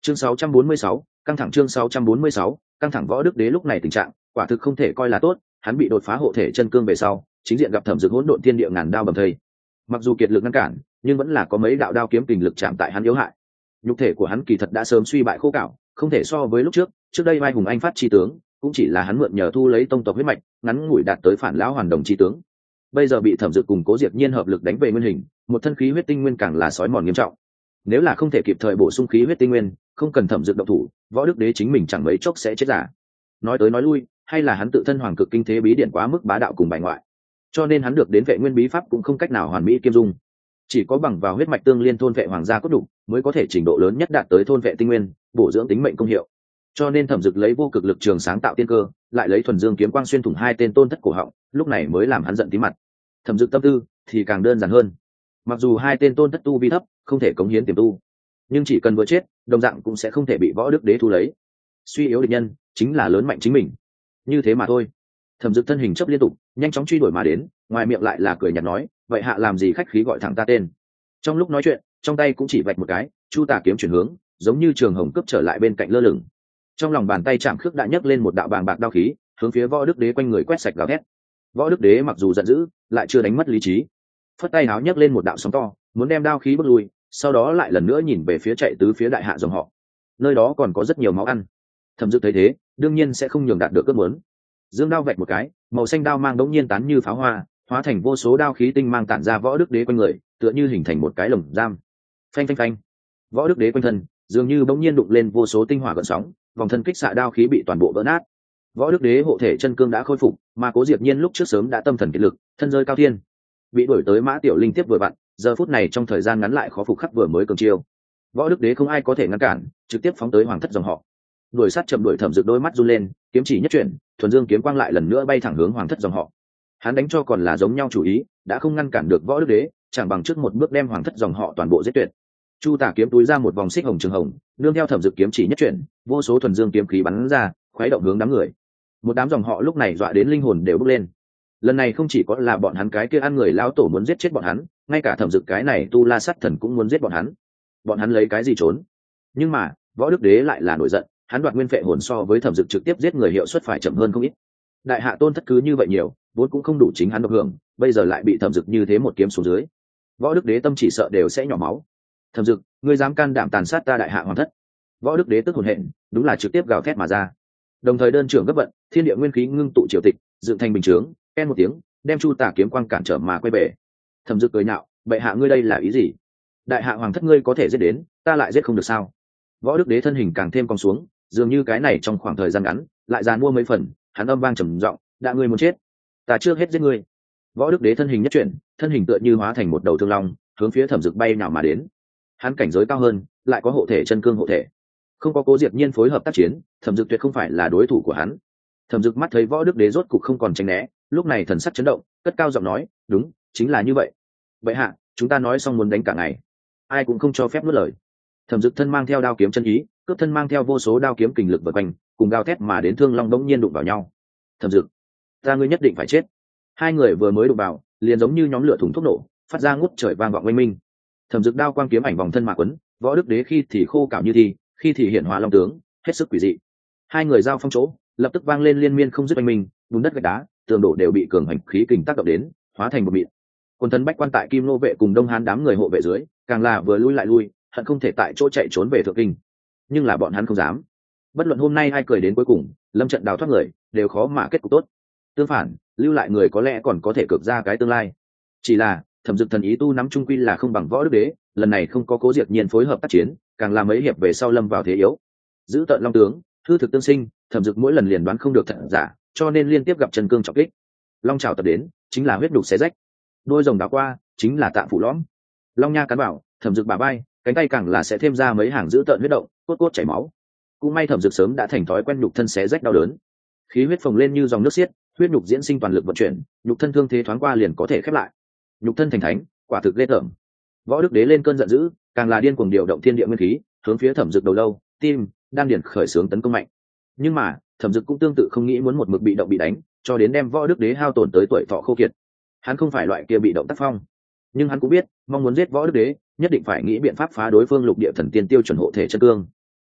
Chương 646, căng thẳng. Chương 646, căng thẳng. Võ Đức Đế lúc này tình trạng quả thực không thể coi là tốt, hắn bị đột phá hộ thể chân cương về sau, chính diện gặp Thẩm Dực hỗn độn thiên địa ngàn đao bầm thây. Mặc dù kiệt lực ngăn cản, nhưng vẫn là có mấy đạo đao kiếm kình lực chạm tại hắn yếu hại. Nhục thể của hắn kỳ thật đã sớm suy bại khô cảo, không thể so với lúc trước đây vai hùng anh phát chi tướng, cũng chỉ là hắn mượn nhờ thu lấy tông tộc huyết mạch, ngắn ngủi đạt tới phản lão hoàn đồng chi tướng. Bây giờ bị Thẩm Dực cùng Cố Diệp Nhiên hợp lực đánh về nguyên hình, một thân khí huyết tinh nguyên càng là sói mòn nghiêm trọng. Nếu là không thể kịp thời bổ sung khí huyết tinh nguyên, không cần Thẩm Dực động thủ, Võ Đức Đế chính mình chẳng mấy chốc sẽ chết giả. Nói tới nói lui, hay là hắn tự thân hoàng cực kinh thế bí điển quá mức bá đạo cùng bài ngoại, cho nên hắn được đến vệ nguyên bí pháp cũng không cách nào hoàn mỹ kiêm dung. Chỉ có bằng vào huyết mạch tương liên thôn vệ hoàng gia cốt đủ, mới có thể trình độ lớn nhất đạt tới thôn vệ tinh nguyên, bổ dưỡng tính mệnh công hiệu. Cho nên Thẩm Dực lấy vô cực lực trường sáng tạo tiên cơ, lại lấy thuần dương kiếm quang xuyên thủng hai tên tôn thất cổ họng, lúc này mới làm hắn giận tí mặt. Thẩm Dực tâm tư thì càng đơn giản hơn. Mặc dù hai tên tôn thất tu vi thấp, không thể cống hiến tiềm tu, nhưng chỉ cần vừa chết, đồng dạng cũng sẽ không thể bị Võ Đức Đế thu lấy. Suy yếu địch nhân chính là lớn mạnh chính mình, như thế mà thôi. Thẩm Dực thân hình chấp liên tục, nhanh chóng truy đuổi mà đến, ngoài miệng lại là cười nhạt nói, vậy hạ làm gì khách khí gọi thẳng ta tên. Trong lúc nói chuyện, trong tay cũng chỉ vạch một cái, chu tà kiếm chuyển hướng, giống như trường hồng cướp trở lại bên cạnh lơ lửng. Trong lòng bàn tay chạm khước đã nhấc lên một đạo bàng bạc đao khí, hướng phía Võ Đức Đế quanh người quét sạch gào thét. Võ Đức Đế mặc dù giận dữ, lại chưa đánh mất lý trí, phất tay háo nhấc lên một đạo sóng to, muốn đem đao khí bước lui, sau đó lại lần nữa nhìn về phía chạy tứ phía đại hạ dòng họ, nơi đó còn có rất nhiều máu ăn. Thẩm Dực thấy thế, đương nhiên sẽ không nhường đạt được ước muốn. Dương đao vạch một cái, màu xanh đao mang đống nhiên tán như pháo hoa, hóa thành vô số đao khí tinh mang tản ra Võ Đức Đế quanh người, tựa như hình thành một cái lồng giam. Phanh phanh phanh. Võ Đức Đế quanh thân dường như bỗng nhiên đụng lên vô số tinh hỏa gợn sóng, vòng thân kích xạ đao khí bị toàn bộ vỡ nát. Võ Đức Đế hộ thể chân cương đã khôi phục, mà Cố Diệp Nhiên lúc trước sớm đã tâm thần kiệt lực, thân rơi cao thiên. Bị đuổi tới Mã Tiểu Linh tiếp vừa vặn, giờ phút này trong thời gian ngắn lại khó phục khắc vừa mới cường chiêu. Võ Đức Đế không ai có thể ngăn cản, trực tiếp phóng tới hoàng thất dòng họ. Đuổi sát chậm đuổi. Thẩm Dực đôi mắt run lên, kiếm chỉ nhất chuyển, thuần dương kiếm quang lại lần nữa bay thẳng hướng hoàng thất dòng họ. Hắn đánh cho còn là giống nhau chủ ý, đã không ngăn cản được Võ Đức Đế, chẳng bằng trước một bước đem hoàng thất dòng họ toàn bộ giết tuyệt. Chu tả kiếm túi ra một vòng xích hồng trường hồng, nương theo Thẩm Dực kiếm chỉ nhất chuyển, vô số thuần dương kiếm khí bắn ra, khuấy động hướng đám người. Một đám dòng họ lúc này dọa đến linh hồn đều bốc lên. Lần này không chỉ có là bọn hắn cái kia ăn người lão tổ muốn giết chết bọn hắn, ngay cả Thẩm Dực cái này tu la sát thần cũng muốn giết bọn hắn. Bọn hắn lấy cái gì trốn? Nhưng mà Võ Đức Đế lại là nổi giận, hắn đoạt nguyên phệ hồn so với Thẩm Dực trực tiếp giết người hiệu suất phải chậm hơn không ít. Đại hạ tôn thất cứ như vậy nhiều, vốn cũng không đủ chính hắn độc hưởng, bây giờ lại bị Thẩm Dực như thế một kiếm xuống dưới. Võ Đức Đế tâm chỉ sợ đều sẽ nhỏ máu. Thẩm Dực, ngươi dám can đảm tàn sát ta đại hạ hoàng thất? Võ Đức Đế tức hồn hện, đúng là trực tiếp gào thét mà ra. Đồng thời đơn trưởng gấp vận, thiên địa nguyên khí ngưng tụ triều tịch, dựng thành bình chướng, ken một tiếng, đem chu tả kiếm quang cản trở mà quay về. Thẩm Dực cười nhạo, bệ hạ ngươi đây là ý gì? Đại hạ hoàng thất ngươi có thể giết đến, ta lại giết không được sao? Võ Đức Đế thân hình càng thêm cong xuống, dường như cái này trong khoảng thời gian ngắn lại giàn mua mấy phần, hắn âm vang trầm giọng, đã ngươi muốn chết, ta chưa hết giết ngươi. Võ Đức Đế thân hình nhất chuyển, thân hình tựa như hóa thành một đầu thương long, hướng phía Thẩm Dực bay nào mà đến. Hắn cảnh giới cao hơn, lại có hộ thể chân cương hộ thể, không có Cố Diệp Nhiên phối hợp tác chiến, Thẩm Dực tuyệt không phải là đối thủ của hắn. Thẩm Dực mắt thấy Võ Đức Đế rốt cục không còn tránh né, lúc này thần sắc chấn động, cất cao giọng nói, đúng, chính là như vậy. Bệ hạ, chúng ta nói xong muốn đánh cả ngày, ai cũng không cho phép nuốt lời. Thẩm Dực thân mang theo đao kiếm chân ý, cướp thân mang theo vô số đao kiếm kình lực vượt quanh, cùng gào thét mà đến thương long đống nhiên đụng vào nhau. Thẩm Dực, ta ngươi nhất định phải chết. Hai người vừa mới đụng vào, liền giống như nhóm lửa thùng thuốc nổ, phát ra ngút trời vang vọng oanh minh. Thẩm Dực đao quang kiếm ảnh vòng thân mà quấn, Võ Đức Đế khi thì khô cảo như thi, khi thì hiển hóa long tướng, hết sức quỷ dị. Hai người giao phong chỗ, lập tức vang lên liên miên không dứt oanh minh, bùn đất gạch đá, tường đổ đều bị cường hành khí kình tác động đến, hóa thành một mịn. Quân thần bách quan tại Kim Nô vệ cùng Đông Hán đám người hộ vệ dưới, càng là vừa lui lại lui, hận không thể tại chỗ chạy trốn về thượng kinh. Nhưng là bọn hắn không dám. Bất luận hôm nay ai cười đến cuối cùng, lâm trận đào thoát người, đều khó mà kết cục tốt. Tương phản, lưu lại người có lẽ còn có thể cược ra cái tương lai. Chỉ là Thẩm Dực thần ý tu nắm trung quy là không bằng Võ Đức Đế, lần này không có Cố Diệp Nhiên phối hợp tác chiến, càng làm mấy hiệp về sau lâm vào thế yếu. Giữ tận long tướng, hư thực tương sinh, Thẩm Dực mỗi lần liền đoán không được thật giả, cho nên liên tiếp gặp chân cương trọng kích. Long trào tập đến, chính là huyết đục xé rách. Đôi rồng đảo qua, chính là tạng phủ lõm. Long nha cắn bảo, Thẩm Dực bả vai, cánh tay càng là sẽ thêm ra mấy hàng giữ tận huyết động, cốt cốt chảy máu. Cũng may Thẩm Dực sớm đã thành thói quen nhục thân xé rách đau đớn. Khí huyết phồng lên như dòng nước xiết, huyết nhục diễn sinh toàn lực vận chuyển, nhục thân thương thế thoáng qua liền có thể khép lại. Nhục thân thành thánh, quả thực ghê tởm. Võ Đức Đế lên cơn giận dữ, càng là điên cuồng điều động thiên địa nguyên khí, hướng phía Thẩm Dực đầu lâu, tim, đan điền khởi xướng tấn công mạnh. Nhưng mà Thẩm Dực cũng tương tự không nghĩ muốn một mực bị động bị đánh, cho đến đem Võ Đức Đế hao tổn tới tuổi thọ khô kiệt. Hắn không phải loại kia bị động tác phong, nhưng hắn cũng biết, mong muốn giết Võ Đức Đế, nhất định phải nghĩ biện pháp phá đối phương lục địa thần tiên tiêu chuẩn hộ thể chân cương.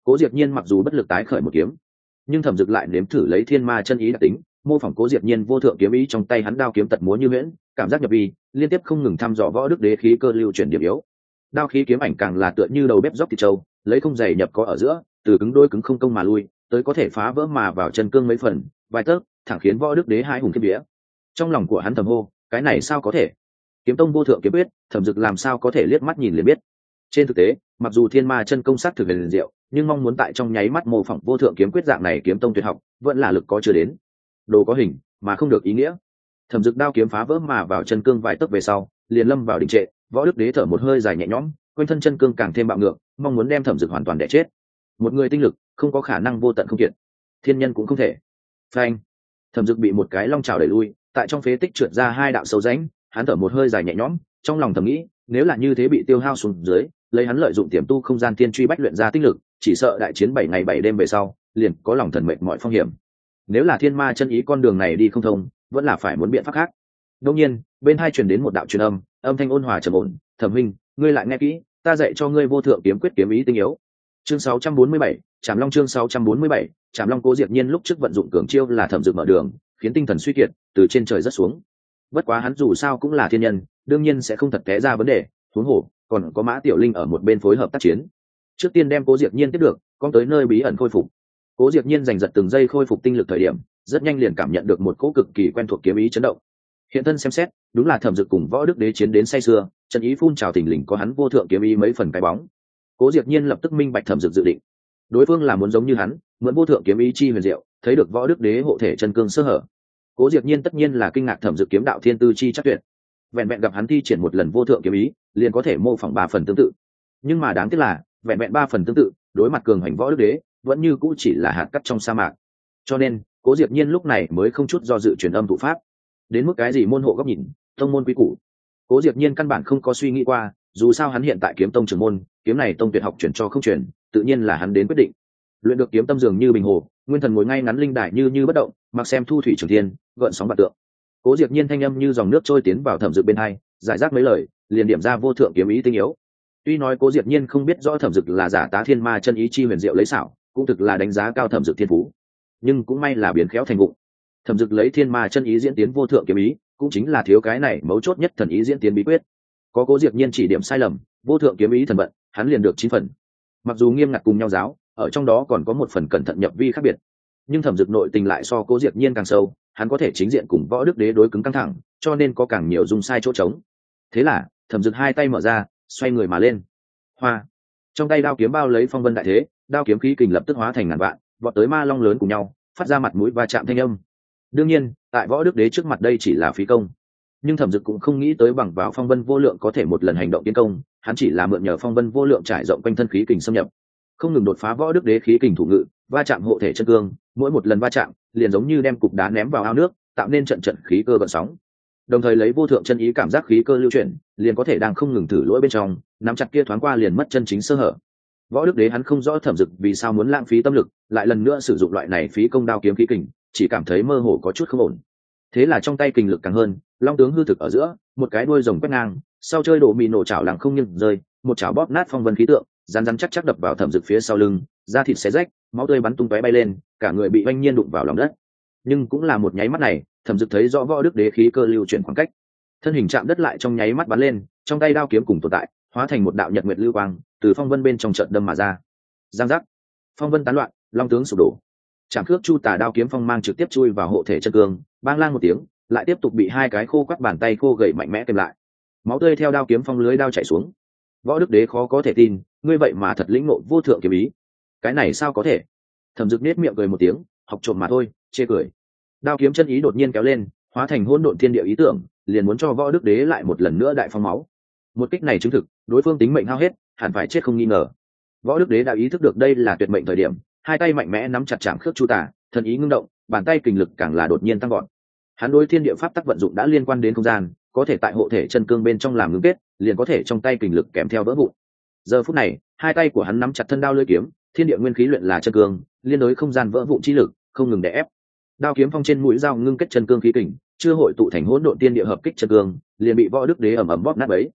Cố Diệp Nhiên mặc dù bất lực tái khởi một kiếm, nhưng Thẩm Dực lại nếm thử lấy thiên ma chân ý đặc tính, mô phỏng Cố Diệp Nhiên vô thượng kiếm ý trong tay hắn đao kiếm tật múa như huyễn, cảm giác nhập vi, liên tiếp không ngừng thăm dò võ đức đế khí cơ lưu chuyển điểm yếu. Đao khí kiếm ảnh càng là tựa như đầu bếp dốc thịt trâu, lấy không dày nhập có ở giữa, từ cứng đôi cứng không công mà lui, tới có thể phá vỡ mà vào chân cương mấy phần, vài tấc, thẳng khiến võ đức đế hai hùng kiếp vía. Trong lòng của hắn thầm hô, cái này sao có thể? Kiếm tông vô thượng kiếm quyết, Thẩm Dực làm sao có thể liếc mắt nhìn liền biết. Trên thực tế, mặc dù thiên ma chân công sát thực liền diệu, nhưng mong muốn tại trong nháy mắt mô phỏng vô thượng kiếm quyết dạng này kiếm tông tuyệt học, vẫn là lực có chưa đến. Đồ có hình mà không được ý nghĩa. Thẩm Dực đao kiếm phá vỡ mà vào chân cương vài tấc về sau, liền lâm vào đình trệ, võ đức đế thở một hơi dài nhẹ nhõm, quanh thân chân cương càng thêm bạo ngược, mong muốn đem Thẩm Dực hoàn toàn đè chết. Một người tinh lực không có khả năng vô tận không kiệt, thiên nhân cũng không thể. Phanh! Thẩm Dực bị một cái long chảo đẩy lui, tại trong phế tích trượt ra hai đạo sâu rãnh, hắn thở một hơi dài nhẹ nhõm, trong lòng thầm nghĩ, nếu là như thế bị tiêu hao xuống dưới, lấy hắn lợi dụng tiềm tu không gian thiên truy bách luyện ra tinh lực, chỉ sợ đại chiến 7 ngày 7 đêm về sau, liền có lòng thần mệt mọi phong hiểm. Nếu là thiên ma chân ý con đường này đi không thông, vẫn là phải muốn biện pháp khác. Đương nhiên, bên hai truyền đến một đạo truyền âm, âm thanh ôn hòa trầm ổn, "Thẩm huynh, ngươi lại nghe kỹ, ta dạy cho ngươi vô thượng kiếm quyết kiếm ý tinh yếu." Chương 647, Trảm Long chương 647, Trảm Long. Cố Diệp Nhiên lúc trước vận dụng cường chiêu là Thẩm Dực mở đường, khiến tinh thần suy kiệt, từ trên trời rất xuống. Bất quá hắn dù sao cũng là thiên nhân, đương nhiên sẽ không thật té ra vấn đề, huống hồ còn có Mã Tiểu Linh ở một bên phối hợp tác chiến. Trước tiên đem Cố Diệp Nhiên tiếp được, con tới nơi bí ẩn khôi phục. Cố Diệp Nhiên giành giật từng giây khôi phục tinh lực thời điểm, rất nhanh liền cảm nhận được một cỗ cực kỳ quen thuộc kiếm ý chấn động. Hiện thân xem xét, đúng là Thẩm Dực cùng Võ Đức Đế chiến đến say sưa, chân ý phun trào thình lình có hắn vô thượng kiếm ý mấy phần cái bóng. Cố Diệp Nhiên lập tức minh bạch Thẩm Dực dự định. Đối phương là muốn giống như hắn, mượn vô thượng kiếm ý chi huyền diệu, thấy được Võ Đức Đế hộ thể chân cương sơ hở. Cố Diệp Nhiên tất nhiên là kinh ngạc Thẩm Dực kiếm đạo thiên tư chi chắc tuyệt. Vẹn vẹn gặp hắn thi triển một lần vô thượng kiếm ý, liền có thể mô phỏng 3 phần tương tự. Nhưng mà đáng tiếc là, vẹn vẹn 3 phần tương tự, đối mặt cường hành Võ Đức Đế, vẫn như cũ chỉ là hạt cát trong sa mạc. Cho nên, Cố Diệp Nhiên lúc này mới không chút do dự truyền âm thụ pháp. Đến mức cái gì môn hộ góc nhìn, tông môn quý củ, Cố Diệp Nhiên căn bản không có suy nghĩ qua, dù sao hắn hiện tại kiếm tông trưởng môn, kiếm này tông tuyệt học truyền cho không truyền, tự nhiên là hắn đến quyết định. Luyện được kiếm tâm dường như bình hồ, nguyên thần ngồi ngay ngắn linh đài như bất động, mặc xem thu thủy trường thiên, gợn sóng bạt tượng. Cố Diệp Nhiên thanh âm như dòng nước trôi tiến vào Thẩm Dực bên hai, giải rác mấy lời, liền điểm ra vô thượng kiếm ý tinh yếu. Tuy nói Cố Diệp Nhiên không biết rõ Thẩm Dực là giả tá thiên ma chân ý chi huyền diệu lấy xảo, cũng thực là đánh giá cao Thẩm Dực thiên phú, nhưng cũng may là biến khéo thành vụng. Thẩm Dực lấy thiên ma chân ý diễn tiến vô thượng kiếm ý, cũng chính là thiếu cái này mấu chốt nhất thần ý diễn tiến bí quyết. Có Cố Diệp Nhiên chỉ điểm sai lầm, vô thượng kiếm ý thần vận, hắn liền được 9 phần. Mặc dù nghiêm ngặt cùng nhau giáo, ở trong đó còn có một phần cẩn thận nhập vi khác biệt, nhưng Thẩm Dực nội tình lại so Cố Diệp Nhiên càng sâu, hắn có thể chính diện cùng Võ Đức Đế đối cứng căng thẳng, cho nên có càng nhiều dung sai chỗ trống. Thế là, Thẩm Dực hai tay mở ra, xoay người mà lên. Hoa! Trong tay đao kiếm bao lấy phong vân đại thế, đao kiếm khí kình lập tức hóa thành ngàn vạn, vọt tới ma long lớn cùng nhau, phát ra mặt mũi va chạm thanh âm. Đương nhiên, tại Võ Đức Đế trước mặt đây chỉ là phí công, nhưng Thẩm Dực cũng không nghĩ tới bằng vào phong vân vô lượng có thể một lần hành động tiến công, hắn chỉ là mượn nhờ phong vân vô lượng trải rộng quanh thân khí kình xâm nhập, không ngừng đột phá Võ Đức Đế khí kình thủ ngự, va chạm hộ thể chân cương, mỗi một lần va chạm liền giống như đem cục đá ném vào ao nước, tạo nên trận trận khí cơ gợn sóng. Đồng thời lấy vô thượng chân ý cảm giác khí cơ lưu chuyển, liền có thể đang không ngừng thử lỗi bên trong, nắm chặt kia thoáng qua liền mất chân chính sơ hở. Võ Đức Đế hắn không rõ Thẩm Dực vì sao muốn lãng phí tâm lực, lại lần nữa sử dụng loại này phí công đao kiếm khí kình, chỉ cảm thấy mơ hồ có chút không ổn. Thế là trong tay kình lực càng hơn, long tướng hư thực ở giữa, một cái đuôi rồng quét ngang, sau chơi đổ mì nổ chảo lẳng không nghiêng rơi, một chảo bóp nát phong vân khí tượng, rắn rắn chắc chắc đập vào Thẩm Dực phía sau lưng, da thịt xé rách, máu tươi bắn tung tóe bay lên, cả người bị oanh nhiên đụng vào lòng đất. Nhưng cũng là một nháy mắt này, Thẩm Dực thấy rõ Võ Đức Đế khí cơ lưu chuyển khoảng cách, thân hình chạm đất lại trong nháy mắt bắn lên, trong tay đao kiếm cùng tồn tại, hóa thành một đạo nhật nguyệt lưu quang, từ phong vân bên trong trận đâm mà ra. Giang giác, phong vân tán loạn, long tướng sụp đổ. Trảm Khước Chu Tà đao kiếm phong mang trực tiếp chui vào hộ thể chân cương, bang lang một tiếng, lại tiếp tục bị hai cái khô quắt bàn tay khô gầy mạnh mẽ kèm lại. Máu tươi theo đao kiếm phong lưới đao chảy xuống. Võ Đức Đế khó có thể tin, ngươi vậy mà thật lĩnh ngộ vô thượng kiếm ý. Cái này sao có thể? Thẩm Dực nết miệng cười một tiếng, học trộm mà thôi, chê cười. Đao kiếm chân ý đột nhiên kéo lên, hóa thành hỗn độn thiên địa ý tưởng, liền muốn cho Võ Đức Đế lại một lần nữa đại phong máu. Một kích này chứng thực, đối phương tính mệnh hao hết, hẳn phải chết không nghi ngờ. Võ Đức Đế đã ý thức được đây là tuyệt mệnh thời điểm, hai tay mạnh mẽ nắm chặt Trảm Khước Chu Tà, thần ý ngưng động, bàn tay kình lực càng là đột nhiên tăng vọt. Hắn đối thiên địa pháp tắc vận dụng đã liên quan đến không gian, có thể tại hộ thể chân cương bên trong làm ngưng kết, liền có thể trong tay kình lực kèm theo vỡ vụn. Giờ phút này, hai tay của hắn nắm chặt thân đao lưỡi kiếm, thiên địa nguyên khí luyện là chân cương, liên đối không gian vỡ vụn chi lực, không ngừng đè ép. Đao kiếm phong trên mũi dao ngưng kết chân cương khí kình, chưa hội tụ thành hỗn độn tiên địa hợp kích chân cương, liền bị Võ Đức Đế ầm ầm bóp nát bấy.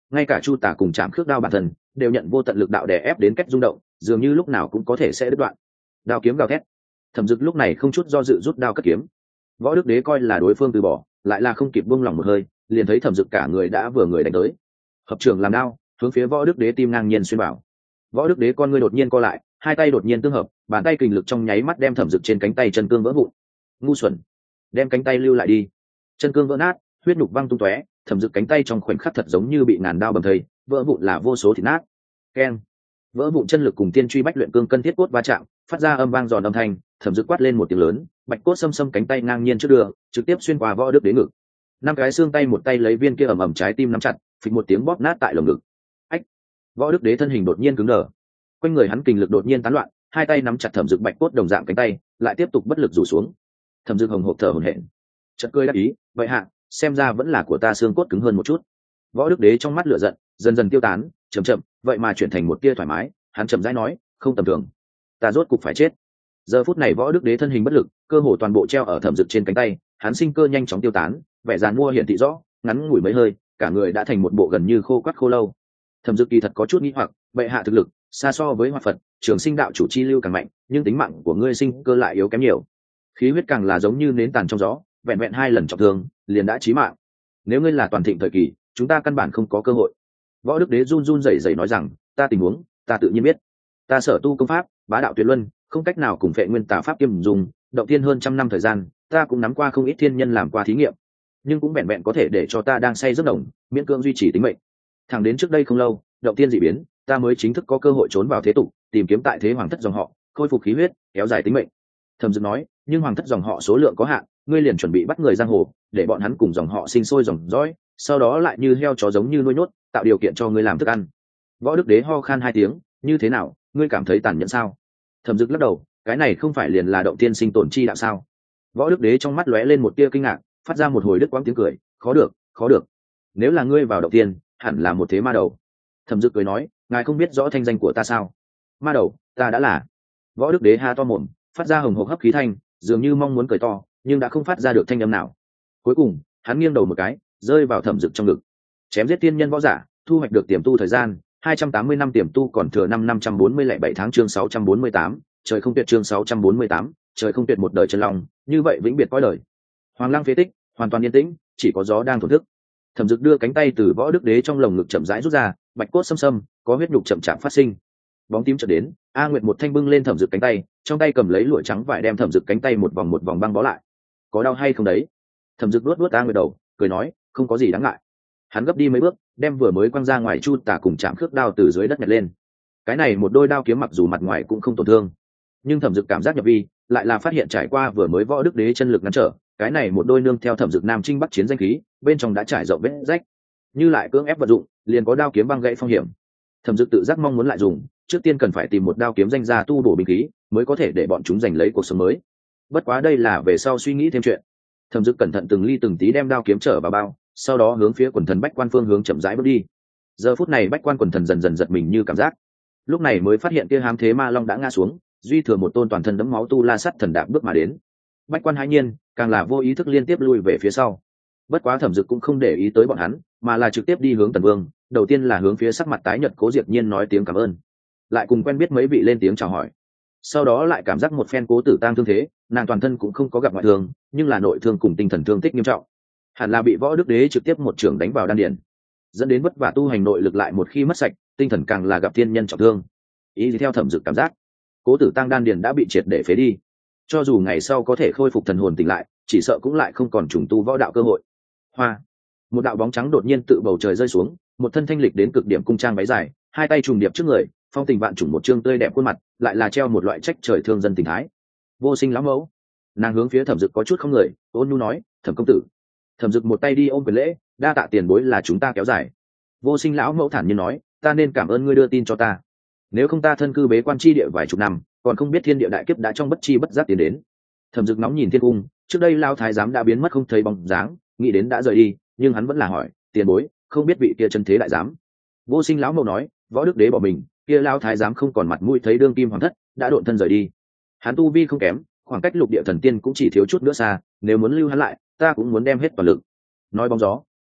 ngay cả chu tả cùng chạm khước đao bản thân đều nhận vô tận lực đạo đè ép đến cách rung động, dường như lúc nào cũng có thể sẽ đứt đoạn. Đao kiếm gào thét, Thẩm Dực lúc này không chút do dự rút đao cất kiếm. Võ Đức Đế coi là đối phương từ bỏ, lại là không kịp buông lỏng một hơi, liền thấy Thẩm Dực cả người đã vừa người đánh tới. Hợp trưởng làm đao, hướng phía Võ Đức Đế tim ngang nhiên xuyên vào. Võ Đức Đế con ngươi đột nhiên co lại, hai tay đột nhiên tương hợp, bàn tay kình lực trong nháy mắt đem Thẩm Dực trên cánh tay chân cương vỡ vụn. Ngu xuẩn, đem cánh tay lưu lại đi. Chân cương vỡ nát, huyết nhục văng tung tóe, Thẩm Dực cánh tay trong khoảnh khắc thật giống như bị ngàn đao bầm thây, vỡ vụn là vô số thịt nát. Keng. Vỡ vụn chân lực cùng tiên truy bách luyện cương cân thiết cốt va chạm, phát ra âm vang giòn âm thanh, Thẩm Dực quát lên một tiếng lớn, bạch cốt xâm xâm cánh tay ngang nhiên trước đường, trực tiếp xuyên qua Võ Đức Đế ngực. Năm cái xương tay một tay lấy viên kia ầm ầm trái tim nắm chặt, phịch một tiếng bóp nát tại lồng ngực. Ách! Võ Đức Đế thân hình đột nhiên cứng đờ, quanh người hắn kình lực đột nhiên tán loạn, hai tay nắm chặt Thẩm Dực bạch cốt đồng dạng cánh tay, lại tiếp tục bất lực rủ xuống. Thẩm Dực hồng hộc thở hổn hển, chợt cười đáp ý, vậy hạ, xem ra vẫn là của ta xương cốt cứng hơn một chút. Võ Đức Đế trong mắt lửa giận dần dần tiêu tán, chậm chậm, vậy mà chuyển thành một tia thoải mái, hắn chậm rãi nói, không tầm thường, ta rốt cục phải chết. Giờ phút này Võ Đức Đế thân hình bất lực, cơ hồ toàn bộ treo ở Thẩm Dực trên cánh tay, hắn sinh cơ nhanh chóng tiêu tán, vẻ giàn mua hiển thị rõ, ngắn ngủi mấy hơi, cả người đã thành một bộ gần như khô quắt khô lâu. Thẩm Dực kỳ thật có chút nghi hoặc, bệ hạ thực lực xa so với Hoa Phật, Trường Sinh đạo chủ chi lưu càng mạnh, nhưng tính mạng của ngươi sinh cơ lại yếu kém nhiều, khí huyết càng là giống như nến tàn trong gió, vẹn vẹn 2 lần trọng thương liền đã chí mạng. Nếu ngươi là toàn thịnh thời kỳ, chúng ta căn bản không có cơ hội. Võ Đức Đế run run rẩy rẩy nói rằng, ta tình huống, ta tự nhiên biết. Ta sở tu công pháp, bá đạo tuyệt luân, không cách nào cùng Phệ Nguyên Tà pháp kiêm dùng, động thiên hơn 100 năm thời gian, ta cũng nắm qua không ít thiên nhân làm qua thí nghiệm, nhưng cũng vẹn vẹn có thể để cho ta đang say giấc đồng, miễn cưỡng duy trì tính mệnh. Thẳng đến trước đây không lâu, động thiên dị biến, ta mới chính thức có cơ hội trốn vào thế tục, tìm kiếm tại thế hoàng thất dòng họ, khôi phục khí huyết, kéo dài tính mệnh. Thẩm Dực nói, nhưng hoàng thất dòng họ số lượng có hạn, ngươi liền chuẩn bị bắt người giang hồ, để bọn hắn cùng dòng họ sinh sôi dòng dõi, sau đó lại như heo chó giống như nuôi nhốt, tạo điều kiện cho ngươi làm thức ăn. Võ Đức Đế ho khan 2 tiếng, như thế nào, ngươi cảm thấy tàn nhẫn sao? Thẩm Dực lắc đầu, cái này không phải liền là động tiên sinh tồn chi đạo sao? Võ Đức Đế trong mắt lóe lên một tia kinh ngạc, phát ra một hồi đứt quãng tiếng cười, khó được, khó được. Nếu là ngươi vào động tiên, hẳn là một thế ma đầu. Thẩm Dực cười nói, ngài không biết rõ thanh danh của ta sao? Ma đầu, ta đã là. Võ Đức Đế ha to mồm, phát ra hồng hộc hấp khí thanh, dường như mong muốn cười to, nhưng đã không phát ra được thanh âm nào. Cuối cùng, hắn nghiêng đầu một cái, rơi vào Thẩm Dực trong ngực. Chém giết tiên nhân võ giả, thu hoạch được tiềm tu thời gian 280 năm, tiềm tu còn thừa 547 tháng. Chương 648, trời không tuyệt. Chương 648, trời không tuyệt. Một đời chân long, như vậy vĩnh biệt cõi đời. Hoàng lăng phế tích, hoàn toàn yên tĩnh, chỉ có gió đang thổi thức. Thẩm Dực đưa cánh tay từ Võ Đức Đế trong lồng ngực chậm rãi rút ra, bạch cốt xâm xâm, có huyết nhục chậm chạp phát sinh. Bóng tím chợt đến, A Nguyệt một thanh bưng lên Thẩm Dực cánh tay, trong tay cầm lấy lụa trắng vải đem Thẩm Dực cánh tay một vòng băng bó lại. Có đau hay không đấy? Thẩm Dực luốt A Nguyệt đầu, cười nói, không có gì đáng ngại. Hắn gấp đi mấy bước, đem vừa mới quăng ra ngoài chu tả cùng chạm khước đao từ dưới đất nhặt lên. Cái này một đôi đao kiếm mặc dù mặt ngoài cũng không tổn thương, nhưng Thẩm Dực cảm giác nhập vi, lại là phát hiện trải qua vừa mới Võ Đức Đế chân lực ngăn trở, cái này một đôi nương theo Thẩm Dực Nam Trinh Bắc chiến danh khí, bên trong đã trải rộng vết rách, như lại cưỡng ép vận dụng, liền có đao kiếm băng gãy phong hiểm. Thẩm Dực tự giác mong muốn lại dùng, trước tiên cần phải tìm một đao kiếm danh gia tu bổ binh khí, mới có thể để bọn chúng giành lấy cuộc sống mới. Bất quá đây là về sau suy nghĩ thêm chuyện. Thẩm Dực cẩn thận từng ly từng tí đem đao kiếm trở vào bao, sau đó hướng phía quần thần bách quan phương hướng chậm rãi bước đi. Giờ phút này bách quan quần thần dần dần giật mình như cảm giác, lúc này mới phát hiện kia hám thế ma long đã ngã xuống, duy thừa một tôn toàn thân đẫm máu tu la sắt thần đạp bước mà đến. Bách quan hãi nhiên, càng là vô ý thức liên tiếp lui về phía sau. Bất quá Thẩm Dực cũng không để ý tới bọn hắn, mà là trực tiếp đi hướng Tần Vương, đầu tiên là hướng phía sắc mặt tái nhợt Cố Diệp Nhiên nói tiếng cảm ơn, lại cùng quen biết mấy vị lên tiếng chào hỏi. Sau đó lại cảm giác một phen Cố Tử Tang thương thế, nàng toàn thân cũng không có gặp ngoại thương, nhưng là nội thương cùng tinh thần thương tích nghiêm trọng, hẳn là bị Võ Đức Đế trực tiếp một trường đánh vào đan điền, dẫn đến vất vả tu hành nội lực lại một khi mất sạch, tinh thần càng là gặp thiên nhân trọng thương. Ý theo Thẩm Dực cảm giác, Cố Tử Tang đan điền đã bị triệt để phế đi, cho dù ngày sau có thể khôi phục thần hồn tỉnh lại, chỉ sợ cũng lại không còn trùng tu võ đạo cơ hội. Hoa, một đạo bóng trắng đột nhiên tự bầu trời rơi xuống, một thân thanh lịch đến cực điểm cung trang váy dài, hai tay trùng điệp trước người, phong tình vạn trùng một trương tươi đẹp khuôn mặt, lại là treo một loại trách trời thương dân tình thái. Vô Sinh lão mẫu, nàng hướng phía Thẩm Dực có chút không người, ôn nhu nói, Thẩm công tử. Thẩm Dực một tay đi ôm quyền lễ, đa tạ tiền bối là chúng ta kéo dài. Vô Sinh lão mẫu thản nhiên nói, ta nên cảm ơn ngươi đưa tin cho ta, nếu không ta thân cư bế quan chi địa vài chục năm, còn không biết thiên địa đại kiếp đã trong bất chi bất giác tiến đến. Thẩm Dực nóng nhìn thiên cung, trước đây Lao thái giám đã biến mất không thấy bóng dáng, nghĩ đến đã rời đi, nhưng hắn vẫn là hỏi, tiền bối, không biết vị kia chân thế đại giám. Vô Sinh lão mẫu nói, Võ Đức Đế bỏ mình, kia Lao thái giám không còn mặt mũi thấy đương kim hoàng thất, đã độn thân rời đi. Hắn tu vi không kém, khoảng cách lục địa thần tiên cũng chỉ thiếu chút nữa xa, nếu muốn lưu hắn lại, ta cũng muốn đem hết toàn lực. Nói bóng gió,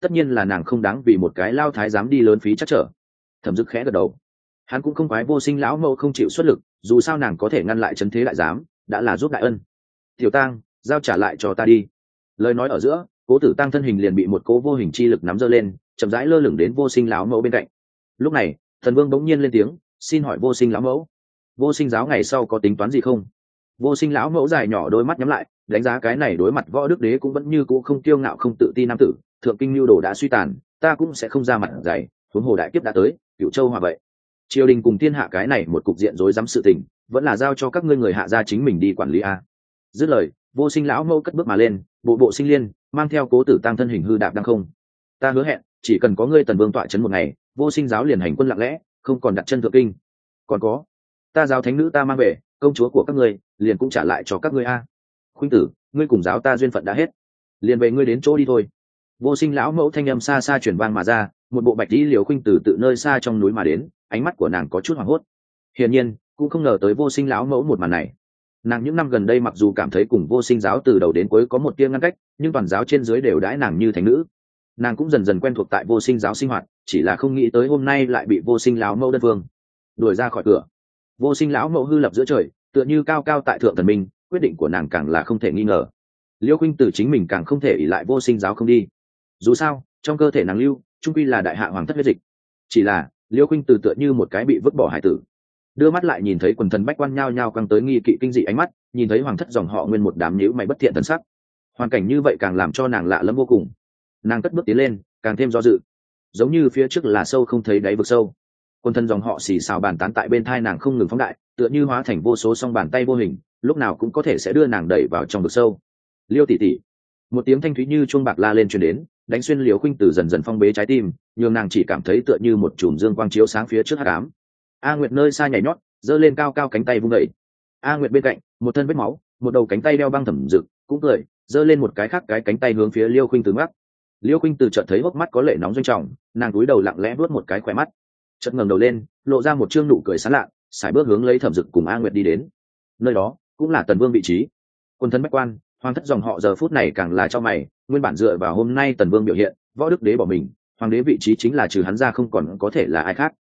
tất nhiên là nàng không đáng vì một cái lao thái dám đi lớn phí chắc trở. Thẩm Dực khẽ gật đầu, hắn cũng không quái Vô Sinh lão mẫu không chịu xuất lực, dù sao nàng có thể ngăn lại trấn thế đại giám đã là giúp đại ân. Tiểu Tang, giao trả lại cho ta đi. Lời nói ở giữa, Cố Tử Tăng thân hình liền bị một cố vô hình chi lực nắm giơ lên, chậm rãi lơ lửng đến Vô Sinh lão mẫu bên cạnh. Lúc này, Thần Vương bỗng nhiên lên tiếng, xin hỏi Vô Sinh lão mẫu, Vô Sinh giáo ngày sau có tính toán gì không? Vô Sinh lão mẫu dài nhỏ đôi mắt nhắm lại, đánh giá cái này đối mặt Võ Đức Đế cũng vẫn như cũ không kiêu ngạo không tự ti nam tử. Thượng kinh lưu đồ đã suy tàn, ta cũng sẽ không ra mặt dày, huống hồ đại kiếp đã tới, Cửu Châu hòa vậy. Triều đình cùng thiên hạ cái này một cục diện rối rắm sự tình, vẫn là giao cho các ngươi người hạ gia chính mình đi quản lý a. Dứt lời, Vô Sinh lão mẫu cất bước mà lên, bộ bộ sinh liên, mang theo Cố Tử Tăng thân hình hư đạp đang không. Ta hứa hẹn, chỉ cần có ngươi Tần Vương tọa trấn một ngày, Vô Sinh giáo liền hành quân lặng lẽ, không còn đặt chân thượng kinh. Còn có, ta giáo thánh nữ ta mang về, công chúa của các ngươi liền cũng trả lại cho các ngươi a. Khuynh tử, ngươi cùng giáo ta duyên phận đã hết, liền về ngươi đến chỗ đi thôi. Vô Sinh lão mẫu thanh âm xa xa truyền vang mà ra, một bộ bạch y liều Khuynh tử tự nơi xa trong núi mà đến, ánh mắt của nàng có chút hoảng hốt. Hiển nhiên, cũng không ngờ tới Vô Sinh lão mẫu một màn này. Nàng những năm gần đây mặc dù cảm thấy cùng Vô Sinh giáo từ đầu đến cuối có một tia ngăn cách, nhưng toàn giáo trên dưới đều đãi nàng như thánh nữ. Nàng cũng dần dần quen thuộc tại Vô Sinh giáo sinh hoạt, chỉ là không nghĩ tới hôm nay lại bị Vô Sinh lão mẫu đơn phương đuổi ra khỏi cửa. Vô Sinh lão mẫu hư lập giữa trời, tựa như cao cao tại thượng thần minh, quyết định của nàng càng là không thể nghi ngờ. Liêu Khuynh Tử chính mình càng không thể ỷ lại Vô Sinh giáo không đi. Dù sao, trong cơ thể nàng lưu, trung quy là đại hạ hoàng thất huyết dịch. Chỉ là Liêu Khuynh Tử tựa như một cái bị vứt bỏ hải tử, đưa mắt lại nhìn thấy quần thần bách quan nhao nhao quăng tới nghi kỵ kinh dị ánh mắt, nhìn thấy hoàng thất dòng họ nguyên một đám nhíu mày bất thiện thần sắc. Hoàn cảnh như vậy càng làm cho nàng lạ lẫm vô cùng. Nàng cất bước tiến lên, càng thêm do dự, giống như phía trước là sâu không thấy đáy vực sâu. Quân thân dòng họ xì xào bàn tán tại bên thai nàng không ngừng phóng đại, tựa như hóa thành vô số song bàn tay vô hình, lúc nào cũng có thể sẽ đưa nàng đẩy vào trong vực sâu. Liêu tỷ tỷ, một tiếng thanh thúy như chuông bạc la lên truyền đến, đánh xuyên Liêu Khuynh Tử dần dần phong bế trái tim, nhường nàng chỉ cảm thấy tựa như một chùm dương quang chiếu sáng phía trước hắc ám. A Nguyệt nơi xa nhảy nhót, giơ lên cao cao cánh tay vung đẩy. A Nguyệt bên cạnh, một thân vết máu, một đầu cánh tay đeo băng Thẩm Dực cũng cười, giơ lên một cái khác cái cánh tay hướng phía Liêu Khuynh Tử ngắc. Liêu Khuynh Tử chợt thấy hốc mắt có lệ nóng doanh trọng, nàng cúi đầu lặng lẽ vuốt một cái khóe mắt, chợt ngẩng đầu lên, lộ ra một trương nụ cười sán lạ, sải bước hướng lấy Thẩm Dực cùng A Nguyệt đi đến. Nơi đó cũng là Tần Vương vị trí. Quân thân bách quan, hoàng thất dòng họ giờ phút này càng là cho mày, nguyên bản dựa vào hôm nay Tần Vương biểu hiện, Võ Đức Đế bỏ mình, hoàng đế vị trí chính là trừ hắn ra không còn có thể là ai khác.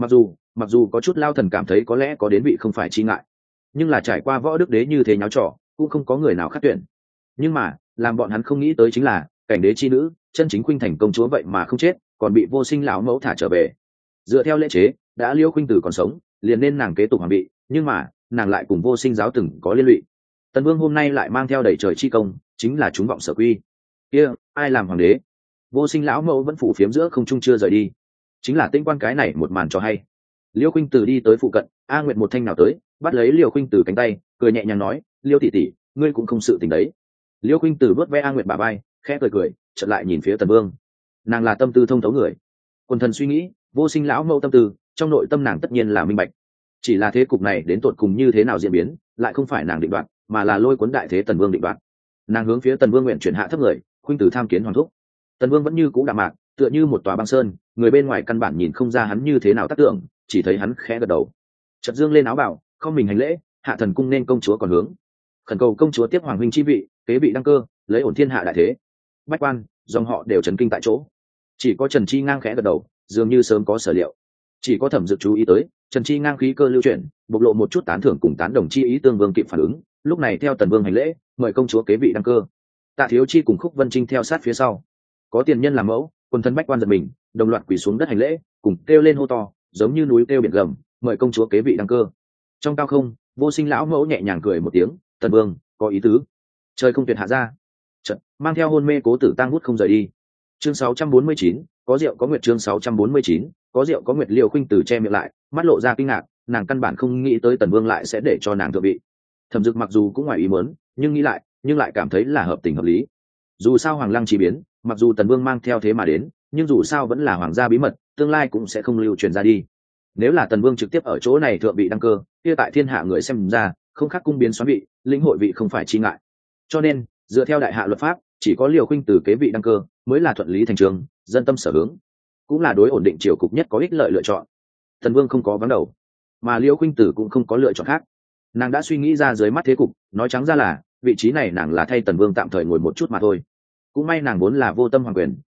Mặc dù có chút lao thần cảm thấy có lẽ có đến vị không phải chi ngại, nhưng là trải qua Võ Đức Đế như thế nháo trò, cũng không có người nào khác tuyển. Nhưng mà làm bọn hắn không nghĩ tới chính là cảnh đế chi nữ chân chính Khuynh Thành công chúa vậy mà không chết, còn bị Vô Sinh lão mẫu thả trở về. Dựa theo lễ chế, đã Liêu Khuynh Tử còn sống, liền nên nàng kế tục hoàng vị, nhưng mà nàng lại cùng Vô Sinh giáo từng có liên lụy. Tần Vương hôm nay lại mang theo đầy trời chi công, chính là chúng vọng sở quy. Kia ai làm hoàng đế? Vô Sinh lão mẫu vẫn phủ phiếm giữa không trung chưa rời đi, chính là tinh quan cái này một màn cho hay. Liêu Khuynh Tử đi tới phụ cận, A Nguyệt một thanh nào tới, bắt lấy Liêu Khuynh Tử cánh tay, cười nhẹ nhàng nói, Liêu tỷ tỷ, ngươi cũng không sự tình đấy. Liêu Khuynh Tử vớt ve A Nguyệt bả vai, khẽ cười, chợt lại nhìn phía Tần Vương. Nàng là tâm tư thông thấu người, quần thần suy nghĩ, Vô Sinh lão mẫu tâm tư, trong nội tâm nàng tất nhiên là minh bạch. Chỉ là thế cục này đến tột cùng như thế nào diễn biến, lại không phải nàng định đoạt, mà là lôi cuốn đại thế Tần Vương định đoạt. Nàng hướng phía Tần Vương nguyện chuyển hạ thấp người, Khuynh Tử tham kiến hoàng thúc. Tần Vương vẫn như cũ đạm mạc, tựa như một tòa băng sơn, người bên ngoài căn bản nhìn không ra hắn như thế nào tác tượng, chỉ thấy hắn khẽ gật đầu, chợt dương lên áo bảo, không mình hành lễ, hạ thần cung nên công chúa còn hướng, khẩn cầu công chúa tiếp hoàng huynh chi vị, kế vị đăng cơ, lấy ổn thiên hạ đại thế. Bách quan dòng họ đều chấn kinh tại chỗ, chỉ có Trần Chi Ngang khẽ gật đầu, dường như sớm có sở liệu. Chỉ có Thẩm Dực chú ý tới, Trần Chi Ngang khí cơ lưu chuyển, bộc lộ một chút tán thưởng cùng tán đồng chi ý, tương vương kịp phản ứng, lúc này theo Tần Vương hành lễ, mời công chúa kế vị đăng cơ. Tạ Thiếu Chi cùng Khúc Vân Trinh theo sát phía sau, có tiền nhân làm mẫu, quân thân bách quan giật mình, đồng loạt quỳ xuống đất hành lễ, cùng kêu lên hô to, giống như núi kêu biển gầm, mời công chúa kế vị đăng cơ. Trong cao không, Vô Sinh lão mẫu nhẹ nhàng cười một tiếng, Tần Vương có ý tứ, trời không tuyệt hạ ra. Chợt mang theo hôn mê Cố Tử Tăng hút không rời đi. Chương 649, có rượu có nguyệt. Chương 649, có rượu có nguyệt. Liêu Khuynh Tử che miệng lại, mắt lộ ra kinh ngạc, nàng căn bản không nghĩ tới Tần Vương lại sẽ để cho nàng thượng vị. Thẩm Dực mặc dù cũng ngoài ý muốn, nhưng nghĩ lại, lại cảm thấy là hợp tình hợp lý. Dù sao Hoàng Lăng chỉ biến, mặc dù Tần Vương mang theo thế mà đến, nhưng dù sao vẫn là hoàng gia bí mật, tương lai cũng sẽ không lưu truyền ra đi. Nếu là Tần Vương trực tiếp ở chỗ này thượng vị đăng cơ, kia tại thiên hạ người xem ra, không khác cung biến xoán vị, lĩnh hội vị không phải chi ngại. Cho nên, dựa theo đại hạ luật pháp, chỉ có Liêu Khuynh Tử kế vị đăng cơ mới là thuận lý thành trường, dân tâm sở hướng, cũng là đối ổn định triều cục nhất có ích lợi lựa chọn. Tần Vương không có vắng đầu, mà Liêu Khuynh Tử cũng không có lựa chọn khác. Nàng đã suy nghĩ ra dưới mắt thế cục, nói trắng ra là vị trí này nàng là thay Tần Vương tạm thời ngồi một chút mà thôi. Cũng may nàng vốn là vô tâm hoàng quyền,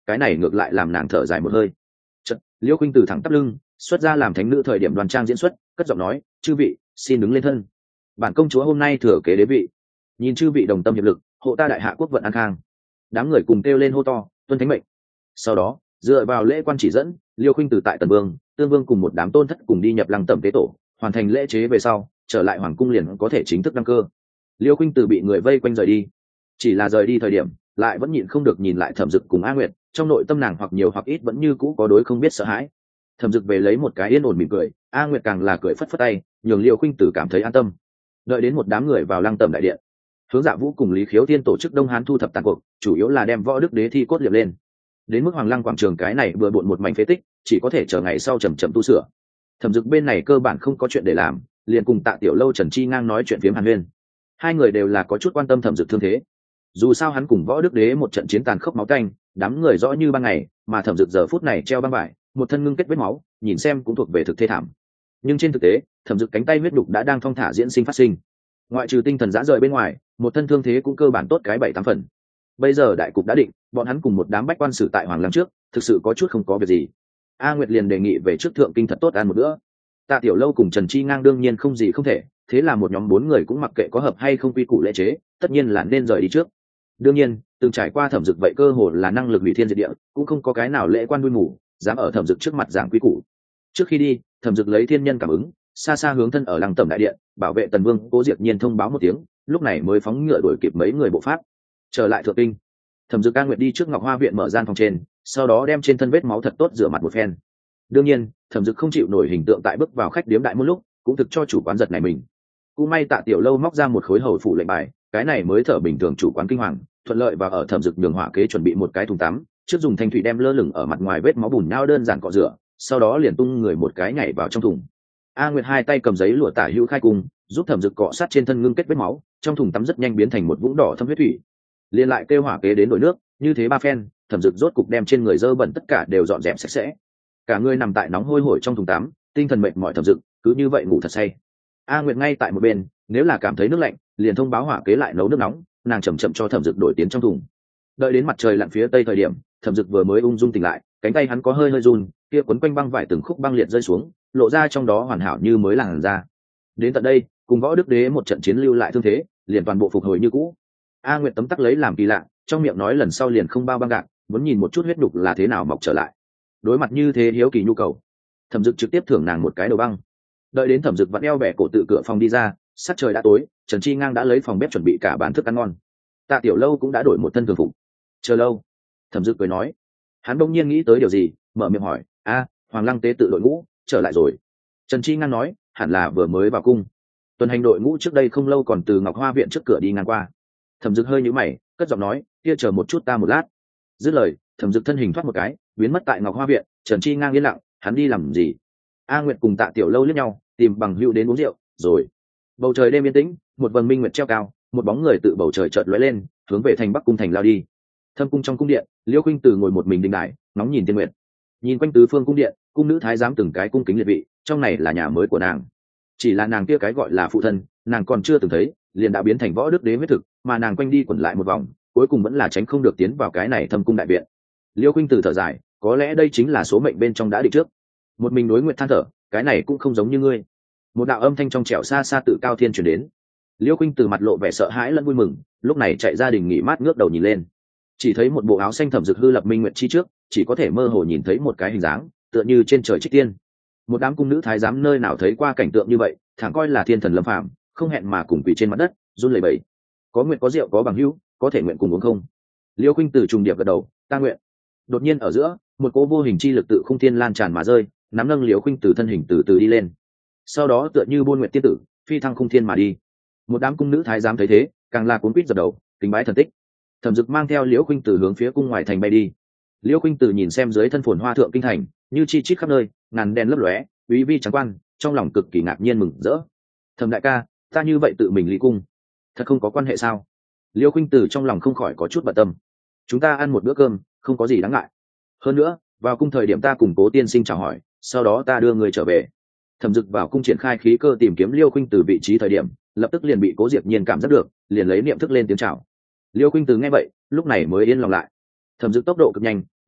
cái này ngược lại làm nàng thở dài một hơi. Chật, Liêu Khuynh Từ thẳng tắp lưng, xuất ra làm thánh nữ thời điểm đoan trang diễn xuất, cất giọng nói, chư vị xin đứng lên thân, bản công chúa hôm nay thừa kế đế vị, nhìn chư vị đồng tâm hiệp lực, hộ ta đại hạ quốc vận an khang. Đám người cùng kêu lên hô to, tuân thánh mệnh. Sau đó dựa vào lễ quan chỉ dẫn, Liêu Khuynh Từ tại Tần Vương, Tương Vương cùng một đám tôn thất cùng đi nhập lăng tẩm tế tổ, hoàn thành lễ chế về sau trở lại hoàng cung liền có thể chính thức đăng cơ. Liêu Khuynh Từ bị người vây quanh rời đi, chỉ là rời đi thời điểm lại vẫn nhịn không được nhìn lại Thẩm Dực cùng A Nguyệt, trong nội tâm nàng hoặc nhiều hoặc ít vẫn như cũ có đối không biết sợ hãi. Thẩm Dực về lấy một cái yên ổn mỉm cười, A Nguyệt càng là cười phất phất tay, nhường Liêu Khuynh Từ cảm thấy an tâm. Đợi đến một đám người vào lăng tẩm đại điện, Hướng Dạ Vũ cùng Lý Khiếu Thiên tổ chức Đông Hán thu thập tàn cuộc, chủ yếu là đem Võ Đức Đế thi cốt liệm lên. Đến mức Hoàng Lăng quảng trường cái này vừa bộn một mảnh phế tích, chỉ có thể chờ ngày sau chậm chậm tu sửa. Thẩm Dực bên này cơ bản không có chuyện để làm, liền cùng Tạ Tiểu Lâu Trần Chi Ngang nói chuyện phiếm hàn huyên. Hai người đều là có chút quan tâm Thẩm Dực thương thế. Dù sao hắn cùng Võ Đức Đế một trận chiến tàn khốc máu tanh, đám người rõ như ban ngày, mà Thẩm Dực giờ phút này treo băng vải, một thân ngưng kết vết máu, nhìn xem cũng thuộc về thực thê thảm. Nhưng trên thực tế, Thẩm Dực cánh tay huyết đục đã đang thong thả diễn sinh phát sinh. Ngoại trừ tinh thần rã rời bên ngoài, một thân thương thế cũng cơ bản tốt cái 7-8 phần. Bây giờ đại cục đã định, bọn hắn cùng một đám bách quan sử tại Hoàng Lăng trước, thực sự có chút không có việc gì. A Nguyệt liền đề nghị về trước thượng kinh thật tốt ăn một bữa. Tạ Tiểu Lâu cùng Trần Chi Ngang đương nhiên không gì không thể, thế là một nhóm 4 người cũng mặc kệ có hợp hay không quy củ lễ chế, tất nhiên là nên rời đi trước. Đương nhiên, từng trải qua Thẩm Dực vậy cơ hồ là năng lực hủy thiên diệt địa, cũng không có cái nào lễ quan đuôi mù dám ở Thẩm Dực trước mặt giảng quy củ. Trước khi đi, Thẩm Dực lấy thiên nhân cảm ứng, xa xa hướng thân ở Lăng Tẩm đại điện, bảo vệ Tần Vương Cố Diệp Nhiên thông báo một tiếng, lúc này mới phóng ngựa đuổi kịp mấy người bộ pháp. Trở lại thượng kinh, Thẩm Dực Ca Nguyệt đi trước Ngọc Hoa viện mở gian phòng trên, sau đó đem trên thân vết máu thật tốt rửa mặt một phen. Đương nhiên, Thẩm Dực không chịu nổi hình tượng tại bước vào khách điếm đại môn lúc, cũng thực cho chủ quán giật này mình. Cũng may Tạ Tiểu Lâu móc ra một khối hầu phủ lệnh bài, cái này mới thở bình thường chủ quán kinh hoàng, thuận lợi và ở Thẩm Dực nhường hỏa kế chuẩn bị một cái thùng tắm, trước dùng thanh thủy đem lơ lửng ở mặt ngoài vết máu bùn nhão đơn giản cọ rửa, sau đó liền tung người một cái nhảy vào trong thùng. A Nguyệt hai tay cầm giấy lụa tả hữu khai cung, giúp Thẩm Dực cọ sát trên thân ngưng kết vết máu, trong thùng tắm rất nhanh biến thành một vũng đỏ thâm huyết thủy. Liên lại kêu hỏa kế đến đổi nước, như thế 3 phen, Thẩm Dực rốt cục đem trên người dơ bẩn tất cả đều dọn dẹp sạch sẽ. Cả người nằm tại nóng hôi hổi trong thùng tắm, tinh thần mệt mỏi Thẩm Dực cứ như vậy ngủ thật say. A Nguyệt ngay tại một bên, nếu là cảm thấy nước lạnh, liền thông báo hỏa kế lại nấu nước nóng, nàng chậm chậm cho Thẩm Dực đổi tiến trong thùng. Đợi đến mặt trời lặn phía tây thời điểm, Thẩm Dực vừa mới ung dung tỉnh lại, cánh tay hắn có hơi run, kia quấn quanh băng vải từng khúc băng liệt rơi xuống, lộ ra trong đó hoàn hảo như mới làn da. Đến tận đây, cùng Võ Đức Đế một trận chiến lưu lại thương thế, liền toàn bộ phục hồi như cũ. A Nguyệt tấm tắc lấy làm kỳ lạ, trong miệng nói lần sau liền không bao băng gạc, muốn nhìn một chút huyết đục là thế nào mọc trở lại. Đối mặt như thế hiếu kỳ nhu cầu, Thẩm Dực trực tiếp thưởng nàng một cái đầu băng. Đợi đến Thẩm Dực vặn eo bẻ cổ tự cửa phòng đi ra, sắc trời đã tối, Trần Chi Ngang đã lấy phòng bếp chuẩn bị cả bàn thức ăn ngon. Tạ Tiểu Lâu cũng đã đổi một thân thường phục. Chờ lâu, Thẩm Dực cười nói. Hắn bỗng nhiên nghĩ tới điều gì, mở miệng hỏi, Hoàng Lăng tế tự đội ngũ trở lại rồi. Trần Chi Ngang nói, hẳn là vừa mới vào cung. Tuần hành đội ngũ trước đây không lâu còn từ Ngọc Hoa viện trước cửa đi ngang qua. Thẩm Dực hơi nhíu mày, cất giọng nói, kia chờ một chút ta một lát. Dứt lời, Thẩm Dực thân hình thoát một cái, biến mất tại Ngọc Hoa viện. Trần Chi Ngang yên lặng, hắn đi làm gì? A Nguyệt cùng Tạ Tiểu Lâu liếc nhau, tìm bằng hữu đến uống rượu, rồi. Bầu trời đêm yên tĩnh, một vầng minh nguyệt treo cao, một bóng người tự bầu trời chợt lóe lên, hướng về thành Bắc cung thành lao đi. Thâm cung trong cung điện, Liêu Khuynh Từ ngồi một mình đình đại, ngóng nhìn thiên nguyệt. Nhìn quanh tứ phương cung điện, cung nữ thái giám từng cái cung kính liệt vị, trong này là nhà mới của nàng. Chỉ là nàng kia cái gọi là phụ thân, nàng còn chưa từng thấy, liền đã biến thành Võ Đức Đế huyết thực, mà nàng quanh đi quẩn lại một vòng, cuối cùng vẫn là tránh không được tiến vào cái này Thâm cung đại viện. Liêu Khuynh Từ thở dài, có lẽ đây chính là số mệnh bên trong đã định trước. Một mình đối nguyện than thở, cái này cũng không giống như ngươi. Một đạo âm thanh trong trẻo xa xa tự cao thiên truyền đến. Liêu Khuynh Từ mặt lộ vẻ sợ hãi lẫn vui mừng, lúc này chạy ra đình nghỉ mát ngước đầu nhìn lên, chỉ thấy một bộ áo xanh Thẩm Dực hư lập minh nguyệt chi trước, chỉ có thể mơ hồ nhìn thấy một cái hình dáng, tựa như trên trời trích tiên. Một đám cung nữ thái giám nơi nào thấy qua cảnh tượng như vậy, thẳng coi là thiên thần lâm phàm, không hẹn mà cùng quỳ trên mặt đất, run lẩy bẩy. Có nguyện có rượu có bằng hữu, có thể nguyện cùng uống không? Liêu Khuynh Từ trùng điệp gật đầu, ta nguyện. Đột nhiên ở giữa, một cỗ vô hình chi lực tự không thiên lan tràn mà rơi, nắm nâng Liêu Khuynh Từ thân hình từ từ đi lên. Sau đó tựa như buôn nguyện tiên tử, phi thăng khung thiên mà đi. Một đám cung nữ thái giám thấy thế, càng là cuốn quýt giật đầu, kính bái thần tích. Thẩm Dực mang theo Liễu Khuynh Từ hướng phía cung ngoài thành bay đi. Liễu Khuynh Từ nhìn xem dưới thân phồn hoa thượng kinh thành, như chi chít khắp nơi, ngàn đèn lấp lóe, uy vi trắng quan, trong lòng cực kỳ ngạc nhiên mừng rỡ. Thẩm đại ca, ta như vậy tự mình ly cung, thật không có quan hệ sao? Liễu Khuynh Từ trong lòng không khỏi có chút bận tâm. Chúng ta ăn một bữa cơm, không có gì đáng ngại. Hơn nữa, vào cung thời điểm ta cùng Cố tiên sinh chào hỏi, sau đó ta đưa người trở về. Thẩm Dực vào cung triển khai khí cơ tìm kiếm Liễu Khuynh Từ vị trí thời điểm, lập tức liền bị Cố Diệp Nhiên cảm giác được, liền lấy niệm thức lên tiếng chào. Liêu Khuynh Từ nghe vậy, lúc này mới yên lòng lại. Thẩm Dực tốc độ cực nhanh,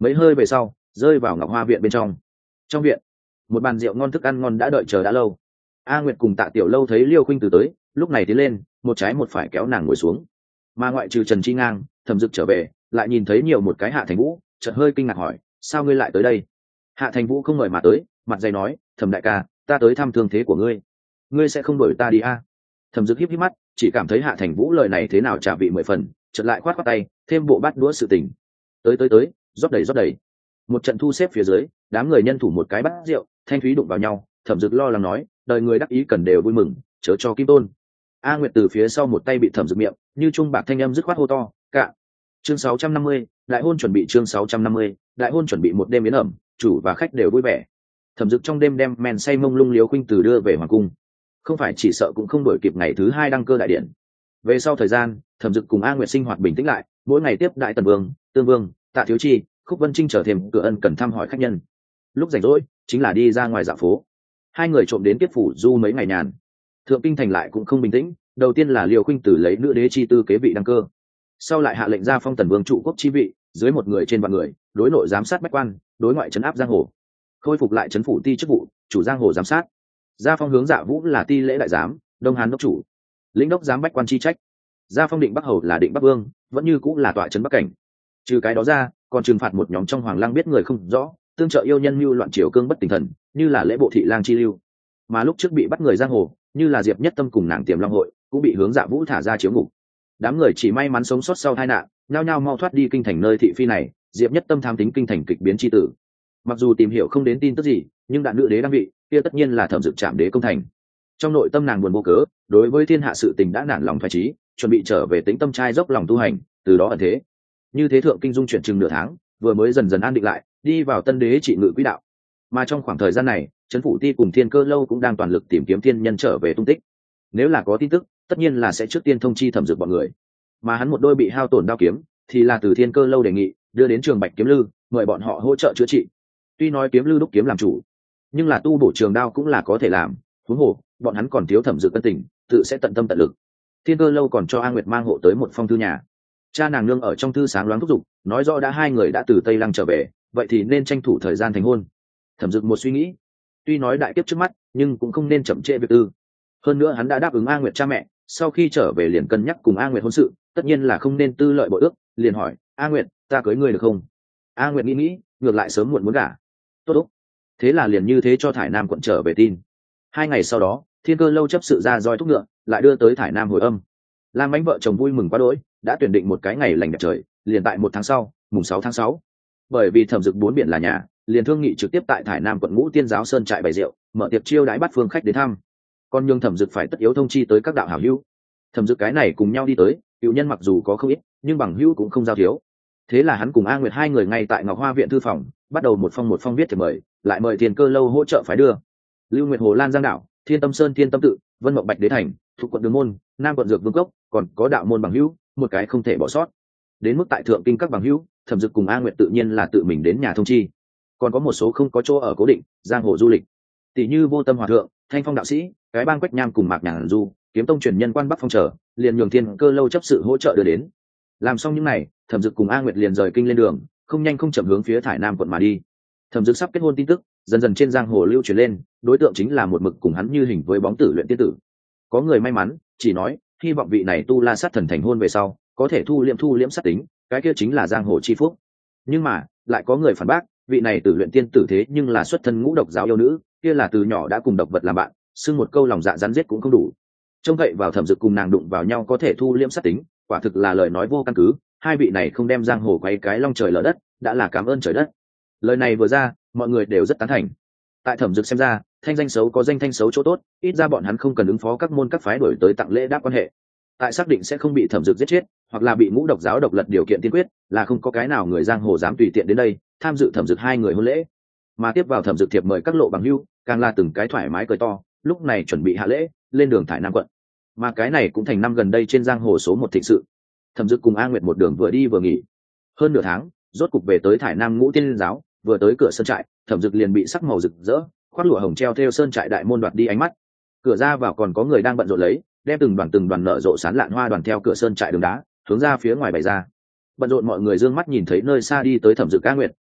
mấy hơi về sau rơi vào ngọc hoa viện bên trong viện một bàn rượu ngon thức ăn ngon đã đợi chờ đã lâu. A Nguyệt cùng Tạ Tiểu Lâu thấy Liêu Khuynh Từ tới, lúc này tiến lên một trái một phải kéo nàng ngồi xuống. Mà ngoại trừ Trần Chi Ngang, Thẩm Dực trở về lại nhìn thấy nhiều một cái Hạ Thành Vũ, chợt hơi kinh ngạc hỏi, sao ngươi lại tới đây? Hạ Thành Vũ không ngờ mà tới, mặt dày nói, Thẩm đại ca, ta tới thăm thương thế của ngươi sẽ không đuổi ta đi a? Thẩm Dực híp híp mắt, chỉ cảm thấy Hạ Thành Vũ lời này thế nào trả vị 10 phần, chợt lại khoát khoát tay, thêm bộ bát đũa sự tình. Tới, rót đầy. Một trận thu xếp phía dưới, đám người nhân thủ một cái bát rượu, thanh thúy đụng vào nhau. Thẩm Dực lo lắng nói, đời người đắc ý cần đều vui mừng, chớ cho kim tôn. A Nguyệt từ phía sau một tay bị Thẩm Dực miệng, như trung bạc thanh âm dứt khoát hô to, cạ. Chương 650, đại hôn chuẩn bị. Chương 650, đại hôn chuẩn bị. Một đêm yến ẩm, chủ và khách đều vui vẻ. Thẩm Dực trong đêm đem men say mông lung Liêu Khuynh Từ đưa về hoàng cung, không phải chỉ sợ cũng không đổi kịp ngày thứ 2 đăng cơ đại điện. Về sau thời gian, Thẩm Dực cùng A Nguyệt sinh hoạt bình tĩnh lại, mỗi ngày tiếp đại Tần Vương, Tương Vương, Tạ Thiếu Chi, Khúc Vân Trinh trở thêm cửa ân cần thăm hỏi khách nhân. Lúc rảnh rỗi chính là đi ra ngoài dạo phố. Hai người trộm đến Kiếp Phủ du mấy ngày nhàn. Thượng kinh thành lại cũng không bình tĩnh, đầu tiên là Liêu Khuynh Từ lấy nữ đế chi tư kế vị đăng cơ, sau lại hạ lệnh ra phong Tần Vương trụ quốc chi vị, dưới một người trên vạn người, đối nội giám sát bách quan, đối ngoại trấn áp giang hồ, khôi phục lại trấn phủ ti chức vụ, chủ giang hồ giám sát. Gia phong hướng Dạ Vũ là ti lễ đại giám, Đông Hán đốc chủ, lĩnh đốc giám bách quan chi trách. Gia phong Định Bắc hầu là Định Bắc Vương, vẫn như cũng là tọa trấn Bắc cảnh. Trừ cái đó ra, còn trừng phạt một nhóm trong hoàng lang biết người không rõ, tương trợ yêu nhân mưu loạn triều cương bất tỉnh thần, như là lễ bộ thị lang chi lưu. Mà lúc trước bị bắt người giang hồ, như là Diệp Nhất Tâm cùng nàng Tiềm Long hội, cũng bị hướng Dạ Vũ thả ra chiếu ngục. Đám người chỉ may mắn sống sót sau tai nạn, nhao nhao mau thoát đi kinh thành nơi thị phi này. Diệp Nhất Tâm tham tính kinh thành kịch biến chi tử, mặc dù tìm hiểu không đến tin tức gì, nhưng đạn nữ đế đang bị kia tất nhiên là Thẩm Dực chạm đế công thành. Trong nội tâm nàng buồn vô cớ, đối với thiên hạ sự tình đã nản lòng thoái trí, chuẩn bị trở về tĩnh tâm trai dốc lòng tu hành, từ đó ẩn thế. Như thế thượng kinh dung chuyển chừng nửa tháng, vừa mới dần dần an định lại, đi vào tân đế trị ngự quỹ đạo. Mà trong khoảng thời gian này, trấn phủ ti cùng Thiên Cơ lâu cũng đang toàn lực tìm kiếm thiên nhân trở về tung tích. Nếu là có tin tức, tất nhiên là sẽ trước tiên thông chi Thẩm Dực bọn người. Mà hắn một đôi bị hao tổn đao kiếm, thì là từ Thiên Cơ lâu đề nghị đưa đến Trường Bạch Kiếm Lư, mời bọn họ hỗ trợ chữa trị. Tuy nói Kiếm Lư đúc kiếm làm chủ, nhưng là tu bổ trường đao cũng là có thể làm. Huống hồ bọn hắn còn thiếu Thẩm Dực ân tình, tự sẽ tận tâm tận lực. Thiên Cơ lâu còn cho A Nguyệt mang hộ tới một phong thư nhà. Cha nàng nương ở trong thư sáng loáng thúc giục, nói rõ đã hai người đã từ Tây Lăng trở về, vậy thì nên tranh thủ thời gian thành hôn. Thẩm Dực một suy nghĩ, tuy nói đại kiếp trước mắt, nhưng cũng không nên chậm trễ việc tư. Hơn nữa hắn đã đáp ứng A Nguyệt cha mẹ, sau khi trở về liền cân nhắc cùng A Nguyệt hôn sự, tất nhiên là không nên tư lợi bội ước, liền hỏi, A Nguyệt, ta cưới ngươi được không? A Nguyệt nghĩ, ngược lại sớm muộn muốn gả. Tốt úc. Thế là liền như thế cho Thải Nam quận trở về tin. 2 ngày sau đó, Thiên Cơ lâu chấp sự ra roi thúc ngựa, lại đưa tới Thải Nam hồi âm. Lam Ánh vợ chồng vui mừng quá đỗi, đã tuyển định một cái ngày lành đẹp trời, liền tại 1 tháng sau, mùng 6 tháng 6. Bởi vì Thẩm Dực 4 biển là nhà, liền thương nghị trực tiếp tại Thải Nam quận Ngũ Tiên giáo sơn trại bày rượu, mở tiệc chiêu đãi bắt phương khách đến thăm. Còn nhường Thẩm Dực phải tất yếu thông chi tới các đạo hảo hữu. Thẩm Dực cái này cùng nhau đi tới, hữu nhân mặc dù có không ít, nhưng bằng hữu cũng không giao thiếu. Thế là hắn cùng A Nguyệt hai người ngay tại Ngọc Hoa viện thư phòng, bắt đầu một phong viết thiệp mời, lại mời Thiên Cơ lâu hỗ trợ phái đưa. Lưu Nguyệt Hồ Lan Giang đảo, Thiên Tâm Sơn Thiên Tâm tự, Vân Mộng Bạch Đế thành, thuộc quận Đường môn, Nam quận Dược Vương cốc, còn có đạo môn bằng hữu, một cái không thể bỏ sót. Đến mức tại thượng kinh các bằng hữu, Thẩm Dực cùng A Nguyệt tự nhiên là tự mình đến nhà thông chi. Còn có một số không có chỗ ở cố định, giang hồ du lịch, tỷ như Vô Tâm hòa thượng, Thanh Phong đạo sĩ, cái bang Quách Nham cùng Mạc Nhàn Du, Kiếm tông truyền nhân quan Bắc Phong trở, liền nhường Thiên Cơ lâu chấp sự hỗ trợ đưa đến. Làm xong những này, Thẩm Dực cùng A Nguyệt liền rời kinh lên đường, không nhanh không chậm hướng phía Thải Nam quận mà đi. Thẩm Dực sắp kết hôn tin tức dần dần trên giang hồ lưu truyền lên, đối tượng chính là một mực cùng hắn như hình với bóng tử Luyện Tiên tử. Có người may mắn chỉ nói hy vọng vị này tu la sát thần thành hôn về sau có thể thu liễm sát tính, cái kia chính là giang hồ chi phúc. Nhưng mà lại có người phản bác, vị này Tử Luyện Tiên tử thế nhưng là xuất thân Ngũ Độc giáo yêu nữ, kia là từ nhỏ đã cùng độc vật làm bạn, xưng một câu lòng dạ rắn giết cũng không đủ. Trông cậy vào Thẩm Dực cùng nàng đụng vào nhau có thể thu liễm sát tính, quả thực là lời nói vô căn cứ. Hai vị này không đem giang hồ quay cái long trời lở đất, đã là cảm ơn trời đất. Lời này vừa ra, mọi người đều rất tán thành. Tại Thẩm Dực xem ra, thanh danh xấu có danh thanh xấu chỗ tốt, ít ra bọn hắn không cần ứng phó các môn các phái đổi tới tặng lễ đáp quan hệ. Tại xác định sẽ không bị Thẩm Dực giết chết, hoặc là bị Ngũ Độc giáo độc lật điều kiện tiên quyết, là không có cái nào người giang hồ dám tùy tiện đến đây tham dự Thẩm Dực hai người hôn lễ. Mà tiếp vào Thẩm Dực thiệp mời các lộ bằng hữu, càng là từng cái thoải mái cười to, lúc này chuẩn bị hạ lễ, lên đường Thải Nam quận. Mà cái này cũng thành năm gần đây trên giang hồ số 1 thịnh sự. Thẩm Dực cùng A Nguyệt một đường vừa đi vừa nghỉ, hơn nửa tháng, rốt cục về tới Thải Nam Ngũ Tiên giáo. Vừa tới cửa sơn trại, Thẩm Dực liền bị sắc màu rực rỡ khoác lụa hồng treo theo sơn trại đại môn đoạt đi ánh mắt. Cửa ra vào còn có người đang bận rộn lấy, đem từng đoàn nở rộ sán lạn hoa đoàn theo cửa sơn trại đường đá hướng ra phía ngoài bày ra. Bận rộn mọi người dương mắt nhìn thấy nơi xa đi tới Thẩm Dực A Nguyệt,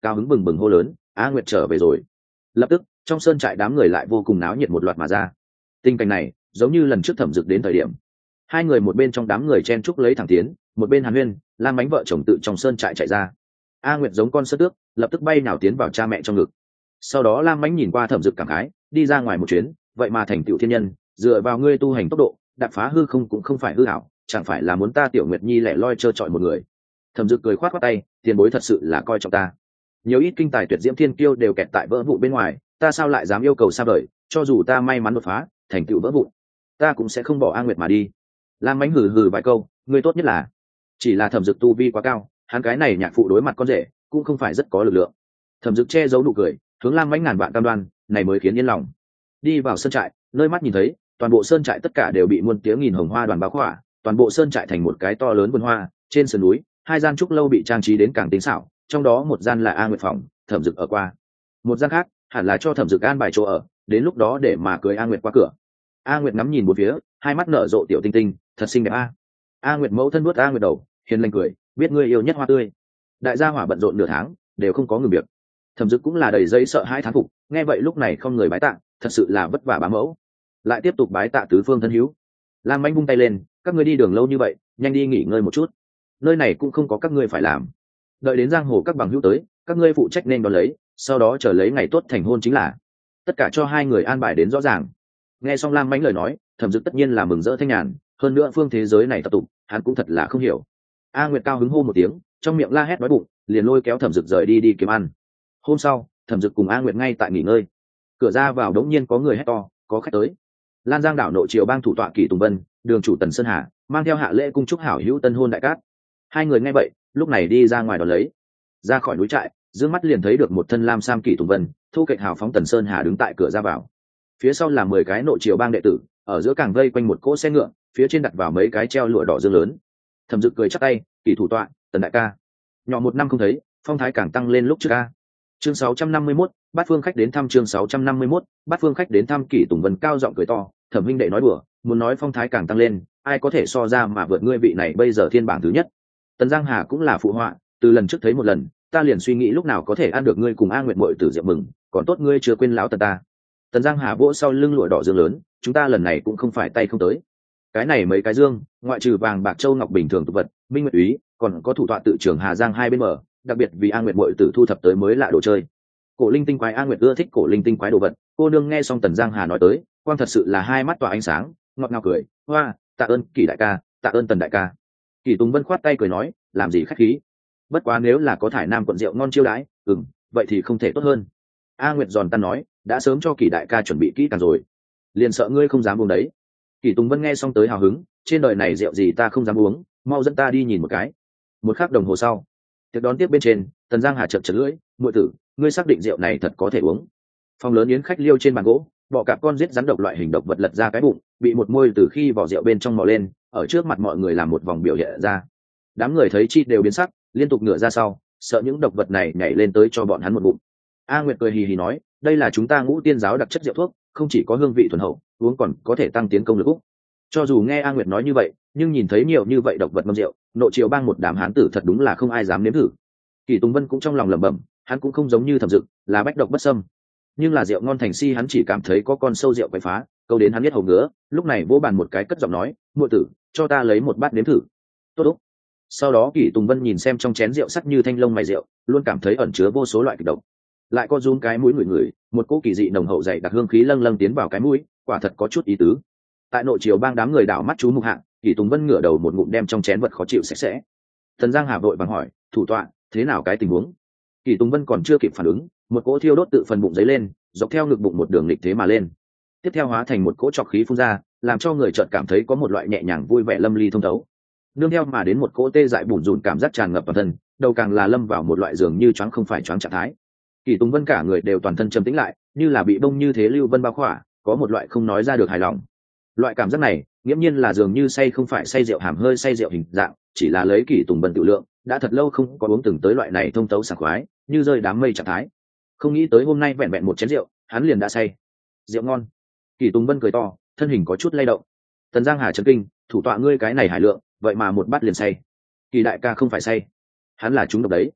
cao hứng bừng bừng hô lớn: A Nguyệt trở về rồi. Lập tức trong sơn trại đám người lại vô cùng náo nhiệt một loạt mà ra. Tình cảnh này giống như lần trước Thẩm Dực đến thời điểm, hai người một bên trong đám người chen chúc lấy thẳng tiến, một bên Hàn Huyên, Lam Bánh vợ chồng tự trong sơn trại chạy ra. A Nguyệt giống con sơ tước, lập tức bay nào tiến vào cha mẹ trong ngực. Sau đó Lam Bánh nhìn qua Thẩm Dực cảm khái, đi ra ngoài một chuyến, vậy mà thành tựu thiên nhân, dựa vào ngươi tu hành tốc độ, đạp phá hư không cũng không phải hư ảo, chẳng phải là muốn ta Tiểu Nguyệt Nhi lẻ loi trơ trọi một người. Thẩm Dực cười khoát khoát tay, tiền bối thật sự là coi trọng ta. Nhiều ít kinh tài tuyệt diễm thiên kiêu đều kẹt tại vỡ vụ bên ngoài, ta sao lại dám yêu cầu xa vời, cho dù ta may mắn đột phá, thành tựu vỡ vụ, ta cũng sẽ không bỏ A Nguyệt mà đi. Lam Bánh hừ hừ vài câu, ngươi tốt nhất là, chỉ là Thẩm Dực tu vi quá cao, hắn cái này nhạc phụ đối mặt con rể cũng không phải rất có lực lượng. Thẩm Dực che giấu nụ cười, hướng Lam Bánh ngàn vạn cam đoan, này mới khiến yên lòng. Đi vào sơn trại, nơi mắt nhìn thấy toàn bộ sơn trại tất cả đều bị muôn tiếng nghìn hồng hoa đoàn bao khỏa, toàn bộ sơn trại thành một cái to lớn vườn hoa. Trên sườn núi, hai gian trúc lâu bị trang trí đến càng tinh xảo, trong đó một gian là A Nguyệt phòng, Thẩm Dực ở qua. Một gian khác hẳn là cho Thẩm Dực an bài chỗ ở, đến lúc đó để mà cưới A Nguyệt qua cửa. A Nguyệt ngắm nhìn một phía, hai mắt nở rộ tiểu tinh tinh, thật xinh đẹp a. A Nguyệt mẫu thân vuốt A Nguyệt đầu, hiền lành cười, biết ngươi yêu nhất hoa tươi. Đại gia hỏa bận rộn nửa tháng, đều không có ngừng việc. Thẩm Dực cũng là đầy dây sợ hãi thán phục, nghe vậy lúc này không người bái tạ, thật sự là vất vả bá mẫu. Lại tiếp tục bái tạ tứ phương thân hữu. Lam Manh vung tay lên, các ngươi đi đường lâu như vậy, nhanh đi nghỉ ngơi một chút. Nơi này cũng không có các ngươi phải làm. Đợi đến giang hồ các bằng hữu tới, các ngươi phụ trách nên đón lấy, sau đó chờ lấy ngày tốt thành hôn chính là. Tất cả cho hai người an bài đến rõ ràng. Nghe xong Lam Manh lời nói, Thẩm Dực tất nhiên là mừng rỡ thanh nhàn, hơn nữa phương thế giới này tập tục, hắn cũng thật là không hiểu. A Nguyệt cao hứng hô một tiếng, trong miệng la hét đói bụng, liền lôi kéo Thẩm Dực rời đi đi kiếm ăn. Hôm sau, Thẩm Dực cùng A Nguyệt ngay tại nghỉ ngơi. Cửa ra vào đống nhiên có người hét to, có khách tới. Lan Giang đảo nội triều bang thủ tọa Kỳ Tùng Vân, đường chủ Tần Sơn Hà, mang theo hạ lễ cung chúc hảo hữu tân hôn đại cát. Hai người nghe vậy, lúc này đi ra ngoài đón lấy. Ra khỏi núi trại, dương mắt liền thấy được một thân lam sam Kỳ Tùng Vân, thu kệch hào phóng Tần Sơn Hà đứng tại cửa ra vào. Phía sau là 10 cái nội triều bang đệ tử, ở giữa càng vây quanh một cỗ xe ngựa, phía trên đặt vào mấy cái treo lụa đỏ dương lớn. Thẩm Dực cười chắp tay, Kỳ thủ tọa, Tần đại ca. Nhỏ một năm không thấy, phong thái càng tăng lên lúc trước ca. Chương 651, Bát Phương khách đến thăm. Chương 651, Bát Phương khách đến thăm. Kỳ Tùng Vân cao giọng cười to, Thẩm huynh đệ nói đùa, muốn nói phong thái càng tăng lên, ai có thể so ra mà vượt ngươi vị này bây giờ thiên bảng thứ nhất. Tần Giang Hà cũng là phụ họa, từ lần trước thấy một lần, ta liền suy nghĩ lúc nào có thể ăn được ngươi cùng A Nguyệt muội tử rượu mừng, còn tốt ngươi chưa quên lão Tần ta. Tần Giang Hà vỗ sau lưng lụa đỏ dương lớn, chúng ta lần này cũng không phải tay không tới. Cái này mấy cái dương, ngoại trừ vàng bạc châu ngọc bình thường tục vật, minh nguyệt úy, còn có thủ tọa tự trưởng Hà Giang hai bên mở, đặc biệt vì A Nguyệt muội tử thu thập tới mới lạ đồ chơi. Cổ linh tinh quái, A Nguyệt ưa thích cổ linh tinh quái đồ vật. Cô nương nghe xong Tần Giang Hà nói tới, quang thật sự là hai mắt tỏa ánh sáng, ngọt ngào cười, hoa, tạ ơn Kỳ đại ca, tạ ơn Tần đại ca. Kỳ Tùng Vân khoát tay cười nói, làm gì khách khí. Bất quá nếu là có thải nam quận rượu ngon chiêu đãi, vậy thì không thể tốt hơn. A Nguyệt giòn tan nói, đã sớm cho Kỳ đại ca chuẩn bị kỹ càng rồi, liền sợ ngươi không dám uống đấy. Kỳ Tùng Vân nghe xong tới hào hứng, trên đời này rượu gì ta không dám uống, mau dẫn ta đi nhìn một cái. Một khắc đồng hồ sau, tiệc đón tiếp bên trên, Tần Giang Hà chật chật lưỡi, muội tử, ngươi xác định rượu này thật có thể uống. Phòng lớn yến khách liêu trên bàn gỗ, bọ cạp con giết rắn độc loại hình độc vật lật ra cái bụng, bị một môi từ khi vỏ rượu bên trong mò lên, ở trước mặt mọi người làm một vòng biểu hiện ra. Đám người thấy chi đều biến sắc, liên tục ngửa ra sau, sợ những độc vật này nhảy lên tới cho bọn hắn một bụng. A Nguyệt cười hì hì nói, đây là chúng ta Ngũ Tiên giáo đặc chất rượu thuốc, không chỉ có hương vị thuần hậu, uống còn có thể tăng tiến công lực úc. Cho dù nghe A Nguyệt nói như vậy, nhưng nhìn thấy nhiều như vậy độc vật ngâm rượu, nội triều bang một đám hán tử thật đúng là không ai dám nếm thử. Kỳ Tùng Vân cũng trong lòng lẩm bẩm, hắn cũng không giống như Thẩm Dực, là bách độc bất xâm, nhưng là rượu ngon thành si hắn chỉ cảm thấy có con sâu rượu quậy phá, câu đến hắn biết hầu ngứa, lúc này vỗ bàn một cái cất giọng nói, muội tử, cho ta lấy một bát nếm thử. Tốt úc. Sau đó Kỳ Tùng Vân nhìn xem trong chén rượu sắc như thanh long mày rượu, luôn cảm thấy ẩn chứa vô số loại kịch độc. Lại có rúm cái mũi ngửi, một cỗ kỳ dị nồng hậu dày đặc hương khí lâng lâng tiến vào cái mũi, quả thật có chút ý tứ. Tại nội triều bang đám người đảo mắt chú mục hạng, Kỳ Tùng Vân ngửa đầu một ngụm đem trong chén vật khó chịu sạch sẽ. Thần Giang Hà vội vàng hỏi, thủ tọa, thế nào cái tình huống? Kỳ Tùng Vân còn chưa kịp phản ứng, một cỗ thiêu đốt tự phần bụng giấy lên, dọc theo ngực bụng một đường nghịch thế mà lên. Tiếp theo hóa thành một cỗ trọc khí phun ra, làm cho người chợt cảm thấy có một loại nhẹ nhàng vui vẻ lâm ly thông thấu. Nương theo mà đến một cỗ tê dại bủn rủn cảm giác tràn ngập vào thân, đầu càng là lâm vào một loại dường như choáng không phải choáng trạng thái. Kỳ Tùng Vân cả người đều toàn thân trầm tĩnh lại, như là bị bông như thế lưu vân bao khỏa, có một loại không nói ra được hài lòng. Loại cảm giác này, nghiễm nhiên là dường như say không phải say rượu hàm hơi say rượu hình dạng, chỉ là lấy Kỳ Tùng Vân tự lượng, đã thật lâu không có uống từng tới loại này thông tấu sảng khoái, như rơi đám mây trạng thái. Không nghĩ tới hôm nay vẹn vẹn một chén rượu, hắn liền đã say. Rượu ngon. Kỳ Tùng Vân cười to, thân hình có chút lay động. Tần Giang Hà chấn kinh, thủ tọa ngươi cái này hải lượng, vậy mà một bát liền say. Kỳ đại ca không phải say, hắn là trúng độc đấy.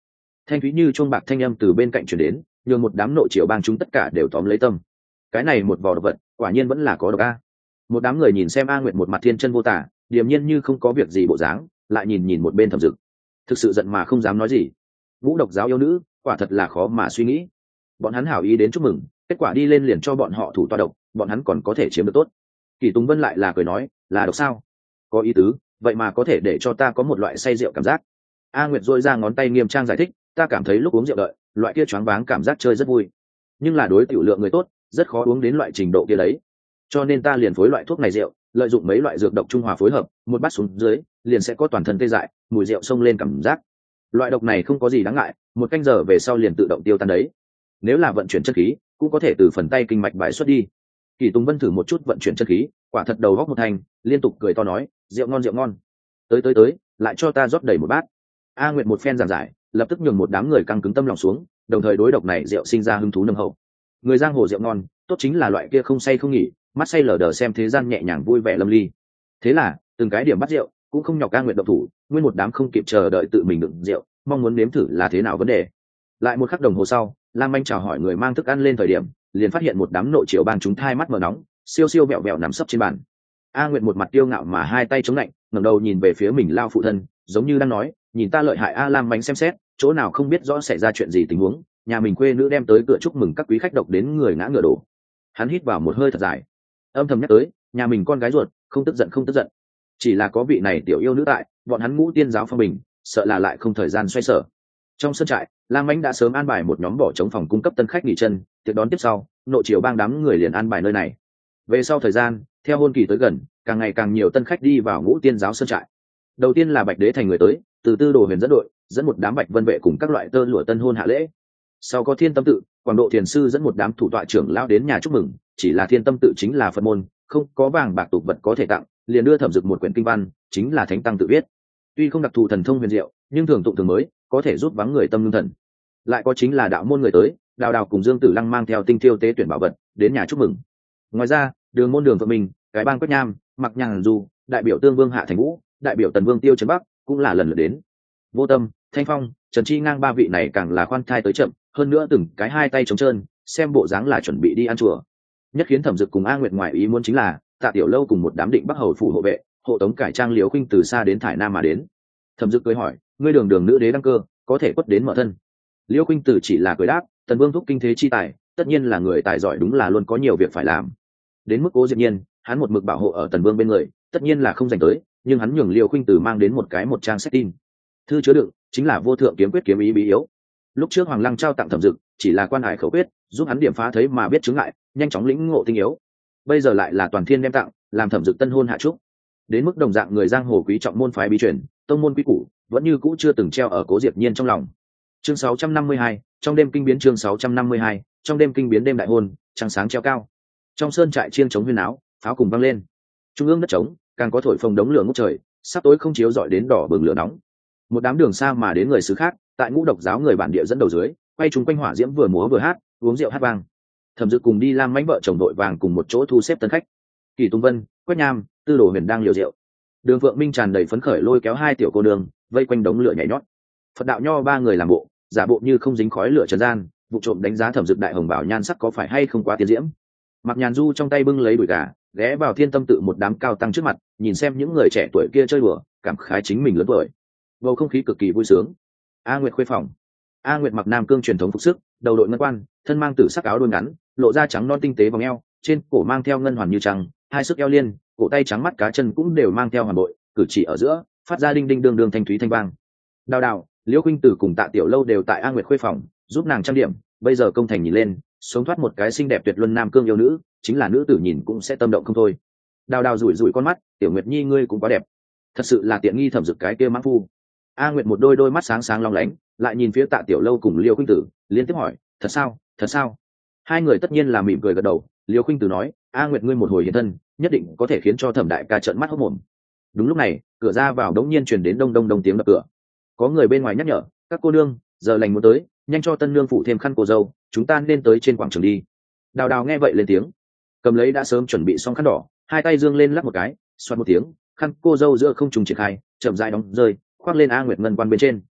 Thanh thúy như chuông bạc thanh âm từ bên cạnh truyền đến, nhường một đám nội triều bang chúng tất cả đều tóm lấy tâm. Cái này một vò độc vật quả nhiên vẫn là có độc a. Một đám người nhìn xem A Nguyệt một mặt thiên chân vô tả, điềm nhiên như không có việc gì bộ dáng, lại nhìn nhìn một bên Thẩm Dực, thực sự giận mà không dám nói gì. Ngũ độc giáo yêu nữ quả thật là khó mà suy nghĩ. Bọn hắn hảo ý đến chúc mừng, kết quả đi lên liền cho bọn họ thủ toa độc, bọn hắn còn có thể chiếm được tốt. Kỷ Tùng Vân lại là cười nói, là độc sao? Có ý tứ, vậy mà có thể để cho ta có một loại say rượu cảm giác. A Nguyệt dội ra ngón tay nghiêm trang giải thích, ta cảm thấy lúc uống rượu đợi, loại kia choáng váng cảm giác chơi rất vui, nhưng là đối tiểu lượng người tốt rất khó uống đến loại trình độ kia đấy, cho nên ta liền phối loại thuốc này rượu, lợi dụng mấy loại dược độc trung hòa phối hợp, một bát xuống dưới liền sẽ có toàn thân tê dại, mùi rượu xông lên cảm giác. Loại độc này không có gì đáng ngại, một canh giờ về sau liền tự động tiêu tan đấy. Nếu là vận chuyển chân khí cũng có thể từ phần tay kinh mạch bài xuất đi. Kỷ Tùng Vân thử một chút vận chuyển chân khí, quả thật đầu góc một thành, liên tục cười to nói, rượu ngon rượu ngon, tới lại cho ta rót đầy một bát. A Nguyệt một phen giảng giải, lập tức nhường một đám người căng cứng tâm lòng xuống, đồng thời đối độc này rượu sinh ra hứng thú nồng hậu. Người giang hồ rượu ngon tốt chính là loại kia không say không nghỉ, mắt say lờ đờ xem thế gian nhẹ nhàng vui vẻ lâm ly. Thế là từng cái điểm bắt rượu cũng không nhọc A Nguyệt động thủ, nguyên một đám không kịp chờ đợi tự mình đựng rượu, mong muốn nếm thử là thế nào vấn đề. Lại một khắc đồng hồ sau, Lam Anh chào hỏi người mang thức ăn lên thời điểm, liền phát hiện một đám nội triều bang chúng hai mắt mở nóng, siêu siêu vẹo vẹo nằm sấp trên bàn. A Nguyệt một mặt tiêu ngạo mà hai tay chống lạnh, ngẩng đầu nhìn về phía mình lao phụ thân, giống như đang nói, nhìn ta lợi hại a. Lam Anh xem xét, chỗ nào không biết rõ xảy ra chuyện gì tình huống, nhà mình quê nữ đem tới cửa chúc mừng các quý khách độc đến người ngã ngựa đổ. Hắn hít vào một hơi thật dài, âm thầm nhắc tới, nhà mình con gái ruột, không tức giận, chỉ là có vị này tiểu yêu nữ tại, bọn hắn Ngũ Tiên giáo phong bình, sợ là lại không thời gian xoay sở. Trong sân trại, Lam Anh đã sớm an bài một nhóm bỏ trống phòng cung cấp tân khách nghỉ chân, tiệc đón tiếp sau, nội triều bang đám người liền an bài nơi này. Về sau thời gian, theo hôn kỳ tới gần, càng ngày càng nhiều tân khách đi vào Ngũ Tiên giáo sơn trại. Đầu tiên là Bạch Đế thành người tới, từ Tư Đồ Huyền dẫn đội, dẫn một đám Bạch Vân vệ cùng các loại tơ lụa tân hôn hạ lễ. Sau có Thiên Tâm tự, Quảng Độ thiền sư dẫn một đám thủ tọa trưởng lao đến nhà chúc mừng, chỉ là Thiên Tâm tự chính là Phật môn, không có vàng bạc tục vật có thể tặng, liền đưa Thẩm Dực một quyển kinh văn, chính là Thánh tăng tự viết. Tuy không đặc thù thần thông huyền diệu, nhưng thường tụng thường mới, có thể giúp vắng người tâm lương thần. Lại có chính là đạo môn người tới, Đào Đào cùng Dương Tử Lăng mang theo tinh thiêu tế tuyển bảo vật đến nhà chúc mừng. Ngoài ra, Đường Môn Đường Phượng Minh, cái bang Quách Nham, Mặc Nhàn Du, đại biểu Tương Vương Hạ Thành Vũ, đại biểu Tần Vương Tiêu Trấn Bắc cũng là lần lượt đến. Vô Tâm, Thanh Phong, Trần Chi Ngang ba vị này càng là khoan thai tới chậm, hơn nữa từng cái hai tay trống trơn, xem bộ dáng là chuẩn bị đi ăn chùa. Nhất khiến Thẩm Dực cùng A Nguyệt ngoài ý muốn chính là, Tạ Tiểu Lâu cùng một đám Định Bắc hầu phủ hộ vệ, hộ tống cải trang Liễu Khuynh từ xa đến Thải Nam mà đến. Thẩm Dực cười hỏi, ngươi Đường Đường nữ đế đăng cơ, có thể quất đến mở thân. Liễu Khuynh từ chỉ là cười đáp, Tần Vương thúc kinh thế chi tài, tất nhiên là người tài giỏi, đúng là luôn có nhiều việc phải làm. Đến mức Cố Diệp Nhiên, hắn một mực bảo hộ ở Tần Vương bên người, tất nhiên là không dành tới, nhưng hắn nhường Liễu Khuynh từ mang đến một trang sách tin. Thư chứa đựng chính là vô thượng kiếm quyết kiếm ý bí yếu. Lúc trước Hoàng Lăng trao tặng Thẩm Dực, chỉ là quan hải khẩu quyết, giúp hắn điểm phá thấy mà biết chứng ngại, nhanh chóng lĩnh ngộ tinh yếu. Bây giờ lại là toàn thiên đem tặng, làm Thẩm Dực tân hôn hạ trúc. Đến mức đồng dạng người giang hồ quý trọng môn phái bí truyền, tông môn quý cũ, vẫn như cũ chưa từng treo ở Cố Diệp Nhiên trong lòng. Chương 652, trong đêm kinh biến. Chương 652, trong đêm kinh biến. Đêm đại hôn, trăng sáng treo cao. Trong sơn trại chiêng trống huyên áo, pháo cùng vang lên. Trung ương đất trống, càng có thổi phồng đống lửa ngút trời, sắp tối không chiếu rọi đến đỏ bừng lửa nóng. Một đám đường xa mà đến người xứ khác, tại Ngũ độc giáo người bản địa dẫn đầu dưới, quay chúng quanh hỏa diễm vừa múa vừa hát, uống rượu hát vang. Thẩm Dực cùng đi Lam Mãnh vợ chồng đội vàng cùng một chỗ thu xếp tân khách. Kỳ Tùng Vân, Quách Nham, Tư Đồ Huyền đang liều rượu. Đường Phượng Minh tràn đầy phấn khởi lôi kéo hai tiểu cô đường, vây quanh đống lửa nhảy nhót. Phật đạo nho ba người làm bộ, giả bộ như không dính khói lửa trần gian, vụ trộm đánh giá Thẩm Dực đại hồng bảo nhan sắc có phải hay không quá tiến diễm. Mặc Nhàn Du trong tay bưng lấy đùi gà, ghé vào Thiên Tâm tự một đám cao tăng trước mặt, nhìn xem những người trẻ tuổi kia chơi đùa, cảm khái chính mình lớn tuổi. Bầu không khí cực kỳ vui sướng. A Nguyệt khuê phòng. A Nguyệt mặc nam cương truyền thống phục sức, đầu đội ngân quan, thân mang tử sắc áo đôi ngắn, lộ ra trắng non tinh tế vòng eo, trên cổ mang theo ngân hoàn như trăng, hai sức eo liên, cổ tay trắng mắt cá chân cũng đều mang theo hoàn bội, cử chỉ ở giữa phát ra đinh đinh đương đương thanh thúy thanh vang. Đào Đào, Liễu Khuynh Tử cùng Tạ Tiểu Lâu đều tại A Nguyệt khuê phòng, giúp nàng trang điểm. Bây giờ công thành nhìn lên, sống thoát một cái xinh đẹp tuyệt luân nam cương yêu nữ, chính là nữ tử nhìn cũng sẽ tâm động không thôi. Đào Đào rủi rủi con mắt, Tiểu Nguyệt Nhi ngươi cũng quá đẹp, thật sự là tiện nghi Thẩm Dực cái kia mãng phu. A Nguyệt một đôi mắt sáng sáng long lánh, lại nhìn phía Tạ Tiểu Lâu cùng Liễu Khuynh Tử, liên tiếp hỏi, thật sao, thật sao? Hai người tất nhiên là mỉm cười gật đầu. Liễu Khuynh Tử nói, A Nguyệt ngươi một hồi hiện thân, nhất định có thể khiến cho Thẩm đại ca trợn mắt hốt mồm. Đúng lúc này, cửa ra vào đống nhiên truyền đến đông đông đông tiếng đập cửa. Có người bên ngoài nhắc nhở, các cô nương, giờ lành muốn tới, nhanh cho tân nương phụ thêm khăn cô dâu, chúng ta nên tới trên quảng trường đi. Đào Đào nghe vậy lên tiếng, cầm lấy đã sớm chuẩn bị xong khăn đỏ, hai tay dương lên lắc một cái, xoát một tiếng, khăn cô dâu giữa không trùng triển khai, chậm rãi đóng rơi, khoác lên A Nguyệt ngân quan bên trên.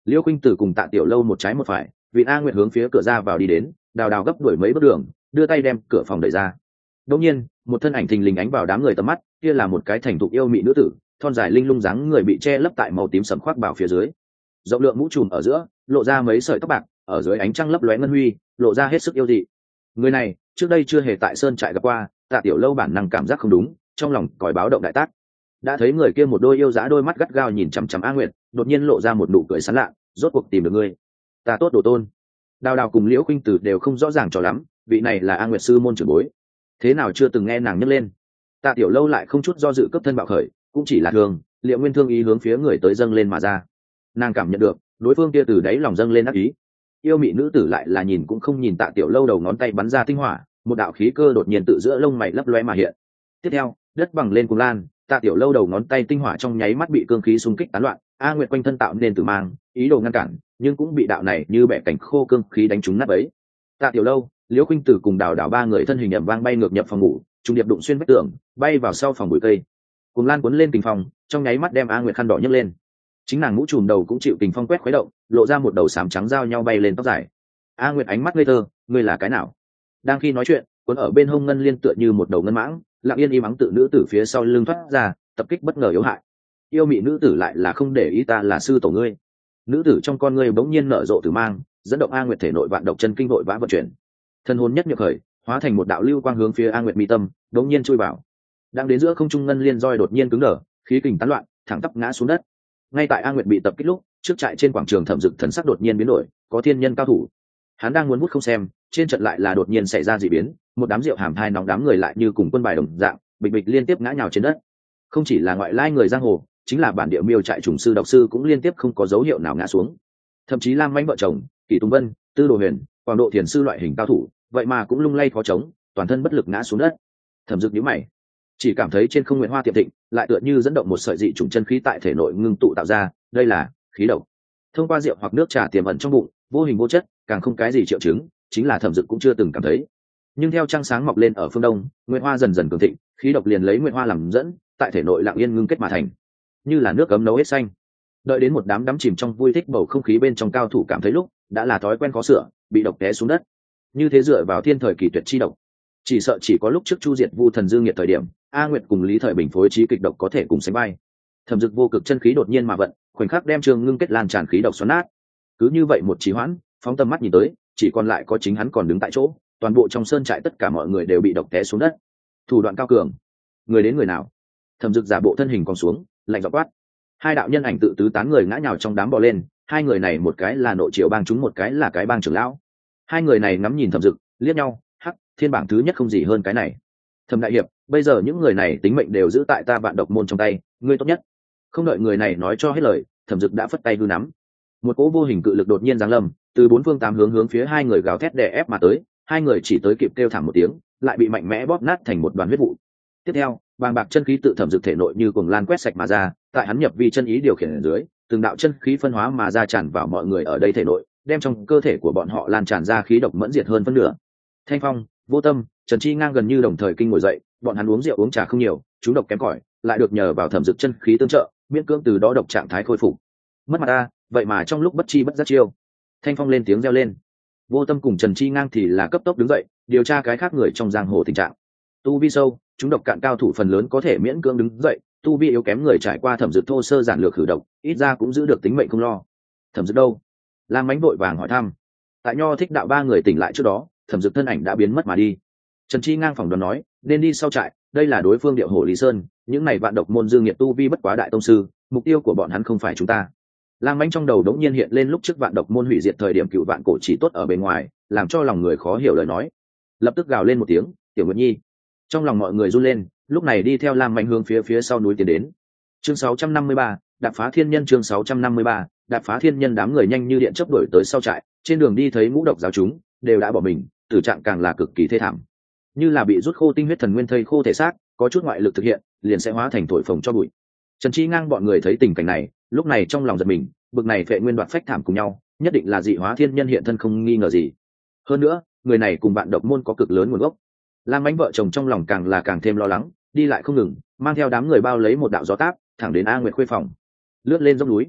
Liễu Khuynh Tử cùng Tạ Tiểu Lâu một trái một phải, vị A Nguyệt hướng phía cửa ra vào đi đến, đào đào gấp đuổi mấy bước đường, đưa tay đem cửa phòng đẩy ra. Đột nhiên, một thân ảnh thình lình ánh vào đám người tầm mắt, kia là một cái thành thục yêu mị nữ tử, thon dài linh lung dáng người bị che lấp tại màu tím sẫm khoác bảo phía dưới. Rộng lượng mũ trùm ở giữa, lộ ra mấy sợi tóc bạc, ở dưới ánh trăng lấp lóe ngân huy, lộ ra hết sức yêu dị. Người này, trước đây chưa hề tại sơn trại gặp qua, Tạ Tiểu Lâu bản năng cảm giác không đúng, trong lòng còi báo động đại tác. Đã thấy người kia một đôi yêu dã đôi mắt gắt gao nhìn chằm chằm A Nguyệt, đột nhiên lộ ra một nụ cười sán lạ, rốt cuộc tìm được ngươi. Ta tốt đồ tôn. Đào đào cùng Liễu Khuynh Tử đều không rõ ràng cho lắm, vị này là A Nguyệt sư môn trưởng bối, thế nào chưa từng nghe nàng nhắc lên. Tạ Tiểu Lâu lại không chút do dự cấp thân bạo khởi, cũng chỉ là thường Liệu Nguyên thương ý hướng phía người tới dâng lên mà ra. Nàng cảm nhận được đối phương kia từ đáy lòng dâng lên ác ý. Yêu mị nữ tử lại là nhìn cũng không nhìn Tạ Tiểu Lâu, đầu ngón tay bắn ra tinh hỏa, một đạo khí cơ đột nhiên tự giữa lông mày lấp lóe mà hiện. Tiếp theo, đất bằng lên cuồng lan, Tạ Tiểu Lâu đầu ngón tay tinh hỏa trong nháy mắt bị cương khí xung kích tán loạn. A Nguyệt quanh thân tạo nên tử mang, ý đồ ngăn cản, nhưng cũng bị đạo này như bẻ cảnh khô cương khí đánh trúng nát bấy. Tạ Tiểu Lâu, Liễu Khuynh Tử cùng Đào Đào ba người thân hình ầm vang bay ngược nhập phòng ngủ, trung điệp đụng xuyên vách tường, bay vào sau phòng bụi cây. Cuồng lan cuốn lên kình phong, trong nháy mắt đem A Nguyệt khăn đỏ nhấc lên. Chính nàng mũ trùm đầu cũng chịu kình phong quét khuấy động, lộ ra một đầu xám trắng giao nhau bay lên tóc dài. A Nguyệt ánh mắt ngây thơ, ngươi là cái nào? Đang khi nói chuyện, cuốn ở bên hông ngân liên tựa như một đầu ngân mãng, lặng yên im ắng tự nữ tử phía sau lưng thoát ra, tập kích bất ngờ yếu hại. Yêu mị nữ tử lại là không để ý ta là sư tổ ngươi. Nữ tử trong con ngươi bỗng nhiên nở rộ tử mang, dẫn động A Nguyệt thể nội vạn độc chân kinh vội vã vận chuyển. Thân hồn nhất nhập khởi, hóa thành một đạo lưu quang hướng phía A Nguyệt mi tâm, bỗng nhiên chui vào. Đang đến giữa không trung ngân liên roi đột nhiên cứng đờ, khí kình tán loạn, thẳng tắp ngã xuống đất. Ngay tại A Nguyệt bị tập kích lúc, trước trại trên quảng trường Thẩm Dực thần sắc đột nhiên biến đổi, có thiên nhân cao thủ. Hắn đang muốn hút không xem, trên trận lại là đột nhiên xảy ra dị biến, một đám rượu hàm thai nóng đám người lại như cùng quân bài đồng dạng, bịch bịch liên tiếp ngã nhào trên đất. Không chỉ là ngoại lai người giang hồ, chính là bản địa miêu trại trùng sư độc sư cũng liên tiếp không có dấu hiệu nào ngã xuống. Thậm chí Lam Mãnh vợ chồng, Kỷ Tùng Vân, Tư Đồ Huyền, Hoàng Độ Thiền sư loại hình cao thủ, vậy mà cũng lung lay khó chống, toàn thân bất lực ngã xuống đất. Thẩm Dực nhíu mày, chỉ cảm thấy trên không nguyện hoa tiệm thịnh, lại tựa như dẫn động một sợi dị trùng chân khí tại thể nội ngưng tụ tạo ra, đây là khí độc. Thông qua rượu hoặc nước trà tiềm ẩn trong bụng, vô hình vô chất, càng không cái gì triệu chứng, chính là Thẩm Dực cũng chưa từng cảm thấy. Nhưng theo trăng sáng mọc lên ở phương đông, nguyện hoa dần dần cường thịnh, khí độc liền lấy nguyện hoa làm dẫn, tại thể nội lặng yên ngưng kết mà thành, như là nước cấm nấu hết xanh. Đợi đến một đám đắm chìm trong vui thích bầu không khí bên trong cao thủ cảm thấy lúc đã là thói quen khó sửa, bị độc té xuống đất. Như thế dựa vào thiên thời kỳ tuyệt chi độc, chỉ sợ chỉ có lúc trước chu diệt Vu Thần Dương Nghiệt thời điểm, A Nguyệt cùng Lý Thời Bình phối trí kịch độc có thể cùng sánh vai. Thẩm Dực vô cực chân khí đột nhiên mà vận, khoảnh khắc đem trường ngưng kết lan tràn khí độc xoắn nát. Cứ như vậy một trì hoãn, phóng tầm mắt nhìn tới, chỉ còn lại có chính hắn còn đứng tại chỗ, toàn bộ trong sơn trại tất cả mọi người đều bị độc té xuống đất. Thủ đoạn cao cường, người đến người nào? Thẩm Dực giả bộ thân hình còn xuống, lạnh giọng quát. Hai đạo nhân ảnh tự tứ tán người ngã nhào trong đám bò lên, hai người này một cái là nội triệu bang chúng, một cái là cái bang trưởng lão. Hai người này ngắm nhìn Thẩm Dực, liếc nhau, hắc, thiên bảng thứ nhất không gì hơn cái này. Thẩm đại hiệp, bây giờ những người này tính mệnh đều giữ tại ta Vạn Độc môn trong tay, ngươi tốt nhất. Không đợi người này nói cho hết lời, Thẩm Dực đã phất tay hư nắm. Một cỗ vô hình cự lực đột nhiên giáng lâm, từ bốn phương tám hướng phía hai người gào thét đè ép mà tới, hai người chỉ tới kịp kêu thảm một tiếng, lại bị mạnh mẽ bóp nát thành một đoàn huyết vụ. Tiếp theo, bàng bạc chân khí tự Thẩm Dực thể nội như cuồng lan quét sạch mà ra, tại hắn nhập vi chân ý điều khiển ở dưới, từng đạo chân khí phân hóa mà ra tràn vào mọi người ở đây thể nội, đem trong cơ thể của bọn họ lan tràn ra khí độc mẫn diệt hơn phân nửa. Thanh Phong, Vô Tâm, Trần Chi ngang gần như đồng thời kinh ngồi dậy, bọn hắn uống rượu uống trà không nhiều, chúng độc kém cỏi, lại được nhờ vào Thẩm Dực chân khí tương trợ, miễn cưỡng từ đó độc trạng thái khôi phục. Mất mặt ta, vậy mà trong lúc bất chi bất giác chiêu. Thanh Phong lên tiếng reo lên. Vô Tâm cùng Trần Chi ngang thì là cấp tốc đứng dậy, điều tra cái khác người trong giang hồ tình trạng. Tu vi sâu, chúng độc cạn cao thủ phần lớn có thể miễn cưỡng đứng dậy, tu vi yếu kém người trải qua Thẩm Dực thô sơ giản lược khử độc, ít ra cũng giữ được tính mệnh không lo. Thẩm Dực đâu? Lam Mãnh vội vàng hỏi thăm. Tại Nho Thích đạo ba người tỉnh lại trước đó, Thẩm Dực thân ảnh đã biến mất mà đi. Trần Chi ngang phỏng đoán nói, nên đi sau trại, đây là đối phương Điệu Hổ Lý Sơn, những này Vạn Độc môn Dương Nghiệt tu vi bất quá đại tông sư, mục tiêu của bọn hắn không phải chúng ta. Lam Mãnh trong đầu đống nhiên hiện lên lúc trước Vạn Độc môn hủy diệt thời điểm cựu vạn cổ chỉ tốt ở bên ngoài, làm cho lòng người khó hiểu lời nói. Lập tức gào lên một tiếng, Tiểu Nguyệt Nhi. Trong lòng mọi người run lên, lúc này đi theo Lam Mãnh hướng phía sau núi tiến đến. Chương 653, đạp phá thiên nhân. Chương 653, đạp phá thiên nhân. Đám người nhanh như điện chớp đuổi tới sau trại, trên đường đi thấy ngũ độc giáo chúng đều đã bỏ mình, tử trạng càng là cực kỳ thê thảm, như là bị rút khô tinh huyết thần nguyên thây khô thể xác, có chút ngoại lực thực hiện liền sẽ hóa thành thổi phồng cho bụi. Trần Chi ngang bọn người thấy tình cảnh này, lúc này trong lòng giật mình, bực này phệ nguyên đoạt phách thảm cùng nhau, nhất định là dị hóa thiên nhân hiện thân không nghi ngờ gì. Hơn nữa, người này cùng Vạn Độc môn có cực lớn nguồn gốc. Lam Mãnh vợ chồng trong lòng càng thêm lo lắng, đi lại không ngừng, mang theo đám người bao lấy một đạo gió táp, thẳng đến A Nguyệt khuê phòng. Lướt lên dốc núi,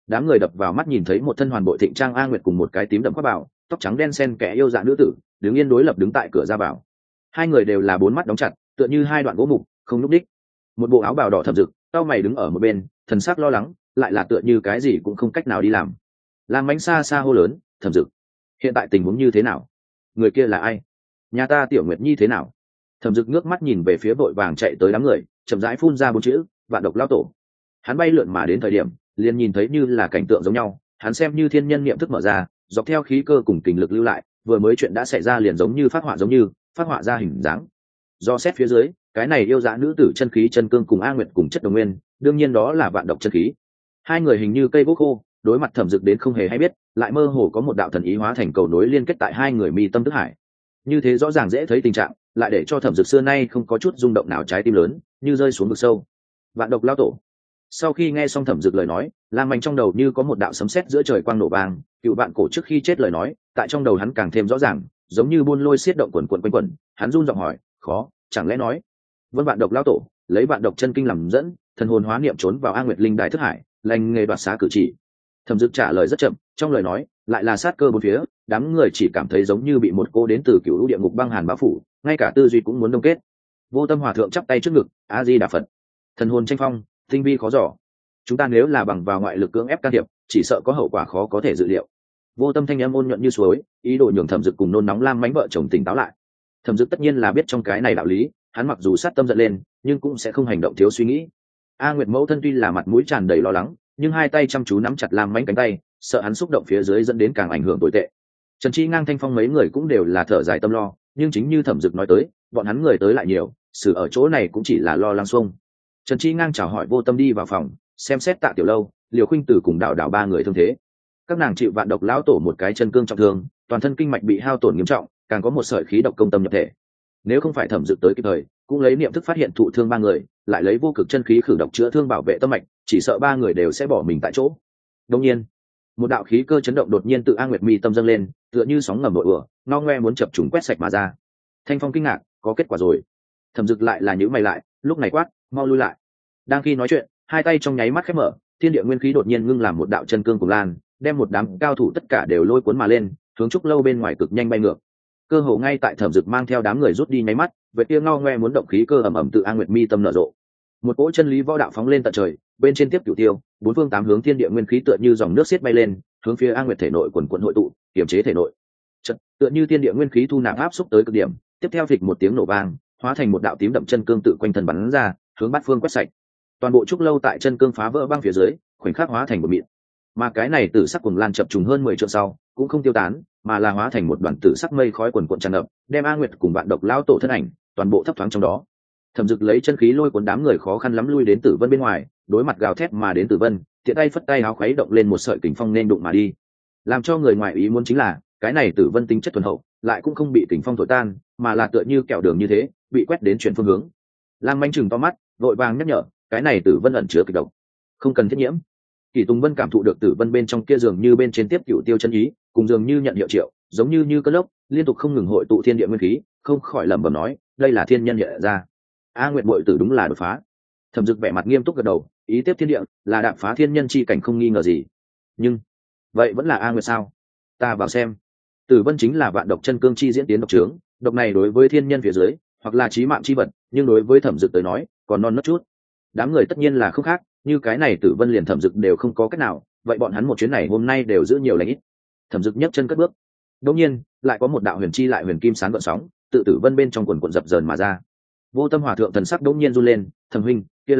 đám người đập vào mắt nhìn thấy một thân hoàn bội thịnh trang A Nguyệt cùng một cái tím đậm khoác bảo, tóc trắng đen xen kẽ yêu dạ nữ tử đứng yên đối lập đứng tại cửa ra vào. Hai người đều là bốn mắt đóng chặt, tựa như hai đoạn gỗ mục không nhúc đích. Một bộ áo bào đỏ thẫm rực, tao mày đứng ở một bên, thần sắc lo lắng, lại là tựa như cái gì cũng không cách nào đi làm. Lam Mánh xa xa hô lớn, Thẩm Dực, hiện tại tình huống như thế nào? Người kia là ai? Nhà ta Tiểu Nguyệt Nhi thế nào? Thẩm Dực ngước mắt nhìn về phía vội vàng chạy tới đám người, chậm rãi phun ra bốn chữ, Vạn Độc Lao Tổ. Hắn bay lượn mà đến thời điểm, liền nhìn thấy như là cảnh tượng giống nhau, hắn xem như thiên nhân niệm thức mở ra, dọc theo khí cơ cùng kình lực lưu lại, vừa mới chuyện đã xảy ra liền giống như phát họa ra hình dáng. Do xét phía dưới, cái này yêu dã nữ tử chân khí chân cương cùng A Nguyệt cùng chất đồng nguyên, đương nhiên đó là vạn độc chân khí. Hai người hình như cây gỗ khô, đối mặt Thẩm Dực đến không hề hay biết, lại mơ hồ có một đạo thần ý hóa thành cầu nối liên kết tại hai người mi tâm thức hải. Như thế rõ ràng dễ thấy tình trạng, lại để cho Thẩm Dực xưa nay không có chút rung động nào trái tim lớn, như rơi xuống vực sâu. Vạn độc lao tổ. Sau khi nghe xong Thẩm Dực lời nói, Lam Manh trong đầu như có một đạo sấm sét giữa trời quang nổ vang, cựu vạn cổ trước khi chết lời nói, tại trong đầu hắn càng thêm rõ ràng, giống như buôn lôi xiết động quần quần quanh quẩn, hắn run giọng hỏi, khó, chẳng lẽ nói, vân vạn độc lao tổ, lấy vạn độc chân kinh làm dẫn, thần hồn hóa niệm trốn vào A Nguyệt Linh Đại thức hải, lành nghề đoạt xá cử chỉ. Thẩm Dực trả lời rất chậm, trong lời nói lại là sát cơ bốn phía, đám người chỉ cảm thấy giống như bị một cô đến từ cựu lũ địa ngục băng hàn bao phủ, ngay cả tư duy cũng muốn đông kết. Vô Tâm Hòa thượng chắp tay trước ngực, A Di Đà Phật. Thần hồn tranh phong, tinh vi khó dò. Chúng ta nếu là bằng vào ngoại lực cưỡng ép can thiệp, chỉ sợ có hậu quả khó có thể dự liệu. Vô Tâm thanh âm ôn nhuận như suối, ý đồ nhường Thẩm Dực cùng nôn nóng Lam Mánh vợ chồng tỉnh táo lại. Thẩm Dực tất nhiên là biết trong cái này đạo lý, hắn mặc dù sát tâm giận lên, nhưng cũng sẽ không hành động thiếu suy nghĩ. A Nguyệt mẫu thân tuy là mặt mũi tràn đầy lo lắng, nhưng hai tay chăm chú nắm chặt Lam Mánh cánh tay, sợ hắn xúc động phía dưới dẫn đến càng ảnh hưởng tồi tệ. Trần Chi Ngang, Thanh Phong mấy người cũng đều là thở dài tâm lo, nhưng chính như Thẩm Dực nói tới, bọn hắn người tới lại nhiều, sự ở chỗ này cũng chỉ là lo lắng xuông. Trần Chi Ngang chào hỏi Vô Tâm đi vào phòng, xem xét Tạ Tiểu Lâu, Liều Khuynh Tử cùng Đạo Đạo ba người thương thế. Các nàng chịu vạn độc lão tổ một cái chân cương trọng thương, toàn thân kinh mạch bị hao tổn nghiêm trọng, càng có một sợi khí độc công tâm nhập thể. Nếu không phải Thẩm Dực tới kịp thời, cũng lấy niệm thức phát hiện thụ thương ba người, lại lấy vô cực chân khí khử độc chữa thương bảo vệ tâm mạch, chỉ sợ ba người đều sẽ bỏ mình tại chỗ. Đương nhiên, một đạo khí cơ chấn động đột nhiên tự A Nguyệt mi tâm dâng lên, tựa như sóng ngầm nội ùa, ngao ngoe muốn chập trùng quét sạch mà ra. Thanh Phong kinh ngạc, có kết quả rồi. Thẩm Dực lại là nhíu mày lại, lúc này quát, mau lui lại. Đang khi nói chuyện, hai tay trong nháy mắt khép mở, thiên địa nguyên khí đột nhiên ngưng làm một đạo chân cương cùng lan, đem một đám cao thủ tất cả đều lôi cuốn mà lên, hướng trúc lâu bên ngoài cực nhanh bay ngược. Cơ hồ ngay tại Thẩm Dực mang theo đám người rút đi nháy mắt, vệ tia ngao ngoe muốn động khí cơ ầm ầm tự A Nguyệt mi tâm nở rộ. Một cỗ chân lý võ đạo phóng lên tận trời, bên trên tiếp cửu tiêu, bốn phương tám hướng thiên địa nguyên khí tựa như dòng nước xiết bay lên, hướng phía A Nguyệt thể nội quần quần hội tụ, kiềm chế thể nội. Chợt, tựa như thiên địa nguyên khí thu nạp áp xúc tới cực điểm, tiếp theo phịch một tiếng nổ vang, hóa thành một đạo tím đậm chân cương tự quanh thân bắn ra, hướng bát phương quét sạch. Toàn bộ trúc lâu tại chân cương phá vỡ băng phía dưới, khoảnh khắc hóa thành một mịn. Mà cái này tử sắc cuồng lan chập trùng hơn 10 trượng sau, cũng không tiêu tán, mà là hóa thành một đoàn tử sắc mây khói quần quần tràn ngập, đem A Nguyệt cùng vạn độc lão tổ thân ảnh, toàn bộ thấp thoáng trong đó. Thẩm Dực lấy chân khí lôi cuốn đám người khó khăn lắm lui đến Tử Vân bên ngoài, đối mặt gào thét mà đến Tử Vân, tiện tay phất tay áo khuấy động lên một sợi kình phong nên đụng mà đi. Làm cho người ngoài ý muốn chính là, cái này Tử Vân tính chất thuần hậu, lại cũng không bị kình phong thổi tan, mà là tựa như kẹo đường như thế, bị quét đến chuyển phương hướng. Lam Manh trừng to mắt, vội vàng nhắc nhở, cái này Tử Vân ẩn chứa kịch độc, không cần thiết nhiễm. Kỷ Tùng Vân cảm thụ được Tử Vân bên trong kia dường như bên trên tiếp cửu tiêu chân ý, cùng dường như nhận hiệu triệu, giống như cơn lốc, liên tục không ngừng hội tụ thiên địa nguyên khí, không khỏi lẩm bẩm nói, đây là thiên nhân hiện ra. A Nguyệt muội tử đúng là đột phá. Thẩm Dực vẻ mặt nghiêm túc gật đầu, ý tiếp thiên địa là đạp phá thiên nhân chi cảnh không nghi ngờ gì. Nhưng vậy vẫn là A Nguyệt sao? Ta vào xem. Tử Vân chính là vạn độc chân cương chi diễn tiến độc trướng, độc này đối với thiên nhân phía dưới, hoặc là chí mạng chi vật, nhưng đối với Thẩm Dực tới nói, còn non nớt chút. Đám người tất nhiên là không khác, như cái này Tử Vân liền Thẩm Dực đều không có cách nào, vậy bọn hắn một chuyến này hôm nay đều giữ nhiều lành ít. Thẩm Dực nhấc chân cất bước. Đột nhiên, lại có một đạo huyền chi lại huyền kim sáng gợn sóng, tự Tử Vân bên trong quần quần dập dờn mà ra. Vô Tâm Hòa thượng thần sắc đột nhiên run lên, "Thẩm huynh, kia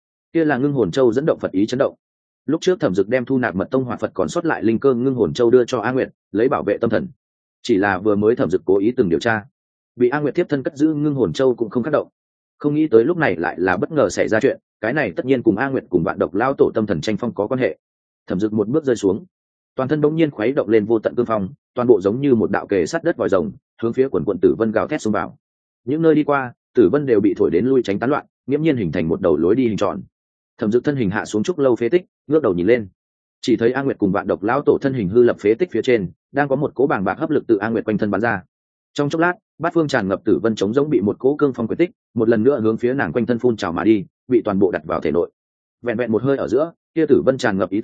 là Ngưng Hồn Châu dẫn động Phật ý chấn động." Lúc trước Thẩm Dực đem thu nạp Mật Tông Hỏa Phật còn sót lại linh cơ Ngưng Hồn Châu đưa cho A Nguyệt, lấy bảo vệ tâm thần. Chỉ là vừa mới Thẩm Dực cố ý từng điều tra, bị A Nguyệt tiếp thân cất giữ Ngưng Hồn Châu cũng không tác động. Không nghĩ tới lúc này lại là bất ngờ xảy ra chuyện, cái này tất nhiên cùng A Nguyệt cùng vạn độc lao tổ tâm thần tranh phong có quan hệ. Thẩm Dực một bước rơi xuống, toàn thân đống nhiên khuấy động lên vô tận cương phong, toàn bộ giống như một đạo kề sắt đất vòi rồng, hướng phía quần quần Tử Vân gào thét xông vào. Những nơi đi qua, Tử Vân đều bị thổi đến lui tránh tán loạn, nghiễm nhiên hình thành một đầu lối đi hình tròn. Thẩm Dực thân hình hạ xuống trúc lâu phế tích, ngước đầu nhìn lên, chỉ thấy A Nguyệt cùng vạn độc lão tổ thân hình hư lập phế tích phía trên, đang có một cỗ bàng bạc hấp lực từ A Nguyệt quanh thân bắn ra. Trong chốc lát, bát phương tràn ngập Tử Vân chống giống bị một cỗ cương phong quyết tích, một lần nữa hướng phía nàng quanh thân phun trào mà đi, bị toàn bộ đặt vào thể nội. Vẹn vẹn một hơi ở giữa, kia Tử Vân tràn ngập ý tưởng,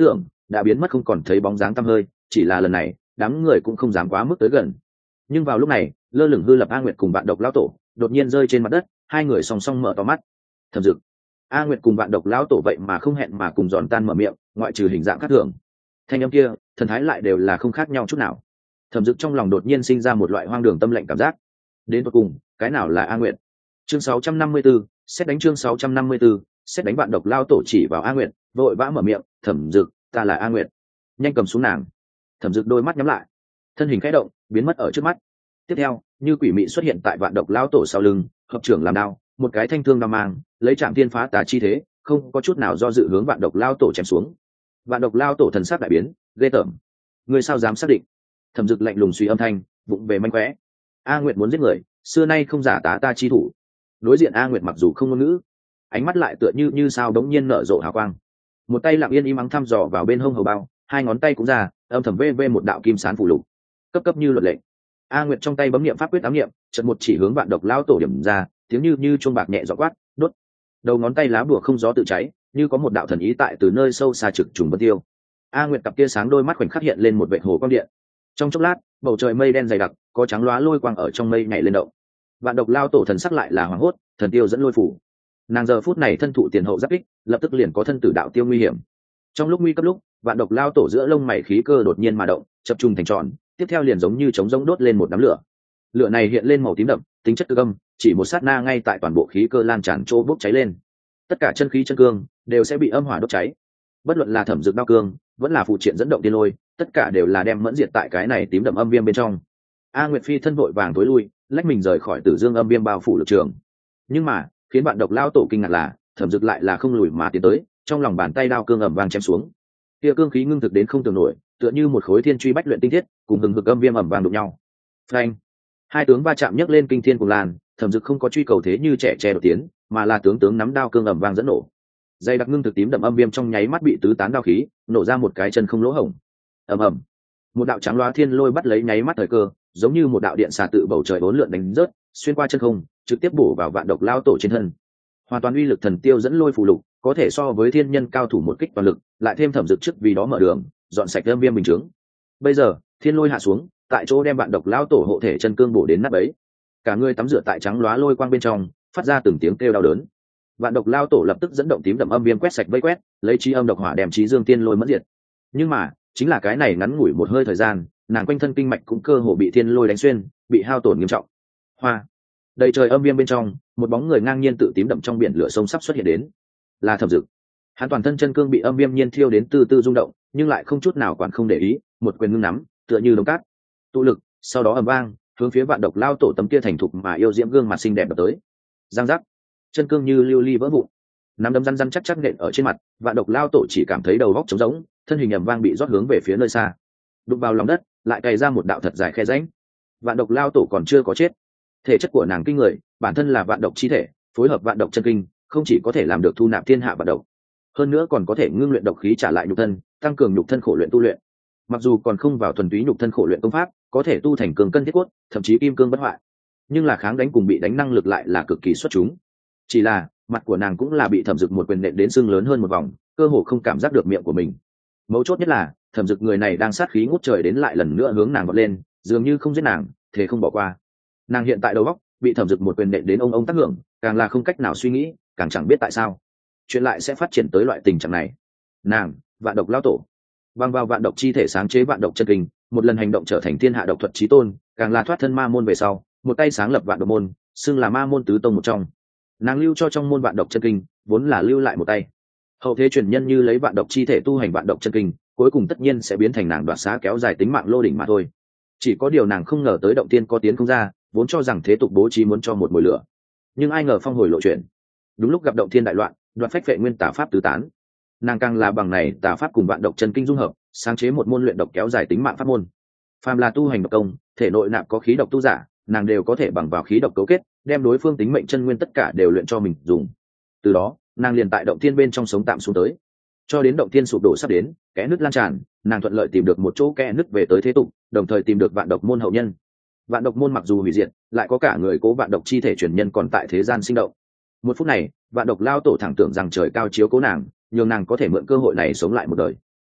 đã biến mất không còn thấy bóng dáng tăm hơi, chỉ là lần này đám người cũng không dám quá mức tới gần. Nhưng vào lúc này lơ lửng hư lập A Nguyệt cùng vạn độc lão tổ đột nhiên rơi trên mặt đất, hai người song song mở to mắt. Thẩm Dực. A Nguyệt cùng vạn độc lão tổ vậy mà không hẹn mà cùng giòn tan mở miệng, ngoại trừ hình dạng khác thường, thanh âm kia thần thái lại đều là không khác nhau chút nào. Thẩm Dực trong lòng đột nhiên sinh ra một loại hoang đường tâm lệnh cảm giác. Đến cuối cùng cái nào là A Nguyệt? Chương 654, xét đánh. Chương 654, xét đánh. Vạn độc lão tổ chỉ vào A Nguyệt, vội vã mở miệng, Thẩm Dực, ta là A Nguyệt, nhanh cầm xuống nàng. Thẩm Dực đôi mắt nhắm lại, thân hình khẽ động biến mất ở trước mắt. Tiếp theo như quỷ mị xuất hiện tại vạn độc lão tổ sau lưng, hợp trưởng làm đao, một cái thanh thương đao mang lấy Trảm Thiên phá tà chi thế, không có chút nào do dự hướng vạn độc lão tổ chém xuống. Vạn độc lão tổ thần sắc đại biến, ghê tởm, người sao dám xác định? Thẩm Dực lạnh lùng suy âm thanh, vụng về manh khóe. A Nguyệt muốn giết người, xưa nay không giả tá ta chi thủ. Đối diện A Nguyệt mặc dù không ngôn ngữ, ánh mắt lại tựa như sao đống nhiên nở rộ hào quang. Một tay lặng yên im ắng thăm dò vào bên hông hầu bao, hai ngón tay cũng ra, âm thầm vê một đạo kim sán phủ lục, cấp cấp như luật lệnh. A Nguyệt trong tay bấm niệm pháp quyết ám niệm, chợt một chỉ hướng vạn độc lão tổ điểm ra, tiếng như chuông bạc nhẹ giọng quát, đốt. Đầu ngón tay lá bùa không gió tự cháy, như có một đạo thần ý tại từ nơi sâu xa trực trùng bất tiêu. A Nguyệt cặp kia sáng đôi mắt khoảnh khắc hiện lên một vệt hồ quang điện. Trong chốc lát, bầu trời mây đen dày đặc, có trắng lóa lôi quang ở trong mây nhảy lên động. Vạn độc lão tổ thần sắc lại là hoảng hốt, thần tiêu dẫn lôi phủ. Nàng giờ phút này thân thụ tiền hậu giáp kích, lập tức liền có thân tử đạo tiêu nguy hiểm. Trong lúc nguy cấp lúc, vạn độc lão tổ giữa lông mày khí cơ đột nhiên mà động, chập trùng thành tròn, tiếp theo liền giống như chống rỗng đốt lên một đám lửa. Lửa này hiện lên màu tím đậm, tính chất cực âm, chỉ một sát na ngay tại toàn bộ khí cơ lan tràn chỗ bốc cháy lên. Tất cả chân khí chân cương đều sẽ bị âm hỏa đốt cháy. Bất luận là Thẩm Dực đao cương, vẫn là phụ triện dẫn động tiên lôi, tất cả đều là đem mẫn diệt tại cái này tím đậm âm viêm bên trong. A Nguyệt phi thân vội vàng tối lui, lách mình rời khỏi Tử Dương âm viêm bao phủ lực trường. Nhưng mà khiến bạn độc lao tổ kinh ngạc là Thẩm Dực lại là không lùi mà tiến tới, trong lòng bàn tay đao cương ầm vang chém xuống. Kia cương khí ngưng thực đến không tưởng nổi, tựa như một khối thiên truy bách luyện tinh thiết, cùng hừng hực âm viêm ầm vang đụng nhau. Phanh! Hai tướng va chạm nhấc lên kinh thiên cùng lan, Thẩm Dực không có truy cầu thế như trẻ tre đột tiến, mà là tướng nắm đao cương ầm vang dẫn nổ. Dây đặc ngưng thực tím đậm âm viêm trong nháy mắt bị tứ tán đao khí nổ ra một cái chân không lỗ hổng. Ầm ầm! Một đạo trắng loá thiên lôi bắt lấy nháy mắt thời cơ, giống như một đạo điện xà tự bầu trời uốn lượn đánh rớt, xuyên qua chân không, trực tiếp bổ vào vạn độc lao tổ trên thân. Hoàn toàn uy lực thần tiêu dẫn lôi phù lục, có thể so với thiên nhân cao thủ một kích toàn lực, lại thêm Thẩm Dực trước vì đó mở đường, dọn sạch âm viêm bình chứng. Bây giờ thiên lôi hạ xuống, tại chỗ đem vạn độc lao tổ hộ thể chân cương bổ đến nát bấy. Cả người tắm rửa tại trắng lóa lôi quang bên trong, phát ra từng tiếng kêu đau đớn. Vạn độc lao tổ lập tức dẫn động tím đậm âm viêm quét sạch vây quét, lấy trí âm độc hỏa đem trí dương tiên lôi mất diệt. Nhưng mà chính là cái này ngắn ngủi một hơi thời gian, nàng quanh thân kinh mạch cũng cơ hồ bị thiên lôi đánh xuyên, bị hao tổn nghiêm trọng. Hoa! Đầy trời âm viêm bên trong, một bóng người ngang nhiên tự tím đậm trong biển lửa sông sắp xuất hiện đến, là Thẩm Dực. Hắn toàn thân chân cương bị âm viêm nhiên thiêu đến từ từ rung động, nhưng lại không chút nào quản không để ý, một quyền ngưng nắm, tựa như đống cát, tụ lực, sau đó ầm vang, hướng phía vạn độc lao tổ tấm kia thành thục mà yêu diễm gương mặt xinh đẹp đập tới. Giang giác, chân cương như lưu ly vỡ vụn, nắm đấm răn chắc nện ở trên mặt, vạn độc lao tổ chỉ cảm thấy đầu góc trống rỗng, thân hình ầm vang bị rót hướng về phía nơi xa, đụng vào lòng đất, lại cày ra một đạo thật dài khe rãnh. Vạn độc lao tổ còn chưa có chết, thể chất của nàng kinh người, bản thân là vạn độc chi thể, phối hợp vạn độc chân kinh, không chỉ có thể làm được thu nạp thiên hạ vạn độc, hơn nữa còn có thể ngưng luyện độc khí trả lại nhục thân, tăng cường nhục thân khổ luyện tu luyện. Mặc dù còn không vào thuần túy nhục thân khổ luyện công pháp, có thể tu thành cường cân thiết cốt, thậm chí kim cương bất hoại, nhưng là kháng đánh cùng bị đánh năng lực lại là cực kỳ xuất chúng. Chỉ là mặt của nàng cũng là bị Thẩm Dực một quyền nện đến sưng lớn hơn một vòng, cơ hồ không cảm giác được miệng của mình. Mấu chốt nhất là Thẩm Dực người này đang sát khí ngút trời đến lại lần nữa hướng nàng vọt lên, dường như không giết nàng, thế không bỏ qua. Nàng hiện tại đầu óc bị Thẩm Dực một quyền nện đến ông tác hưởng, càng là không cách nào suy nghĩ, càng chẳng biết tại sao chuyện lại sẽ phát triển tới loại tình trạng này. Nàng, vạn độc lão tổ, bằng vào vạn độc chi thể sáng chế vạn độc chân kinh, một lần hành động trở thành thiên hạ độc thuật chí tôn, càng là thoát thân ma môn về sau, một tay sáng lập vạn độc môn, xưng là ma môn tứ tông một trong. Nàng lưu cho trong môn vạn độc chân kinh, vốn là lưu lại một tay. Hậu thế truyền nhân như lấy vạn độc chi thể tu hành vạn độc chân kinh, cuối cùng tất nhiên sẽ biến thành nàng đoạt xá kéo dài tính mạng lô đỉnh mà thôi. Chỉ có điều nàng không ngờ tới động tiên có tiến không ra, vốn cho rằng thế tục bố trí muốn cho một mùi lửa, nhưng ai ngờ phong hồi lộ chuyện. Đúng lúc gặp động thiên đại loạn, đoạt phách vệ nguyên tà pháp tứ tán, nàng càng là bằng này tà pháp cùng vạn độc chân kinh dung hợp, sáng chế một môn luyện độc kéo dài tính mạng pháp môn. Phàm là tu hành độc công, thể nội nạp có khí độc tu giả, nàng đều có thể bằng vào khí độc cấu kết, đem đối phương tính mệnh chân nguyên tất cả đều luyện cho mình dùng. Từ đó nàng liền tại động thiên bên trong sống tạm xuống tới, cho đến động thiên sụp đổ sắp đến, kẽ nứt lan tràn, nàng thuận lợi tìm được một chỗ kẽ nứt về tới thế tục, đồng thời tìm được vạn độc môn hậu nhân. Vạn độc môn mặc dù hủy diệt, lại có cả người cố vạn độc chi thể truyền nhân còn tại thế gian sinh động. Một phút này, vạn độc lao tổ thẳng tưởng rằng trời cao chiếu cố nàng, nhường nàng có thể mượn cơ hội này sống lại một đời.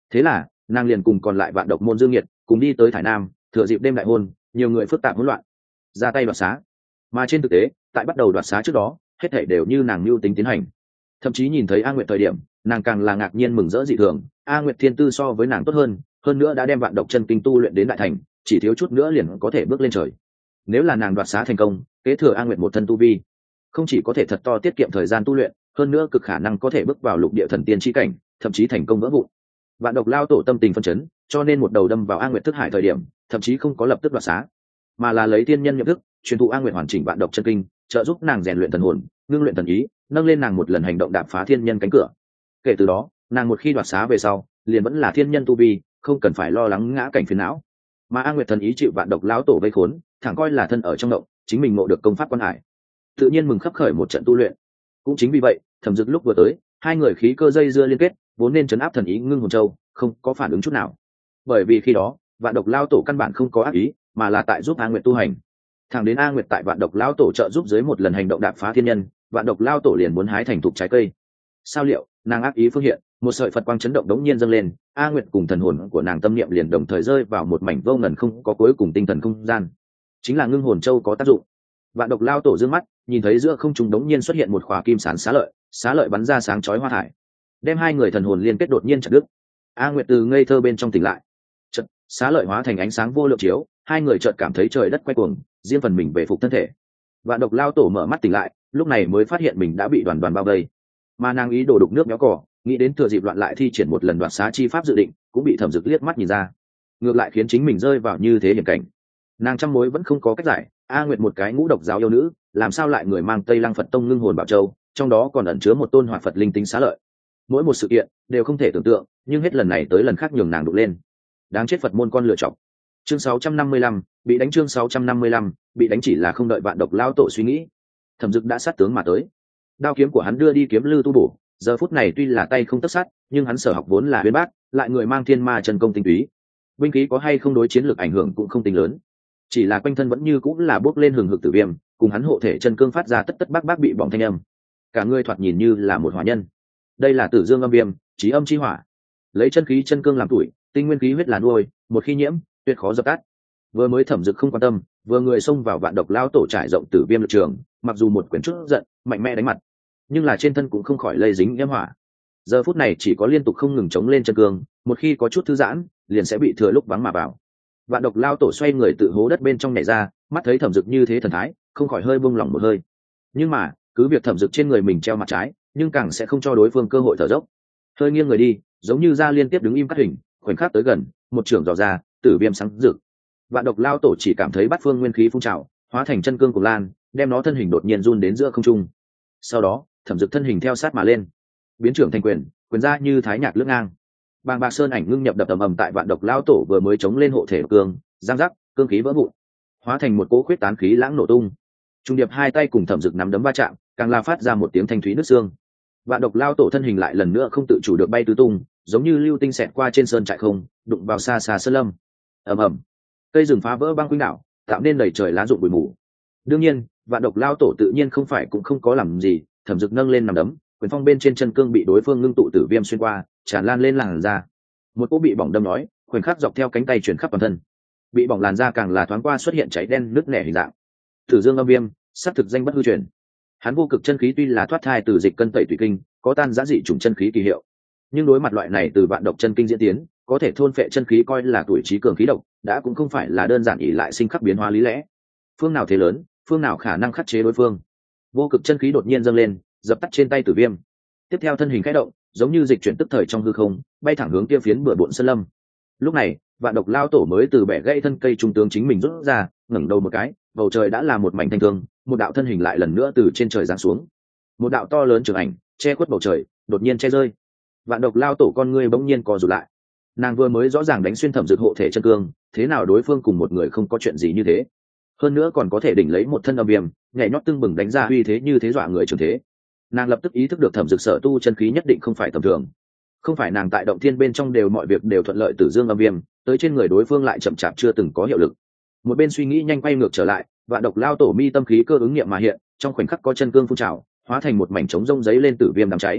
Thế là nàng liền cùng còn lại vạn độc môn dương nhiệt cùng đi tới thải nam, thừa dịp đêm đại hôn, nhiều người phức tạp hỗn loạn, ra tay đoạt xá. Mà trên thực tế, tại bắt đầu đoạt xá trước đó, hết thảy đều như nàng mưu tính tiến hành. Thậm chí nhìn thấy A Nguyệt thời điểm, nàng càng là ngạc nhiên mừng rỡ dị thường. A Nguyệt thiên tư so với nàng tốt hơn nữa đã đem vạn độc chân kinh tu luyện đến đại thành, chỉ thiếu chút nữa liền có thể bước lên trời. Nếu là nàng đoạt xá thành công, kế thừa A Nguyệt một thân tu vi, không chỉ có thể thật to tiết kiệm thời gian tu luyện, hơn nữa cực khả năng có thể bước vào lục địa thần tiên chi cảnh, thậm chí thành công vỡ vụn. Vạn độc lao tổ tâm tình phân chấn, cho nên một đầu đâm vào A Nguyệt thức hải thời điểm, thậm chí không có lập tức đoạt xá, mà là lấy thiên nhân nhậm thức, truyền thụ A Nguyệt hoàn chỉnh vạn độc chân kinh, trợ giúp nàng rèn luyện thần hồn, ngưng luyện thần ý, nâng lên nàng một lần hành động đạp phá thiên nhân cánh cửa. Kể từ đó, nàng một khi đoạt xá về sau, liền vẫn là thiên nhân tu vi, không cần phải lo lắng ngã cảnh phiền não. Mà A Nguyệt thần ý chịu vạn độc lão tổ vây khốn, thẳng coi là thân ở trong động, chính mình ngộ được công pháp quan hải, tự nhiên mừng khấp khởi một trận tu luyện. Cũng chính vì vậy, Thẩm Dực lúc vừa tới, hai người khí cơ dây dưa liên kết, vốn nên chấn áp thần ý ngưng hồn châu, không có phản ứng chút nào. Bởi vì khi đó, vạn độc lão tổ căn bản không có ác ý, mà là tại giúp A Nguyệt tu hành. Thẳng đến A Nguyệt tại vạn độc lão tổ trợ giúp dưới một lần hành động đạp phá thiên nhân, vạn độc lão tổ liền muốn hái thành thục trái cây. Sao liệu, nàng ác ý phương hiện, một sợi Phật quang chấn động đống nhiên dâng lên, A Nguyệt cùng thần hồn của nàng tâm niệm liền đồng thời rơi vào một mảnh vô ngần không có cuối cùng tinh thần không gian. Chính là ngưng hồn châu có tác dụng. Vạn độc lão tổ dương mắt, nhìn thấy giữa không trung đống nhiên xuất hiện một khỏa kim sán xá lợi bắn ra sáng chói hoa thải, đem hai người thần hồn liên kết đột nhiên chặt đứt. A Nguyệt từ ngây thơ bên trong tỉnh lại, chợt xá lợi hóa thành ánh sáng vô lượng chiếu, hai người chợt cảm thấy trời đất quay cuồng, riêng phần mình về phục thân thể. Vạn độc lao tổ mở mắt tỉnh lại, lúc này mới phát hiện mình đã bị đoàn đoàn bao vây, mà nàng ý đồ đục nước méo cỏ, nghĩ đến thừa dịp loạn lại thi triển một lần đoạt xá chi pháp dự định, cũng bị Thẩm Dực liếc mắt nhìn ra, ngược lại khiến chính mình rơi vào như thế hiểm cảnh. Nàng trăm mối vẫn không có cách giải. A Nguyệt một cái ngũ độc giáo yêu nữ, làm sao lại người mang Tây Lăng Phật tông ngưng hồn bảo châu, trong đó còn ẩn chứa một tôn hoạt Phật linh tính xá lợi. Mỗi một sự kiện đều không thể tưởng tượng, nhưng hết lần này tới lần khác nhường nàng đục lên. Đáng chết Phật môn con lựa chọc. Chương 655, bị đánh. Chương 655, bị đánh. Chỉ là không đợi vạn độc lao tổ suy nghĩ, Thẩm Dực đã sát tướng mà tới. Đao kiếm của hắn đưa đi kiếm lư tu bổ, giờ phút này tuy là tay không tất sát, nhưng hắn sở học vốn là uyên bác, lại người mang thiên ma chân công tinh túy, binh khí có hay không đối chiến lược ảnh hưởng cũng không tính lớn, chỉ là quanh thân vẫn như cũng là bước lên hừng hực tử viêm, cùng hắn hộ thể chân cương phát ra tất tất bác bị bỏng thanh âm, cả người thoạt nhìn như là một hỏa nhân. Đây là Tử Dương âm viêm, chí âm chi hỏa, lấy chân khí chân cương làm tuổi, tinh nguyên khí huyết là nuôi, một khi nhiễm, tuyệt khó dập tắt. Vừa mới Thẩm Dực không quan tâm, vừa người xông vào vạn độc lao tổ trải rộng tử viêm lực trường, mặc dù một quyển chút giận, mạnh mẽ đánh mặt, nhưng là trên thân cũng không khỏi lây dính nhiễm hỏa. Giờ phút này chỉ có liên tục không ngừng chống lên chân cương, một khi có chút thư giãn, liền sẽ bị thừa lúc vắng mà vào. Vạn độc lao tổ xoay người tự hố đất bên trong nhảy ra, mắt thấy Thẩm Dực như thế thần thái, không khỏi hơi buông lỏng một hơi. Nhưng mà, cứ việc Thẩm Dực trên người mình treo mặt trái, nhưng càng sẽ không cho đối phương cơ hội thở dốc. Hơi nghiêng người đi, giống như da liên tiếp đứng im cắt hình, khoảnh khắc tới gần, một trường dò ra, tử viêm sáng rực. Vạn độc lao tổ chỉ cảm thấy bát phương nguyên khí phun trào, hóa thành chân cương của lan, đem nó thân hình đột nhiên run đến giữa không trung. Sau đó, Thẩm Dực thân hình theo sát mà lên, biến trưởng thành quyền ra như thái nhạc lướt ngang. Bàng bạc sơn ảnh ngưng nhập đập ầm ầm tại vạn độc lao tổ vừa mới chống lên hộ thể cương, giang giác, cương khí vỡ vụn, hóa thành một cỗ khuyết tán khí lãng nổ tung. Trung điệp hai tay cùng Thẩm Dực nắm đấm va chạm, càng la phát ra một tiếng thanh thúy nứt xương. Vạn độc lao tổ thân hình lại lần nữa không tự chủ được bay tứ tung, giống như lưu tinh xẹt qua trên sơn trại không, đụng vào xa xa sơn lâm. Ầm ầm, cây rừng phá vỡ băng quýnh đảo, tạo nên đầy trời lá rụng bụi mù. Đương nhiên, vạn độc lao tổ tự nhiên không phải cũng không có làm gì. Thẩm Dực nâng lên nằm đấm, quyền phong bên trên chân cương bị đối phương ngưng tụ tử viêm xuyên qua, tràn lan lên làn da. Một cỗ bị bỏng đâm nói, khoảnh khắc dọc theo cánh tay chuyển khắp toàn thân. Bị bỏng làn da càng là thoáng qua xuất hiện cháy đen nứt nẻ hình dạng. Tử Dương âm viêm, sắc thực danh bất hư truyền. Hắn vô cực chân khí tuy là thoát thai từ dịch cân tẩy tùy kinh, có tan giá dị chủng chân khí kỳ hiệu, nhưng đối mặt loại này từ vạn độc chân kinh diễn tiến, có thể thôn phệ chân khí coi là tuổi trí cường khí độc, đã cũng không phải là đơn giản ỷ lại sinh khắc biến hóa lý lẽ. Phương nào thế lớn, phương nào khả năng khắc chế đối phương. Vô cực chân khí đột nhiên dâng lên, dập tắt trên tay tử viêm. Tiếp theo thân hình khẽ động, giống như dịch chuyển tức thời trong hư không, bay thẳng hướng kia phiến bừa bộn sơn lâm. Lúc này, vạn độc lao tổ mới từ bẻ gãy thân cây trung tướng chính mình rút ra, ngẩng đầu một cái, bầu trời đã là một mảnh thanh thương, một đạo thân hình lại lần nữa từ trên trời giáng xuống. Một đạo to lớn trường ảnh che khuất bầu trời, đột nhiên che rơi. Vạn độc lao tổ con ngươi bỗng nhiên co rụt lại. Nàng vừa mới rõ ràng đánh xuyên Thẩm Dực hộ thể chân cương, thế nào đối phương cùng một người không có chuyện gì như thế, hơn nữa còn có thể đỉnh lấy một thân âm viêm, nhảy nhót tưng bừng đánh ra uy thế như thế dọa người trường thế. Nàng lập tức ý thức được Thẩm Dực sở tu chân khí nhất định không phải tầm thường, không phải nàng tại động thiên bên trong đều mọi việc đều thuận lợi, Tử Dương âm viêm tới trên người đối phương lại chậm chạp chưa từng có hiệu lực. Một bên suy nghĩ nhanh quay ngược trở lại, vạn độc lao tổ mi tâm khí cơ ứng nghiệm mà hiện, trong khoảnh khắc có chân cương phun trào, hóa thành một mảnh trống rông giấy lên tử viêm đám cháy.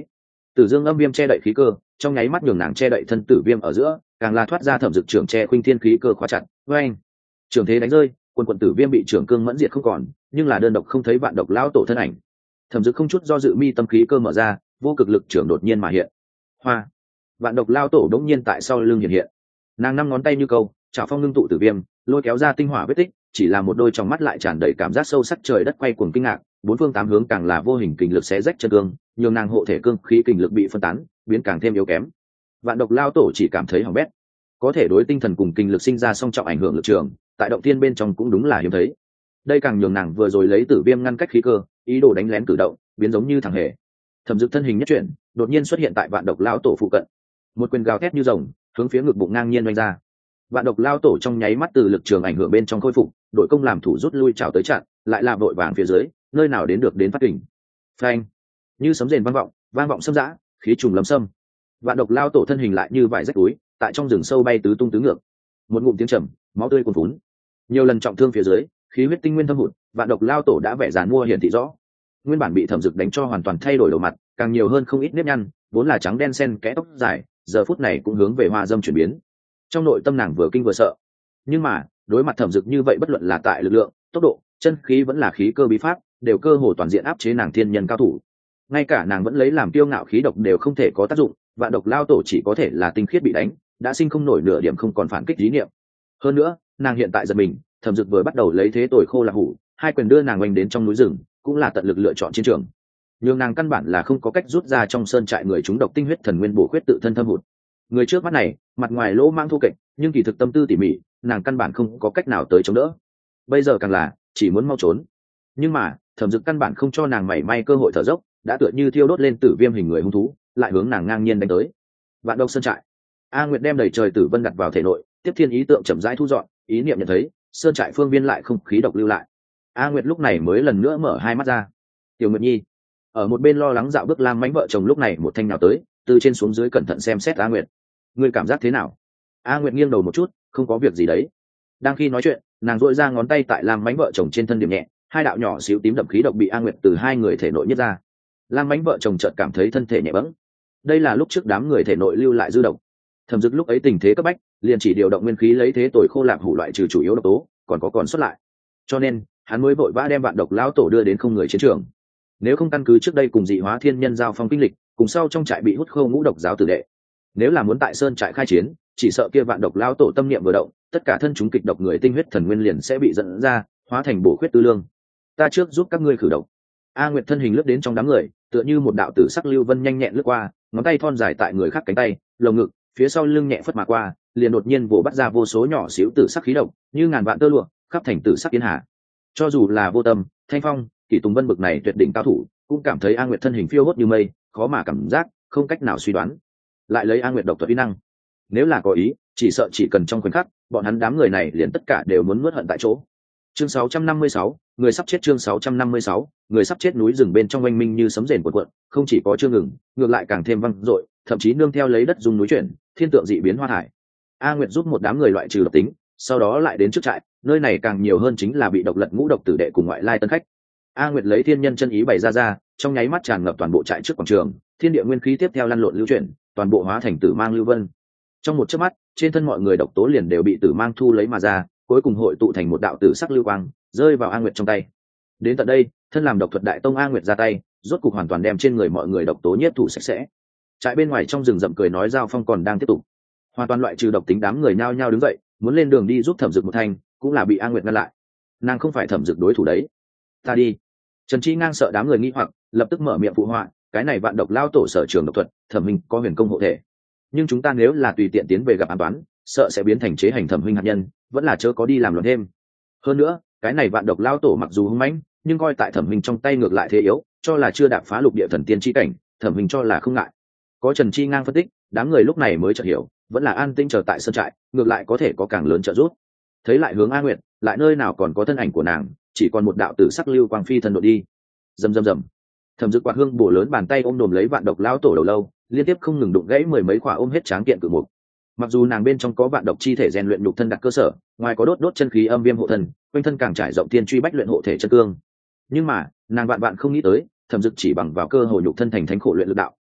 Tử dương âm viêm che đậy khí cơ, trong nháy mắt nhường nàng che đậy thân tử viêm ở giữa, càng là thoát ra thẩm dực trưởng che khuynh thiên khí cơ khóa chặt. Với anh, trưởng thế đánh rơi, quần tử viêm bị trưởng cương mẫn diệt không còn, nhưng là đơn độc không thấy vạn độc lão tổ thân ảnh. Thẩm dực không chút do dự mi tâm khí cơ mở ra, vô cực lực trưởng đột nhiên mà hiện. Hoa, vạn độc lao tổ đống nhiên tại sau lưng hiện hiện. Nàng năm ngón tay như câu, chảo phong ngưng tụ tử viêm, lôi kéo ra tinh hỏa vết tích, chỉ là một đôi trong mắt lại tràn đầy cảm giác sâu sắc trời đất quay cuồng kinh ngạc, bốn phương tám hướng càng là vô hình kình lực xé rách chân cương, nhường nàng hộ thể cương khí kình lực bị phân tán, biến càng thêm yếu kém. Vạn độc lao tổ chỉ cảm thấy hỏng bét, có thể đối tinh thần cùng kình lực sinh ra song trọng ảnh hưởng lực trường, tại động tiên bên trong cũng đúng là hiếm thấy. Đây càng nhường nàng vừa rồi lấy tử viêm ngăn cách khí cơ, ý đồ đánh lén cử động, biến giống như thằng hề. Thẩm Dực thân hình nhất chuyển, đột nhiên xuất hiện tại vạn độc lao tổ phụ cận, một quyền gào thét như rồng, hướng phía ngực bụng ngang nhiên đánh ra. Vạn độc lao tổ trong nháy mắt từ lực trường ảnh hưởng bên trong khôi phục, đội công làm thủ rút lui trào tới chặn, lại làm đội vàng phía dưới, nơi nào đến được đến phát kình. Phanh, như sấm rền vang vọng xâm dã, khí trùng lâm xâm. Vạn độc lao tổ thân hình lại như vải rách túi, tại trong rừng sâu bay tứ tung tứ ngược. Một ngụm tiếng trầm, máu tươi cuồn phún. Nhiều lần trọng thương phía dưới, khí huyết tinh nguyên thâm hụt, vạn độc lao tổ đã vẻ giàn mua hiển thị rõ. Nguyên bản bị Thẩm Dực đánh cho hoàn toàn thay đổi đầu mặt, càng nhiều hơn không ít nếp nhăn, vốn là trắng đen xen kẽ tóc dài, giờ phút này cũng hướng về hoa dâm chuyển biến. Trong nội tâm nàng vừa kinh vừa sợ, nhưng mà đối mặt Thẩm Dực như vậy, bất luận là tại lực lượng, tốc độ, chân khí vẫn là khí cơ bí pháp, đều cơ hồ toàn diện áp chế nàng thiên nhân cao thủ. Ngay cả nàng vẫn lấy làm kiêu ngạo khí độc đều không thể có tác dụng, vạn độc lao tổ chỉ có thể là tinh khiết bị đánh, đã sinh không nổi nửa điểm không còn phản kích ý niệm. Hơn nữa, nàng hiện tại giật mình, Thẩm Dực vừa bắt đầu lấy thế tồi khô là hủ, hai quyền đưa nàng oanh đến trong núi rừng, cũng là tận lực lựa chọn chiến trường. Nhưng nàng căn bản là không có cách rút ra trong sơn trại người chúng độc tinh huyết thần nguyên bổ khuyết tự thân thâm hụt. Người trước mắt này, mặt ngoài lỗ mang thu kệch, nhưng kỳ thực tâm tư tỉ mỉ, nàng căn bản không có cách nào tới chống đỡ. Bây giờ càng là chỉ muốn mau trốn. Nhưng mà Thẩm Dực căn bản không cho nàng mảy may cơ hội thở dốc, đã tựa như thiêu đốt lên tử viêm hình người hung thú, lại hướng nàng ngang nhiên đánh tới. Vạn độc sơn trại. A Nguyệt đem đầy trời tử vân đặt vào thể nội, tiếp thiên ý tượng chậm rãi thu dọn, ý niệm nhận thấy sơn trại phương viên lại không khí độc lưu lại. A Nguyệt lúc này mới lần nữa mở hai mắt ra. Tiểu Nguyệt Nhi ở một bên lo lắng dạo bước Lam Mãnh vợ chồng lúc này một thanh nào tới, từ trên xuống dưới cẩn thận xem xét A Nguyệt. Ngươi cảm giác thế nào? A Nguyệt nghiêng đầu một chút, không có việc gì đấy. Đang khi nói chuyện, nàng duỗi ra ngón tay tại Lam Mãnh vợ chồng trên thân điểm nhẹ, hai đạo nhỏ xíu tím đậm khí độc bị A Nguyệt từ hai người thể nội nhất ra. Lam Mãnh vợ chồng chợt cảm thấy thân thể nhẹ bẫng. Đây là lúc trước đám người thể nội lưu lại dư độc. Thẩm Dực lúc ấy tình thế cấp bách, liền chỉ điều động nguyên khí lấy thế tồi khô lạp hủ loại trừ chủ yếu độc tố, còn xuất lại. Cho nên, hắn mới vội vã đem vạn độc lão tổ đưa đến không người chiến trường. Nếu không căn cứ trước đây cùng dị hóa thiên nhân giao phong kinh lịch, cùng sau trong trại bị hút khô ngũ độc giáo tử đệ, nếu là muốn tại sơn trại khai chiến, chỉ sợ kia vạn độc lão tổ tâm niệm vừa động, tất cả thân chúng kịch độc người tinh huyết thần nguyên liền sẽ bị dẫn ra, hóa thành bổ khuyết tư lương. Ta trước giúp các ngươi khử độc. A Nguyệt thân hình lướt đến trong đám người, tựa như một đạo tử sắc lưu vân nhanh nhẹn lướt qua, ngón tay thon dài tại người khác cánh tay, lồng ngực, phía sau lưng nhẹ phất mà qua, liền đột nhiên vồ bắt ra vô số nhỏ xíu tử sắc khí độc, như ngàn vạn tơ lụa, khắp thành tử sắc yên hà. Cho dù là Vô Tâm, Thanh Phong, Kỷ Tùng Vân bực này tuyệt đỉnh cao thủ, cũng cảm thấy A Nguyệt thân hình phiêu hốt như mây, khó mà cảm giác, không cách nào suy đoán. Lại lấy A Nguyệt độc thuật uy năng, nếu là có ý, chỉ sợ chỉ cần trong khoảnh khắc, bọn hắn đám người này liền tất cả đều muốn nuốt hận tại chỗ. Chương 656, người sắp chết. Chương 656, người sắp chết. Núi rừng bên trong oanh minh như sấm rền cuộn cuộn, không chỉ có chưa ngừng, ngược lại càng thêm vang dội, thậm chí nương theo lấy đất rung núi chuyển, thiên tượng dị biến hoa thải. A Nguyệt giúp một đám người loại trừ độc tính, sau đó lại đến trước trại, nơi này càng nhiều hơn chính là bị độc lật ngũ độc tử đệ cùng ngoại lai tân khách. A Nguyệt lấy thiên nhân chân ý bày ra, trong nháy mắt tràn ngập toàn bộ trại trước quảng trường, thiên địa nguyên khí tiếp theo lăn lộn lưu chuyển, toàn bộ hóa thành tử mang lưu vân. Trong một chớp mắt, trên thân mọi người độc tố liền đều bị tử mang thu lấy mà ra, cuối cùng hội tụ thành một đạo tử sắc lưu quang, rơi vào A Nguyệt trong tay. Đến tận đây, thân làm độc thuật đại tông A Nguyệt ra tay, rốt cục hoàn toàn đem trên người mọi người độc tố nhiếp thủ sạch sẽ. Trại bên ngoài trong rừng rậm cười nói giao phong còn đang tiếp tục, hoàn toàn loại trừ độc tính đám người nhao nhao đứng dậy, muốn lên đường đi giúp Thẩm Dực một thanh, cũng là bị A Nguyệt ngăn lại. Nàng không phải Thẩm Dực đối thủ đấy. Ta đi. Trần Chi Ngang sợ đám người nghi hoặc, lập tức mở miệng phụ họa, cái này vạn độc lao tổ sở trường độc thuật, Thẩm Minh có huyền công hộ thể. Nhưng chúng ta nếu là tùy tiện tiến về gặp an toán, sợ sẽ biến thành chế hành Thẩm Minh hạt nhân, vẫn là chớ có đi làm loạn thêm. Hơn nữa, cái này vạn độc lao tổ mặc dù hung mãnh, nhưng coi tại Thẩm Minh trong tay ngược lại thế yếu, cho là chưa đạp phá lục địa thần tiên chi cảnh, Thẩm Minh cho là không ngại. Có Trần Chi Ngang phân tích, đám người lúc này mới chợt hiểu, vẫn là an tinh chờ tại sân trại, ngược lại có thể có càng lớn trợ giúp. Thấy lại hướng A Nguyệt, lại nơi nào còn có thân ảnh của nàng, chỉ còn một đạo tử sắc lưu quang phi thân đội đi. Rầm rầm rầm. Thẩm Dực quạt hương bổ lớn bàn tay ôm đồm lấy vạn độc lao tổ đầu lâu, liên tiếp không ngừng đụng gãy mười mấy quả ôm hết tráng kiện cự mục. Mặc dù nàng bên trong có vạn độc chi thể rèn luyện nhục thân đặt cơ sở, ngoài có đốt chân khí âm viêm hộ thân, quanh thân càng trải rộng tiên truy bách luyện hộ thể chân cương. Nhưng mà, nàng vạn không nghĩ tới, Thẩm Dực chỉ bằng vào cơ hội nhục thân thành thánh khổ luyện lực đạo,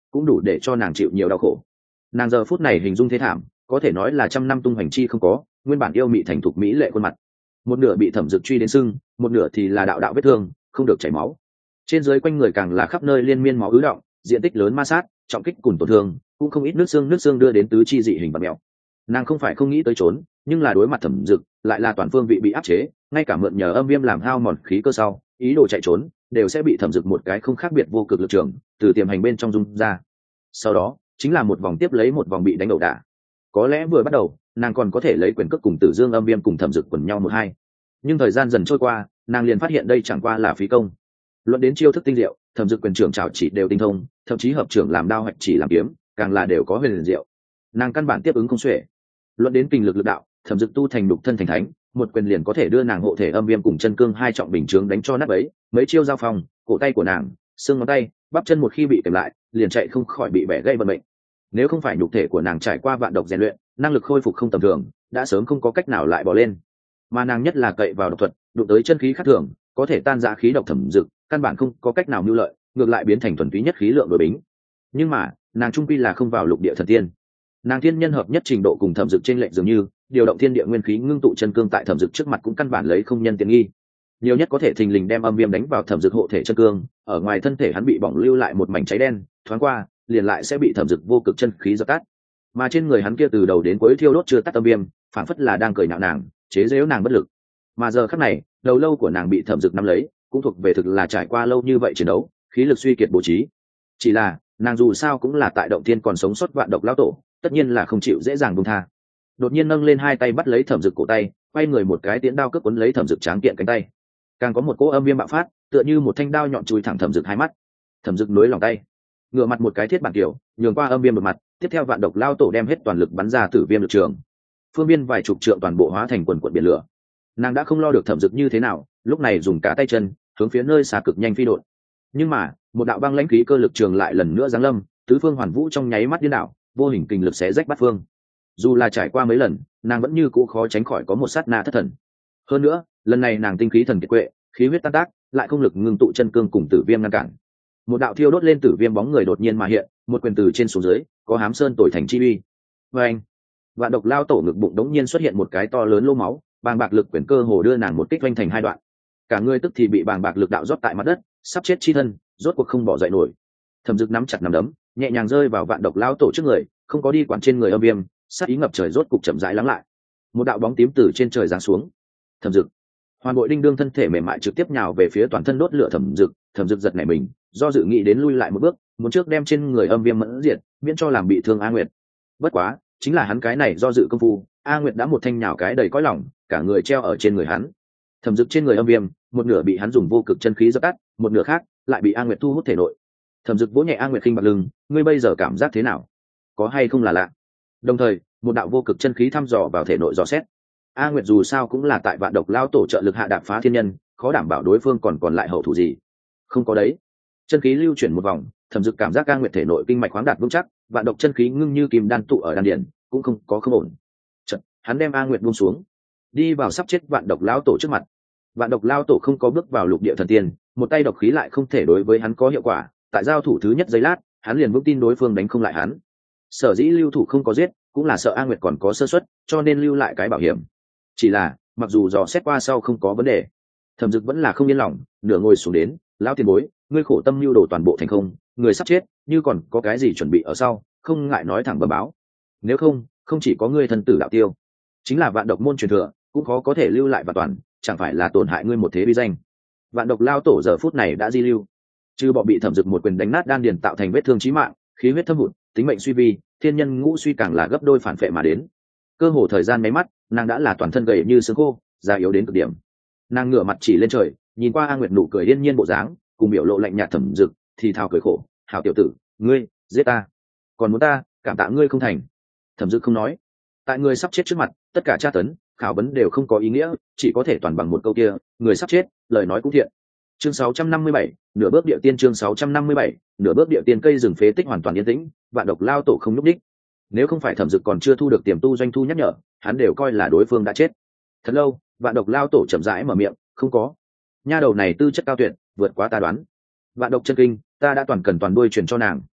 cũng đủ để cho nàng chịu nhiều đau khổ. Nàng giờ phút này hình dung thế thảm, có thể nói là trăm năm tung hoành chi không có, nguyên bản yêu mị thành thục mỹ lệ khuôn mặt, một nửa bị thẩm dực truy đến sưng, một nửa thì là đạo đạo vết thương không được chảy máu, trên dưới quanh người càng là khắp nơi liên miên máu ứ động, diện tích lớn ma sát, trọng kích cùng tổn thương, cũng không ít nước xương đưa đến tứ chi dị hình bạt mèo. Nàng không phải không nghĩ tới trốn, nhưng là đối mặt thẩm dực lại là toàn phương vị bị áp chế, ngay cả mượn nhờ âm viêm làm hao mòn khí cơ sau, ý đồ chạy trốn đều sẽ bị thẩm dực một cái không khác biệt vô cực lực trường từ tiềm hành bên trong dung ra. Sau đó chính là một vòng tiếp lấy một vòng bị đánh ẩu đả. Có lẽ vừa bắt đầu nàng còn có thể lấy quyền cước cùng tử dương âm viêm cùng thẩm dực quần nhau một hai, nhưng thời gian dần trôi qua nàng liền phát hiện đây chẳng qua là phí công. Luận đến chiêu thức tinh diệu, thẩm dực quyền trưởng trảo chỉ đều tinh thông, thậm chí hợp trưởng làm đao hoạch chỉ làm kiếm càng là đều có huyền liền diệu, nàng căn bản tiếp ứng không xuể. Luận đến kinh lực lực đạo, thẩm dực tu thành đục thân thành thánh, một quyền liền có thể đưa nàng hộ thể âm viêm cùng chân cương hai trọng bình chướng đánh cho nát ấy. Mấy chiêu giao phong, cổ tay của nàng, xương ngón tay, bắp chân một khi bị kèm lại liền chạy không khỏi bị bẻ gây vận mệnh. Nếu không phải nhục thể của nàng trải qua vạn độc rèn luyện, năng lực khôi phục không tầm thường, đã sớm không có cách nào lại bỏ lên. Mà nàng nhất là cậy vào độc thuật, đụng tới chân khí khác thường, có thể tan rã khí độc thẩm dực, căn bản không có cách nào mưu lợi, ngược lại biến thành thuần túy nhất khí lượng đối bính. Nhưng mà nàng trung quy là không vào lục địa thần tiên, nàng thiên nhân hợp nhất trình độ cùng thẩm dực trên lệnh dường như điều động thiên địa nguyên khí ngưng tụ chân cương tại thẩm dực trước mặt cũng căn bản lấy không nhân tiện nghi, nhiều nhất có thể thình lình đem âm viêm đánh vào thẩm dực hộ thể chân cương, ở ngoài thân thể hắn bị bỏng lưu lại một mảnh cháy đen, thoáng qua liền lại sẽ bị thẩm dực vô cực chân khí dập tắt. Mà trên người hắn kia từ đầu đến cuối thiêu đốt chưa tắt âm viêm, phản phất là đang cười nhạo nàng, chế giễu nàng bất lực. Mà giờ khắc này đầu lâu của nàng bị thẩm dực nắm lấy, cũng thuộc về thực là trải qua lâu như vậy chiến đấu, khí lực suy kiệt bố trí. Chỉ là nàng dù sao cũng là tại động thiên còn sống sót vạn độc lão tổ, tất nhiên là không chịu dễ dàng buông tha. Đột nhiên nâng lên hai tay bắt lấy thẩm dực cổ tay, quay người một cái tiễn đao cướp cuốn lấy thẩm dực tráng kiện cánh tay. Càng có một cỗ âm viêm bạo phát, tựa như một thanh đao nhọn chui thẳng thẩm dực hai mắt. Thẩm dực nối lòng tay, ngửa mặt một cái thiết bản kiểu, nhường qua âm viêm một mặt, tiếp theo vạn độc lao tổ đem hết toàn lực bắn ra tử viêm lực trường. Phương biên vài chục trượng toàn bộ hóa thành quần quần biển lửa. Nàng đã không lo được thẩm dực như thế nào, lúc này dùng cả tay chân hướng phía nơi xa cực nhanh phi đột. Nhưng mà một đạo băng lãnh khí cơ lực trường lại lần nữa giáng lâm, tứ phương hoàn vũ trong nháy mắt điên đảo, vô hình kình lực xé rách bát phương. Dù là trải qua mấy lần, nàng vẫn như cũ khó tránh khỏi có một sát na thất thần. Hơn nữa lần này nàng tinh khí thần kiệt quệ, khí huyết tan tác, lại không lực ngưng tụ chân cương cùng tử viêm ngăn cản. Một đạo thiêu đốt lên tử viêm bóng người đột nhiên mà hiện, một quyền từ trên xuống dưới có hám sơn tồi thành chi uy. Và anh, vạn độc lao tổ ngực bụng đống nhiên xuất hiện một cái to lớn lô máu, bàng bạc lực quyền cơ hồ đưa nàng một kích vanh thành hai đoạn. Cả người tức thì bị bàng bạc lực đạo rót tại mặt đất, sắp chết chi thân rốt cuộc không bỏ dậy nổi. Thẩm Dực nắm chặt nắm đấm, nhẹ nhàng rơi vào vạn độc lao tổ trước người, không có đi quản trên người âm viêm, sát ý ngập trời rốt cục chậm rãi lắng lại. Một đạo bóng tím từ trên trời giáng xuống. Thẩm Dực, hoàn bội đinh đương thân thể mềm mại trực tiếp nhào về phía toàn thân đốt lửa Thẩm Dực. Thẩm Dực giật nảy mình, do dự nghĩ đến lui lại một bước, muốn trước đem trên người âm viêm mẫn diệt, miễn cho làm bị thương A Nguyệt. Bất quá chính là hắn cái này do dự công phu, A Nguyệt đã một thanh nhào cái đầy cõi lòng, cả người treo ở trên người hắn. Thẩm Dực trên người âm viêm, một nửa bị hắn dùng vô cực chân khí dập tắt, một nửa khác lại bị A Nguyệt thu hút thể nội. Thẩm Dực vỗ nhẹ A Nguyệt khinh bạc lưng, ngươi bây giờ cảm giác thế nào, có hay không là lạ? Đồng thời một đạo vô cực chân khí thăm dò vào thể nội dò xét. A Nguyệt dù sao cũng là tại vạn độc lao tổ trợ lực hạ đạp phá thiên nhân, khó đảm bảo đối phương còn lại hậu thủ gì. Không có đấy. Chân khí lưu chuyển một vòng, Thẩm Dực cảm giác A Nguyệt thể nội kinh mạch khoáng đạt vững chắc, vạn độc chân khí ngưng như kim đan tụ ở đan điền, cũng không có không ổn. Chợt hắn đem A Nguyệt buông xuống, đi vào sắp chết vạn độc lao tổ trước mặt. Vạn độc lao tổ không có bước vào lục địa thần tiên, một tay độc khí lại không thể đối với hắn có hiệu quả, tại giao thủ thứ nhất giây lát hắn liền vững tin đối phương đánh không lại hắn. Sở dĩ lưu thủ không có giết, cũng là sợ A Nguyệt còn có sơ suất, cho nên lưu lại cái bảo hiểm. Chỉ là mặc dù dò xét qua sau không có vấn đề, Thẩm Dực vẫn là không yên lòng, nửa ngồi xuống đến, lão tiền bối, ngươi khổ tâm lưu đồ toàn bộ thành không, người sắp chết, như còn có cái gì chuẩn bị ở sau, không ngại nói thẳng bẩm báo. Nếu không, không chỉ có ngươi thân tử đạo tiêu, chính là vạn độc môn truyền thừa cũng khó có thể lưu lại và toàn, chẳng phải là tổn hại ngươi một thế uy danh. Vạn độc lao tổ giờ phút này đã di lưu, trừ bỏ bị Thẩm Dực một quyền đánh nát đan điền tạo thành vết thương chí mạng, khí huyết thâm hụt, tính mệnh suy vi, thiên nhân ngũ suy càng là gấp đôi phản phệ mà đến. Cơ hồ thời gian mấy mắt, nàng đã là toàn thân gầy như xương khô, da yếu đến cực điểm. Nàng ngửa mặt chỉ lên trời, nhìn qua A Nguyệt nụ cười yên nhiên bộ dáng, cùng biểu lộ lạnh nhạt Thẩm Dực, thì thào cười khổ, hảo tiểu tử, ngươi giết ta, còn muốn ta cảm tạ ngươi không thành. Thẩm Dực không nói. Tại người sắp chết trước mặt, tất cả tra tấn, khảo vấn đều không có ý nghĩa, chỉ có thể toàn bằng một câu kia, người sắp chết, lời nói cũng thiện. Chương 657, nửa bước địa tiên. Chương 657, nửa bước địa tiên. Cây rừng phế tích hoàn toàn yên tĩnh, vạn độc lao tổ không nhúc đích. Nếu không phải Thẩm Dực còn chưa thu được tiềm tu doanh thu nhắc nhở, hắn đều coi là đối phương đã chết. Thật lâu, vạn độc lao tổ chậm rãi mở miệng, không có. Nha đầu này tư chất cao tuyệt, vượt quá ta đoán. Vạn độc chân kinh, ta đã toàn cần toàn đuôi truyền cho nàng.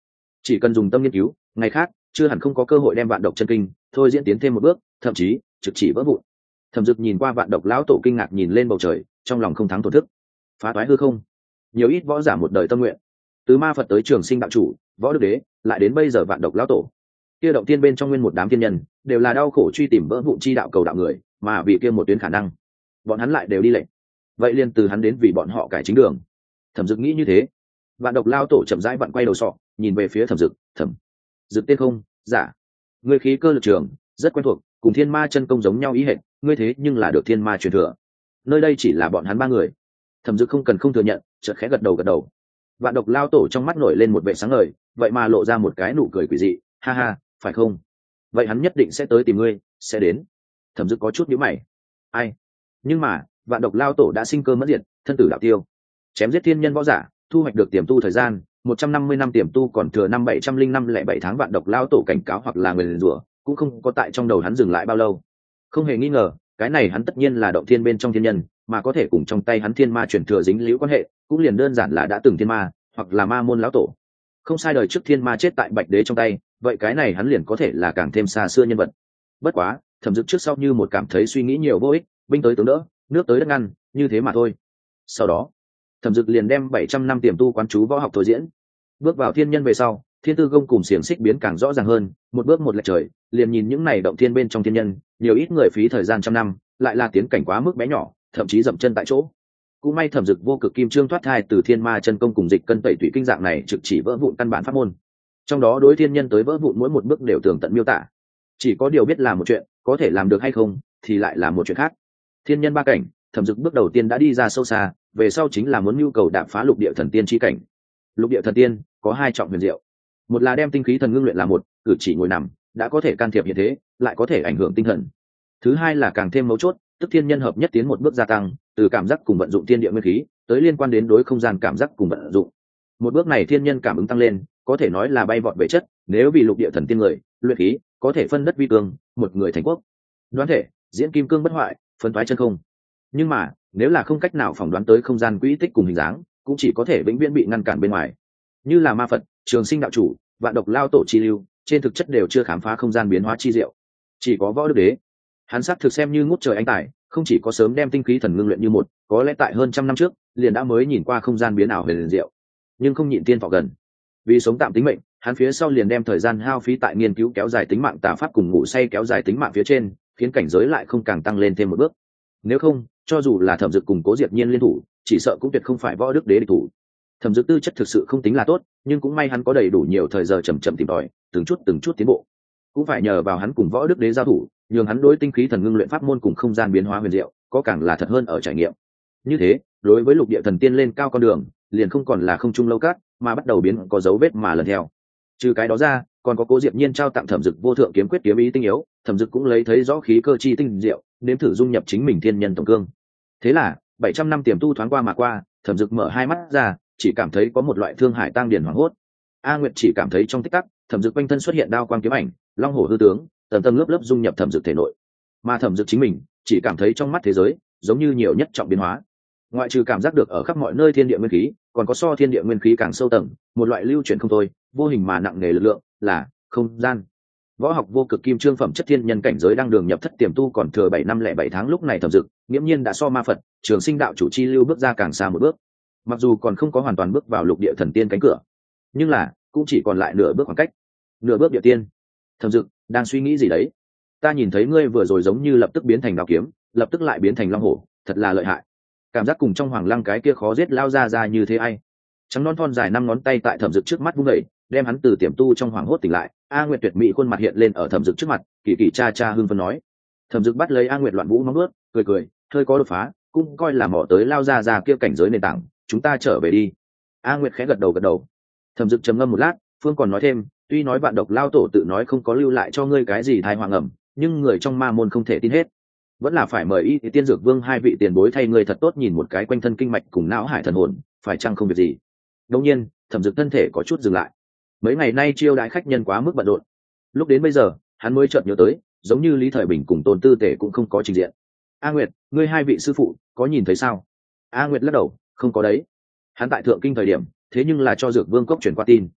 chỉ cần dùng tâm nghiên cứu, ngày khác chưa hẳn không có cơ hội đem vạn độc chân kinh thôi diễn tiến thêm một bước, thậm chí trực chỉ vỡ vụn. Thẩm Dực nhìn qua vạn độc lão tổ kinh ngạc nhìn lên bầu trời, trong lòng không thắng thổn thức. Phá toái hư không, nhiều ít võ giả một đời tâm nguyện, từ ma Phật tới trường sinh đạo chủ, võ đức đế, lại đến bây giờ vạn độc lão tổ. Kia động tiên bên trong nguyên một đám thiên nhân, đều là đau khổ truy tìm vỡ vụn chi đạo cầu đạo người, mà vì kia một tuyến khả năng, bọn hắn lại đều đi lệnh. Vậy liền từ hắn đến vì bọn họ cải chính đường. Thẩm Dực nghĩ như thế. Vạn độc lão tổ chậm rãi vặn quay đầu sọ, nhìn về phía Thẩm Dực, "Thẩm Dực tên không, giả. Ngươi khí cơ lực trường, rất quen thuộc, cùng thiên ma chân công giống nhau ý hệt, ngươi thế nhưng là được thiên ma truyền thừa. Nơi đây chỉ là bọn hắn ba người." Thẩm Dực không cần không thừa nhận, chợt khẽ gật đầu. Vạn độc lao tổ trong mắt nổi lên một vẻ sáng ngời, vậy mà lộ ra một cái nụ cười quỷ dị, "Ha ha, phải không? Vậy hắn nhất định sẽ tới tìm ngươi, sẽ đến." Thẩm Dực có chút nhíu mày. "Ai?" Nhưng mà, vạn độc lao tổ đã sinh cơ mất diệt, thân tử đạo tiêu. Chém giết thiên nhân võ giả, thu hoạch được tiềm tu thời gian 150 năm, tiềm tu còn thừa năm 705 tháng. Vạn độc lao tổ cảnh cáo hoặc là nguyền rủa cũng không có tại trong đầu hắn dừng lại bao lâu. Không hề nghi ngờ, cái này hắn tất nhiên là động thiên bên trong thiên nhân, mà có thể cùng trong tay hắn thiên ma truyền thừa dính liễu quan hệ, cũng liền đơn giản là đã từng thiên ma, hoặc là ma môn lão tổ. Không sai, đời trước thiên ma chết tại Bạch Đế trong tay, vậy cái này hắn liền có thể là càng thêm xa xưa nhân vật. Bất quá, Thẩm Dực trước sau như một cảm thấy suy nghĩ nhiều vô ích, binh tới tướng đỡ, nước tới đất ngăn, như thế mà thôi. Sau đó, Thẩm Dực liền đem 700 năm tiềm tu quán chú võ học thôi diễn. Bước vào thiên nhân về sau, thiên tư gông cùng xiềng xích biến càng rõ ràng hơn, một bước một lệch trời, liền nhìn những này động thiên bên trong thiên nhân, nhiều ít người phí thời gian trăm năm, lại là tiến cảnh quá mức bé nhỏ, thậm chí dậm chân tại chỗ. Cũng may Thẩm Dực vô cực kim trương thoát thai từ thiên ma chân công cùng dịch cân tẩy tủy kinh dạng này trực chỉ vỡ vụn căn bản pháp môn. Trong đó đối thiên nhân tới vỡ vụn mỗi một bước đều tường tận miêu tả. Chỉ có điều biết làm một chuyện, có thể làm được hay không thì lại là một chuyện khác. Thiên nhân ba cảnh, Thẩm Dực bước đầu tiên đã đi ra sâu xa, về sau chính là muốn nhu cầu đạp phá lục địa thần tiên chi cảnh. Lục địa thần tiên có hai trọng huyền diệu, một là đem tinh khí thần ngưng luyện là một, cử chỉ ngồi nằm đã có thể can thiệp hiện thế, lại có thể ảnh hưởng tinh thần. Thứ hai là càng thêm mấu chốt, tức thiên nhân hợp nhất tiến một bước gia tăng, từ cảm giác cùng vận dụng thiên địa nguyên khí tới liên quan đến đối không gian cảm giác cùng vận dụng. Một bước này thiên nhân cảm ứng tăng lên, có thể nói là bay vọt về chất, nếu vì lục địa thần tiên người luyện khí có thể phân đất vi cương, một người thành quốc. Đoán thể diễn kim cương bất hoại, phân thoái chân không. Nhưng mà nếu là không cách nào phỏng đoán tới không gian quỹ tích cùng hình dáng, cũng chỉ có thể vĩnh viễn bị ngăn cản bên ngoài. Như là ma Phật, trường sinh đạo chủ, vạn độc lao tổ chi lưu, trên thực chất đều chưa khám phá không gian biến hóa chi diệu. Chỉ có võ đức đế, hắn xác thực xem như ngút trời anh tài, không chỉ có sớm đem tinh khí thần ngưng luyện như một, có lẽ tại hơn trăm năm trước liền đã mới nhìn qua không gian biến ảo huyền diệu, nhưng không nhịn tiên thọ gần. Vì sống tạm tính mệnh, hắn phía sau liền đem thời gian hao phí tại nghiên cứu kéo dài tính mạng tà pháp cùng ngủ say kéo dài tính mạng phía trên, khiến cảnh giới lại không càng tăng lên thêm một bước. Nếu không, cho dù là Thẩm Dực cùng Cố Diệp Nhiên liên thủ, chỉ sợ cũng tuyệt không phải võ đức đế địch thủ. Thẩm Dực tư chất thực sự không tính là tốt, nhưng cũng may hắn có đầy đủ nhiều thời giờ chậm chậm tìm tòi, từng chút tiến bộ. Cũng phải nhờ vào hắn cùng võ đức đế giao thủ, nhường hắn đối tinh khí thần ngưng luyện pháp môn cùng không gian biến hóa huyền diệu, có càng là thật hơn ở trải nghiệm. Như thế, đối với lục địa thần tiên lên cao con đường, liền không còn là không trung lâu cát, mà bắt đầu biến có dấu vết mà lần theo. Trừ cái đó ra, còn có Cố Diệp Nhiên trao tặng Thẩm Dực vô thượng kiếm quyết kiếm ý tinh yếu, Thẩm Dực cũng lấy thấy rõ khí cơ chi tinh diệu, nếm thử dung nhập chính mình thiên nhân tổng cương. Thế là 700 năm tiềm tu thoáng qua mà qua, Thẩm Dực mở hai mắt ra, chỉ cảm thấy có một loại thương hải tăng điển hoảng hốt. A Nguyệt chỉ cảm thấy trong tích tắc, Thẩm Dực quanh thân xuất hiện đao quang kiếm ảnh, long hổ hư tướng, tầng tầng lớp lớp dung nhập Thẩm Dực thể nội. Mà Thẩm Dực chính mình chỉ cảm thấy trong mắt thế giới giống như nhiều nhất trọng biến hóa. Ngoại trừ cảm giác được ở khắp mọi nơi thiên địa nguyên khí, còn có so thiên địa nguyên khí càng sâu tầng, một loại lưu chuyển không thôi, vô hình mà nặng nề lực lượng, là không gian. Võ học vô cực kim trương phẩm chất thiên nhân cảnh giới đang đường nhập thất tiềm tu còn thừa 7 năm 07 tháng. Lúc này Thẩm Dực nghiễm nhiên đã so ma Phật, trường sinh đạo chủ chi lưu bước ra càng xa một bước. Mặc dù còn không có hoàn toàn bước vào lục địa thần tiên cánh cửa, nhưng là cũng chỉ còn lại nửa bước khoảng cách, nửa bước địa tiên. Thẩm Dực đang suy nghĩ gì đấy? Ta nhìn thấy ngươi vừa rồi giống như lập tức biến thành đao kiếm, lập tức lại biến thành long hổ, thật là lợi hại. Cảm giác cùng trong hoàng lăng cái kia khó giết lao ra như thế ai? Trắng non thon dài 5 ngón tay tại Thẩm Dực trước mắt vung dậy, đem hắn từ tiềm tu trong hoàng hốt tỉnh lại. A Nguyệt tuyệt mỹ khuôn mặt hiện lên ở Thẩm Dực trước mặt, kỳ kỳ cha cha hưng phấn nói. Thẩm Dực bắt lấy A Nguyệt loạn vũ móng vuốt, cười, hơi có đột phá, cũng coi là mò tới lao ra kia cảnh giới nền tảng, chúng ta trở về đi. A Nguyệt khẽ gật đầu. Thẩm Dực trầm ngâm một lát, phương còn nói thêm, tuy nói vạn độc lao tổ tự nói không có lưu lại cho ngươi cái gì thai hoàng ẩm, nhưng người trong ma môn không thể tin hết, vẫn là phải mời Y Tiên Dược Vương hai vị tiền bối thay ngươi thật tốt nhìn một cái quanh thân kinh mạch cùng não hải thần hồn, phải chăng không việc gì. Đương nhiên, Thẩm Dực thân thể có chút dừng lại, mấy ngày nay chiêu đãi khách nhân quá mức bận rộn, lúc đến bây giờ hắn mới chợt nhớ tới, giống như Lý Thời Bình cùng Tôn Tư Tể cũng không có trình diện. A Nguyệt, ngươi hai vị sư phụ có nhìn thấy sao? A Nguyệt lắc đầu, không có đấy. Hắn tại thượng kinh thời điểm, thế nhưng là cho Dược Vương cốc truyền qua tin,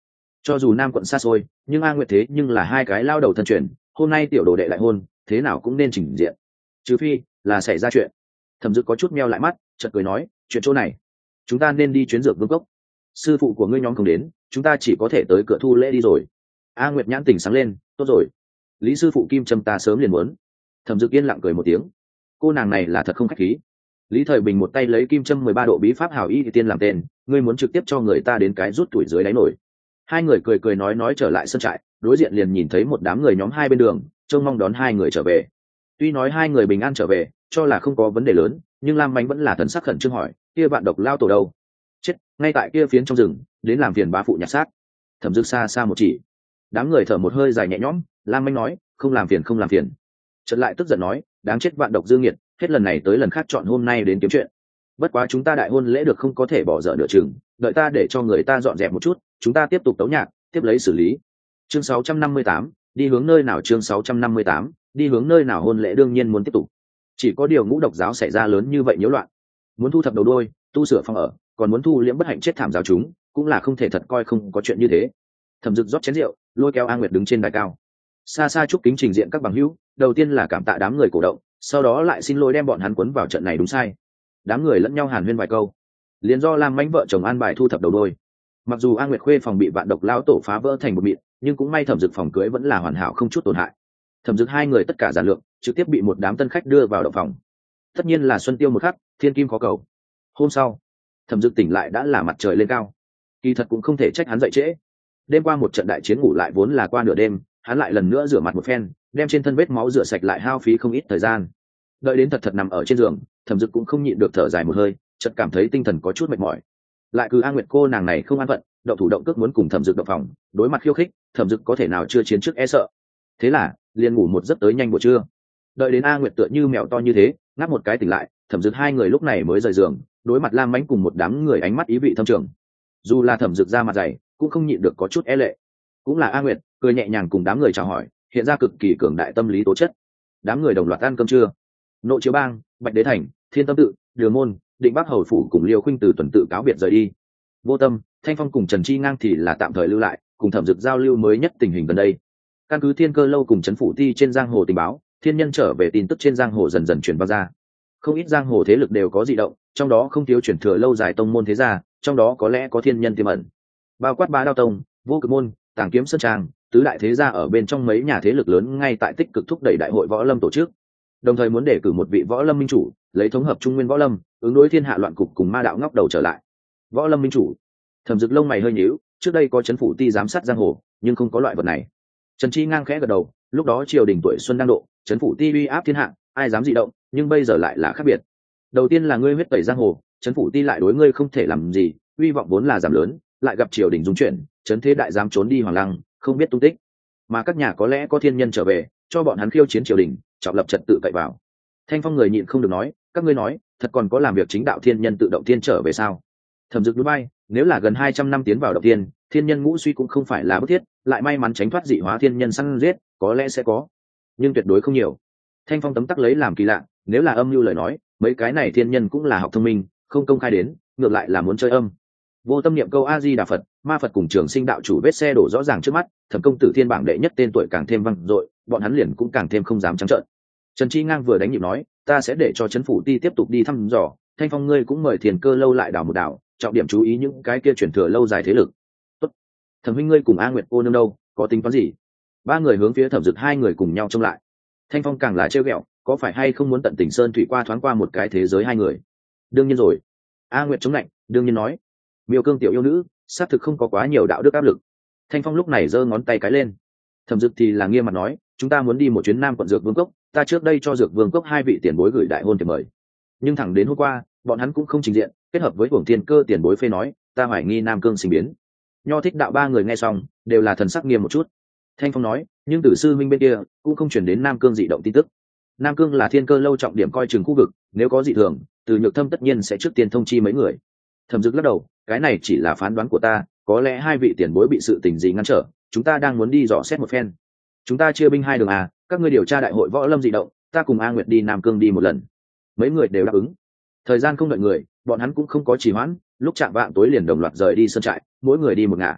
Cho dù nam quận xa xôi nhưng A Nguyệt thế nhưng là hai cái lao đầu thân truyền, hôm nay tiểu đồ đệ lại hôn, thế nào cũng nên trình diện, trừ phi là xảy ra chuyện. Thẩm Dực có chút meo lại mắt, chợt cười nói, chuyện chỗ này chúng ta nên đi chuyến dược vương cốc. Sư phụ của ngươi nhóm không đến, chúng ta chỉ có thể tới cửa thu lễ đi rồi. A Nguyệt nhãn tình sáng lên, tốt rồi, lý sư phụ kim châm ta sớm liền muốn. Thẩm Dực yên lặng cười một tiếng, cô nàng này là thật không khách khí. Lý Thời Bình một tay lấy kim châm 13 độ bí pháp hảo y tiên làm tên, ngươi muốn trực tiếp cho người ta đến cái rút tuổi dưới đáy nổi. Hai người cười cười nói trở lại sân trại, đối diện liền nhìn thấy một đám người nhóm hai bên đường, trông mong đón hai người trở về. Tuy nói hai người bình an trở về, cho là không có vấn đề lớn, nhưng Lam Mánh vẫn là thần sắc khẩn trương hỏi, kia bạn độc lao tổ đâu? Chết, ngay tại kia phiến trong rừng, đến làm phiền bá phụ nhặt xác. Thẩm Dực xa xa một chỉ. Đám người thở một hơi dài nhẹ nhõm, Lam Mánh nói, không làm phiền không làm phiền. Chợt lại tức giận nói, đáng chết vạn độc dương nghiệt, hết lần này tới lần khác chọn hôm nay đến kiếm chuyện. Bất quá chúng ta đại hôn lễ được không có thể bỏ dở nửa chừng, đợi ta để cho người ta dọn dẹp một chút, chúng ta tiếp tục tấu nhạc, tiếp lấy xử lý. Chương 658, đi hướng nơi nào? Chương 658, đi hướng nơi nào? Hôn lễ đương nhiên muốn tiếp tục. Chỉ có điều ngũ độc giáo xảy ra lớn như vậy nhiễu loạn, muốn thu thập đầu đuôi, tu sửa phòng ở, còn muốn thu liễm bất hạnh chết thảm giáo chúng, cũng là không thể thật coi không có chuyện như thế. Thẩm Dực rót chén rượu, lôi kéo A Nguyệt đứng trên đài cao, xa xa chúc kính trình diện các bằng hữu, đầu tiên là cảm tạ đám người cổ động, sau đó lại xin lỗi đem bọn hắn quấn vào trận này đúng sai. Đám người lẫn nhau hàn huyên vài câu, liền do Lam Mánh vợ chồng an bài thu thập đầu đuôi. Mặc dù A Nguyệt khuê phòng bị vạn độc lão tổ phá vỡ thành một mịn, nhưng cũng may Thẩm Dực phòng cưới vẫn là hoàn hảo không chút tổn hại. Thẩm Dực hai người tất cả giản lược, trực tiếp bị một đám tân khách đưa vào động phòng. Tất nhiên là xuân tiêu một khắc, thiên kim khó cầu. Hôm sau, Thẩm Dực tỉnh lại đã là mặt trời lên cao. Kỳ thật cũng không thể trách hắn dậy trễ. Đêm qua một trận đại chiến ngủ lại vốn là qua nửa đêm, hắn lại lần nữa rửa mặt một phen, đem trên thân vết máu rửa sạch lại hao phí không ít thời gian. Đợi đến thật nằm ở trên giường, Thẩm Dực cũng không nhịn được thở dài một hơi, chợt cảm thấy tinh thần có chút mệt mỏi. Lại cứ A Nguyệt cô nàng này không an phận, động thủ động cước muốn cùng Thẩm Dực động phòng, đối mặt khiêu khích, Thẩm Dực có thể nào chưa chiến trước e sợ. Thế là liền ngủ một giấc tới nhanh buổi trưa. Đợi đến A Nguyệt tựa như mèo to như thế, ngáp một cái tỉnh lại, Thẩm Dực hai người lúc này mới rời giường, đối mặt Lam Mánh cùng một đám người ánh mắt ý vị thâm trường. Dù là Thẩm Dực ra mặt dày, cũng không nhịn được có chút e lệ. Cũng là A Nguyệt cười nhẹ nhàng cùng đám người chào hỏi, hiện ra cực kỳ cường đại tâm lý tố chất. Đám người đồng loạt ăn cơm trưa. Nội Chiếu Bang, Bạch Đế Thành, Thiên Tâm Tự, Đường Môn, Định Bắc Hầu phủ cùng Liêu Khuynh từ tuần tự cáo biệt rời đi. Vô Tâm, Thanh Phong cùng Trần Chi Ngang thì là tạm thời lưu lại, cùng Thẩm Dực giao lưu mới nhất tình hình gần đây. Căn cứ Thiên Cơ lâu cùng Trấn Phủ Ti trên giang hồ tình báo, thiên nhân trở về tin tức trên giang hồ dần dần truyền vào ra. Không ít giang hồ thế lực đều có dị động, trong đó không thiếu truyền thừa lâu dài tông môn thế gia, trong đó có lẽ có thiên nhân tiềm ẩn. Bao quát Bá Đao Tông, Vô Cực môn, Tàng Kiếm Sơn Trang, tứ đại thế gia ở bên trong mấy nhà thế lực lớn ngay tại tích cực thúc đẩy đại hội võ lâm tổ chức, đồng thời muốn đề cử một vị võ lâm minh chủ, lấy thống hợp trung nguyên võ lâm, ứng đối thiên hạ loạn cục cùng ma đạo ngóc đầu trở lại. Võ lâm minh chủ. Thẩm Dực lông mày hơi nhíu, trước đây có Trấn Phủ Ti giám sát giang hồ, nhưng không có loại vật này. Trần Chi Ngang khẽ gật đầu, lúc đó triều đình tuổi xuân đang độ, Trấn Phủ Ti uy áp thiên hạ, ai dám dị động, nhưng bây giờ lại là khác biệt. Đầu tiên là ngươi huyết tẩy giang hồ, Trấn Phủ Ti lại đối ngươi không thể làm gì, uy vọng vốn là giảm lớn, lại gặp triều đình dung chuyển, trấn thế đại dám trốn đi hoàng lăng, không biết tung tích. Mà các nhà có lẽ có thiên nhân trở về, cho bọn hắn khiêu chiến triều đình, trọng lập trật tự cậy vào. Thanh Phong người nhịn không được nói, các ngươi nói, thật còn có làm việc chính đạo thiên nhân tự động thiên trở về sao? Thẩm Dực núi bay, nếu là gần 200 năm tiến vào động tiên, thiên nhân ngũ suy cũng không phải là bất thiết, lại may mắn tránh thoát dị hóa thiên nhân săn giết, có lẽ sẽ có, nhưng tuyệt đối không nhiều. Thanh Phong tấm tắc lấy làm kỳ lạ, nếu là âm mưu lời nói, mấy cái này thiên nhân cũng là học thông minh, không công khai đến, ngược lại là muốn chơi âm. Vô Tâm niệm câu A Di Đà Phật, ma Phật cùng Trường Sinh đạo chủ vết xe đổ rõ ràng trước mắt, Thẩm công tử thiên bảng đệ nhất tên tuổi càng thêm vang dội, bọn hắn liền cũng càng thêm không dám trắng trợn. Trần Chi Ngang vừa đánh nhịp nói, ta sẽ để cho Trấn Phủ Ti tiếp tục đi thăm dò, Thanh Phong ngươi cũng mời Thiền Cơ lâu lại đào một đào, trọng điểm chú ý những cái kia chuyển thừa lâu dài thế lực. Tốt. Thẩm huynh ngươi cùng A Nguyệt cô nương đâu, có tính toán gì? Ba người hướng phía Thẩm Dực hai người cùng nhau trông lại. Thanh Phong càng là trêu ghẹo, có phải hay không muốn tận tình sơn thủy qua thoáng qua một cái thế giới hai người? Đương nhiên rồi. A Nguyệt chống lạnh, đương nhiên nói. Miêu Cương tiểu yêu nữ, xác thực không có quá nhiều đạo đức áp lực. Thanh Phong lúc này giơ ngón tay cái lên. Thẩm Dực thì là nghiêm mặt nói, chúng ta muốn đi một chuyến Nam quận Dược Vương cốc, ta trước đây cho Dược Vương cốc hai vị tiền bối gửi đại hôn thiệp mời, nhưng thẳng đến hôm qua, bọn hắn cũng không trình diện, kết hợp với Hưởng Thiên Cơ tiền bối phê nói, ta hoài nghi Nam Cương sinh biến. Nho Thích đạo ba người nghe xong, đều là thần sắc nghiêm một chút. Thanh Phong nói, nhưng Tử sư minh bên kia cũng không truyền đến Nam Cương dị động tin tức. Nam Cương là Thiên Cơ lâu trọng điểm coi chừng khu vực, nếu có dị thường, Từ Nhược Thâm tất nhiên sẽ trước tiên thông chi mấy người. Thẩm Dực lắc đầu, cái này chỉ là phán đoán của ta, có lẽ hai vị tiền bối bị sự tình gì ngăn trở, chúng ta đang muốn đi dò xét một phen. Chúng ta chia binh hai đường à, các ngươi điều tra đại hội võ lâm dị động, ta cùng A Nguyệt đi Nam Cương đi một lần. Mấy người đều đáp ứng. Thời gian không đợi người, bọn hắn cũng không có trì hoãn, lúc chạng vạng tối liền đồng loạt rời đi sơn trại, mỗi người đi một ngả.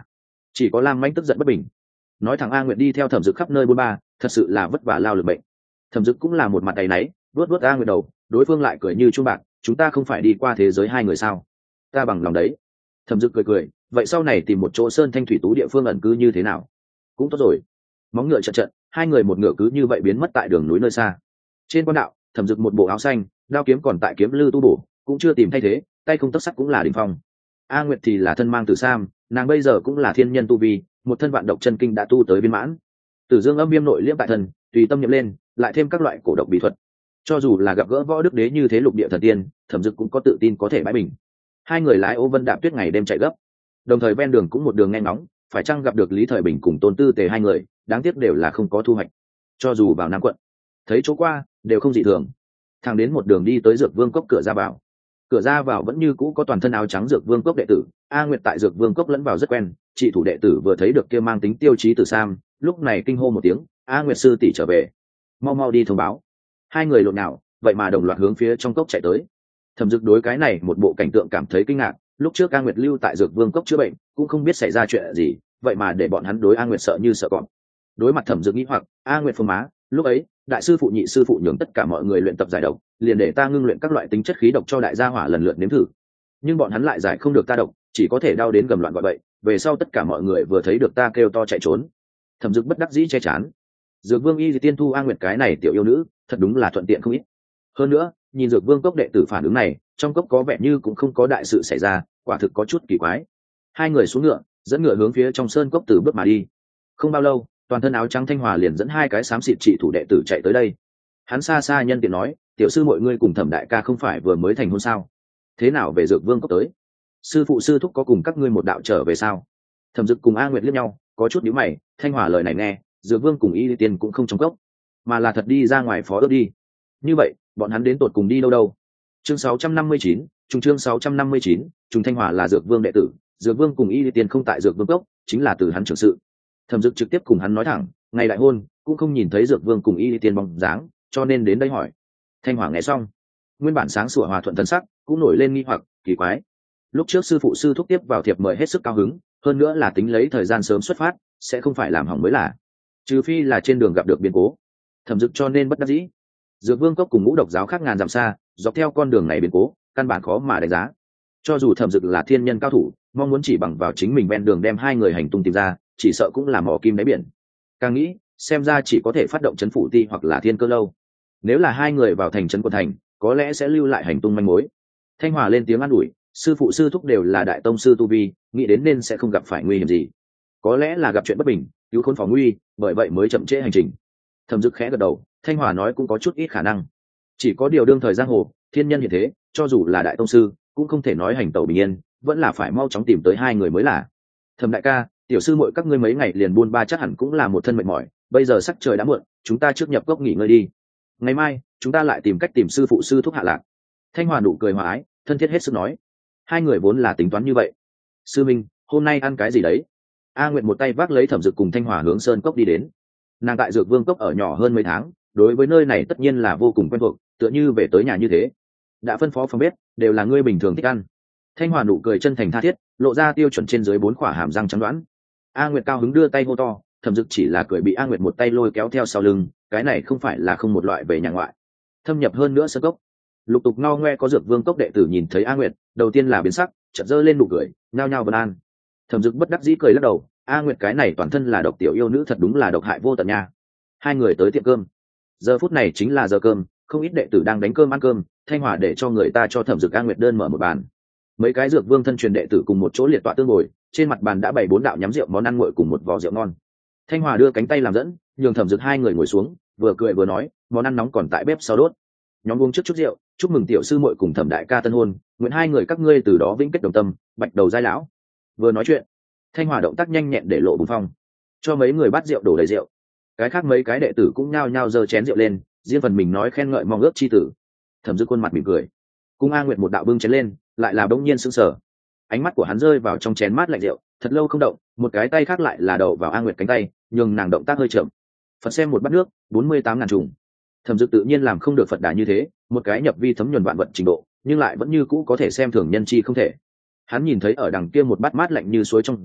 chỉ có lam mãnh tức giận bất bình, nói thằng A Nguyệt đi theo Thẩm Dực khắp nơi bôn ba, thật sự là vất vả lao lực bệnh. Thẩm Dực cũng là một mặt tay náy, vuốt vuốt A Nguyệt đầu, đối phương lại cười như chuông bạc, chúng ta không phải đi qua thế giới hai người sao? Ta bằng lòng đấy. Thẩm Dực cười cười, vậy sau này tìm một chỗ sơn thanh thủy tú địa phương ẩn cư như thế nào? Cũng tốt rồi. Móng ngựa trận trận, hai người một ngựa cứ như vậy biến mất tại đường núi nơi xa. Trên quan đạo, Thẩm Dực một bộ áo xanh, đao kiếm còn tại kiếm lư tu bổ, cũng chưa tìm thay thế, tay không tấc sắt cũng là đỉnh phong. A Nguyệt thì là thân mang tử sam, nàng bây giờ cũng là thiên nhân tu vi, một thân vạn độc chân kinh đã tu tới viên mãn. Tử dương âm viêm nội liễm tại thân, tùy tâm nhậm lên, lại thêm các loại cổ độc bí thuật. Cho dù là gặp gỡ võ đức đế như thế lục địa thần tiên, Thẩm Dực cũng có tự tin có thể bãi bình. Hai người lái ô vân đạp tuyết ngày đêm chạy gấp, đồng thời ven đường cũng một đường nghe ngóng, phải chăng gặp được Lý Thời Bình cùng Tôn Tư Tề hai người, đáng tiếc đều là không có thu hoạch. Cho dù vào Nam quận, thấy chỗ qua đều không dị thường. Thang đến một đường đi tới Dược Vương cốc cửa ra vào. Cửa ra vào vẫn như cũ có toàn thân áo trắng Dược Vương cốc đệ tử, A Nguyệt tại Dược Vương cốc lẫn vào rất quen, chị thủ đệ tử vừa thấy được kia mang tính tiêu chí từ Sam, lúc này kinh hô một tiếng, A Nguyệt sư tỷ trở về, mau mau đi thông báo. Hai người lộn nào, vậy mà đồng loạt hướng phía trong cốc chạy tới. Thẩm Dực đối cái này một bộ cảnh tượng cảm thấy kinh ngạc, lúc trước A Nguyệt lưu tại Dược Vương cốc chữa bệnh, cũng không biết xảy ra chuyện gì, vậy mà để bọn hắn đối A Nguyệt sợ như sợ cọp. Đối mặt Thẩm Dực nghĩ hoặc, A Nguyệt phồng má, lúc ấy, đại sư phụ nhị sư phụ nhường tất cả mọi người luyện tập giải độc, liền để ta ngưng luyện các loại tính chất khí độc cho đại gia hỏa lần lượt nếm thử. Nhưng bọn hắn lại giải không được ta độc, chỉ có thể đau đến gầm loạn gọi bậy, về sau tất cả mọi người vừa thấy được ta kêu to chạy trốn. Thẩm Dực bất đắc dĩ che chán. Dược Vương y tiên thu A Nguyệt cái này tiểu yêu nữ, thật đúng là thuận tiện không ít. Hơn nữa, nhìn Dược Vương cốc đệ tử phản ứng này, trong cốc có vẻ như cũng không có đại sự xảy ra, quả thực có chút kỳ quái. Hai người xuống ngựa, dẫn ngựa hướng phía trong sơn cốc từ bước mà đi. Không bao lâu, toàn thân áo trắng Thanh Hòa liền dẫn hai cái xám xịt trị thủ đệ tử chạy tới đây. Hắn xa xa nhân tiện nói, tiểu sư mọi ngươi cùng Thẩm đại ca không phải vừa mới thành hôn sao? Thế nào về Dược Vương cốc tới? Sư phụ sư thúc có cùng các ngươi một đạo trở về sao? Thẩm Dực cùng A Nguyệt liếc nhau, có chút nhíu mày. Thanh Hòa lời này nghe, Dược Vương cùng Y Tiên cũng không trong cốc, mà là thật đi ra ngoài phó ước đi. Như vậy, bọn hắn đến tột cùng đi đâu đâu? Chương 659, chương 659, trùng Thanh Hòa là Dược Vương đệ tử, Dược Vương cùng Y Tiên không tại Dược Vương cốc, chính là từ hắn trưởng sự. Thẩm Dực trực tiếp cùng hắn nói thẳng, ngày đại hôn cũng không nhìn thấy Dược Vương cùng Y Tiên bóng dáng, cho nên đến đây hỏi. Thanh Hòa nghe xong, nguyên bản sáng sủa hòa thuận thân sắc cũng nổi lên nghi hoặc, kỳ quái. Lúc trước sư phụ sư thúc tiếp vào thiệp mời hết sức cao hứng, hơn nữa là tính lấy thời gian sớm xuất phát, sẽ không phải làm hỏng mới là. Trừ phi là trên đường gặp được biến cố. Thẩm Dực cho nên bất đắc dĩ. Dược Vương cốc cùng ngũ độc giáo khác ngàn dặm xa, dọc theo con đường này biến cố, căn bản khó mà đánh giá. Cho dù Thẩm Dực là thiên nhân cao thủ, mong muốn chỉ bằng vào chính mình ven đường đem hai người hành tung tìm ra, chỉ sợ cũng là mò kim đáy biển. Càng nghĩ, xem ra chỉ có thể phát động trấn phủ ti hoặc là thiên cơ lâu. Nếu là hai người vào thành trấn quận thành, có lẽ sẽ lưu lại hành tung manh mối. Thanh Hòa lên tiếng an ủi, sư phụ sư thúc đều là đại tông sư tu vi, nghĩ đến nên sẽ không gặp phải nguy hiểm gì. Có lẽ là gặp chuyện bất bình, cứu khốn phó nguy, bởi vậy mới chậm trễ hành trình. Thẩm Dực khẽ gật đầu, Thanh Hòa nói cũng có chút ít khả năng. Chỉ có điều đương thời giang hồ, thiên nhân hiện thế, cho dù là đại tông sư, cũng không thể nói hành tẩu bình yên, vẫn là phải mau chóng tìm tới hai người mới là. Thẩm đại ca, tiểu sư muội các ngươi mấy ngày liền buôn ba chắc hẳn cũng là một thân mệt mỏi, bây giờ sắc trời đã muộn, chúng ta trước nhập cốc nghỉ ngơi đi. Ngày mai, chúng ta lại tìm cách tìm sư phụ sư thúc hạ lạc. Thanh Hòa nụ cười hòa ái, thân thiết hết sức nói. Hai người vốn là tính toán như vậy. Sư minh, hôm nay ăn cái gì đấy? A Nguyệt một tay vác lấy Thẩm Dực cùng Thanh Hòa hướng sơn cốc đi đến. Nàng tại Dược Vương cốc ở nhỏ hơn mấy tháng, đối với nơi này tất nhiên là vô cùng quen thuộc, tựa như về tới nhà như thế. Đã phân phó phòng bếp, đều là ngươi bình thường thích ăn. Thanh Hòa nụ cười chân thành tha thiết, lộ ra tiêu chuẩn trên dưới 4 khỏa hàm răng trắng đoán. A Nguyệt cao hứng đưa tay hô to, Thẩm Dực chỉ là cười bị A Nguyệt một tay lôi kéo theo sau lưng, cái này không phải là không một loại về nhà ngoại. Thâm nhập hơn nữa sơn cốc, lục tục ngao ngoe có Dược Vương cốc đệ tử nhìn thấy A Nguyệt, đầu tiên là biến sắc, chợt giơ lên nụ cười, nhao nhao vân an. Thẩm Dực bất đắc dĩ cười lắc đầu, A Nguyệt cái này toàn thân là độc tiểu yêu nữ thật đúng là độc hại vô tận nha. Hai người tới tiệm cơm. Giờ phút này chính là giờ cơm, không ít đệ tử đang đánh cơm ăn cơm, Thanh Hòa để cho người ta cho Thẩm Dực A Nguyệt đơn mở một bàn. Mấy cái Dược Vương thân truyền đệ tử cùng một chỗ liệt tọa tương ngồi, trên mặt bàn đã bày 4 đạo nhắm rượu món ăn nguội cùng một vò rượu ngon. Thanh Hòa đưa cánh tay làm dẫn, nhường Thẩm Dực hai người ngồi xuống, vừa cười vừa nói, món ăn nóng còn tại bếp sau đốt. Nhóm uống trước chút rượu, chúc mừng tiểu sư muội cùng Thẩm đại ca tân hôn, nguyện hai người các ngươi từ đó vĩnh kết đồng tâm, bạch đầu giai lão. Vừa nói chuyện, Thanh Hòa động tác nhanh nhẹn để lộ bùng phong, cho mấy người bắt rượu đổ đầy rượu. Cái khác mấy cái đệ tử cũng nhao nhao giơ chén rượu lên, riêng phần mình nói khen ngợi mong ước chi tử. Thẩm Dực khuôn mặt mỉm cười, cùng A Nguyệt một đạo bưng chén lên, lại là bỗng nhiên sững sờ. Ánh mắt của hắn rơi vào trong chén mát lạnh rượu, thật lâu không động, một cái tay khác lại là đầu vào A Nguyệt cánh tay, nhưng nàng động tác hơi chậm. Phật xem một bát nước, 48.000 trùng. Thẩm Dực tự nhiên làm không được Phật đà như thế, một cái nhập vi thấm nhuần vạn vận trình độ, nhưng lại vẫn như cũ có thể xem thường nhân chi không thể. Hắn nhìn thấy ở đằng kia một bát mát lạnh như suối trong rượu,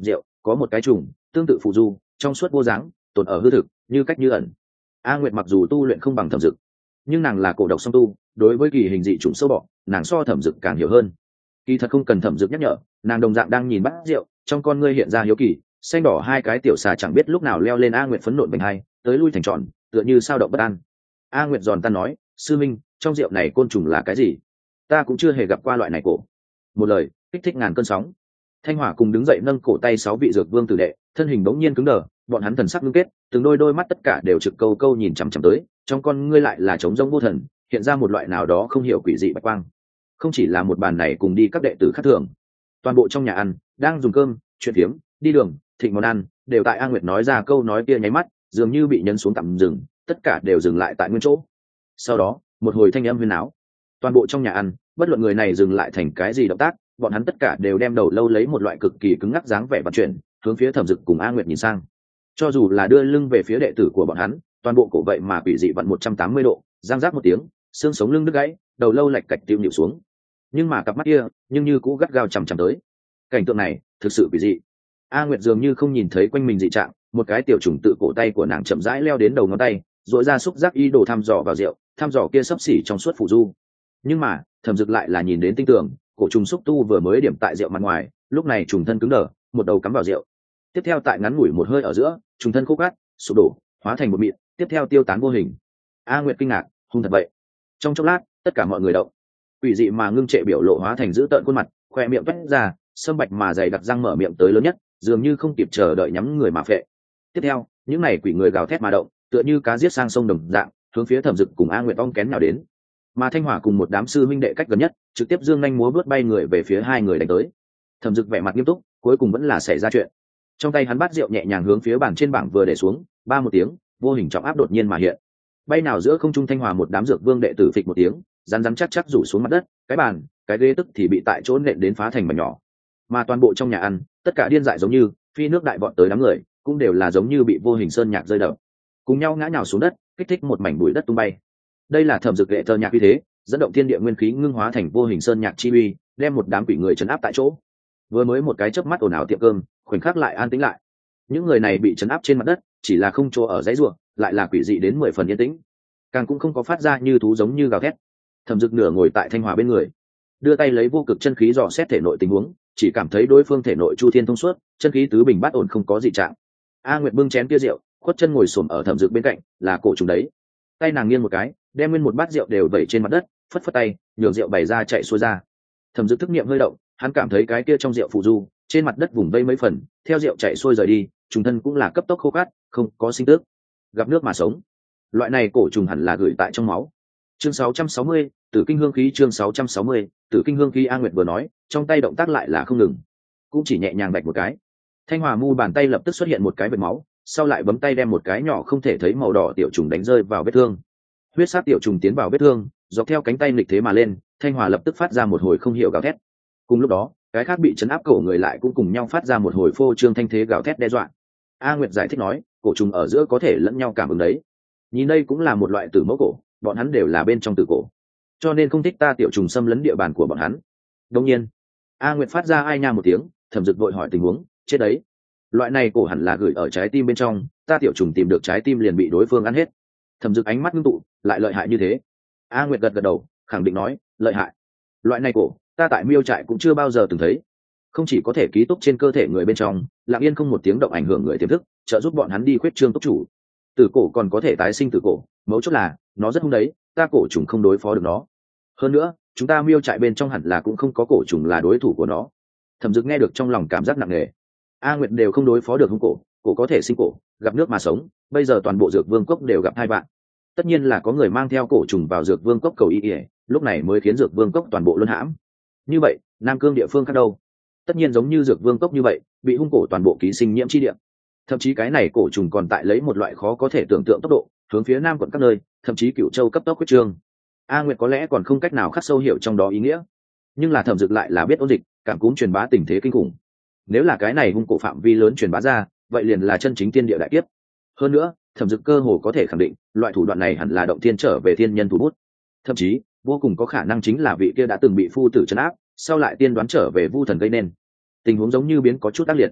có một cái trùng tương tự phù du trong suốt vô dáng tồn ở hư thực như cách như ẩn. A Nguyệt mặc dù tu luyện không bằng Thẩm Dực, nhưng nàng là cổ độc song tu, đối với kỳ hình dị chủng sâu bọ nàng so Thẩm Dực càng hiểu hơn. Kỳ thật không cần Thẩm Dực nhắc nhở, nàng đồng dạng đang nhìn bát rượu, trong con ngươi hiện ra hiếu kỳ, xanh đỏ hai cái tiểu xà chẳng biết lúc nào leo lên A Nguyệt phấn nộn bành hai, tới lui thành tròn, tựa như sao động bất an. A Nguyệt giòn tan nói, sư minh, trong rượu này côn trùng là cái gì? Ta cũng chưa hề gặp qua loại này cổ. Một lời kích thích ngàn cơn sóng. Thanh Hỏa cùng đứng dậy nâng cổ tay 6 vị dược vương tử đệ, thân hình bỗng nhiên cứng đờ, bọn hắn thần sắc ngưng kết, từng đôi mắt tất cả đều trực câu câu nhìn chằm chằm tới, trong con ngươi lại là trống rỗng vô thần, hiện ra một loại nào đó không hiểu quỷ dị bạch quang. Không chỉ là một bàn này cùng đi các đệ tử khác thường, toàn bộ trong nhà ăn đang dùng cơm, chuyện phiếm, đi đường, thịnh món ăn, đều tại A Nguyệt nói ra câu nói kia nháy mắt, dường như bị nhấn xuống tạm dừng, tất cả đều dừng lại tại nguyên chỗ. Sau đó, một hồi thanh âm huyên náo, toàn bộ trong nhà ăn, bất luận người này dừng lại thành cái gì động tác, bọn hắn tất cả đều đem đầu lâu lấy một loại cực kỳ cứng ngắc dáng vẻ vận chuyển, hướng phía Thẩm Dực cùng A Nguyệt nhìn sang. Cho dù là đưa lưng về phía đệ tử của bọn hắn, toàn bộ cổ vậy mà quỷ dị vặn 180 độ, giang rác một tiếng, xương sống lưng đứt gãy, đầu lâu lạch cạch tiêu nhịu xuống. Nhưng mà cặp mắt kia, nhưng như cũ gắt gao chằm chằm tới. Cảnh tượng này, thực sự quỷ dị. A Nguyệt dường như không nhìn thấy quanh mình dị trạng, một cái tiểu trùng tự cổ tay của nàng chậm rãi leo đến đầu ngón tay, rồi ra xúc giác ý đồ thăm dò vào rượu, thăm dò kia sấp xỉ trong suốt phù du. Nhưng mà, Thẩm Dực lại là nhìn đến tinh tường, cổ trùng xúc tu vừa mới điểm tại rượu mặt ngoài, lúc này trùng thân cứng đờ, một đầu cắm vào rượu. Tiếp theo tại ngắn ngủi một hơi ở giữa, trùng thân khô cát, sụp đổ, hóa thành một mịn, tiếp theo tiêu tán vô hình. A Nguyệt kinh ngạc, hung thật vậy. Trong chốc lát, tất cả mọi người động. Quỷ dị mà ngưng trệ biểu lộ hóa thành dữ tợn khuôn mặt, khoe miệng vết ra, sâm bạch mà dày đặc răng mở miệng tới lớn nhất, dường như không kịp chờ đợi nhắm người mà phệ. Tiếp theo, những này quỷ người gào thét mà động, tựa như cá giết sang sông đồng dạng, hướng phía Thẩm Dực cùng A Nguyệt ong kén nào đến. Mà Thanh Hỏa cùng một đám sư huynh đệ cách gần nhất, trực tiếp dương nhanh múa vớt bay người về phía hai người đánh tới. Thẩm Dực vẻ mặt nghiêm túc, cuối cùng vẫn là xảy ra chuyện. Trong tay hắn bát rượu nhẹ nhàng hướng phía bảng trên bảng vừa để xuống, ba một tiếng, vô hình trọng áp đột nhiên mà hiện. Bay nào giữa không trung Thanh Hỏa một đám dược vương đệ tử phịch một tiếng, rắn rắn chắc chắc rủ xuống mặt đất, cái bàn, cái ghế tức thì bị tại chỗ nện đến phá thành mảnh nhỏ. Mà toàn bộ trong nhà ăn, tất cả điên dại giống như phi nước đại bọn tới đám người, cũng đều là giống như bị vô hình sơn nhạc rơi đập, cùng nhau ngã nhào xuống đất, kích thích một mảnh bụi đất tung bay. Đây là Thẩm Dực lệ tơ nhạc uy thế, dẫn động thiên địa nguyên khí ngưng hóa thành vô hình sơn nhạc chi uy, đem một đám quỷ người trấn áp tại chỗ. Vừa mới một cái chớp mắt ồn ào tiệm cơm, khoảnh khắc lại an tĩnh lại. Những người này bị trấn áp trên mặt đất, chỉ là không chỗ ở dãy rủa, lại là quỷ dị đến 10 phần yên tĩnh, càng cũng không có phát ra như thú giống như gào thét. Thẩm Dực nửa ngồi tại Thanh Hỏa bên người, đưa tay lấy vô cực chân khí dò xét thể nội tình huống, chỉ cảm thấy đối phương thể nội chu thiên thông suốt, chân khí tứ bình bát ổn không có gì trạng. A Nguyệt bưng chén kia rượu, khuất chân ngồi xổm ở Thẩm Dực bên cạnh, là cổ trùng đấy. Tay nàng nghiêng một cái, đem nguyên một bát rượu đều vẩy trên mặt đất, phất phất tay, nhường rượu bày ra chạy xuôi ra. Thẩm Dực thức niệm hơi động, hắn cảm thấy cái kia trong rượu phù du, trên mặt đất vùng vây mấy phần, theo rượu chạy xuôi rời đi, trùng thân cũng là cấp tốc khô cát, không có sinh tước, gặp nước mà sống. Loại này cổ trùng hẳn là gửi tại trong máu. Chương 660, Tử Kinh Hương Khí. Chương 660, Tử Kinh Hương Khí. A Nguyệt vừa nói, trong tay động tác lại là không ngừng, cũng chỉ nhẹ nhàng vạch một cái. Thanh Hỏa mu bàn tay lập tức xuất hiện một cái vệt máu, sau lại bấm tay đem một cái nhỏ không thể thấy màu đỏ tiểu trùng đánh rơi vào vết thương. Huyết sát tiểu trùng tiến vào vết thương, dọc theo cánh tay nghịch thế mà lên, Thanh Hỏa lập tức phát ra một hồi không hiểu gào thét. Cùng lúc đó, cái khác bị chấn áp cổ người lại cũng cùng nhau phát ra một hồi phô trương thanh thế gào thét đe dọa. A Nguyệt giải thích nói, cổ trùng ở giữa có thể lẫn nhau cảm ứng đấy. Nhìn đây cũng là một loại tử mẫu cổ, bọn hắn đều là bên trong tử cổ, cho nên không thích ta tiểu trùng xâm lấn địa bàn của bọn hắn. Đương nhiên, A Nguyệt phát ra ai nha một tiếng, Thẩm Dực vội hỏi tình huống, chết đấy. Loại này cổ hẳn là gửi ở trái tim bên trong, ta tiểu trùng tìm được trái tim liền bị đối phương ăn hết. Thẩm Dực ánh mắt ngưng tụ, lại lợi hại như thế. A Nguyệt gật gật đầu, khẳng định nói, lợi hại. Loại này cổ, ta tại Miêu trại cũng chưa bao giờ từng thấy. Không chỉ có thể ký túc trên cơ thể người bên trong, lặng yên không một tiếng động ảnh hưởng người tiềm thức, trợ giúp bọn hắn đi khuyết trương túc chủ. Tử cổ còn có thể tái sinh tử cổ, mấu chốt là nó rất hung đấy, ta cổ trùng không đối phó được nó. Hơn nữa, chúng ta Miêu trại bên trong hẳn là cũng không có cổ trùng là đối thủ của nó. Thẩm Dực nghe được trong lòng cảm giác nặng nề. A Nguyệt đều không đối phó được hung cổ, cổ có thể sinh cổ, gặp nước mà sống, bây giờ toàn bộ Dược Vương cốc đều gặp hai bạn. Tất nhiên là có người mang theo cổ trùng vào Dược Vương cốc cầu y, lúc này mới khiến Dược Vương cốc toàn bộ luân hãm. Như vậy, Nam Cương địa phương khác đâu? Tất nhiên giống như Dược Vương cốc như vậy, bị hung cổ toàn bộ ký sinh nhiễm chi địa. Thậm chí cái này cổ trùng còn tại lấy một loại khó có thể tưởng tượng tốc độ, hướng phía Nam quận các nơi, thậm chí Cửu Châu cấp tốc huyết trương. A Nguyệt có lẽ còn không cách nào khắc sâu hiểu trong đó ý nghĩa, nhưng là Thẩm Dực lại là biết ôn dịch, cảm cúm truyền bá tình thế kinh khủng. Nếu là cái này hung cổ phạm vi lớn truyền bá ra, vậy liền là chân chính tiên địa đại kiếp. Hơn nữa, Thẩm Dực cơ hồ có thể khẳng định, loại thủ đoạn này hẳn là động thiên trở về thiên nhân thủ bút. Thậm chí, vô cùng có khả năng chính là vị kia đã từng bị phu tử trấn áp, sau lại tiên đoán trở về vu thần gây nên. Tình huống giống như biến có chút tác liệt.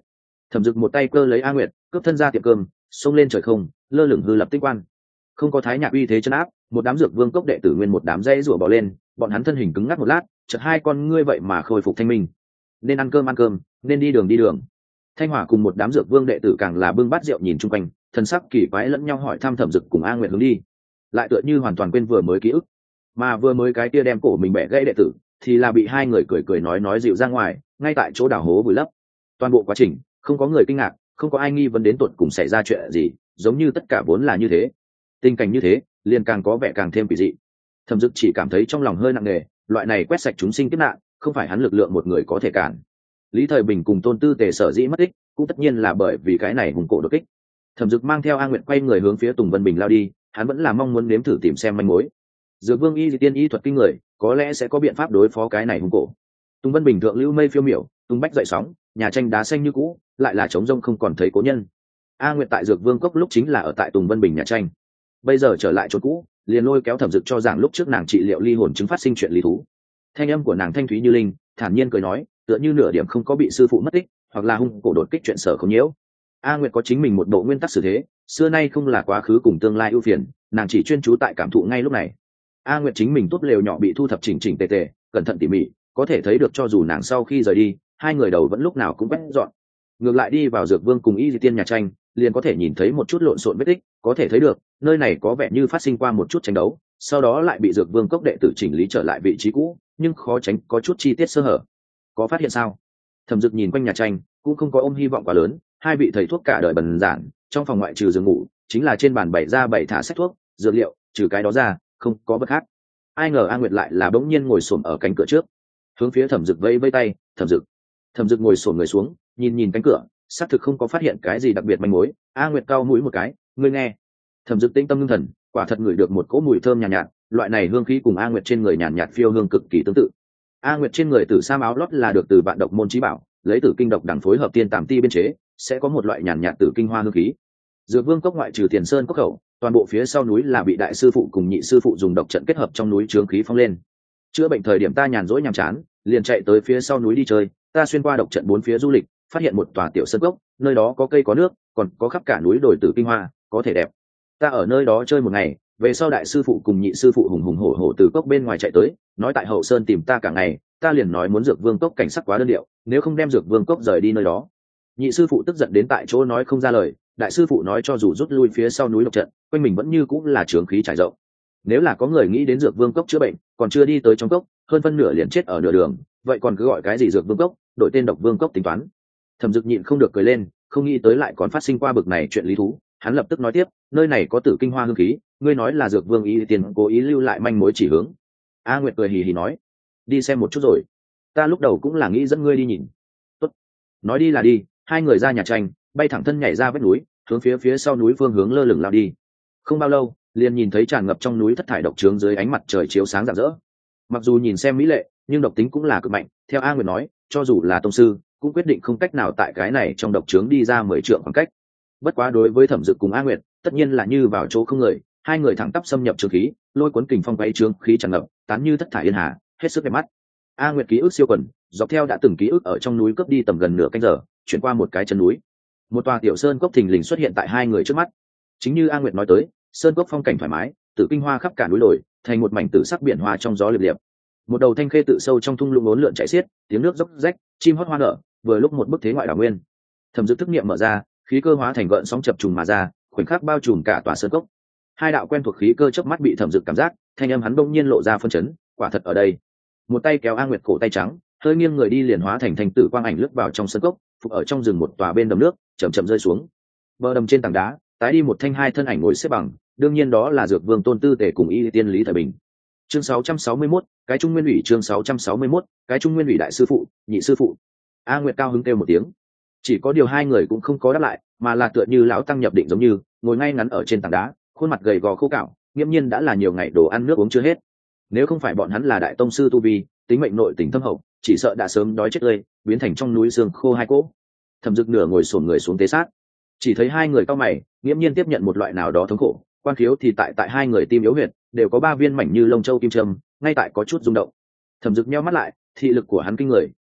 Thẩm Dực một tay cơ lấy A Nguyệt, cướp thân ra tiệm cơm, xông lên trời không, lơ lửng hư lập tích quan. Không có thái nhạc uy thế chân áp, một đám dược vương cốc đệ tử nguyên một đám dây rủa bò lên, bọn hắn thân hình cứng ngắc một lát, chợt hai con ngươi vậy mà khôi phục thanh minh. Nên ăn cơm, nên đi đường đi đường. Thanh Hỏa cùng một đám dược vương đệ tử càng là bưng bát rượu nhìn chung quanh, thần sắc kỳ quái lẫn nhau hỏi thăm Thẩm Dực cùng A Nguyệt hướng đi, lại tựa như hoàn toàn quên vừa mới ký ức, mà vừa mới cái kia đem cổ mình bẻ gãy đệ tử thì là bị hai người cười cười nói dịu ra ngoài, ngay tại chỗ đào hố vùi lấp. Toàn bộ quá trình không có người kinh ngạc, không có ai nghi vấn đến tột cùng xảy ra chuyện gì, giống như tất cả vốn là như thế. Tình cảnh như thế liền càng có vẻ càng thêm kỳ dị. Thẩm Dực chỉ cảm thấy trong lòng hơi nặng nề, loại này quét sạch chúng sinh kiếp nạn không phải hắn lực lượng một người có thể cản. Lý Thời Bình cùng Tôn Tư Tề sở dĩ mất tích cũng tất nhiên là bởi vì cái này hùng cổ đột kích. Thẩm Dực mang theo A Nguyệt quay người hướng phía Tùng Vân Bình lao đi, hắn vẫn là mong muốn nếm thử tìm xem manh mối. Dược Vương y tiên y thuật kinh người, có lẽ sẽ có biện pháp đối phó cái này hung cổ. Tùng Vân Bình thượng lưu mây phiêu miểu, tung bách dậy sóng, nhà tranh đá xanh như cũ, lại là trống rông không còn thấy cố nhân. A Nguyệt tại Dược Vương cốc lúc chính là ở tại Tùng Vân Bình nhà tranh, bây giờ trở lại chỗ cũ, liền lôi kéo Thẩm Dực cho rằng lúc trước nàng trị liệu ly hồn chứng phát sinh chuyện lý thú. Thanh âm của nàng thanh thúy như linh, thản nhiên cười nói, tựa như nửa điểm không có bị sư phụ mất tích, hoặc là hung cổ đột kích chuyện sở không nhiễu. A Nguyệt có chính mình một bộ nguyên tắc xử thế, xưa nay không là quá khứ cùng tương lai ưu phiền, nàng chỉ chuyên chú tại cảm thụ ngay lúc này. A Nguyệt chính mình tốt lều nhỏ bị thu thập chỉnh chỉnh tề tề, cẩn thận tỉ mỉ, có thể thấy được cho dù nàng sau khi rời đi, hai người đầu vẫn lúc nào cũng quét dọn. Ngược lại đi vào Dược Vương cùng Y Di Tiên nhà tranh, liền có thể nhìn thấy một chút lộn xộn vết tích, có thể thấy được nơi này có vẻ như phát sinh qua một chút tranh đấu, sau đó lại bị Dược Vương cốc đệ tử chỉnh lý trở lại vị trí cũ, nhưng khó tránh có chút chi tiết sơ hở. Có phát hiện sao? Thẩm Dực nhìn quanh nhà tranh, cũng không có ôm hy vọng quá lớn, hai vị thầy thuốc cả đời bần giản, trong phòng ngoại trừ giường ngủ, chính là trên bàn bày ra bảy thả sách thuốc, dược liệu, trừ cái đó ra, không có bất khác. Ai ngờ A Nguyệt lại là bỗng nhiên ngồi xổm ở cánh cửa trước, hướng phía Thẩm Dực vẫy vẫy tay. Thẩm Dực ngồi xổm người xuống, nhìn cánh cửa, xác thực không có phát hiện cái gì đặc biệt manh mối. A Nguyệt cau mũi một cái, ngươi nghe. Thẩm Dực tĩnh tâm ngưng thần, quả thật ngửi được một cỗ mùi thơm nhàn nhạt, loại này hương khí cùng A Nguyệt trên người nhàn nhạt phiêu hương cực kỳ tương tự. A Nguyệt trên người tử sam áo lót là được từ vạn độc môn chí bảo, lấy tử kinh độc đẳng phối hợp tiên tàm ti biên chế, sẽ có một loại nhàn nhạt tử kinh hoa hương khí. Dược Vương cốc ngoại trừ Tiền Sơn cốc khẩu, toàn bộ phía sau núi là bị đại sư phụ cùng nhị sư phụ dùng độc trận kết hợp trong núi chướng khí phong lên. Chữa bệnh thời điểm ta nhàn rỗi nhàm chán, liền chạy tới phía sau núi đi chơi, ta xuyên qua độc trận bốn phía du lịch, phát hiện một tòa tiểu sơn cốc, nơi đó có cây có nước, còn có khắp cả núi đồi tử kinh hoa, có thể đẹp. Ta ở nơi đó chơi một ngày, về sau đại sư phụ cùng nhị sư phụ hùng hùng hổ hổ từ cốc bên ngoài chạy tới, nói tại hậu sơn tìm ta cả ngày, ta liền nói muốn Dược Vương cốc cảnh sắc quá đơn điệu, nếu không đem Dược Vương cốc rời đi nơi đó. Nhị sư phụ tức giận đến tại chỗ nói không ra lời, đại sư phụ nói cho dù rút lui phía sau núi độc trận, quanh mình vẫn như cũng là chướng khí trải rộng. Nếu là có người nghĩ đến Dược Vương cốc chữa bệnh, còn chưa đi tới trong cốc, hơn phân nửa liền chết ở nửa đường, vậy còn cứ gọi cái gì Dược Vương cốc, đổi tên Độc Vương cốc tính toán. Thẩm Dực nhịn không được cười lên, không nghĩ tới lại còn phát sinh qua bực này chuyện lý thú. Hắn lập tức nói tiếp, nơi này có tử kinh hoa hương khí, ngươi nói là Dược Vương ý tiền cố ý lưu lại manh mối chỉ hướng. A Nguyệt cười hì hì nói, đi xem một chút rồi, ta lúc đầu cũng là nghĩ dẫn ngươi đi nhìn. Tốt, nói đi là đi. Hai người ra nhà tranh, bay thẳng thân nhảy ra vách núi, hướng phía sau núi phương hướng lơ lửng lao đi. Không bao lâu, liền nhìn thấy tràn ngập trong núi thất thải độc trướng dưới ánh mặt trời chiếu sáng rạng rỡ. Mặc dù nhìn xem mỹ lệ, nhưng độc tính cũng là cực mạnh. Theo A Nguyệt nói, cho dù là tông sư, cũng quyết định không cách nào tại cái này trong độc trướng đi ra 10 trượng khoảng cách. Bất quá đối với Thẩm Dực cùng A Nguyệt, tất nhiên là như vào chỗ không người, hai người thẳng tắp xâm nhập trướng khí, lôi cuốn kình phong quấy trướng khí tràn ngập, tán như thất thải yên hà, hết sức đẹp mắt. A Nguyệt ký ức siêu quần, dọc theo đã từng ký ức ở trong núi cướp đi tầm gần nửa canh giờ, chuyển qua một cái chân núi. Một tòa tiểu sơn cốc thình lình xuất hiện tại hai người trước mắt. Chính như A Nguyệt nói tới, sơn cốc phong cảnh thoải mái, tử kinh hoa khắp cả núi đồi, thành một mảnh tử sắc biển hoa trong gió liệp liệp. Một đầu thanh khê tự sâu trong thung lũng uốn lượn chảy xiết, tiếng nước róc rách, chim hót hoa nở, vừa lúc một bức thế ngoại đảo nguyên. Thẩm Dực thức niệm mở ra, khí cơ hóa thành gợn sóng chập trùng mà ra, khoảnh khắc bao trùm cả tòa sơn cốc. Hai đạo quen thuộc khí cơ chớp mắt bị Thẩm Dực cảm giác, thanh âm hắn bỗng nhiên lộ ra phân chấn, quả thật ở đây. Một tay kéo A Nguyệt cổ tay trắng, hơi nghiêng người đi liền hóa thành thanh tử quang ảnh lướt vào trong sơn cốc, phục ở trong rừng một tòa bên đầm nước, chậm chậm rơi xuống. Bờ đầm trên tảng đá, tái đi một thanh hai thân ảnh ngồi xếp bằng, đương nhiên đó là Dược Vương Tôn Tư Tề cùng Y Tiên Lý Thời Bình. Chương 661, cái Trung Nguyên ủy chương 661, cái Trung Nguyên ủy đại sư phụ, nhị sư phụ. A Nguyệt cao hứng kêu một tiếng. Chỉ có điều hai người cũng không có đáp lại, mà là tựa như lão tăng nhập định giống như, ngồi ngay ngắn ở trên tảng đá, khuôn mặt gầy gò khô cạo, nghiêm nhiên đã là nhiều ngày đồ ăn nước uống chưa hết. Nếu không phải bọn hắn là đại tông sư tu vi, tính mệnh nội tình thâm hậu, chỉ sợ đã sớm đói chết tươi, biến thành trong núi xương khô hai cỗ. Thẩm Dực nửa ngồi xổm người xuống tế sát, chỉ thấy hai người cao mày, nghiêm nhiên tiếp nhận một loại nào đó thống khổ, quan khiếu thì tại hai người tim yếu huyệt đều có 3 viên mảnh như lông châu kim châm, ngay tại có chút rung động. Thẩm Dực nheo mắt lại, thị lực của hắn kinh người,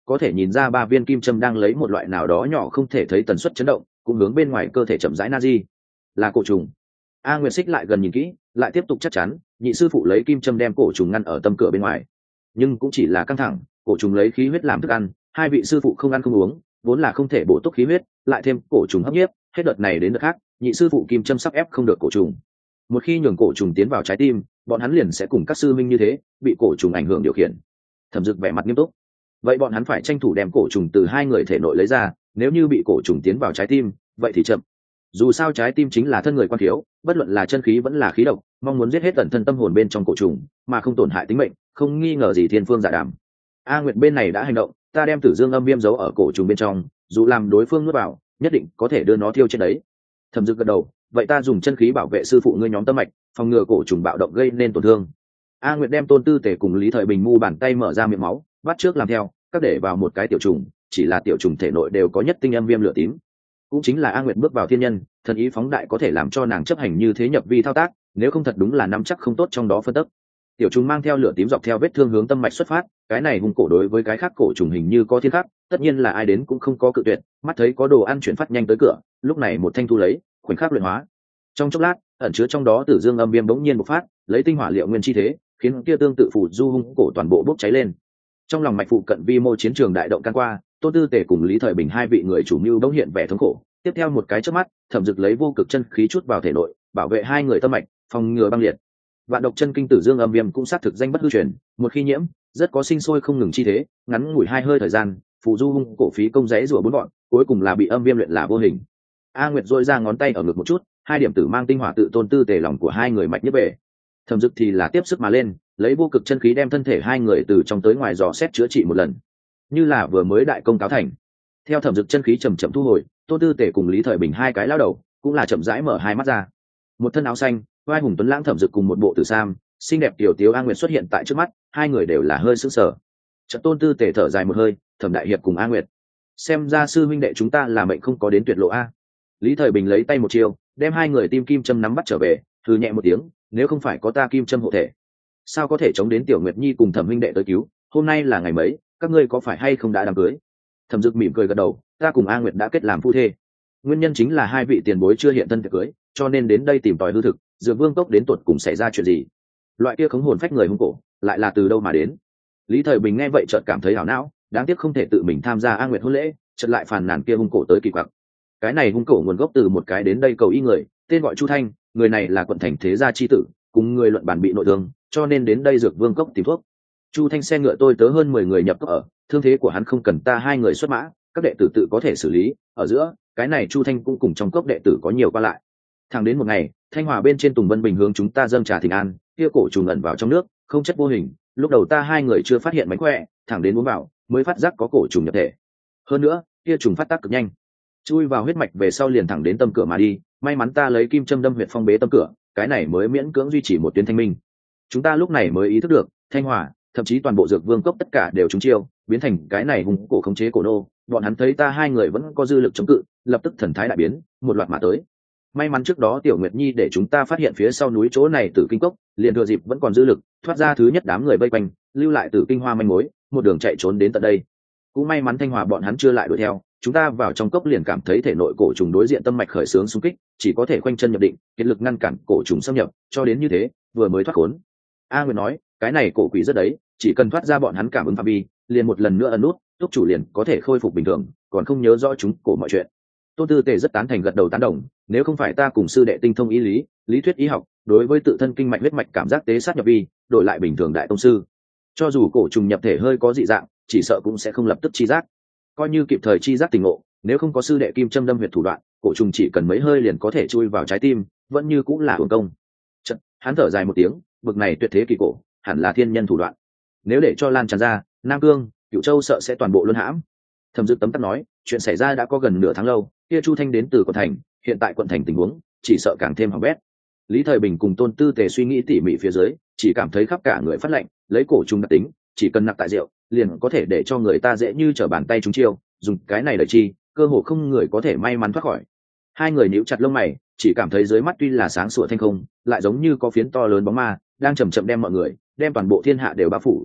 có thể nhìn ra 3 viên kim châm đang lấy một loại nào đó nhỏ không thể thấy tần suất chấn động, cũng hướng bên ngoài cơ thể chậm rãi na di. Là cổ trùng. A Nguyệt xích lại gần nhìn kỹ, lại tiếp tục chắc chắn, nhị sư phụ lấy kim châm đem cổ trùng ngăn ở tâm cửa bên ngoài. Nhưng cũng chỉ là căng thẳng, cổ trùng lấy khí huyết làm thức ăn, hai vị sư phụ không ăn không uống, vốn là không thể bổ túc khí huyết, lại thêm cổ trùng hấp nhiếp, hết đợt này đến đợt khác, nhị sư phụ kim châm sắp ép không được cổ trùng. Một khi nhường cổ trùng tiến vào trái tim, bọn hắn liền sẽ cùng các sư minh như thế, bị cổ trùng ảnh hưởng điều khiển. Thẩm Dực vẻ mặt nghiêm túc. Vậy bọn hắn phải tranh thủ đem cổ trùng từ hai người thể nội lấy ra, nếu như bị cổ trùng tiến vào trái tim, vậy thì chậm. Dù sao trái tim chính là thân người quan thiếu, bất luận là chân khí vẫn là khí độc, mong muốn giết hết tận thân tâm hồn bên trong cổ trùng, mà không tổn hại tính mệnh, không nghi ngờ gì thiên phương dạ đàm. A Nguyệt bên này đã hành động, ta đem Tử Dương âm viêm giấu ở cổ trùng bên trong, dù làm đối phương nuốt vào, nhất định có thể đưa nó thiêu trên đấy. Thẩm Dực gật đầu, vậy ta dùng chân khí bảo vệ sư phụ ngươi nhóm tâm mạch, phòng ngừa cổ trùng bạo động gây nên tổn thương. A Nguyệt đem Tôn Tư Tề cùng Lý Thời Bình mu bàn tay mở ra miệng máu, bắt trước làm theo, các để vào một cái tiểu trùng, chỉ là tiểu trùng thể nội đều có nhất tinh âm viêm lửa tím. Cũng chính là A Nguyệt bước vào thiên nhân, thần ý phóng đại có thể làm cho nàng chấp hành như thế nhập vi thao tác, nếu không thật đúng là nắm chắc không tốt trong đó phân tấp. Tiểu trùng mang theo lửa tím dọc theo vết thương hướng tâm mạch xuất phát, cái này hung cổ đối với cái khác cổ trùng hình như có thiên khắc, tất nhiên là ai đến cũng không có cự tuyệt, mắt thấy có đồ ăn chuyển phát nhanh tới cửa, lúc này một thanh thu lấy, khoảnh khắc luyện hóa. Trong chốc lát, ẩn chứa trong đó Tử Dương âm viêm bỗng nhiên bộc phát, lấy tinh hỏa liệu nguyên chi thế, khiến kia tương tự phù du hung cổ toàn bộ bốc cháy lên. Trong lòng mạch phụ cận vi mô chiến trường đại động can qua, Tôn Tư Tề cùng Lý Thời Bình hai vị người chủ mưu bỗng hiện vẻ thống khổ. Tiếp theo một cái chớp mắt, Thẩm Dực lấy vô cực chân khí chút vào thể nội, bảo vệ hai người tâm mạch, phòng ngừa băng liệt. Vạn độc chân kinh Tử Dương âm viêm cũng xác thực danh bất hư truyền, một khi nhiễm, rất có sinh sôi không ngừng chi thế, ngắn ngủi hai hơi thời gian, phù du hung cổ phí công rẽ rủa bốn bọn, cuối cùng là bị âm viêm luyện là vô hình. A Nguyệt dội ra ngón tay ở ngực một chút, hai điểm tử mang tinh hỏa tự Tôn Tư Tề lòng của hai người mạch nhất về. Thẩm Dực thì là tiếp sức mà lên, lấy vô cực chân khí đem thân thể hai người từ trong tới ngoài dò xét chữa trị một lần, như là vừa mới đại công cáo thành. Theo Thẩm Dực chân khí chậm chậm thu hồi, Tôn Tư Tề cùng Lý Thời Bình hai cái lao đầu cũng là chậm rãi mở hai mắt ra. Một thân áo xanh, vai hùng tuấn lãng Thẩm Dực cùng một bộ tử sam, xinh đẹp tiểu tiếu A Nguyệt xuất hiện tại trước mắt, hai người đều là hơi sững sờ. Chợt Tôn Tư Tề thở dài một hơi, Thẩm đại hiệp cùng A Nguyệt, xem ra sư huynh đệ chúng ta là mệnh không có đến tuyệt lộ a. Lý Thời Bình lấy tay một chiêu, đem hai người tim kim châm nắm bắt trở về, hừ nhẹ một tiếng, nếu không phải có ta kim châm hộ thể, sao có thể chống đến Tiểu Nguyệt Nhi cùng Thẩm huynh đệ tới cứu, hôm nay là ngày mấy, các ngươi có phải hay không đã đám cưới? Thẩm Dực mỉm cười gật đầu, ta cùng A Nguyệt đã kết làm phu thê. Nguyên nhân chính là hai vị tiền bối chưa hiện thân tiệc cưới, cho nên đến đây tìm tòi hư thực, Dược Vương cốc đến tuột cùng xảy ra chuyện gì? Loại kia khống hồn phách người hung cổ, lại là từ đâu mà đến? Lý Thời Bình nghe vậy chợt cảm thấy hảo não, đáng tiếc không thể tự mình tham gia A Nguyệt hôn lễ, chợt lại phàn nàn kia hung cổ tới kỳ quặc. Cái này hung cổ nguồn gốc từ một cái đến đây cầu y người, tên gọi Chu Thanh, người này là quận thành thế gia chi tử, cùng người luận bàn bị nội thương, cho nên đến đây Dược Vương cốc tìm thuốc. Chu Thanh xe ngựa tôi tớ hơn 10 người nhập cốc ở, thương thế của hắn không cần ta hai người xuất mã, các đệ tử tự có thể xử lý, ở giữa, cái này Chu Thanh cũng cùng trong cốc đệ tử có nhiều qua lại. Thẳng đến một ngày, Thanh Hòa bên trên Tùng Vân Bình hướng chúng ta dâng trà thỉnh an, kia cổ trùng ẩn vào trong nước, không chất vô hình, lúc đầu ta hai người chưa phát hiện mánh khỏe, thẳng đến uống vào, mới phát giác có cổ trùng nhập thể. Hơn nữa, kia trùng phát tác cực nhanh, chui vào huyết mạch về sau liền thẳng đến tâm cửa mà đi, may mắn ta lấy kim châm đâm huyệt phong bế tâm cửa, cái này mới miễn cưỡng duy trì một tuyến thanh minh. Chúng ta lúc này mới ý thức được, Thanh Hòa, thậm chí toàn bộ Dược Vương cốc tất cả đều trúng chiêu, biến thành cái này hung cổ khống chế cổ nô. Bọn hắn thấy ta hai người vẫn có dư lực chống cự, lập tức thần thái đại biến, một loạt mà tới. May mắn trước đó Tiểu Nguyệt Nhi để chúng ta phát hiện phía sau núi chỗ này Tử Kinh cốc, liền thừa dịp vẫn còn dư lực, thoát ra thứ nhất đám người vây quanh, lưu lại Tử Kinh Hoa manh mối, một đường chạy trốn đến tận đây. Cũng may mắn Thanh Hòa bọn hắn chưa lại đuổi theo, chúng ta vào trong cốc liền cảm thấy thể nội cổ trùng đối diện tâm mạch khởi xướng xung kích, chỉ có thể khoanh chân nhập định, kiệt lực ngăn cản cổ trùng xâm nhập, cho đến như thế, vừa mới thoát khốn. A Nguyệt nói, cái này cổ quỷ rất đấy, chỉ cần thoát ra bọn hắn cảm ứng phạm vi, liền một lần nữa ấn nút, túc chủ liền có thể khôi phục bình thường, còn không nhớ rõ chúng cổ mọi chuyện. Tôn Tư Tề rất tán thành gật đầu tán đồng, nếu không phải ta cùng sư đệ tinh thông y lý, lý thuyết y học, đối với tự thân kinh mạch huyết mạch cảm giác tế sát nhập vi, đổi lại bình thường đại tông sư, cho dù cổ trùng nhập thể hơi có dị dạng, chỉ sợ cũng sẽ không lập tức chi giác. Coi như kịp thời chi giác tình ngộ, nếu không có sư đệ kim châm đâm huyệt thủ đoạn, cổ trùng chỉ cần mấy hơi liền có thể chui vào trái tim, vẫn như cũng là uổng công. Chật, hắn thở dài một tiếng, bực này tuyệt thế kỳ cổ, hẳn là thiên nhân thủ đoạn. Nếu để cho lan tràn ra, Nam Cương, Cửu Châu sợ sẽ toàn bộ luân hãm. Thẩm Dực tấm tắc nói, chuyện xảy ra đã có gần nửa tháng lâu, kia Chu Thanh đến từ quận thành, hiện tại quận thành tình huống chỉ sợ càng thêm hỏng bét. Lý Thời Bình cùng Tôn Tư Tề suy nghĩ tỉ mỉ phía dưới, chỉ cảm thấy khắp cả người phát lạnh, lấy cổ trùng đặc tính, chỉ cần nặc tại rượu, liền có thể để cho người ta dễ như trở bàn tay trúng chiêu, dùng cái này đợi chi, cơ hồ không người có thể may mắn thoát khỏi. Hai người nhíu chặt lông mày, chỉ cảm thấy dưới mắt tuy là sáng sủa thanh không, lại giống như có phiến to lớn bóng ma đang chậm chậm đem mọi người, đem toàn bộ thiên hạ đều bao phủ.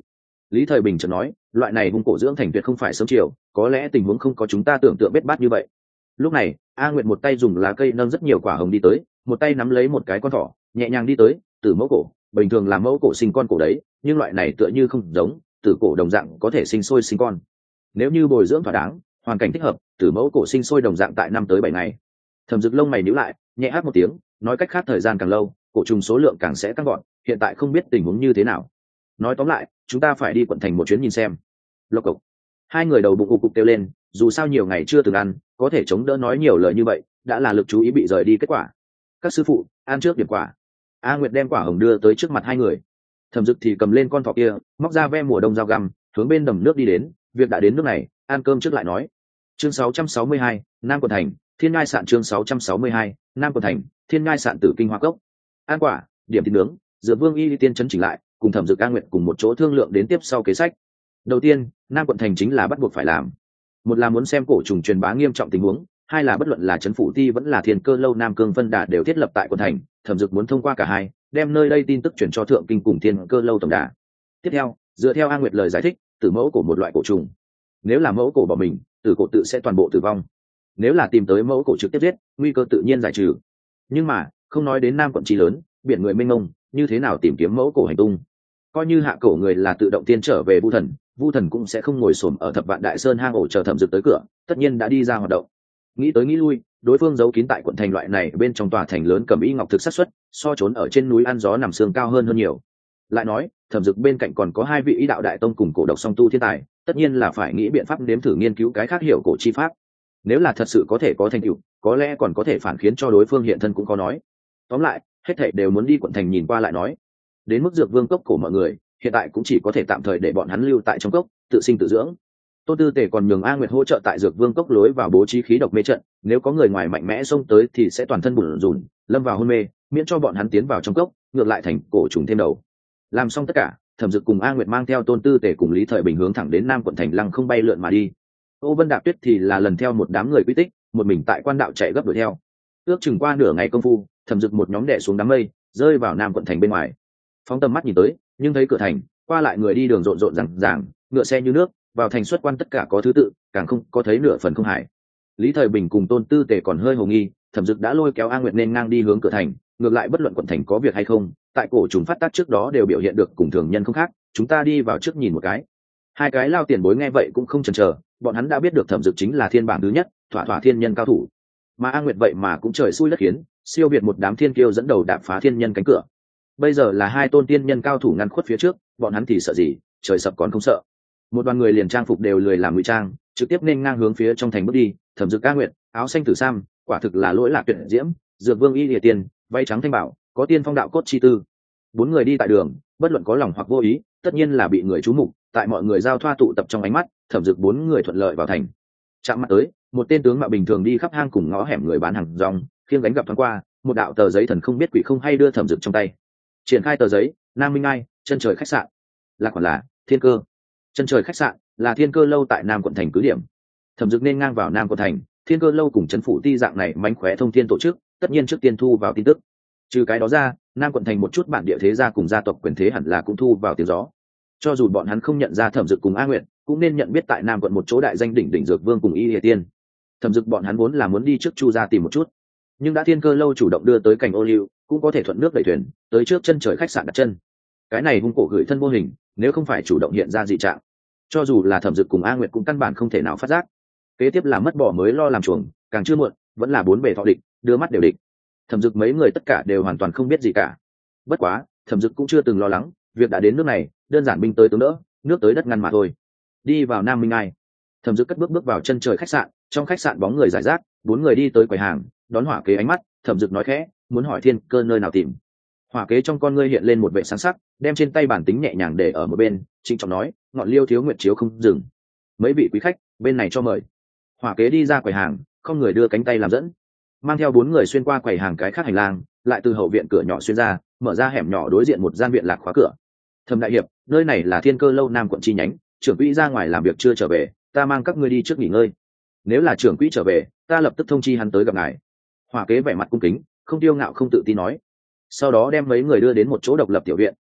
Lý Thời Bình chợt nói, loại này hung cổ dưỡng thành tuyệt không phải sớm chiều, có lẽ tình huống không có chúng ta tưởng tượng bết bát như vậy. Lúc này A Nguyệt một tay dùng lá cây nâng rất nhiều quả hồng đi tới, một tay nắm lấy một cái con thỏ, nhẹ nhàng đi tới. Tử mẫu cổ bình thường là mẫu cổ sinh con cổ đấy, nhưng loại này tựa như không giống, tử cổ đồng dạng có thể sinh sôi sinh con. Nếu như bồi dưỡng thỏa đáng, hoàn cảnh thích hợp, tử mẫu cổ sinh sôi đồng dạng tại 5 tới 7 ngày. Thẩm Dực lông mày nhíu lại, nhẹ hát một tiếng, nói cách khác thời gian càng lâu, cổ trùng số lượng càng sẽ tăng gọn, hiện tại không biết tình huống như thế nào. Nói tóm lại, chúng ta phải đi quận thành một chuyến nhìn xem. Lộc cộc. Hai người đầu bụng ù cục kêu lên, dù sao nhiều ngày chưa từng ăn, có thể chống đỡ nói nhiều lời như vậy, đã là lực chú ý bị rời đi kết quả. Các sư phụ, ăn trước điểm quả. A Nguyệt đem quả hồng đưa tới trước mặt hai người. Thẩm Dực thì cầm lên con thỏ kia, móc ra ve mùa đông dao găm, hướng bên đầm nước đi đến. Việc đã đến nước này, ăn cơm trước lại nói. Chương 662, Nam Quận Thành, Thiên Ngai Sạn. Chương 662, Nam Quận Thành, Thiên Ngai Sạn Tử Kinh Hoa Cốc. An quả, điểm thịt nướng, Dược Vương Y Tiên chấn chỉnh lại, cùng Thẩm Dực A Nguyệt cùng một chỗ thương lượng đến tiếp sau kế sách. Đầu tiên, Nam Quận Thành chính là bắt buộc phải làm. Một là muốn xem cổ trùng truyền bá nghiêm trọng tình huống, hai là bất luận là trấn phủ ti vẫn là Thiên Cơ lâu Nam Cương Vân Đà đều thiết lập tại quận thành. Thẩm Dực muốn thông qua cả hai, đem nơi đây tin tức chuyển cho Thượng Kinh cùng Thiên Cơ lâu tổng đà. Tiếp theo, dựa theo A Nguyệt lời giải thích, tử mẫu cổ một loại cổ trùng. Nếu là mẫu cổ bỏ mình, tử cổ tự sẽ toàn bộ tử vong. Nếu là tìm tới mẫu cổ trực tiếp giết, nguy cơ tự nhiên giải trừ. Nhưng mà, không nói đến Nam quận chi lớn, biển người mênh mông, như thế nào tìm kiếm mẫu cổ hành tung? Coi như hạ cổ người là tự động tiên trở về Vu Thần cũng sẽ không ngồi xổm ở Thập Vạn Đại Sơn hang ổ chờ Thẩm Dực tới cửa, tất nhiên đã đi ra hoạt động. Nghĩ tới nghĩ lui, đối phương giấu kín tại quận thành loại này bên trong tòa thành lớn cầm y ngọc thực xác suất so trốn ở trên núi ăn gió nằm sương cao hơn nhiều. Lại nói, Thẩm Dực bên cạnh còn có hai vị y đạo đại tông cùng cổ độc song tu thiên tài, tất nhiên là phải nghĩ biện pháp nếm thử nghiên cứu cái khác hiểu cổ chi pháp. Nếu là thật sự có thể có thành tựu, có lẽ còn có thể phản khiến cho đối phương hiện thân cũng có nói. Tóm lại, hết thảy đều muốn đi quận thành nhìn qua lại nói. Đến mức Dược Vương cốc cổ mọi người, hiện tại cũng chỉ có thể tạm thời để bọn hắn lưu tại trong cốc, tự sinh tự dưỡng. Tôn Tư Tề còn nhường A Nguyệt hỗ trợ tại Dược Vương cốc lối vào bố trí khí độc mê trận, nếu có người ngoài mạnh mẽ xông tới thì sẽ toàn thân bủn rủn, lâm vào hôn mê, miễn cho bọn hắn tiến vào trong cốc, ngược lại thành cổ trùng thêm đầu. Làm xong tất cả, Thẩm Dực cùng A Nguyệt mang theo Tôn Tư Tề cùng Lý Thời Bình hướng thẳng đến Nam quận thành lăng không bay lượn mà đi. Ô Vân Đạp Tuyết thì là lần theo một đám người quy tích, một mình tại quan đạo chạy gấp đuổi theo. Ước chừng qua nửa ngày công phu, Thẩm Dực một nhóm đè xuống đám mây, rơi vào Nam quận thành bên ngoài. Phóng tầm mắt nhìn tới, nhưng thấy cửa thành, qua lại người đi đường rộn rộn ràng, ngựa xe như nước, vào thành xuất quan tất cả có thứ tự, càng không có thấy nửa phần không hại. Lý Thời Bình cùng Tôn Tư Tề còn hơi hồ nghi, Thẩm Dực đã lôi kéo A Nguyệt nên ngang đi hướng cửa thành, ngược lại bất luận quận thành có việc hay không, tại cổ trùng phát tác trước đó đều biểu hiện được cùng thường nhân không khác, chúng ta đi vào trước nhìn một cái. Hai cái lao tiền bối nghe vậy cũng không chần chờ, bọn hắn đã biết được Thẩm Dực chính là thiên bảng thứ nhất, thỏa thiên nhân cao thủ. Mà A Nguyệt vậy mà cũng trời xui đất khiến, siêu việt một đám thiên kiêu dẫn đầu đạp phá thiên nhân cánh cửa. Bây giờ là hai tôn tiên nhân cao thủ ngăn khuất phía trước, bọn hắn thì sợ gì, trời sập còn không sợ. Một đoàn người liền trang phục đều lười làm ngụy trang, trực tiếp nên ngang hướng phía trong thành bước đi. Thẩm Dực A Nguyệt, áo xanh tử sam, quả thực là lỗi lạc tuyệt diễm. Dược Vương Y Lìa Tiên, váy trắng thanh bảo, có tiên phong đạo cốt chi tư. Bốn người đi tại đường, bất luận có lòng hoặc vô ý, tất nhiên là bị người chú mục. Tại mọi người giao thoa tụ tập trong ánh mắt, Thẩm Dực bốn người thuận lợi vào thành. Chạm mặt tới, một tên tướng mạo bình thường đi khắp hang cùng ngõ hẻm người bán hàng rong, khiêng gánh gặp thoáng qua, một đạo tờ giấy thần không biết quỷ không hay đưa Thẩm Dực trong tay. Triển khai tờ giấy, Nam Minh Ai, chân trời khách sạn. Là còn là Thiên Cơ. Chân trời khách sạn là Thiên Cơ lâu tại Nam quận thành cứ điểm. Thẩm Dực nên ngang vào Nam quận thành, Thiên Cơ lâu cùng trấn phủ ti dạng này mánh khóe thông thiên tổ chức, tất nhiên trước tiên thu vào tin tức. Trừ cái đó ra, Nam quận thành một chút bản địa thế gia cùng gia tộc quyền thế hẳn là cũng thu vào tiếng gió. Cho dù bọn hắn không nhận ra Thẩm Dực cùng A Nguyệt, cũng nên nhận biết tại Nam quận một chỗ đại danh đỉnh đỉnh Dược Vương cùng Y Lìa Tiên. Thẩm Dực bọn hắn vốn là muốn đi trước Chu gia tìm một chút, nhưng đã Thiên Cơ lâu chủ động đưa tới cảnh ô liu, cũng có thể thuận nước đẩy thuyền tới trước chân trời khách sạn đặt chân. Cái này hung cổ gửi thân vô hình, nếu không phải chủ động hiện ra dị trạng, cho dù là Thẩm Dực cùng A Nguyệt cũng căn bản không thể nào phát giác. Kế tiếp là mất bỏ mới lo làm chuồng, càng chưa muộn, vẫn là bốn bề thọ địch, đưa mắt đều địch. Thẩm Dực mấy người tất cả đều hoàn toàn không biết gì cả. Bất quá, Thẩm Dực cũng chưa từng lo lắng, việc đã đến nước này, đơn giản binh tới tướng đỡ, nước tới đất ngăn mà thôi. Đi vào Nam Minh Ai, Thẩm Dực cất bước vào chân trời khách sạn, trong khách sạn bóng người rải rác, bốn người đi tới quầy hàng, đón Hỏa Kế ánh mắt, Thẩm Dực nói khẽ, muốn hỏi Thiên Cơ nơi nào tìm. Hỏa Kế trong con ngươi hiện lên một vẻ sáng sắc, đem trên tay bản tính nhẹ nhàng để ở một bên, trịnh trọng nói, ngọn liêu thiếu nguyệt chiếu không dừng. Mấy vị quý khách, bên này cho mời. Hỏa Kế đi ra quầy hàng, không người đưa cánh tay làm dẫn, mang theo bốn người xuyên qua quầy hàng cái khác hành lang, lại từ hậu viện cửa nhỏ xuyên ra, mở ra hẻm nhỏ đối diện một gian viện lạc khóa cửa. Thẩm đại hiệp, nơi này là Thiên Cơ lâu Nam quận chi nhánh, trưởng quỹ ra ngoài làm việc chưa trở về, ta mang các ngươi đi trước nghỉ ngơi. Nếu là trưởng quỹ trở về, ta lập tức thông chi hắn tới gặp ngài. Hỏa Kế vẻ mặt cung kính, không tiêu ngạo không tự tin nói. Sau đó đem mấy người đưa đến một chỗ độc lập tiểu viện,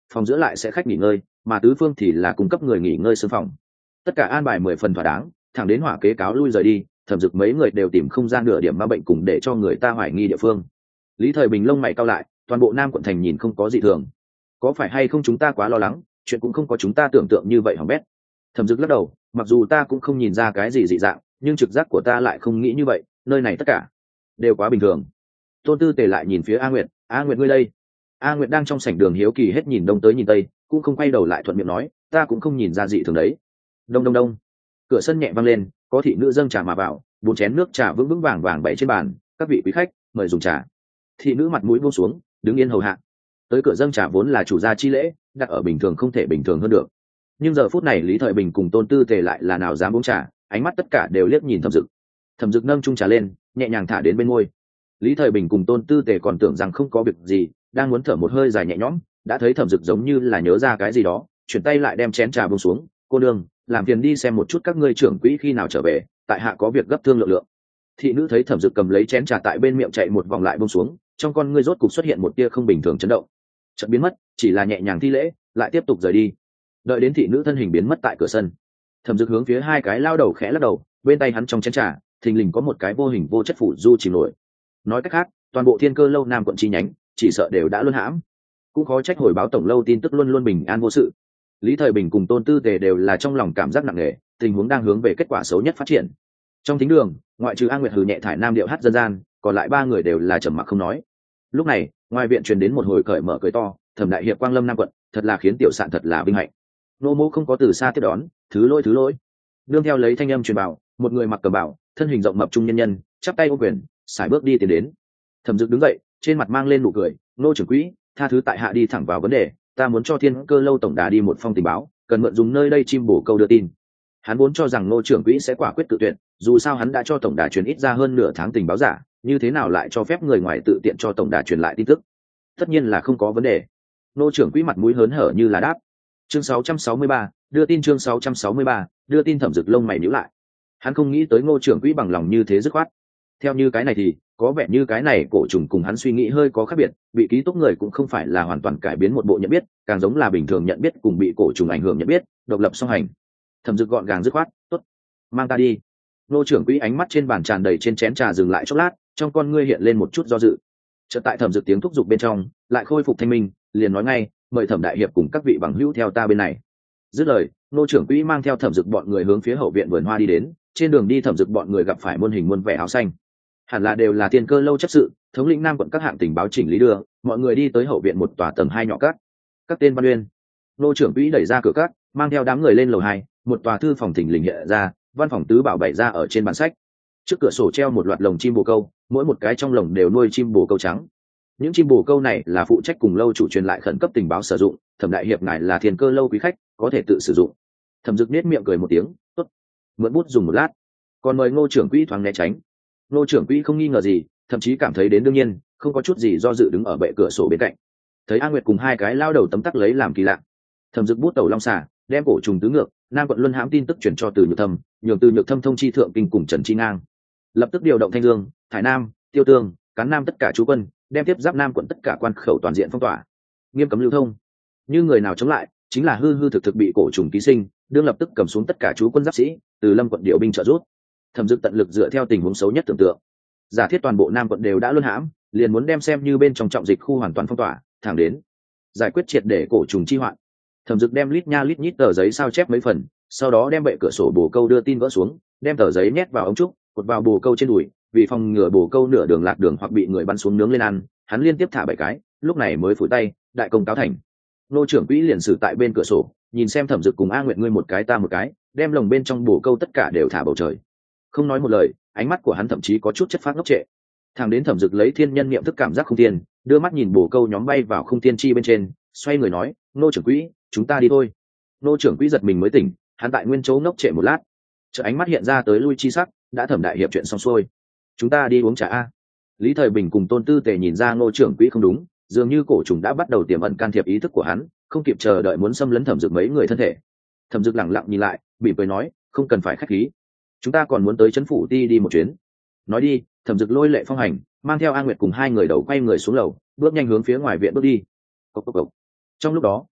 phòng giữa lại sẽ khách nghỉ ngơi, mà tứ phương thì là cung cấp người nghỉ ngơi sương phòng. Tất cả an bài 10 phần thỏa đáng, thẳng đến hỏa kế cáo lui rời đi, Thẩm Dực mấy người đều tìm không gian nửa điểm ma bệnh cùng để cho người ta hoài nghi địa phương. Lý Thời Bình lông mày cau lại, toàn bộ Nam quận thành nhìn không có gì thường. Có phải hay không chúng ta quá lo lắng, chuyện cũng không có chúng ta tưởng tượng như vậy hỏng bét. Thẩm Dực lắc đầu, mặc dù ta cũng không nhìn ra cái gì dị dạng, nhưng trực giác của ta lại không nghĩ như vậy, nơi này tất cả đều quá bình thường. Tôn Tư Tề lại nhìn phía A Nguyệt ngươi đây. A Nguyệt đang trong sảnh đường hiếu kỳ hết nhìn đông tới nhìn tây, cũng không quay đầu lại thuận miệng nói, ta cũng không nhìn ra dị thường đấy. Đông đông đông, cửa sân nhẹ vang lên, có thị nữ dâng trà mà vào, 4 chén nước trà vững vững vàng vàng bày trên bàn, các vị quý khách mời dùng trà. Thị nữ mặt mũi buông xuống, đứng yên hầu hạ. Tới cửa dâng trà vốn là chủ gia chi lễ, đặt ở bình thường không thể bình thường hơn được. Nhưng giờ phút này Lý Thời Bình cùng Tôn Tư Tề lại là nào dám uống trà, ánh mắt tất cả đều liếc nhìn Thẩm Dực. Thẩm Dực nâng chung trà lên, nhẹ nhàng thả đến bên môi. Lý Thời Bình cùng Tôn Tư Tề còn tưởng rằng không có việc gì, đang muốn thở một hơi dài nhẹ nhõm, đã thấy Thẩm Dực giống như là nhớ ra cái gì đó, chuyển tay lại đem chén trà buông xuống. Cô nương, làm phiền đi xem một chút các ngươi trưởng quỹ khi nào trở về, tại hạ có việc gấp thương lượng lượng. Thị nữ thấy Thẩm Dực cầm lấy chén trà tại bên miệng chạy một vòng lại buông xuống, trong con ngươi rốt cục xuất hiện một tia không bình thường chấn động, chợt biến mất, chỉ là nhẹ nhàng thi lễ, lại tiếp tục rời đi. Đợi đến thị nữ thân hình biến mất tại cửa sân, Thẩm Dực hướng phía hai cái lao đầu khẽ lắc đầu, bên tay hắn trong chén trà thình lình có một cái vô hình vô chất phủ du chìm nổi. Nói cách khác, toàn bộ Thiên Cơ lâu Nam quận chi nhánh chỉ sợ đều đã luân hãm, cũng khó trách hồi báo tổng lâu tin tức luôn luôn bình an vô sự. Lý Thời Bình cùng Tôn Tư Tề đều là trong lòng cảm giác nặng nề, tình huống đang hướng về kết quả xấu nhất phát triển. Trong thính đường, ngoại trừ A Nguyệt hừ nhẹ thải nam điệu hát dân gian, còn lại ba người đều là trầm mặc không nói. Lúc này, ngoài viện truyền đến một hồi cởi mở cười to, Thẩm đại hiệp quang lâm Nam quận, thật là khiến tiểu sạn thật là vinh hạnh. Nô mô không có từ xa tiếp đón, thứ lỗi. Nương theo lấy thanh âm truyền bảo, một người mặc cẩm bào, thân hình rộng mập trung nhân nhân, chắp tay ô quyền, sải bước đi tiến đến. Thẩm Dực đứng dậy, trên mặt mang lên nụ cười, nô trưởng quỹ, tha thứ tại hạ đi thẳng vào vấn đề, ta muốn cho Thiên Cơ lâu tổng đà đi một phong tình báo, cần mượn dùng nơi đây chim bổ câu đưa tin. Hắn vốn cho rằng nô trưởng quỹ sẽ quả quyết tự tuyển, dù sao hắn đã cho tổng đà truyền ít ra hơn nửa tháng tình báo giả, như thế nào lại cho phép người ngoài tự tiện cho tổng đà truyền lại tin tức? Tất nhiên là không có vấn đề. Nô trưởng quỹ mặt mũi hớn hở như là đáp. Chương 663, đưa tin chương 663, đưa tin. Thẩm Dực lông mày nhíu lại. Hắn không nghĩ tới Ngô trưởng quỹ bằng lòng như thế dứt khoát. Theo như cái này thì, có vẻ như cái này cổ trùng cùng hắn suy nghĩ hơi có khác biệt, bị ký túc người cũng không phải là hoàn toàn cải biến một bộ nhận biết, càng giống là bình thường nhận biết cùng bị cổ trùng ảnh hưởng nhận biết, độc lập song hành. Thẩm Dực gọn gàng dứt khoát, tốt, mang ta đi. Ngô trưởng quỹ ánh mắt trên bàn tràn đầy trên chén trà dừng lại chốc lát, trong con ngươi hiện lên một chút do dự. Chợt tại Thẩm Dực tiếng thúc giục bên trong, lại khôi phục thanh minh, liền nói ngay, mời Thẩm đại hiệp cùng các vị bằng hữu theo ta bên này. Dứt lời, Ngô trưởng quỹ mang theo Thẩm Dực bọn người hướng phía hậu viện vườn hoa đi đến. Trên đường đi Thẩm Dực bọn người gặp phải muôn hình muôn vẻ áo xanh, hẳn là đều là Thiên Cơ lâu chấp sự, thống lĩnh Nam quận các hạng tình báo chỉnh lý đưa mọi người đi tới hậu viện một tòa tầng 2 nhỏ các tên Văn Uyên. Ngô trưởng quỹ đẩy ra cửa các, mang theo đám người lên lầu 2, một tòa thư phòng thình lình hiện ra, văn phòng tứ bảo bày ra ở trên bàn sách. Trước cửa sổ treo một loạt lồng chim bồ câu, mỗi một cái trong lồng đều nuôi chim bồ câu trắng. Những chim bồ câu này là phụ trách cùng lâu chủ truyền lại khẩn cấp tình báo sử dụng. Thẩm đại hiệp ngài là Thiên Cơ lâu quý khách, có thể tự sử dụng. Thẩm Dực nết miệng cười một tiếng, tốt, mượn bút dùng một lát. Còn mời Ngô trưởng quỹ thoáng né tránh. Ngô trưởng quỹ không nghi ngờ gì, thậm chí cảm thấy đến đương nhiên, không có chút gì do dự đứng ở bệ cửa sổ bên cạnh. Thấy A Nguyệt cùng hai cái lao đầu tấm tắc lấy làm kỳ lạ. Thẩm Dực bút tẩu long xả, đem cổ trùng tứ ngược, Nam quận luân hãm tin tức chuyển cho Từ Nhược Thâm, nhường Từ Nhược Thâm thông chi thượng kinh cùng Trần Chi Ngang, lập tức điều động Thanh Dương, Thải Nam, Tiêu Tương, Cán Nam tất cả chú quân, đem tiếp giáp Nam quận tất cả quan khẩu toàn diện phong tỏa, nghiêm cấm lưu thông. Như người nào chống lại, chính là hư hư thực thực bị cổ trùng ký sinh, đương lập tức cầm xuống tất cả chú quân giáp sĩ, từ Lâm quận điều binh trợ giúp. Thẩm Dực tận lực dựa theo tình huống xấu nhất tưởng tượng, giả thiết toàn bộ Nam quận đều đã luân hãm, liền muốn đem xem như bên trong trọng dịch khu hoàn toàn phong tỏa, thẳng đến giải quyết triệt để cổ trùng chi hoạn. Thẩm Dực đem lít nha lít nhít tờ giấy sao chép mấy phần, sau đó đem bệ cửa sổ bồ câu đưa tin vỡ xuống, đem tờ giấy nhét vào ống trúc, cột vào bồ câu trên đùi, vì phòng ngừa bồ câu nửa đường lạc đường hoặc bị người bắn xuống nướng lên ăn, hắn liên tiếp thả 7 cái, lúc này mới phủi tay, đại công cáo thành. Nô trưởng quỹ liền xử tại bên cửa sổ, nhìn xem Thẩm Dực cùng A Nguyệt ngươi một cái ta một cái, đem lồng bên trong bồ câu tất cả đều thả bầu trời. Không nói một lời, ánh mắt của hắn thậm chí có chút chất phát ngốc trệ. Thằng đến Thẩm Dực lấy thiên nhân niệm thức cảm giác không tiên, đưa mắt nhìn bồ câu nhóm bay vào không tiên chi bên trên, xoay người nói, nô trưởng quỹ, chúng ta đi thôi. Nô trưởng quỹ giật mình mới tỉnh, hắn tại nguyên chỗ ngốc trệ một lát, chợ ánh mắt hiện ra tới lui chi sắc, đã Thẩm đại hiệp chuyện xong xuôi, chúng ta đi uống trà a. Lý Thời Bình cùng Tôn Tư Tề nhìn ra Ngô trưởng quỹ không đúng, dường như cổ trùng đã bắt đầu tiềm ẩn can thiệp ý thức của hắn, không kịp chờ đợi muốn xâm lấn Thẩm Dực mấy người thân thể. Thẩm Dực lẳng lặng nhìn lại, bị cười nói, không cần phải khách khí, chúng ta còn muốn tới trấn phủ ti đi một chuyến. Nói đi, Thẩm Dực lôi lệ phong hành, mang theo A Nguyệt cùng hai người đầu quay người xuống lầu, bước nhanh hướng phía ngoài viện bước đi. Cốc cốc cốc. Trong lúc đó,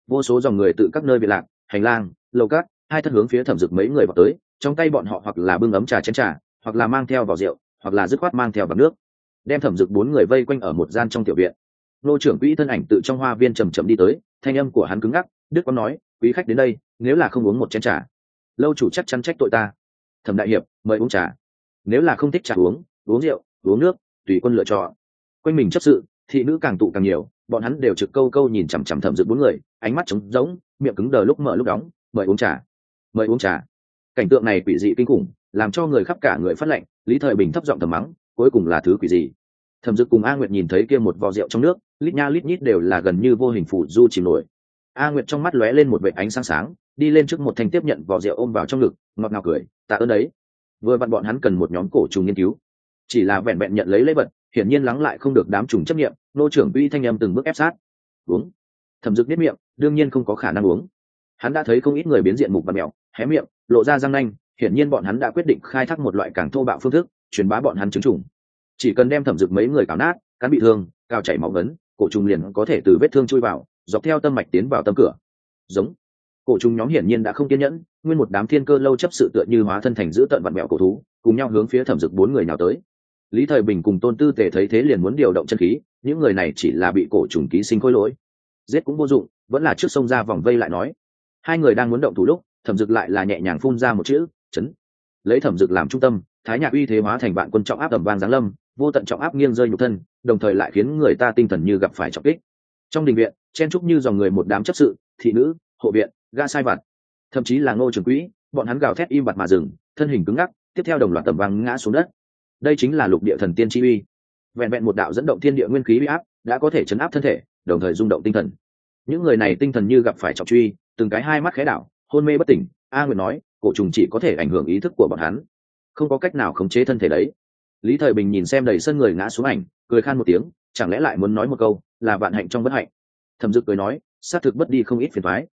vô số dòng người từ các nơi bị lạc, hành lang, lầu cát, hai thân hướng phía Thẩm Dực mấy người vào tới, trong tay bọn họ hoặc là bưng ấm trà chén trà, hoặc là mang theo vỏ rượu, hoặc là dứt khoát mang theo vạc nước, đem Thẩm Dực bốn người vây quanh ở một gian trong tiểu viện. Nô trưởng quỹ thân ảnh tự trong hoa viên chậm chậm đi tới, thanh âm của hắn cứng ngắc, đức quang nói, quý khách đến đây, nếu là không uống một chén trà, lâu chủ chắc chắn trách tội ta. Thẩm đại hiệp, mời uống trà. Nếu là không thích trà uống rượu, uống nước, tùy quân lựa chọn. Quanh mình chấp sự, thị nữ càng tụ càng nhiều, bọn hắn đều trực câu câu nhìn chằm chằm Thẩm Dực bốn người, ánh mắt trống rỗng, miệng cứng đờ lúc mở lúc đóng. Mời uống trà, mời uống trà. Cảnh tượng này quỷ dị kinh khủng, làm cho người khắp cả người phát lạnh. Lý Thời Bình thấp giọng thầm mắng, cuối cùng là thứ quỷ gì? Thẩm Dực cùng A Nguyệt nhìn thấy kia một vò rượu trong nước, lít nha lít nhít đều là gần như vô hình phù du chìm nổi. A Nguyệt trong mắt lóe lên một vệt ánh sáng sáng, đi lên trước một thanh tiếp nhận vò rượu ôm vào trong ngực, ngọt ngào cười, tạ ơn đấy. Vừa vặn bọn hắn cần một nhóm cổ trùng nghiên cứu, chỉ là vẹn vẹn nhận lấy lễ vật, hiển nhiên lắng lại không được đám trùng chấp niệm. Nô trưởng uy thanh âm từng bước ép sát. Uống. Thẩm Dực nhếch miệng, đương nhiên không có khả năng uống. Hắn đã thấy không ít người biến diện mục và mèo, hé miệng, lộ ra răng nanh, hiển nhiên bọn hắn đã quyết định khai thác một loại càng thô bạo phương thức, truyền bá bọn hắn chứng trùng. Chỉ cần đem Thẩm Dực mấy người cào nát, cắn bị thương, cao chảy máu ngấn, cổ trùng liền có thể từ vết thương chui vào, dọc theo tâm mạch tiến vào tâm cửa. Giống. Cổ trùng nhóm hiển nhiên đã không kiên nhẫn, nguyên một đám thiên cơ lâu chấp sự tựa như hóa thân thành giữ tận vặn mèo cổ thú, cùng nhau hướng phía Thẩm Dực bốn người nào tới. Lý Thời Bình cùng Tôn Tư Tề thấy thế liền muốn điều động chân khí, những người này chỉ là bị cổ trùng ký sinh khôi lỗi, giết cũng vô dụng, vẫn là trước sông ra vòng vây lại nói. Hai người đang muốn động thủ lúc, Thẩm Dực lại là nhẹ nhàng phun ra một chữ, chấn. Lấy Thẩm Dực làm trung tâm, thái nhạc uy thế hóa thành vạn quân trọng áp tầm vang giáng lâm, vô tận trọng áp nghiêng rơi nhục thân, đồng thời lại khiến người ta tinh thần như gặp phải trọng kích. Trong đình viện, chen trúc như dòng người một đám chấp sự, thị nữ, hộ viện, gã sai vặt, thậm chí là Ngô trưởng quỹ, bọn hắn gào thét im bặt mà dừng, thân hình cứng ngắc, tiếp theo đồng loạt tầm vang ngã xuống đất. Đây chính là lục địa thần tiên chi uy. Vẹn vẹn một đạo dẫn động thiên địa nguyên khí uy áp, đã có thể chấn áp thân thể, đồng thời rung động tinh thần. Những người này tinh thần như gặp phải trọng truy, từng cái hai mắt khẽ đảo, hôn mê bất tỉnh. A Nguyệt nói, cổ trùng chỉ có thể ảnh hưởng ý thức của bọn hắn, không có cách nào khống chế thân thể đấy. Lý Thời Bình nhìn xem đầy sân người ngã xuống ảnh, cười khan một tiếng, chẳng lẽ lại muốn nói một câu, là vạn hạnh trong bất hạnh. Thẩm Dực cười nói, xác thực bất đi không ít phiền toái.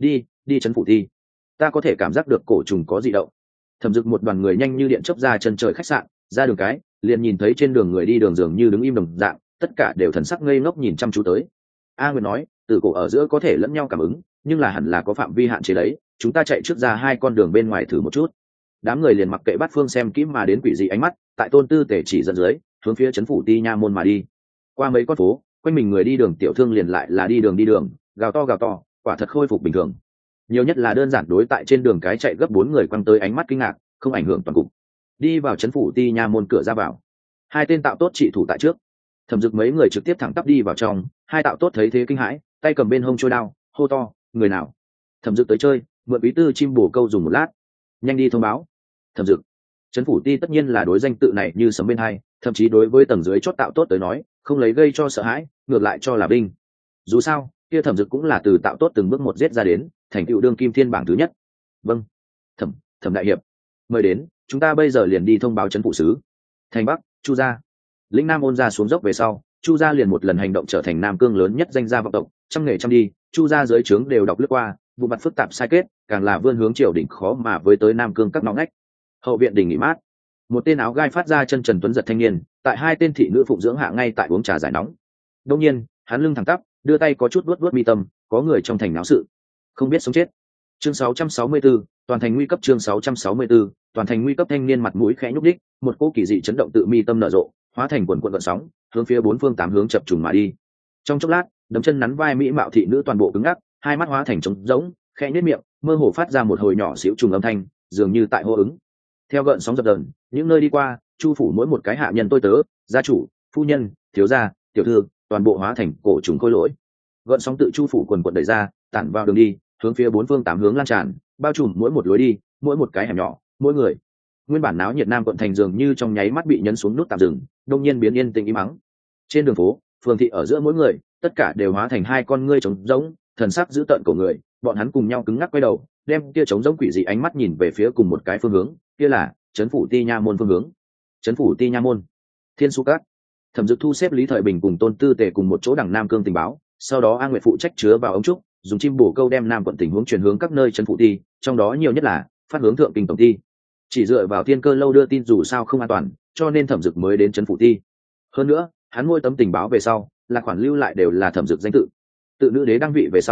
Đi trấn phủ thi. Ta có thể cảm giác được cổ trùng có dị động. Thẩm Dực một đoàn người nhanh như điện chớp ra chân trời khách sạn, ra đường cái, liền nhìn thấy trên đường người đi đường dường như đứng im đồng dạng, tất cả đều thần sắc ngây ngốc nhìn chăm chú tới. A Nguyệt nói, từ cổ ở giữa có thể lẫn nhau cảm ứng, nhưng là hẳn là có phạm vi hạn chế đấy, chúng ta chạy trước ra hai con đường bên ngoài thử một chút. Đám người liền mặc kệ bát phương xem kỹ mà đến quỷ dị ánh mắt, tại Tôn Tư Tề chỉ dẫn dưới, hướng phía trấn phủ ti nha môn mà đi. Qua mấy con phố, quanh mình người đi đường tiểu thương liền lại là đi đường, gào to, quả thật khôi phục bình thường. Nhiều nhất là đơn giản đối tại trên đường cái chạy gấp 4 người quăng tới ánh mắt kinh ngạc, không ảnh hưởng toàn cục. Đi vào trấn phủ ti nha môn cửa ra vào, hai tên tạo tốt trị thủ tại trước. Thẩm Dực mấy người trực tiếp thẳng tắp đi vào trong, hai tạo tốt thấy thế kinh hãi, tay cầm bên hông trôi đao, hô to, người nào? Thẩm Dực tới chơi, mượn bí tư chim bổ câu dùng một lát, nhanh đi thông báo. Thẩm Dực, trấn phủ ti tất nhiên là đối danh tự này như sấm bên hai, thậm chí đối với tầng dưới chót tạo tốt tới nói, không lấy gây cho sợ hãi, ngược lại cho là binh. Dù sao, kia Thẩm Dực cũng là từ tạo tốt từng bước một giết ra đến, thành tựu đương kim thiên bảng thứ nhất. Vâng, thẩm đại hiệp, mời đến, chúng ta bây giờ liền đi thông báo trấn phủ sứ. Thành Bắc, Chu gia. Lĩnh Nam ôn ra xuống dốc về sau, Chu gia liền một lần hành động trở thành Nam Cương lớn nhất danh gia vọng tộc, trăm nghề trăm đi, Chu gia dưới trướng đều đọc lướt qua, vụ mặt phức tạp sai kết, càng là vươn hướng triều đỉnh khó mà với tới Nam Cương các ngõ ngách. Hậu viện đình nghỉ mát, một tên áo gai phát ra chân trần tuấn giật thanh niên, tại hai tên thị nữ phụng dưỡng hạ ngay tại uống trà giải nóng. Đương nhiên, hắn lưng thẳng tắp, đưa tay có chút vuốt mi tâm, có người trong thành náo sự, không biết sống chết. Chương 664, toàn thành nguy cấp. Chương 664, toàn thành nguy cấp. Thanh niên mặt mũi khẽ nhúc đích, một cỗ kỳ dị chấn động tự mi tâm nở rộ, hóa thành quần quần gợn sóng, hướng phía bốn phương tám hướng chập trùng mà đi. Trong chốc lát, đấm chân nắn vai mỹ mạo thị nữ toàn bộ cứng ngắc, hai mắt hóa thành trống rỗng, khẽ nhếch miệng, mơ hồ phát ra một hồi nhỏ xíu trùng âm thanh, dường như tại hô ứng. Theo gợn sóng dập dờn, những nơi đi qua, Chu phủ mỗi một cái hạ nhân tôi tớ, gia chủ, phu nhân, thiếu gia, tiểu thư, toàn bộ hóa thành cổ trùng khôi lỗi. Gợn sóng tự Chu phủ quần quần đẩy ra, tản vào đường đi, hướng phía bốn phương tám hướng lan tràn, bao trùm mỗi một lối đi, mỗi một cái hẻm nhỏ, mỗi người. Nguyên bản náo nhiệt Nam quận thành dường như trong nháy mắt bị nhấn xuống nút tạm dừng, đông nhiên biến yên tĩnh im mắng. Trên đường phố, phường thị ở giữa mỗi người, tất cả đều hóa thành hai con ngươi trống rỗng, thần sắc dữ tợn của người, bọn hắn cùng nhau cứng ngắc quay đầu, đem kia trống rỗng quỷ dị ánh mắt nhìn về phía cùng một cái phương hướng, kia là trấn phủ ti nha môn phương hướng. Trấn phủ ti nha môn, Thiên Su Các. Thẩm Dực thu xếp Lý Thời Bình cùng Tôn Tư Tề cùng một chỗ đằng Nam Cương tình báo, sau đó A Nguyệt phụ trách chứa vào ống trúc, dùng chim bổ câu đem Nam quận tình huống truyền hướng các nơi trấn phủ ti, trong đó nhiều nhất là phát hướng thượng kinh tổng ti. Chỉ dựa vào Thiên Cơ lâu đưa tin dù sao không an toàn, cho nên Thẩm Dực mới đến trấn phủ ti. Hơn nữa, hắn mỗi tấm tình báo về sau, là khoản lưu lại đều là Thẩm Dực danh tự. Tự nữ đế đăng vị về sau,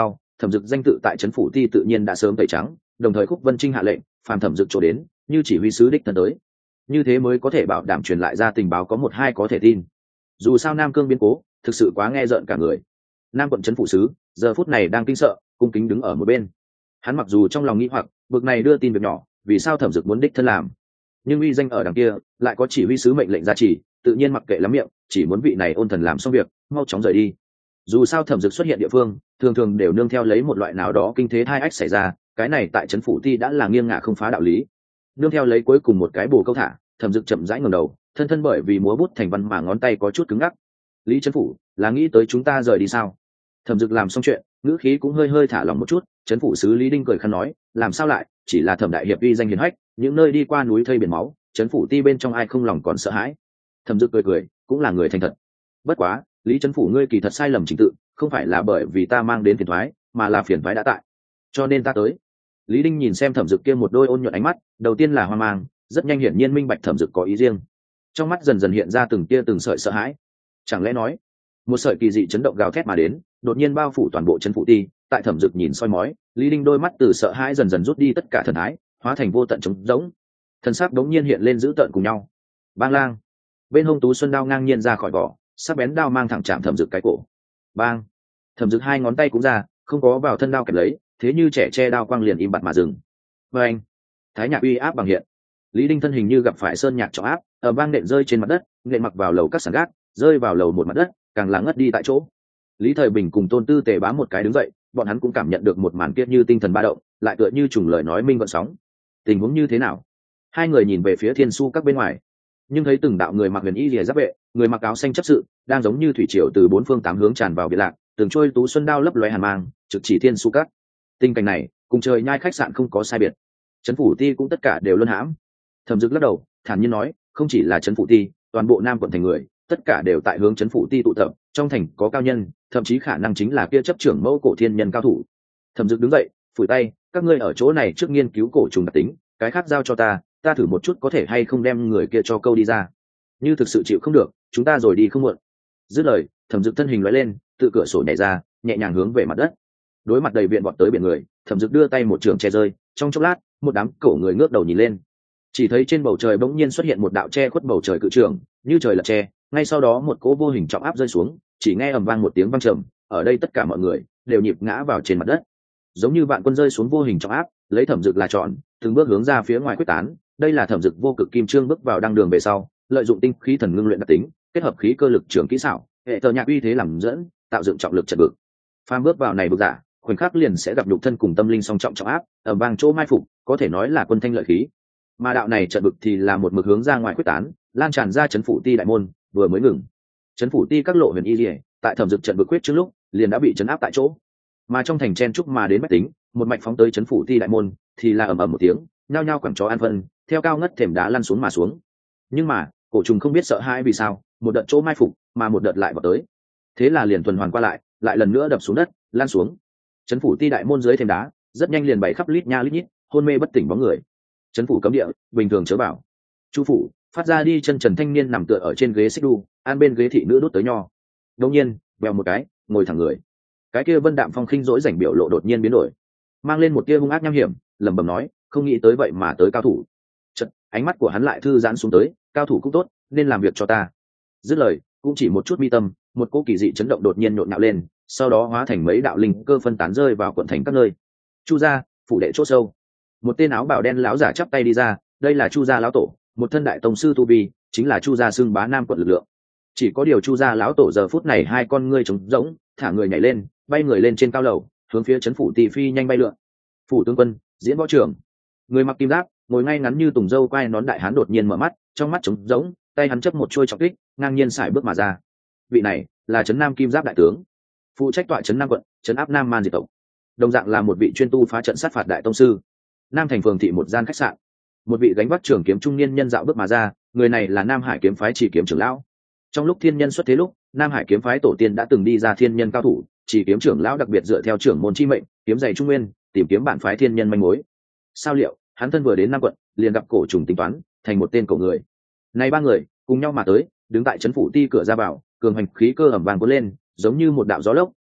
Thẩm Dực danh tự tại trấn phủ ti tự nhiên đã sớm tẩy trắng, đồng thời Khúc Vân Trinh hạ lệnh phàm Thẩm Dực chỗ đến như chỉ huy sứ đích thân tới, như thế mới có thể bảo đảm truyền lại ra tình báo có một hai có thể tin. Dù sao Nam Cương biến cố thực sự quá nghe rợn cả người. Nam quận trấn phủ sứ giờ phút này đang kinh sợ, cung kính đứng ở một bên. Hắn mặc dù trong lòng nghĩ hoặc bực này đưa tin việc nhỏ vì sao Thẩm Dực muốn đích thân làm, nhưng uy danh ở đằng kia lại có chỉ huy sứ mệnh lệnh ra chỉ, tự nhiên mặc kệ lắm miệng, chỉ muốn vị này ôn thần làm xong việc mau chóng rời đi. Dù sao Thẩm Dực xuất hiện địa phương thường thường đều nương theo lấy một loại nào đó kinh thế thai ách xảy ra, cái này tại trấn phủ ti đã là nghiêng ngả không phá đạo lý. Nương theo lấy cuối cùng một cái bồ câu thả, Thẩm Dực chậm rãi ngẩng đầu, thân thân bởi vì múa bút thành văn mà ngón tay có chút cứng ngắc. Lý trấn phủ là nghĩ tới chúng ta rời đi sao? Thẩm Dực làm xong chuyện ngữ khí cũng hơi hơi thả lỏng một chút. Trấn phủ sứ Lý Đinh cười khăn nói, làm sao lại, chỉ là Thẩm đại hiệp uy danh hiển hách, những nơi đi qua núi thây biển máu, trấn phủ ti bên trong ai không lòng còn sợ hãi. Thẩm Dực cười cười, cũng là người thành thật. Bất quá Lý trấn phủ ngươi kỳ thật sai lầm trình tự, không phải là bởi vì ta mang đến phiền thoái, mà là phiền thoái đã tại, cho nên ta tới. Lý Đinh nhìn xem Thẩm Dực kia một đôi ôn nhuận ánh mắt, đầu tiên là hoang mang, rất nhanh hiển nhiên minh bạch Thẩm Dực có ý riêng, trong mắt dần dần hiện ra từng tia từng sợi sợ hãi. Chẳng lẽ nói một sợi kỳ dị chấn động gào thét mà đến, đột nhiên bao phủ toàn bộ trấn phủ ti. Tại Thẩm Dực nhìn soi mói, Lý Đinh đôi mắt từ sợ hãi dần dần rút đi tất cả thần thái, hóa thành vô tận trống rỗng. Thần sắc đống nhiên hiện lên dữ tợn cùng nhau. Bang lang, bên hông Tú Xuân đao ngang nhiên ra khỏi vỏ, sắc bén đao mang thẳng chạm Thẩm Dực cái cổ. Bang, Thẩm Dực hai ngón tay cũng ra, không có vào thân đao kẹp lấy, thế như trẻ che đao quang liền im bặt mà dừng. Và anh, thái nhạc uy áp bằng hiện. Lý Đinh thân hình như gặp phải sơn nhạc trọng áp, ở vang nện rơi trên mặt đất, nện mặc vào lầu các sàn gác, rơi vào lầu một mặt đất, càng là ngất đi tại chỗ. Lý Thời Bình cùng Tôn Tư Tề bám một cái đứng dậy, bọn hắn cũng cảm nhận được một màn kiếp như tinh thần ba động, lại tựa như trùng lời nói minh gợn sóng. Tình huống như thế nào? Hai người nhìn về phía Thiên Su các bên ngoài, nhưng thấy từng đạo người mặc huyền y lìa giáp vệ, người mặc áo xanh chấp sự, đang giống như thủy triều từ bốn phương tám hướng tràn vào biệt lạc, từng trôi Tú Xuân đao lấp lóe hàn mang, trực chỉ Thiên Su các. Tình cảnh này cùng trời nhai khách sạn không có sai biệt, trấn phủ ti cũng tất cả đều luân hãm. Thẩm Dực lắc đầu thản nhiên nói, không chỉ là trấn phủ ti, toàn bộ Nam quận thành người tất cả đều tại hướng trấn phủ ti tụ tập, trong thành có cao nhân, thậm chí khả năng chính là kia chấp trưởng mẫu cổ thiên nhân cao thủ. Thẩm Dực đứng dậy phủi tay, các ngươi ở chỗ này trước nghiên cứu cổ trùng đặc tính, cái khác giao cho ta thử một chút có thể hay không đem người kia cho câu đi ra, như thực sự chịu không được chúng ta rồi đi không muộn. Dứt lời, Thẩm Dực thân hình lóe lên, tự cửa sổ nhảy ra, nhẹ nhàng hướng về mặt đất. Đối mặt đầy viện vọt tới biển người, Thẩm Dực đưa tay một trường che rơi, trong chốc lát một đám cổ người ngước đầu nhìn lên, chỉ thấy trên bầu trời bỗng nhiên xuất hiện một đạo che khuất bầu trời cự trường, như trời lật che, ngay sau đó một cỗ vô hình trọng áp rơi xuống, chỉ nghe ầm vang một tiếng vang trầm, ở đây tất cả mọi người đều nhịp ngã vào trên mặt đất, giống như vạn quân rơi xuống vô hình trọng áp, lấy Thẩm Dực là trọn, từng bước hướng ra phía ngoài quyết tán. Đây là Thẩm Dực vô cực kim trương bước vào đăng đường về sau, lợi dụng tinh khí thần ngưng luyện đặc tính, kết hợp khí cơ lực trường kỹ xảo, hệ thờ nhạc uy thế làm dẫn, tạo dựng trọng lực trận vực. Phàm bước vào này vực giả, khoảnh khắc liền sẽ gặp nhục thân cùng tâm linh song trọng trọng áp, ở vang chỗ mai phục, có thể nói là quân thanh lợi khí. Mà đạo này trận vực thì là một mực hướng ra ngoài quyết tán, lan tràn ra trấn phủ ti đại môn, vừa mới ngừng. Trấn phủ ti các lộ huyền y liễu, tại Thẩm Dực trận vực quyết trước lúc, liền đã bị trấn áp tại chỗ. Mà trong thành chen trúc mà đến bách tính, một mạch phóng tới trấn phủ ti đại môn, thì là ầm ầm một tiếng, nhao nhao quẳng chó ăn phân, theo cao ngất thềm đá lăn xuống mà xuống. Nhưng mà cổ trùng không biết sợ hãi vì sao, một đợt chỗ mai phục, mà một đợt lại vào tới, thế là liền tuần hoàn qua lại, lại lần nữa đập xuống đất, lan xuống. Trấn phủ ti đại môn dưới thềm đá, rất nhanh liền bày khắp lít nha lít nhít, hôn mê bất tỉnh bóng người. Trấn phủ cấm địa, bình thường chớ bảo. Chu phủ, phát ra đi chân trần thanh niên nằm tựa ở trên ghế xích đu, an bên ghế thị nữ đốt tới nho. Đột nhiên, vèo một cái, ngồi thẳng người. Cái kia Vân Đạm Phong khinh dỗi rảnh biểu lộ đột nhiên biến đổi, mang lên một tia hung ác nham hiểm, lẩm bẩm nói, không nghĩ tới vậy mà tới cao thủ. Chợt, ánh mắt của hắn lại thư giãn xuống tới, cao thủ cũng tốt, nên làm việc cho ta. Dứt lời, cũng chỉ một chút mi tâm, một cỗ kỳ dị chấn động đột nhiên nhộn nhạo lên, sau đó hóa thành mấy đạo linh cơ phân tán rơi vào quận thành các nơi. Chu gia, phủ đệ chốt sâu, một tên áo bào đen lão giả chắp tay đi ra, đây là Chu gia lão tổ, một thân đại tông sư tu vi, chính là Chu gia xưng bá Nam quận lực lượng. Chỉ có điều Chu gia lão tổ giờ phút này hai con ngươi trống rỗng, thả người nhảy lên, bay người lên trên cao lầu, hướng phía trấn phủ ti phi nhanh bay lượn. Phủ tướng quân, diễn võ trưởng, người mặc kim giáp, ngồi ngay ngắn như tùng dâu quai nón đại hán đột nhiên mở mắt, trong mắt trống rỗng, tay hắn chấp một chuôi trọng kích, ngang nhiên sải bước mà ra. Vị này là trấn Nam kim giáp đại tướng, phụ trách tọa trấn Nam quận, trấn áp Nam Man diệt tộc. Đồng dạng là một vị chuyên tu phá trận sát phạt đại tông sư. Nam thành phường thị một gian khách sạn, một vị gánh vác trường kiếm trung niên nhân dạo bước mà ra, người này là Nam Hải kiếm phái Chỉ kiếm trưởng lão. Trong lúc thiên nhân xuất thế lúc, Nam Hải kiếm phái tổ tiên đã từng đi ra thiên nhân cao thủ, Chỉ kiếm trưởng lão đặc biệt dựa theo trưởng môn chi mệnh, kiếm dày trung nguyên, tìm kiếm bản phái thiên nhân manh mối. Sao liệu, hắn thân vừa đến Nam quận, liền gặp cổ trùng tính toán, thành một tên cổ người. Này ba người cùng nhau mà tới, đứng tại trấn phủ ti cửa ra vào, cường hành khí cơ ẩm vàng cuốn lên, giống như một đạo gió lốc,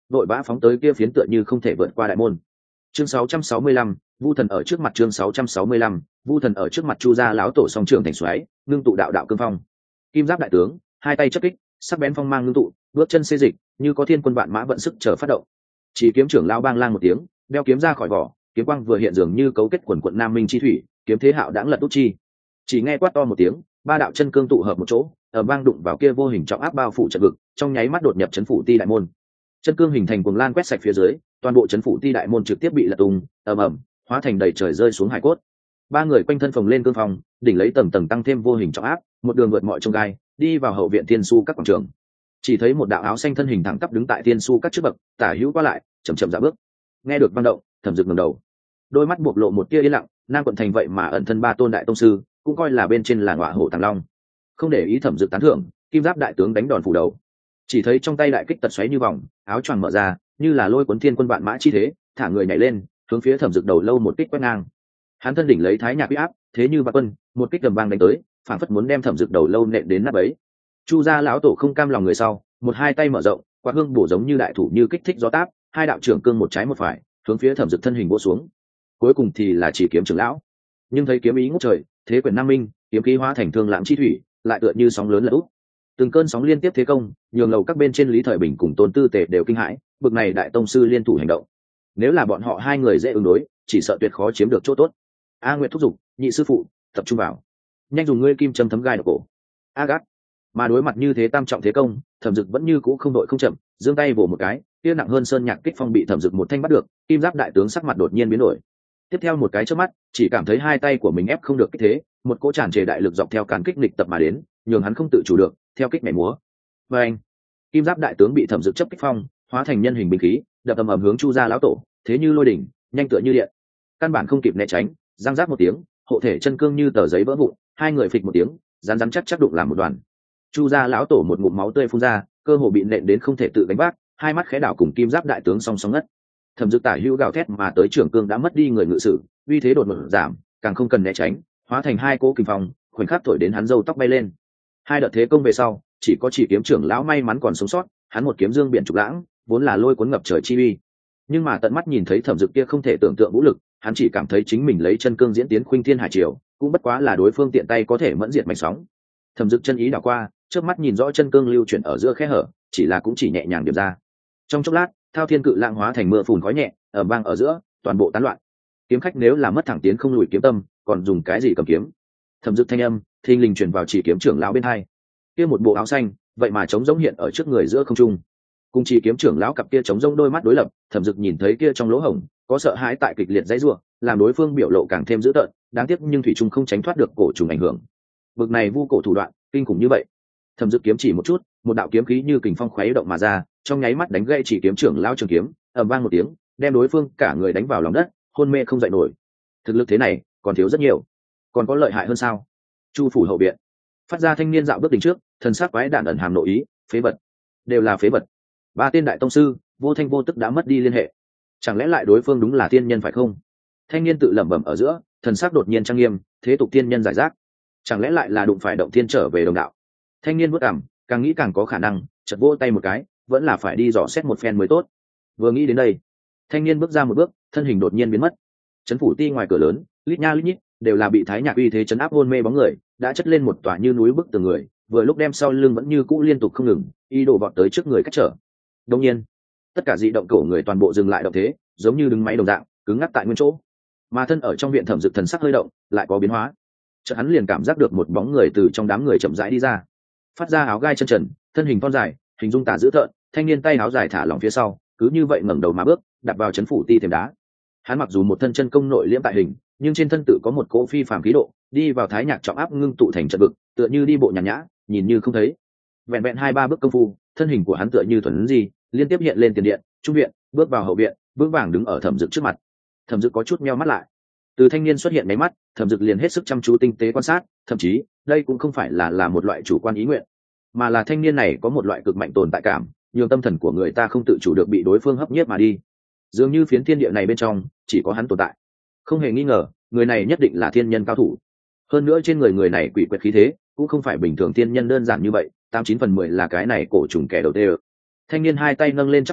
vội vã phóng tới kia phiến tựa như không thể vượt qua đại môn. Chương 665, Vu thần ở trước mặt. Chương 665, Vu thần ở trước mặt. Chu gia lão tổ song trưởng thành xoáy, ngưng tụ đạo đạo cương phong. Kim giáp đại tướng, hai tay chấp kích, sắc bén phong mang ngưng tụ, bước chân xê dịch, như có thiên quân vạn mã vận sức chờ phát động. Chỉ kiếm trưởng lão bang lang một tiếng, đeo kiếm ra khỏi vỏ, kiếm quang vừa hiện dường như cấu kết quần quận nam minh chi thủy, kiếm thế hạo đãng lật út chi. Chỉ nghe quát to một tiếng, ba đạo chân cương tụ hợp một chỗ, ở bang đụng vào kia vô hình trọng áp bao phủ trận vực, trong nháy mắt đột nhập chấn phủ ti đại môn. Chân cương hình thành cuồng lan quét sạch phía dưới, toàn bộ chấn phủ ti đại môn trực tiếp bị lật tung, ầm ầm, hóa thành đầy trời rơi xuống hải cốt. Ba người quanh thân phồng lên cương phong, đỉnh lấy tầng tầng tăng thêm vô hình trọng áp, một đường vượt mọi chông gai, đi vào hậu viện thiên su các quảng trường. Chỉ thấy một đạo áo xanh thân hình thẳng tắp đứng tại thiên su các trước bậc, tả hữu qua lại, chậm chậm dạo bước. Nghe được vang động, Thẩm Dực ngẩng đầu, đôi mắt bộc lộ một tia yên lặng. Nam quận thành vậy mà ẩn thân ba tôn đại tông sư, cũng coi là bên trên là ngọa hổ tàng long. Không để ý Thẩm Dực tán thưởng, kim giáp đại tướng đánh đòn phủ đầu. Chỉ thấy trong tay đại kích tật xoáy như vòng, áo choàng mở ra, như là lôi cuốn thiên quân vạn mã chi thế, thả người nhảy lên, hướng phía Thẩm Dực đầu lâu một kích quét ngang. Hắn thân đỉnh lấy thái nhạc uy áp, thế như vạn quân, một kích tầm vang đánh tới, phản phất muốn đem Thẩm Dực đầu lâu nện đến nát bấy. Chu gia lão tổ không cam lòng người sau, một hai tay mở rộng, quạt hương bổ giống như đại thủ như kích thích gió táp, hai đạo trưởng cương một trái một phải, hướng phía Thẩm Dực thân hình vỗ xuống. Cuối cùng thì là chỉ kiếm trưởng lão, nhưng thấy kiếm ý ngút trời, thế quyền nam minh, kiếm khí hóa thành thương lãng chi thủy, lại tựa như sóng lớn lật úp. Từng cơn sóng liên tiếp thế công, nhường lầu các bên trên Lý Thời Bình cùng Tôn Tư Tề đều kinh hãi, bực này đại tông sư liên thủ hành động, nếu là bọn họ hai người dễ ứng đối, chỉ sợ tuyệt khó chiếm được chỗ tốt. A Nguyệt thúc giục, nhị sư phụ, tập trung vào, nhanh dùng ngươi kim châm thấm gai đầu cổ. A gắt, mà đối mặt như thế tam trọng thế công, Thẩm Dực vẫn như cũ không đội không chậm, giương tay vồ một cái, kia nặng hơn sơn nhạc kích phong bị Thẩm Dực một thanh bắt được. Kim giáp đại tướng sắc mặt đột nhiên biến đổi, tiếp theo một cái chớp mắt, chỉ cảm thấy hai tay của mình ép không được kích thế, một cỗ tràn trề đại lực dọc theo càn kích nghịch tập mà đến, nhường hắn không tự chủ được, theo kích nhảy múa. Và anh, kim giáp đại tướng bị Thẩm Dực chấp kích phong, hóa thành nhân hình binh khí, đập ầm ầm hướng Chu gia lão tổ, thế như lôi đỉnh, nhanh tựa như điện, căn bản không kịp né tránh, giang giáp một tiếng, hộ thể chân cương như tờ giấy vỡ vụn, hai người phịch một tiếng, rắn rắn chắc chắc đụng làm một đoàn. Chu gia lão tổ một ngụm máu tươi phun ra, cơ hồ bị nện đến không thể tự gánh vác, hai mắt khẽ đảo cùng kim giáp đại tướng song song ngất. Thẩm Dực tả hữu gào thét mà tới trưởng cương đã mất đi người ngự sử, uy thế đột ngột giảm, càng không cần né tránh, hóa thành hai cỗ kình phong, khoảnh khắc thổi đến hắn râu tóc bay lên. Hai đợt thế công về sau, chỉ có chỉ kiếm trưởng lão may mắn còn sống sót, hắn một kiếm dương biển trục lãng, vốn là lôi cuốn ngập trời chi uy. Nhưng mà tận mắt nhìn thấy Thẩm Dực kia không thể tưởng tượng vũ lực, hắn chỉ cảm thấy chính mình lấy chân cương diễn tiến khuynh thiên hải triều, cũng bất quá là đối phương tiện tay có thể mẫn diệt mạch sóng. Thẩm Dực chân ý đảo qua, trước mắt nhìn rõ chân cương lưu chuyển ở giữa khe hở, chỉ là cũng chỉ nhẹ nhàng điểm ra. Trong chốc lát, thao thiên cự lãng hóa thành mưa phùn khói nhẹ, ở vang ở giữa, toàn bộ tán loạn. Kiếm khách nếu là mất thẳng tiến không lùi kiếm tâm, còn dùng cái gì cầm kiếm? Thẩm Dực thanh âm thình lình truyền vào chỉ kiếm trưởng lão bên hai. Kia một bộ áo xanh, vậy mà trống rỗng hiện ở trước người giữa không trung. Cùng chỉ kiếm trưởng lão cặp kia trống rỗng đôi mắt đối lập, Thẩm Dực nhìn thấy kia trong lỗ hổng, có sợ hãi tại kịch liệt dãy rủa, làm đối phương biểu lộ càng thêm dữ tợn, đáng tiếc nhưng thủy chung không tránh thoát được cổ trùng ảnh hưởng. Bực này vu cổ thủ đoạn, kinh khủng như vậy. Thẩm Dực kiếm chỉ một chút, một đạo kiếm khí như kình phong khuấy động mà ra, trong nháy mắt đánh gãy chỉ kiếm trưởng lão trường kiếm, ầm vang một tiếng, đem đối phương cả người đánh vào lòng đất, hôn mê không dậy nổi. Thực lực thế này, còn thiếu rất nhiều. Còn có lợi hại hơn sao? Chu phủ hậu viện, phát ra thanh niên dạo bước đỉnh trước, thần sắc quái đản ẩn hàm nội ý, phế vật, đều là phế vật. Ba tên đại tông sư, vô thanh vô tức đã mất đi liên hệ. Chẳng lẽ lại đối phương đúng là tiên nhân phải không? Thanh niên tự lẩm bẩm ở giữa, thần sắc đột nhiên trang nghiêm, thế tục tiên nhân giải rác. Chẳng lẽ lại là đụng phải động tiên trở về đồng đạo? Thanh niên bước ẩm, càng nghĩ càng có khả năng, chợt vỗ tay một cái, vẫn là phải đi dò xét một phen mới tốt. Vừa nghĩ đến đây, thanh niên bước ra một bước, thân hình đột nhiên biến mất. Trấn phủ ti ngoài cửa lớn, lít nha lít nhít, đều là bị thái nhạc uy thế chấn áp hôn mê bóng người, đã chất lên một tòa như núi bức tường người, vừa lúc đem sau lưng vẫn như cũ liên tục không ngừng, y đổ vọt tới trước người cách trở. Đương nhiên, tất cả dị động cổ người toàn bộ dừng lại động thế, giống như đứng máy đồng dạng, cứng ngắc tại nguyên chỗ. Mà thân ở trong viện Thẩm Dực thần sắc hơi động, lại có biến hóa. Chợt hắn liền cảm giác được một bóng người từ trong đám người chậm rãi đi ra, phát ra áo gai chân trần, thân hình thon dài, hình dung tả dữ tợn, thanh niên tay áo dài thả lỏng phía sau, cứ như vậy ngẩng đầu mà bước, đặt vào trấn phủ ti thềm đá. Hắn mặc dù một thân chân công nội liễm tại hình, nhưng trên thân tự có một cỗ phi phàm khí độ, đi vào thái nhạc trọng áp ngưng tụ thành trận vực, tựa như đi bộ nhàn nhã, nhìn như không thấy. Vẹn vẹn 2-3 bước công phu, thân hình của hắn tựa như thuần gì, liên tiếp hiện lên tiền điện, trung viện, bước vào hậu viện, vững vàng đứng ở Thẩm Dực trước mặt. Thẩm Dực có chút meo mắt lại. Từ thanh niên xuất hiện mấy mắt, Thẩm Dực liền hết sức chăm chú tinh tế quan sát, thậm chí, đây cũng không phải là một loại chủ quan ý nguyện, mà là thanh niên này có một loại cực mạnh tồn tại cảm, nhường tâm thần của người ta không tự chủ được bị đối phương hấp nhiếp mà đi. Dường như phiến thiên địa này bên trong chỉ có hắn tồn tại. Không hề nghi ngờ, người này nhất định là thiên nhân cao thủ. Hơn nữa trên người này quỷ quyệt khí thế, cũng không phải bình thường thiên nhân đơn giản như vậy, 89 phần 10 là cái này cổ trùng kẻ đầu tê. Thanh niên hai tay nâng lên chắp tay,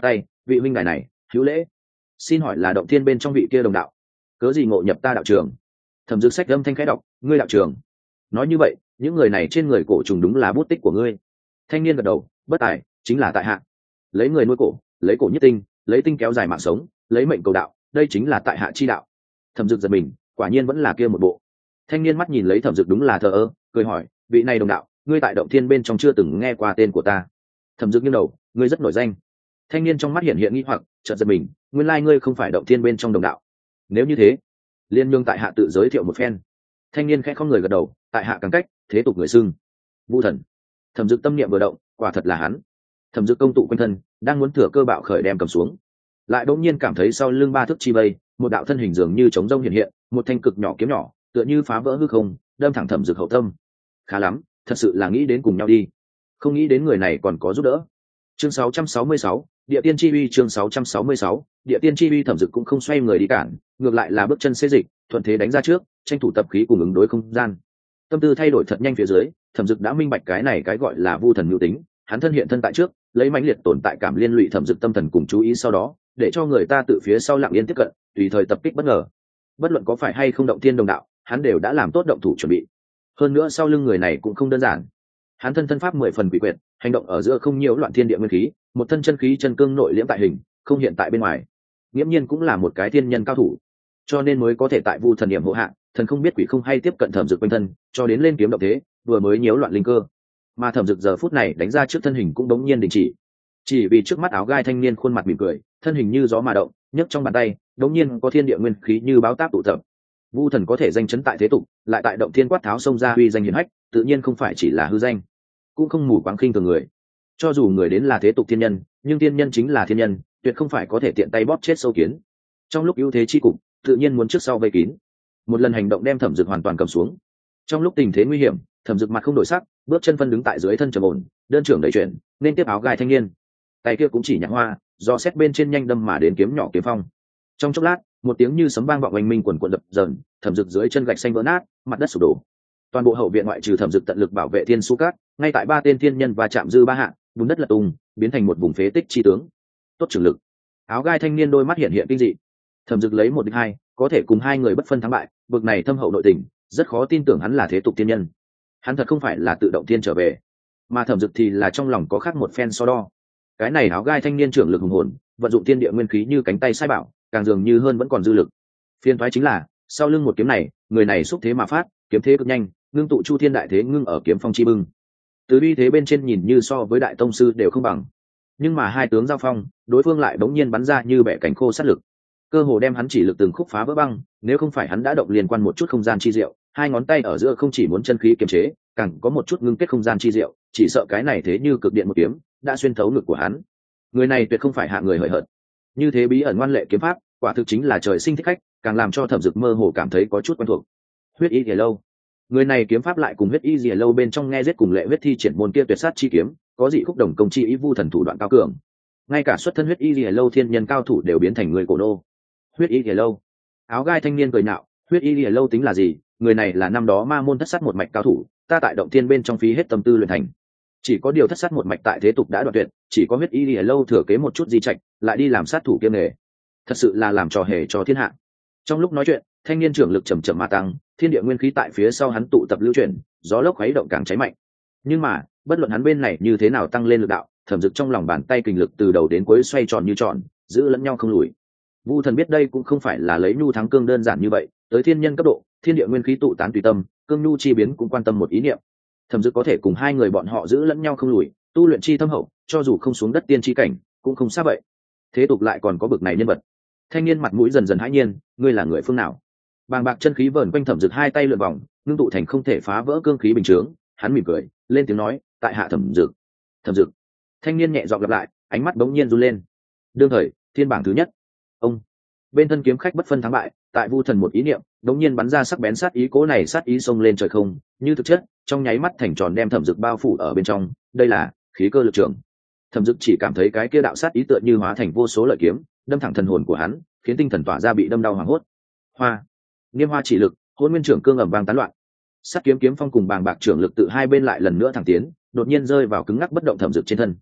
vị huynh đài này hữu lễ, xin hỏi là động thiên bên trong vị kia đồng đạo cớ gì ngộ nhập ta đạo trường? Thẩm Dực sách âm thanh khẽ đọc, ngươi đạo trường. Nói như vậy những người này trên người cổ trùng đúng là bút tích của ngươi. Thanh niên gật đầu, bất tài, chính là tại hạ. Lấy người nuôi cổ, lấy cổ nhất tinh, lấy tinh kéo dài mạng sống, lấy mệnh cầu đạo, đây chính là tại hạ chi đạo. Thẩm Dực giật mình, quả nhiên vẫn là kia một bộ. Thanh niên mắt nhìn lấy Thẩm Dực đúng là thờ ơ, cười hỏi, vị này đồng đạo, ngươi tại động thiên bên trong chưa từng nghe qua tên của ta? Thẩm Dực nghiêng đầu, ngươi rất nổi danh. Thanh niên trong mắt hiện hiện nghi hoặc, chợt giật mình, nguyên lai ngươi không phải động thiên bên trong đồng đạo. Nếu như thế, liên nhương tại hạ tự giới thiệu một phen. Thanh niên khẽ không người gật đầu, tại hạ càng cách thế tục người xưng Vu Thần. Thẩm Dực tâm niệm vừa động, quả thật là hắn. Thẩm Dực công tụ quanh thân, đang muốn thừa cơ bạo khởi đem cầm xuống, lại đột nhiên cảm thấy sau lưng ba thước chi vây, một đạo thân hình dường như trống rông hiện hiện, một thanh cực nhỏ kiếm nhỏ, tựa như phá vỡ hư không, đâm thẳng Thẩm Dực hậu tâm. Khá lắm, thật sự là nghĩ đến cùng nhau đi, không nghĩ đến người này còn có giúp đỡ. Chương 666, Địa Tiên Chi Uy. Chương 666, Địa Tiên Chi Uy. Thẩm Dực cũng không xoay người đi cản, ngược lại là bước chân xê dịch, thuận thế đánh ra trước, tranh thủ tập khí cùng ứng đối không gian. Tâm tư thay đổi thật nhanh phía dưới, Thẩm Dực đã minh bạch cái này cái gọi là Vu Thần mưu tính. Hắn thân hiện thân tại trước, lấy mãnh liệt tồn tại cảm liên lụy Thẩm Dực tâm thần cùng chú ý, sau đó để cho người ta tự phía sau lặng yên tiếp cận, tùy thời tập kích bất ngờ. Bất luận có phải hay không động thiên đồng đạo, hắn đều đã làm tốt động thủ chuẩn bị. Hơn nữa sau lưng người này cũng không đơn giản, hắn thân pháp 10 phần quỷ quyệt, hành động ở giữa không nhiễu loạn thiên địa nguyên khí, một thân chân khí chân cương nội liễm tại hình, không hiện tại bên ngoài. Nghiễm nhiên cũng là một cái thiên nhân cao thủ, cho nên mới có thể tại Vu Thần điểm hộ hạ, thần không biết quỷ không hay tiếp cận Thẩm Dực quanh thân, cho đến lên kiếm động thế, vừa mới nhiễu loạn linh cơ. Mà Thẩm Dực giờ phút này đánh ra trước thân hình cũng đống nhiên đình chỉ vì trước mắt áo gai thanh niên khuôn mặt mỉm cười, thân hình như gió mà động, nhấc trong bàn tay, đống nhiên có thiên địa nguyên khí như báo táp tụ tập. Vu Thần có thể danh chấn tại thế tục, lại tại động thiên quát tháo xông ra uy danh hiển hách, tự nhiên không phải chỉ là hư danh, cũng không mù quáng khinh thường người. Cho dù người đến là thế tục thiên nhân, nhưng thiên nhân chính là thiên nhân, tuyệt không phải có thể tiện tay bóp chết sâu kiến. Trong lúc ưu thế chi cục, tự nhiên muốn trước sau vây kín. Một lần hành động đem Thẩm Dực hoàn toàn cầm xuống. Trong lúc tình thế nguy hiểm, Thẩm Dực mặt không đổi sắc, bước chân phân đứng tại dưới thân trầm ổn, đơn trưởng đẩy chuyển, nên tiếp áo gai thanh niên. Tay kia cũng chỉ nhặt hoa, do xét bên trên nhanh đâm mà đến kiếm nhỏ kiếm phong. Trong chốc lát, một tiếng như sấm vang vọng oanh minh quần quần đập dần, Thẩm Dực dưới chân gạch xanh vỡ nát, mặt đất sụp đổ. Toàn bộ hậu viện ngoại trừ Thẩm Dực tận lực bảo vệ thiên su cát, ngay tại ba tên thiên nhân và chạm dư ba hạ, bùn đất lật tung, biến thành một vùng phế tích chi tướng. Tốt trưởng lực. Áo gai thanh niên đôi mắt hiện hiện kinh dị. Thẩm Dực lấy 1 địch 2, có thể cùng hai người bất phân thắng bại, bực này thâm hậu nội tình, rất khó tin tưởng hắn là thế tục thiên nhân. Hắn thật không phải là tự động thiên trở về, mà Thẩm Dực thì là trong lòng có khác một phen so đo. Cái này áo gai thanh niên trưởng lực hùng hồn, vận dụng thiên địa nguyên khí như cánh tay sai bảo, càng dường như hơn vẫn còn dư lực. Phiên thoái chính là sau lưng một kiếm này, người này xúc thế mà phát, kiếm thế cực nhanh, ngưng tụ chu thiên đại thế ngưng ở kiếm phong chi bưng. Từ uy thế bên trên nhìn như so với đại tông sư đều không bằng, nhưng mà hai tướng giao phong, đối phương lại bỗng nhiên bắn ra như bẻ cánh khô sát lực, cơ hồ đem hắn chỉ lực từng khúc phá vỡ băng. Nếu không phải hắn đã động liên quan một chút không gian chi diệu, hai ngón tay ở giữa không chỉ muốn chân khí kiềm chế, càng có một chút ngưng kết không gian chi diệu, chỉ sợ cái này thế như cực điện một kiếm đã xuyên thấu ngực của hắn. Người này tuyệt không phải hạ người hời hợt, như thế bí ẩn ngoan lệ kiếm pháp, quả thực chính là trời sinh thích khách, càng làm cho Thẩm Dực mơ hồ cảm thấy có chút quen thuộc. Huyết y Lìa Lâu. Người này kiếm pháp lại cùng Huyết y Lìa Lâu bên trong nghe giết cùng lệ huyết thi triển môn kia tuyệt sát chi kiếm, có dị khúc đồng công chi ý, Vu Thần thủ đoạn cao cường. Ngay cả xuất thân Huyết y Lìa Lâu thiên nhân cao thủ đều biến thành người cổ nô. Huyết y Lìa Lâu. Áo gai thanh niên cười nhạo, Huyết y Lìa Lâu tính là gì, người này là năm đó ma môn thất sát một mạch cao thủ, ta tại động thiên bên trong phí hết tâm tư luyện thành. Chỉ có điều thất sát một mạch tại thế tục đã đoạn tuyệt, chỉ có Huyết y Lìa Lâu thừa kế một chút di trạch, lại đi làm sát thủ kiêm nghề, thật sự là làm trò hề cho thiên hạ. Trong lúc nói chuyện, thanh niên trưởng lực chậm chậm mà tăng, thiên địa nguyên khí tại phía sau hắn tụ tập lưu chuyển, gió lốc khuấy động càng cháy mạnh. Nhưng mà bất luận hắn bên này như thế nào tăng lên lực đạo, Thẩm Dực trong lòng bàn tay kình lực từ đầu đến cuối xoay tròn như tròn, giữ lẫn nhau không lùi. Vu Thần biết đây cũng không phải là lấy nhu thắng cương đơn giản như vậy, tới thiên nhân cấp độ, thiên địa nguyên khí tụ tán tùy tâm, cương nhu chi biến cũng quan tâm một ý niệm. Thẩm Dực có thể cùng hai người bọn họ giữ lẫn nhau không lùi, tu luyện chi thâm hậu, cho dù không xuống đất tiên chi cảnh, cũng không xa vậy. Thế tục lại còn có bực này nhân vật. Thanh niên mặt mũi dần dần hãi nhiên, ngươi là người phương nào? Bàng bạc chân khí vờn quanh Thẩm Dực hai tay lượn vòng, ngưng tụ thành không thể phá vỡ cương khí bình chướng. Hắn mỉm cười, lên tiếng nói, tại hạ Thẩm Dực. Thẩm Dực. Thanh niên nhẹ giọng lặp lại, ánh mắt bỗng nhiên run lên. Đương thời thiên bảng thứ nhất. Ông. Bên thân kiếm khách bất phân thắng bại, tại Vu Thần một ý niệm, bỗng nhiên bắn ra sắc bén sát ý, cố này sát ý xông lên trời không, như thực chất, trong nháy mắt thành tròn đem Thẩm Dực bao phủ ở bên trong. Đây là khí cơ lực trường. Thẩm Dực chỉ cảm thấy cái kia đạo sát ý tựa như hóa thành vô số lợi kiếm, đâm thẳng thần hồn của hắn, khiến tinh thần tỏa ra bị đâm đau hoảng hốt. Hoa, Niêm Hoa chỉ lực, Hỗn Nguyên trưởng cương ầm vang tán loạn. Sát kiếm kiếm phong cùng bàng bạc trưởng lực tự hai bên lại lần nữa thẳng tiến, đột nhiên rơi vào cứng ngắc bất động Thẩm Dực trên thân.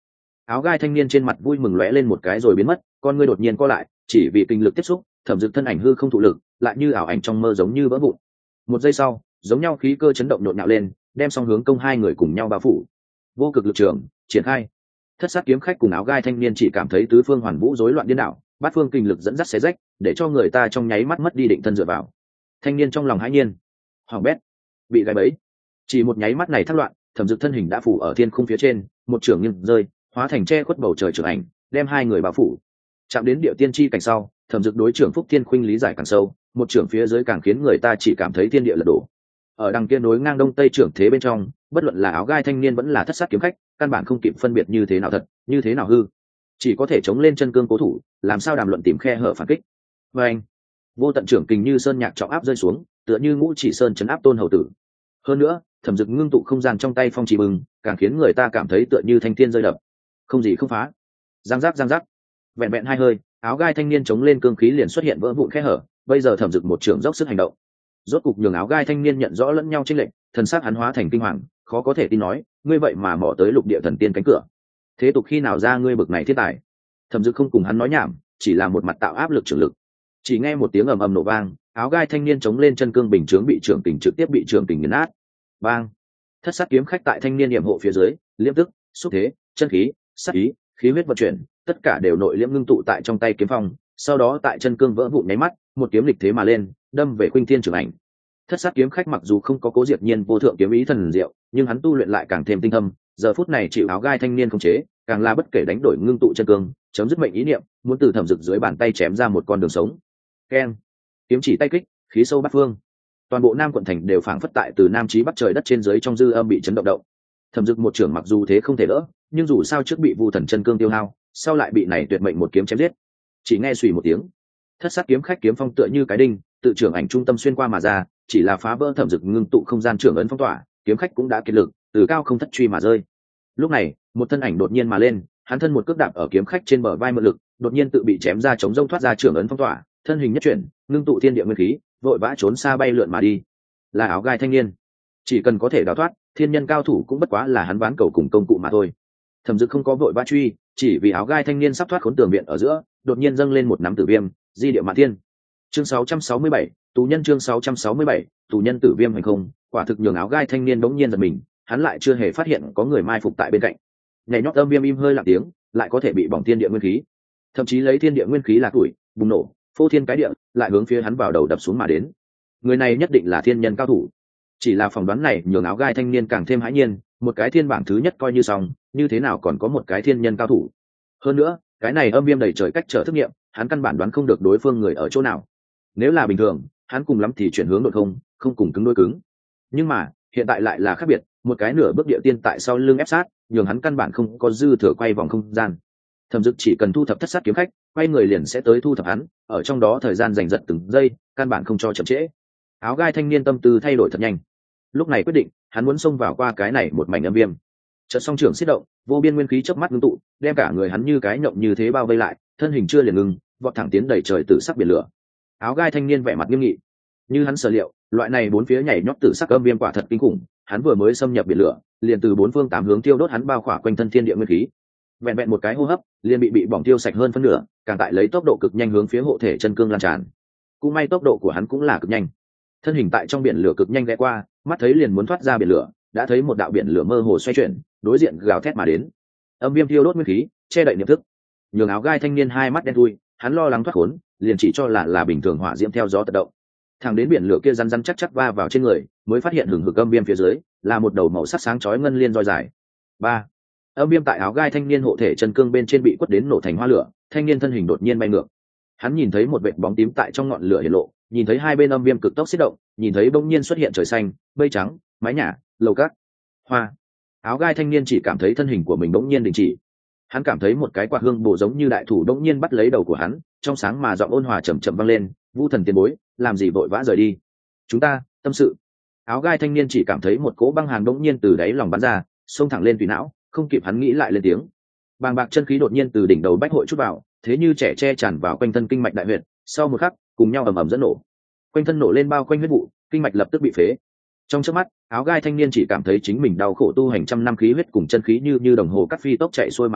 Áo gai thanh niên trên mặt vui mừng lóe lên một cái rồi biến mất, con ngươi đột nhiên co lại, chỉ vì kinh lực tiếp xúc, Thẩm Dực thân ảnh hư không thụ lực, lại như ảo ảnh trong mơ giống như vỡ vụn. Một giây sau, giống nhau khí cơ chấn động nhộn nhạo lên, đem song hướng công hai người cùng nhau bao phủ. Vô cực lực trường triển khai. Thất sát kiếm khách cùng áo gai thanh niên chỉ cảm thấy tứ phương hoàn vũ rối loạn điên đảo, bát phương kinh lực dẫn dắt xé rách, để cho người ta trong nháy mắt mất đi định thân dựa vào. Thanh niên trong lòng hãi nhiên, hoàng bét, bị gai bẫy. Chỉ một nháy mắt này thất loạn, Thẩm Dực thân hình đã phủ ở thiên khung phía trên, một trường nghiêng rơi, hóa thành che khuất bầu trời trường ảnh, đem hai người bao phủ. Chạm đến địa tiên chi cảnh sau, Thẩm Dực đối trưởng Phúc Thiên Khuynh lý giải càng sâu, một trưởng phía dưới càng khiến người ta chỉ cảm thấy thiên địa lật đổ. Ở đằng kia nối ngang đông tây trưởng thế bên trong, bất luận là áo gai thanh niên vẫn là thất sát kiếm khách, căn bản không kịp phân biệt như thế nào thật, như thế nào hư, chỉ có thể chống lên chân cương cố thủ, làm sao đàm luận tìm khe hở phản kích. Và anh, vô tận trưởng kình như sơn nhạc trọng áp rơi xuống, tựa như ngũ chỉ sơn chấn áp Tôn Hầu Tử. Hơn nữa, Thẩm Dực ngưng tụ không gian trong tay phong chỉ bừng, càng khiến người ta cảm thấy tựa như thanh thiên rơi đập, không gì không phá. Giang giác, vẹn vẹn hai hơi, áo gai thanh niên chống lên cương khí liền xuất hiện vỡ vụn khe hở. Bây giờ Thẩm Dực một trưởng dốc sức hành động, rốt cục nhường áo gai thanh niên nhận rõ lẫn nhau chênh lệch, thần sắc hắn hóa thành kinh hoàng, khó có thể tin nói, ngươi vậy mà mò tới lục địa thần tiên cánh cửa, thế tục khi nào ra ngươi bực này thiên tài? Thẩm Dực không cùng hắn nói nhảm, chỉ là một mặt tạo áp lực trưởng lực. Chỉ nghe một tiếng ầm ầm nổ vang, áo gai thanh niên chống lên chân cương bình chướng bị trưởng kình trực tiếp bị trưởng kình nghiền nát. Bang! Thất sát kiếm khách tại thanh niên điểm hộ phía dưới, liễm tức, xúc thế, chân khí, sát ý, khí huyết vận chuyển, tất cả đều nội liễm ngưng tụ tại trong tay kiếm phong, sau đó tại chân cương vỡ vụn nháy mắt, một kiếm lịch thế mà lên, đâm về Khuynh Thiên Trường Ảnh. Thất sát kiếm khách mặc dù không có Cố Diệt Nhiên vô thượng kiếm ý thần diệu, nhưng hắn tu luyện lại càng thêm tinh thâm, giờ phút này chịu áo gai thanh niên khống chế, càng là bất kể đánh đổi ngưng tụ chân cương, chấm dứt mệnh ý niệm, muốn từ Thẩm Dực dưới bàn tay chém ra một con đường sống. Keng! Kiếm chỉ tay kích, khí sâu bát phương. Toàn bộ Nam quận thành đều phảng phất tại từ nam chí bắc trời đất trên dưới trong dư âm bị chấn động động. Thẩm Dực một trưởng mặc dù thế không thể đỡ, nhưng dù sao trước bị Vu Thần chân cương tiêu hao, sau lại bị này tuyệt mệnh một kiếm chém giết. Chỉ nghe xùy một tiếng, thất sát kiếm khách kiếm phong tựa như cái đinh, tự trưởng ảnh trung tâm xuyên qua mà ra, chỉ là phá vỡ Thẩm Dực ngưng tụ không gian trưởng ấn phong tỏa, kiếm khách cũng đã kiệt lực, từ cao không thất truy mà rơi. Lúc này, một thân ảnh đột nhiên mà lên, hắn thân một cước đạp ở kiếm khách trên bờ vai mượn lực, đột nhiên tự bị chém ra chống rông thoát ra trưởng ấn phong tỏa, thân hình nhất chuyển, ngưng tụ thiên địa nguyên khí, vội vã trốn xa bay lượn mà đi. Là áo gai thanh niên, chỉ cần có thể đào thoát, thiên nhân cao thủ cũng bất quá là hắn ván cầu cùng công cụ mà thôi. Thẩm Dực không có vội vã truy, chỉ vì áo gai thanh niên sắp thoát khốn tường viện ở giữa, đột nhiên dâng lên một nắm tử viêm, di địa mạn thiên. Chương 667, tù nhân chương 667, tù nhân tử viêm hành không, quả thực nhường áo gai thanh niên bỗng nhiên giật mình, hắn lại chưa hề phát hiện có người mai phục tại bên cạnh. Nhảy nhót âm viêm im hơi lặng tiếng, lại có thể bị bỏng thiên địa nguyên khí, thậm chí lấy thiên địa nguyên khí là tuổi, bùng nổ, phô thiên cái địa, lại hướng phía hắn vào đầu đập xuống mà đến. Người này nhất định là thiên nhân cao thủ. Chỉ là phỏng đoán này nhường áo gai thanh niên càng thêm hãi nhiên, một cái thiên bảng thứ nhất coi như xong, như thế nào còn có một cái thiên nhân cao thủ? Hơn nữa, cái này âm viêm đầy trời cách trở thức nghiệm, hắn căn bản đoán không được đối phương người ở chỗ nào. Nếu là bình thường, hắn cùng lắm thì chuyển hướng đột không cùng cứng đối cứng. Nhưng mà, hiện tại lại là khác biệt, một cái nửa bước địa tiên tại sau lưng ép sát, nhường hắn căn bản không có dư thừa quay vòng không gian. Thẩm Dực chỉ cần thu thập thất sát kiếm khách, quay người liền sẽ tới thu thập hắn, ở trong đó thời gian giành giật từng giây, căn bản không cho chậm trễ. Áo gai thanh niên tâm tư thay đổi thật nhanh. Lúc này quyết định, hắn muốn xông vào qua cái này một mảnh âm viêm. Chợt song trưởng xiết động, vô biên nguyên khí chớp mắt ngưng tụ, đem cả người hắn như cái nhộng như thế bao vây lại, thân hình chưa liền ngừng, vọt thẳng tiến đầy trời tử sắc biển lửa. Áo gai thanh niên vẻ mặt nghiêm nghị. Như hắn sở liệu, loại này bốn phía nhảy nhót tử sắc âm viêm quả thật kinh khủng, hắn vừa mới xâm nhập biển lửa, liền từ bốn phương tám hướng tiêu đốt hắn bao khỏa quanh thân thiên địa nguyên khí. Vẹn vẹn một cái hô hấp, liền bị bỏng tiêu sạch hơn phân nửa, càng tại lấy tốc độ cực nhanh hướng phía hộ thể chân cương lan tràn. Cũng may tốc độ của hắn cũng là cực nhanh. Thân hình tại trong biển lửa cực nhanh ghé qua, mắt thấy liền muốn thoát ra biển lửa, đã thấy một đạo biển lửa mơ hồ xoay chuyển, đối diện gào thét mà đến. Âm viêm thiêu đốt nguyên khí, che đậy niệm thức. Nhường áo gai thanh niên hai mắt đen thui, hắn lo lắng thoát khốn, liền chỉ cho là bình thường hỏa diễm theo gió tự động. Thẳng đến biển lửa kia rắn rắn chắc chắc va vào trên người, mới phát hiện hừng hực âm viêm phía dưới là một đầu màu sắc sáng chói ngân liên roi dài. Ba, âm viêm tại áo gai thanh niên hộ thể chân cương bên trên bị quất đến nổ thành hoa lửa, thanh niên thân hình đột nhiên bay ngược. Hắn nhìn thấy một vệt bóng tím tại trong ngọn lửa hiện lộ, nhìn thấy hai bên âm viêm cực tốc xiết động, nhìn thấy bỗng nhiên xuất hiện trời xanh, mây trắng, mái nhà, lầu cát, hoa. Áo gai thanh niên chỉ cảm thấy thân hình của mình bỗng nhiên đình chỉ. Hắn cảm thấy một cái quạt hương bổ giống như đại thủ bỗng nhiên bắt lấy đầu của hắn, trong sáng mà giọng ôn hòa chậm chậm vang lên, "Vu thần tiền bối, làm gì vội vã rời đi? Chúng ta tâm sự." Áo gai thanh niên chỉ cảm thấy một cỗ băng hàn bỗng nhiên từ đáy lòng bắn ra, xông thẳng lên tùy não, không kịp hắn nghĩ lại lên tiếng. Bàng bạc chân khí đột nhiên từ đỉnh đầu bách hội chút vào, thế như trẻ che tràn vào quanh thân kinh mạch đại huyệt, sau một khắc, cùng nhau ầm ầm dẫn nổ. Quanh thân nổ lên bao quanh huyết vụ, kinh mạch lập tức bị phế. Trong chớp mắt, áo gai thanh niên chỉ cảm thấy chính mình đau khổ tu hành trăm năm khí huyết cùng chân khí như đồng hồ cắt phi tốc chạy xuôi mà đi,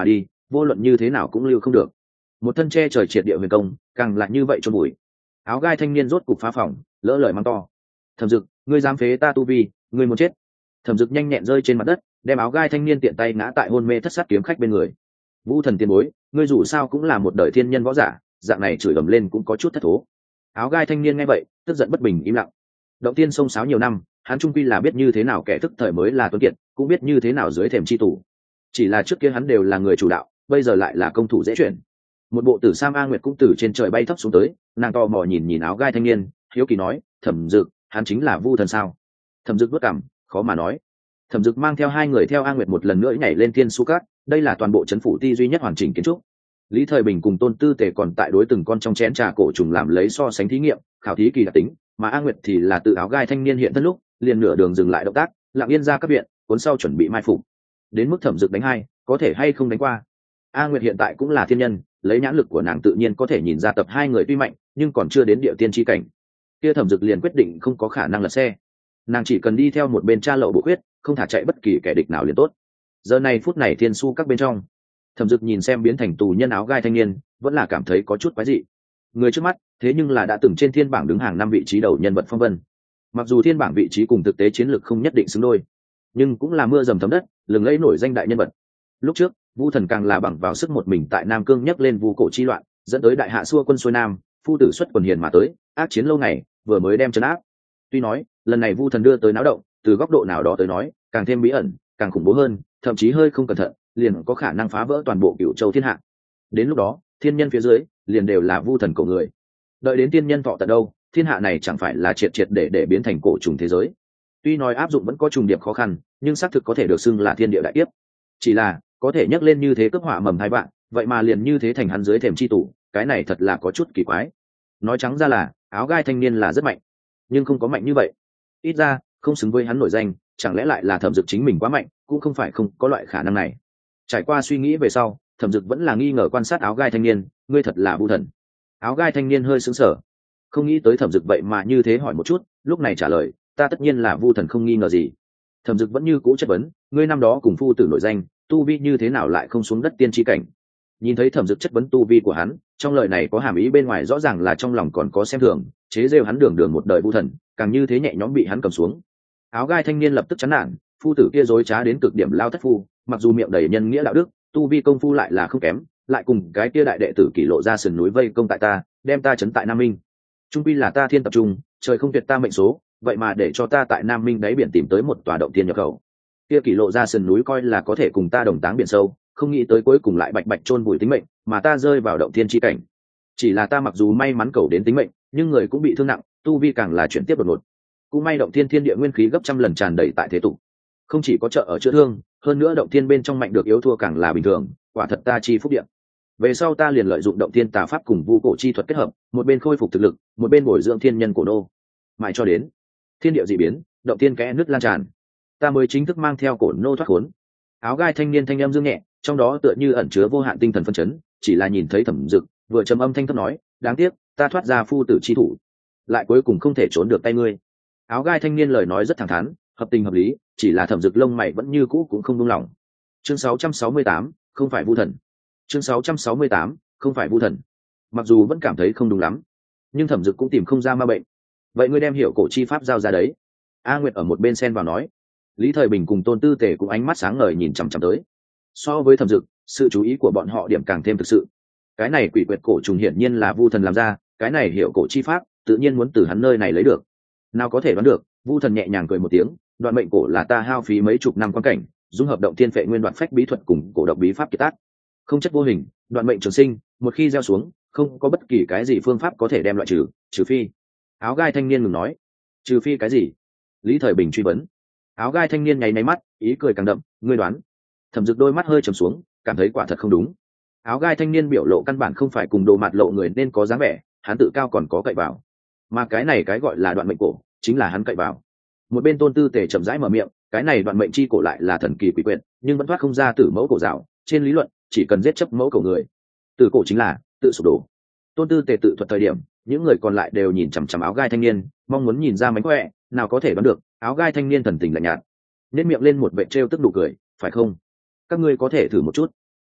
vô luận như thế nào cũng lưu không được. Một thân che trời triệt địa huyền công càng lại như vậy cho bụi. Áo gai thanh niên rốt cục phá phòng, lỡ lời mắng to: Thẩm Dực, ngươi dám phế ta tu vi, ngươi muốn chết. Thẩm Dực nhanh nhẹn rơi trên mặt đất, đem áo gai thanh niên tiện tay ngã tại hôn mê thất sát kiếm khách bên người. Vũ thần tiền bối, ngươi dù sao cũng là một đời thiên nhân võ giả, dạng này chửi ầm lên cũng có chút thất thố. Áo gai thanh niên nghe vậy, tức giận bất bình im lặng. Động tiên sông sáo nhiều năm, hắn trung quy là biết như thế nào kẻ thức thời mới là tuấn kiệt, cũng biết như thế nào dưới thềm chi tủ. Chỉ là trước kia hắn đều là người chủ đạo, bây giờ lại là công thủ dễ chuyển. Một bộ tử sam A Nguyệt cũng từ trên trời bay thấp xuống tới, nàng to mò nhìn nhìn áo gai thanh niên, hiếu kỳ nói: Thẩm Dực, hắn chính là Vu thần sao? Thẩm Dực vất cảm, khó mà nói. Thẩm Dực mang theo hai người theo A Nguyệt một lần nữa nhảy lên thiên su cát, đây là toàn bộ trấn phủ ti duy nhất hoàn chỉnh kiến trúc. Lý Thời Bình cùng Tôn Tư Tề còn tại đối từng con trong chén trà cổ trùng làm lấy so sánh thí nghiệm, khảo thí kỳ đặc tính, mà A Nguyệt thì là tự áo gai thanh niên hiện thân lúc, liền nửa đường dừng lại động tác, lặng yên ra các viện, cuốn sau chuẩn bị mai phục. Đến mức Thẩm Dực đánh hai, có thể hay không đánh qua. A Nguyệt hiện tại cũng là thiên nhân, lấy nhãn lực của nàng tự nhiên có thể nhìn ra tập hai người tuy mạnh, nhưng còn chưa đến địa tiên chi cảnh. Kia Thẩm Dực liền quyết định không có khả năng lật xe. Nàng chỉ cần đi theo một bên tra lậu bộ quyết, không thả chạy bất kỳ kẻ địch nào liền tốt. Giờ này phút này thiên su các bên trong, Thẩm Dực nhìn xem biến thành tù nhân áo gai thanh niên, vẫn là cảm thấy có chút quái dị. Người trước mắt, thế nhưng là đã từng trên thiên bảng đứng hàng 5 vị trí đầu nhân vật phong vân. Mặc dù thiên bảng vị trí cùng thực tế chiến lược không nhất định xứng đôi, nhưng cũng là mưa dầm thấm đất, lừng lẫy nổi danh đại nhân vật. Lúc trước, Vu thần càng là bằng vào sức một mình tại Nam Cương nhấc lên vu cổ chi loạn, dẫn tới đại hạ xua quân xuôi nam, phu tử xuất quần hiền mà tới, ác chiến lâu ngày, vừa mới đem trấn áp. Tuy nói, lần này Vu thần đưa tới náo động, từ góc độ nào đó tới nói, càng thêm bí ẩn, càng khủng bố hơn, thậm chí hơi không cẩn thận, liền có khả năng phá vỡ toàn bộ Cửu Châu thiên hạ. Đến lúc đó, thiên nhân phía dưới liền đều là Vu thần cổ người. Đợi đến tiên nhân thọ tận đâu, thiên hạ này chẳng phải là triệt triệt để biến thành cổ trùng thế giới. Tuy nói áp dụng vẫn có trùng điệp khó khăn, nhưng xác thực có thể được xưng là thiên địa đại kiếp. Chỉ là có thể nhắc lên như thế cướp họa mầm hai bạn, vậy mà liền như thế thành hắn dưới thềm chi tủ, cái này thật là có chút kỳ quái. Nói trắng ra là áo gai thanh niên là rất mạnh, nhưng không có mạnh như vậy. Ít ra không xứng với hắn nổi danh, chẳng lẽ lại là Thẩm Dực chính mình quá mạnh, cũng không phải không có loại khả năng này. Trải qua suy nghĩ về sau, Thẩm Dực vẫn là nghi ngờ quan sát áo gai thanh niên, ngươi thật là Vu thần. Áo gai thanh niên hơi sững sờ, không nghĩ tới Thẩm Dực vậy mà như thế hỏi một chút, lúc này trả lời, ta tất nhiên là Vu thần không nghi ngờ gì. Thẩm Dực vẫn như cũ chất vấn, ngươi năm đó cùng phu tử nổi danh, tu vi như thế nào lại không xuống đất tiên tri cảnh? Nhìn thấy Thẩm Dực chất vấn tu vi của hắn, trong lời này có hàm ý bên ngoài rõ ràng là trong lòng còn có xem thường, chế rêu hắn đường đường một đời Vu thần, càng như thế nhẹ nhõm bị hắn cầm xuống. Áo gai thanh niên lập tức chán nản, phu tử kia dối trá đến cực điểm lao thất phu, mặc dù miệng đầy nhân nghĩa đạo đức, tu vi công phu lại là không kém, lại cùng cái kia đại đệ tử kỷ lộ ra sườn núi vây công tại ta, đem ta trấn tại Nam Minh. Trung quy là ta thiên tập trung, trời không tuyệt ta mệnh số, vậy mà để cho ta tại Nam Minh đáy biển tìm tới một tòa động tiên nhập khẩu. Kia kỷ lộ ra sườn núi coi là có thể cùng ta đồng táng biển sâu, không nghĩ tới cuối cùng lại bạch bạch chôn vùi tính mệnh, mà ta rơi vào động thiên chi cảnh. Chỉ là ta mặc dù may mắn cầu đến tính mệnh, nhưng người cũng bị thương nặng, tu vi càng là chuyển tiếp đột ngột. Cũng may động thiên thiên địa nguyên khí gấp trăm lần tràn đầy tại thế tục, không chỉ có trợ ở chữa thương, hơn nữa động thiên bên trong mạnh được yếu thua càng là bình thường, quả thật ta chi phúc điện. Về sau ta liền lợi dụng động thiên tà pháp cùng vu cổ chi thuật kết hợp, một bên khôi phục thực lực, một bên bồi dưỡng thiên nhân cổ nô, mãi cho đến thiên địa dị biến, động thiên kẽ nứt lan tràn, ta mới chính thức mang theo cổ nô thoát khốn. Áo gai thanh niên thanh âm dương nhẹ, trong đó tựa như ẩn chứa vô hạn tinh thần phân chấn, chỉ là nhìn thấy Thẩm Dực, vừa trầm âm thanh thấp nói, đáng tiếc, ta thoát ra phu tử chi thủ, lại cuối cùng không thể trốn được tay ngươi. Áo gai thanh niên lời nói rất thẳng thắn, hợp tình hợp lý, chỉ là Thẩm Dực lông mày vẫn như cũ cũng không buông lỏng. Chương 668, không phải Vu thần. Chương 668, không phải Vu thần. Mặc dù vẫn cảm thấy không đúng lắm, nhưng Thẩm Dực cũng tìm không ra ma bệnh. Vậy ngươi đem hiểu cổ chi pháp giao ra đấy. A Nguyệt ở một bên xen vào nói. Lý Thời Bình cùng Tôn Tư Tề cũng ánh mắt sáng ngời nhìn chằm chằm tới. So với Thẩm Dực, sự chú ý của bọn họ điểm càng thêm thực sự. Cái này quỷ quyệt cổ trùng hiển nhiên là Vu thần làm ra, cái này hiểu cổ chi pháp, tự nhiên muốn từ hắn nơi này lấy được. Nào có thể đoán được, Vu thần nhẹ nhàng cười một tiếng, đoạn mệnh cổ là ta hao phí mấy chục năm quan cảnh, dung hợp động thiên phệ nguyên đoạn phách bí thuật cùng cổ độc bí pháp kiệt tác. Không chất vô hình, đoạn mệnh trường sinh, một khi gieo xuống, không có bất kỳ cái gì phương pháp có thể đem loại trừ, trừ phi. Áo gai thanh niên ngừng nói, trừ phi cái gì? Lý Thời Bình truy vấn. Áo gai thanh niên nháy máy mắt, ý cười càng đậm, ngươi đoán. Thẩm Dực đôi mắt hơi trầm xuống, cảm thấy quả thật không đúng. Áo gai thanh niên biểu lộ căn bản không phải cùng đồ mặt lộ người nên có dáng vẻ, hắn tự cao còn có cậy vào, mà cái này cái gọi là đoạn mệnh cổ, chính là hắn cậy vào. Một bên Tôn Tư Tề chậm rãi mở miệng, cái này đoạn mệnh chi cổ lại là thần kỳ quỷ quyệt, nhưng vẫn thoát không ra tử mẫu cổ dạo, trên lý luận chỉ cần giết chấp mẫu cổ người, tử cổ chính là tự sụp đổ. Tôn Tư Tề tự thuật thời điểm, những người còn lại đều nhìn chằm chằm áo gai thanh niên, mong muốn nhìn ra mánh khỏe, nào có thể đoán được, áo gai thanh niên thần tình lạnh nhạt, nét miệng lên một vệ trêu tức nụ cười, phải không? Các ngươi có thể thử một chút.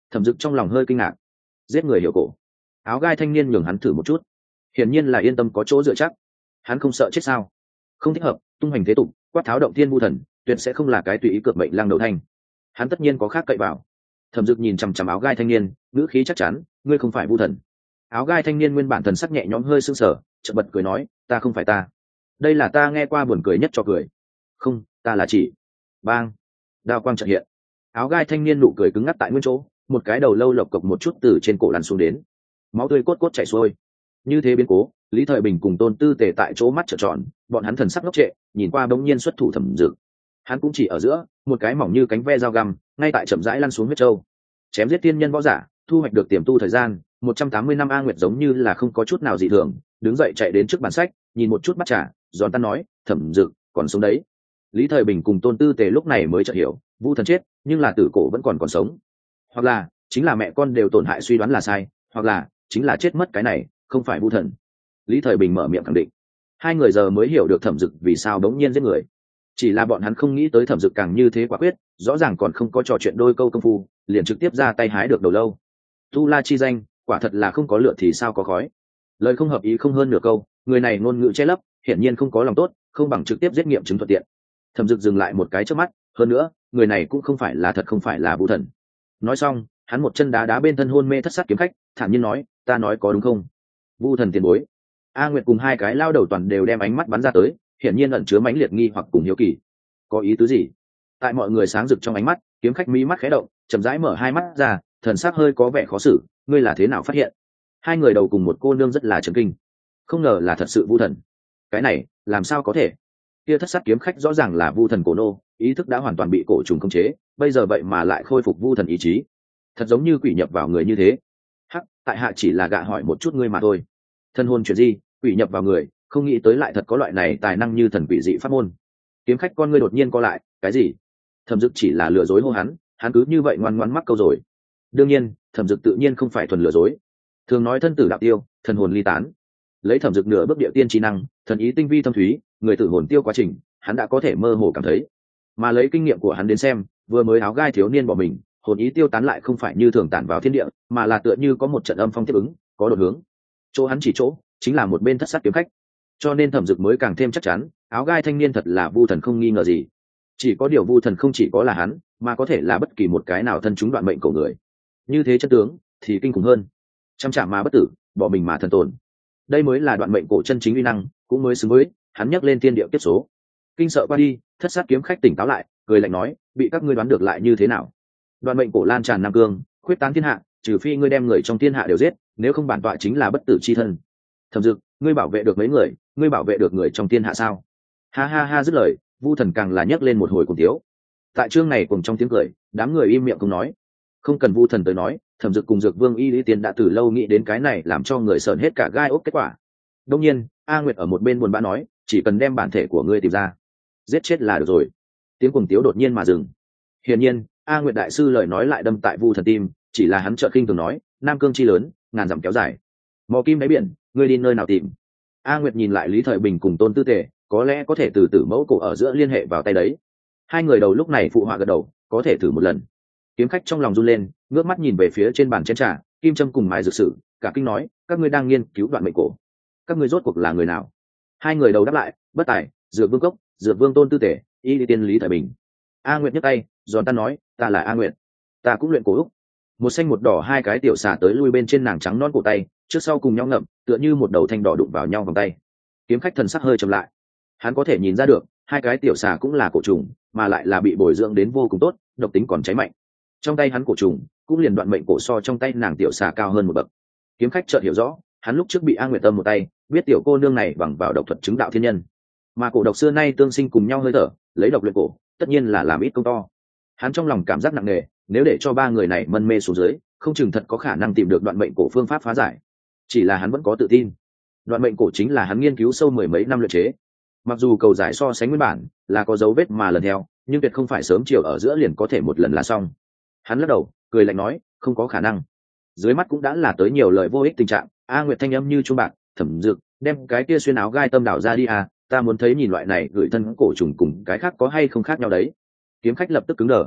Thẩm Dực trong lòng hơi kinh ngạc. Giết người hiểu cổ. Áo gai thanh niên nhường hắn thử một chút, hiển nhiên là yên tâm có chỗ dựa chắc. Hắn không sợ chết sao? Không thích hợp, tung hành thế tục, quát tháo động thiên vu thần, tuyệt sẽ không là cái tùy ý cược mệnh lang đầu thanh. Hắn tất nhiên có khác cậy vào. Thẩm Dực nhìn chằm chằm áo gai thanh niên, ngữ khí chắc chắn, ngươi không phải vu thần. Áo gai thanh niên nguyên bản thần sắc nhẹ nhõm hơi sưng sờ, chợt bật cười nói, ta không phải ta. Đây là ta nghe qua buồn cười nhất cho cười. Không, ta là chỉ. Bang. Đao quang chợt hiện. Áo gai thanh niên nụ cười cứng ngắc tại nguyên chỗ, một cái đầu lâu lộc cộc một chút từ trên cổ lăn xuống đến, máu tươi cốt cốt chảy xuôi. Như thế biến cố, Lý Thời Bình cùng Tôn Tư Tề tại chỗ mắt trợn tròn, bọn hắn thần sắc ngốc trệ, nhìn qua bỗng nhiên xuất thủ Thẩm Dực. Hắn cũng chỉ ở giữa, một cái mỏng như cánh ve dao găm, ngay tại chậm rãi lăn xuống huyết châu. Chém giết tiên nhân võ giả, thu hoạch được tiềm tu thời gian 180 năm. A Nguyệt giống như là không có chút nào dị thường, đứng dậy chạy đến trước bàn sách, nhìn một chút bắt trà, giòn tan nói, Thẩm Dực còn sống đấy. Lý Thời Bình cùng Tôn Tư Tề lúc này mới chợt hiểu, Vu thần chết, nhưng là tử cổ vẫn còn sống. Hoặc là chính là mẹ con đều tổn hại suy đoán là sai, hoặc là chính là chết mất cái này không phải vu thần. Lý Thời Bình mở miệng khẳng định. Hai người giờ mới hiểu được Thẩm Dực vì sao đống nhiên giết người. Chỉ là bọn hắn không nghĩ tới Thẩm Dực càng như thế quả quyết, rõ ràng còn không có trò chuyện đôi câu công phu, liền trực tiếp ra tay hái được đầu lâu. Tu La chi danh, quả thật là không có lửa thì sao có khói. Lời không hợp ý không hơn nửa câu, người này ngôn ngữ che lấp, hiển nhiên không có lòng tốt, không bằng trực tiếp giết nghiệm chứng thuận tiện. Thẩm Dực dừng lại một cái trước mắt, hơn nữa, người này cũng không phải là thật, không phải là vu thần. Nói xong, hắn một chân đá đá bên thân hôn mê thất sát kiếm khách, thản nhiên nói, ta nói có đúng không? Vu thần tiền bối. A Nguyệt cùng hai cái lao đầu toàn đều đem ánh mắt bắn ra tới, hiển nhiên ẩn chứa mãnh liệt nghi hoặc cùng hiếu kỳ. Có ý tứ gì? Tại mọi người sáng rực trong ánh mắt, kiếm khách mí mắt khẽ động, chậm rãi mở hai mắt ra, thần sắc hơi có vẻ khó xử, ngươi là thế nào phát hiện? Hai người đầu cùng một cô nương rất là chấn kinh. Không ngờ là thật sự vu thần. Cái này, làm sao có thể? Kia thất sát kiếm khách rõ ràng là vu thần cổ nô, ý thức đã hoàn toàn bị cổ trùng khống chế, bây giờ vậy mà lại khôi phục vu thần ý chí. Thật giống như quỷ nhập vào người như thế. Hắc, tại hạ chỉ là gạ hỏi một chút ngươi mà thôi. Thân hồn chuyện gì, quỷ nhập vào người, không nghĩ tới lại thật có loại này tài năng như thần quỷ dị pháp môn. Kiếm khách con ngươi đột nhiên co lại, cái gì? Thẩm Dực chỉ là lừa dối hô hắn cứ như vậy ngoan ngoãn mắc câu rồi. Đương nhiên, Thẩm Dực tự nhiên không phải thuần lừa dối. Thường nói thân tử đạo tiêu, thần hồn ly tán. Lấy Thẩm Dực nửa bước địa tiên trí năng, thần ý tinh vi thâm thúy, người tử hồn tiêu quá trình, hắn đã có thể mơ hồ cảm thấy. Mà lấy kinh nghiệm của hắn đến xem, vừa mới áo gai thiếu niên bỏ mình, hồn ý tiêu tán lại không phải như thường tản vào thiên địa, mà là tựa như có một trận âm phong tiếp ứng, có đột hướng. Chỗ hắn chỉ chỗ, chính là một bên thất sát kiếm khách. Cho nên Thẩm Dực mới càng thêm chắc chắn, áo gai thanh niên thật là vu thần không nghi ngờ gì. Chỉ có điều vu thần không chỉ có là hắn, mà có thể là bất kỳ một cái nào thân chúng đoạn mệnh của người. Như thế chân tướng thì kinh khủng hơn. Trăm chạm mà bất tử, bỏ mình mà thần tồn. Đây mới là đoạn mệnh cổ chân chính uy năng, cũng mới xứng với hắn nhắc lên thiên địa kiếp số. Kinh sợ qua đi, thất sát kiếm khách tỉnh táo lại, cười lạnh nói, bị các ngươi đoán được lại như thế nào? Đoạn mệnh cổ lan tràn nam cương, khuyết tán thiên hạ, trừ phi ngươi đem người trong thiên hạ đều giết, nếu không bản tọa chính là bất tử chi thân. Thẩm Dực, ngươi bảo vệ được mấy người, ngươi bảo vệ được người trong thiên hạ sao? Ha ha ha, dứt lời, vu thần càng là nhấc lên một hồi cùng tiếu. Tại chương này cùng trong tiếng cười, đám người im miệng không nói. Không cần vu thần tới nói, Thẩm Dực cùng Dược Vương Y Lý Tiên đã từ lâu nghĩ đến cái này, làm cho người sởn hết cả gai ốc kết quả. Đông nhiên, A Nguyệt ở một bên buồn bã nói, chỉ cần đem bản thể của ngươi tìm ra, giết chết là được rồi. Tiếng cuồng tiếu đột nhiên mà dừng. Hiển nhiên, A Nguyệt đại sư lời nói lại đâm tại vu thần tim, chỉ là hắn chợt khinh thường nói, nam cương chi lớn, ngàn dặm kéo dài, mò kim đáy biển, ngươi đi nơi nào tìm? A Nguyệt nhìn lại Lý Thời Bình cùng Tôn Tư Tề, có lẽ có thể từ tử mẫu cổ ở giữa liên hệ vào tay đấy. Hai người đầu lúc này phụ họa gật đầu, có thể thử một lần. Kiếm khách trong lòng run lên, ngước mắt nhìn về phía trên bàn chén trà, kim châm cùng mài dược sử, cả kinh nói, các ngươi đang nghiên cứu đoạn mệnh cổ, các ngươi rốt cuộc là người nào? Hai người đầu đáp lại, bất tài, Dược Vương Cốc, Dược Vương Tôn Tư Tề, Y Lý Tiên Lý Thời Bình. A Nguyệt nhấc tay, giòn tan nói, ta là A Nguyệt, ta cũng luyện cổ úc. Một xanh một đỏ hai cái tiểu xà tới lui bên trên nàng trắng non cổ tay, trước sau cùng nhau ngậm, tựa như một đầu thanh đỏ đụng vào nhau vòng tay. Kiếm khách thần sắc hơi trầm lại, hắn có thể nhìn ra được hai cái tiểu xà cũng là cổ trùng, mà lại là bị bồi dưỡng đến vô cùng tốt, độc tính còn cháy mạnh. Trong tay hắn cổ trùng cũng liền đoạn mệnh cổ so trong tay nàng tiểu xà cao hơn một bậc. Kiếm khách chợt hiểu rõ, hắn lúc trước bị A Nguyệt tâm một tay, biết tiểu cô nương này bằng vào độc thuật chứng đạo thiên nhân, mà cổ độc xưa nay tương sinh cùng nhau hơi thở, lấy độc luyện cổ, tất nhiên là làm ít công to. Hắn trong lòng cảm giác nặng nề, nếu để cho ba người này mân mê xuống dưới, không chừng thật có khả năng tìm được đoạn mệnh cổ phương pháp phá giải. Chỉ là hắn vẫn có tự tin, đoạn mệnh cổ chính là hắn nghiên cứu sâu mười mấy năm luyện chế. Mặc dù cầu giải so sánh nguyên bản là có dấu vết mà lần theo, nhưng tuyệt không phải sớm chiều ở giữa liền có thể một lần là xong. Hắn lắc đầu, cười lạnh nói, không có khả năng. Dưới mắt cũng đã là tới nhiều lời vô ích tình trạng. A Nguyệt thanh âm như chuông bạc, Thẩm Dực, đem cái kia xuyên áo gai tâm đảo ra đi à, ta muốn thấy nhìn loại này gửi thân cổ trùng cùng cái khác có hay không khác nhau đấy. Kiếm khách lập tức cứng đờ.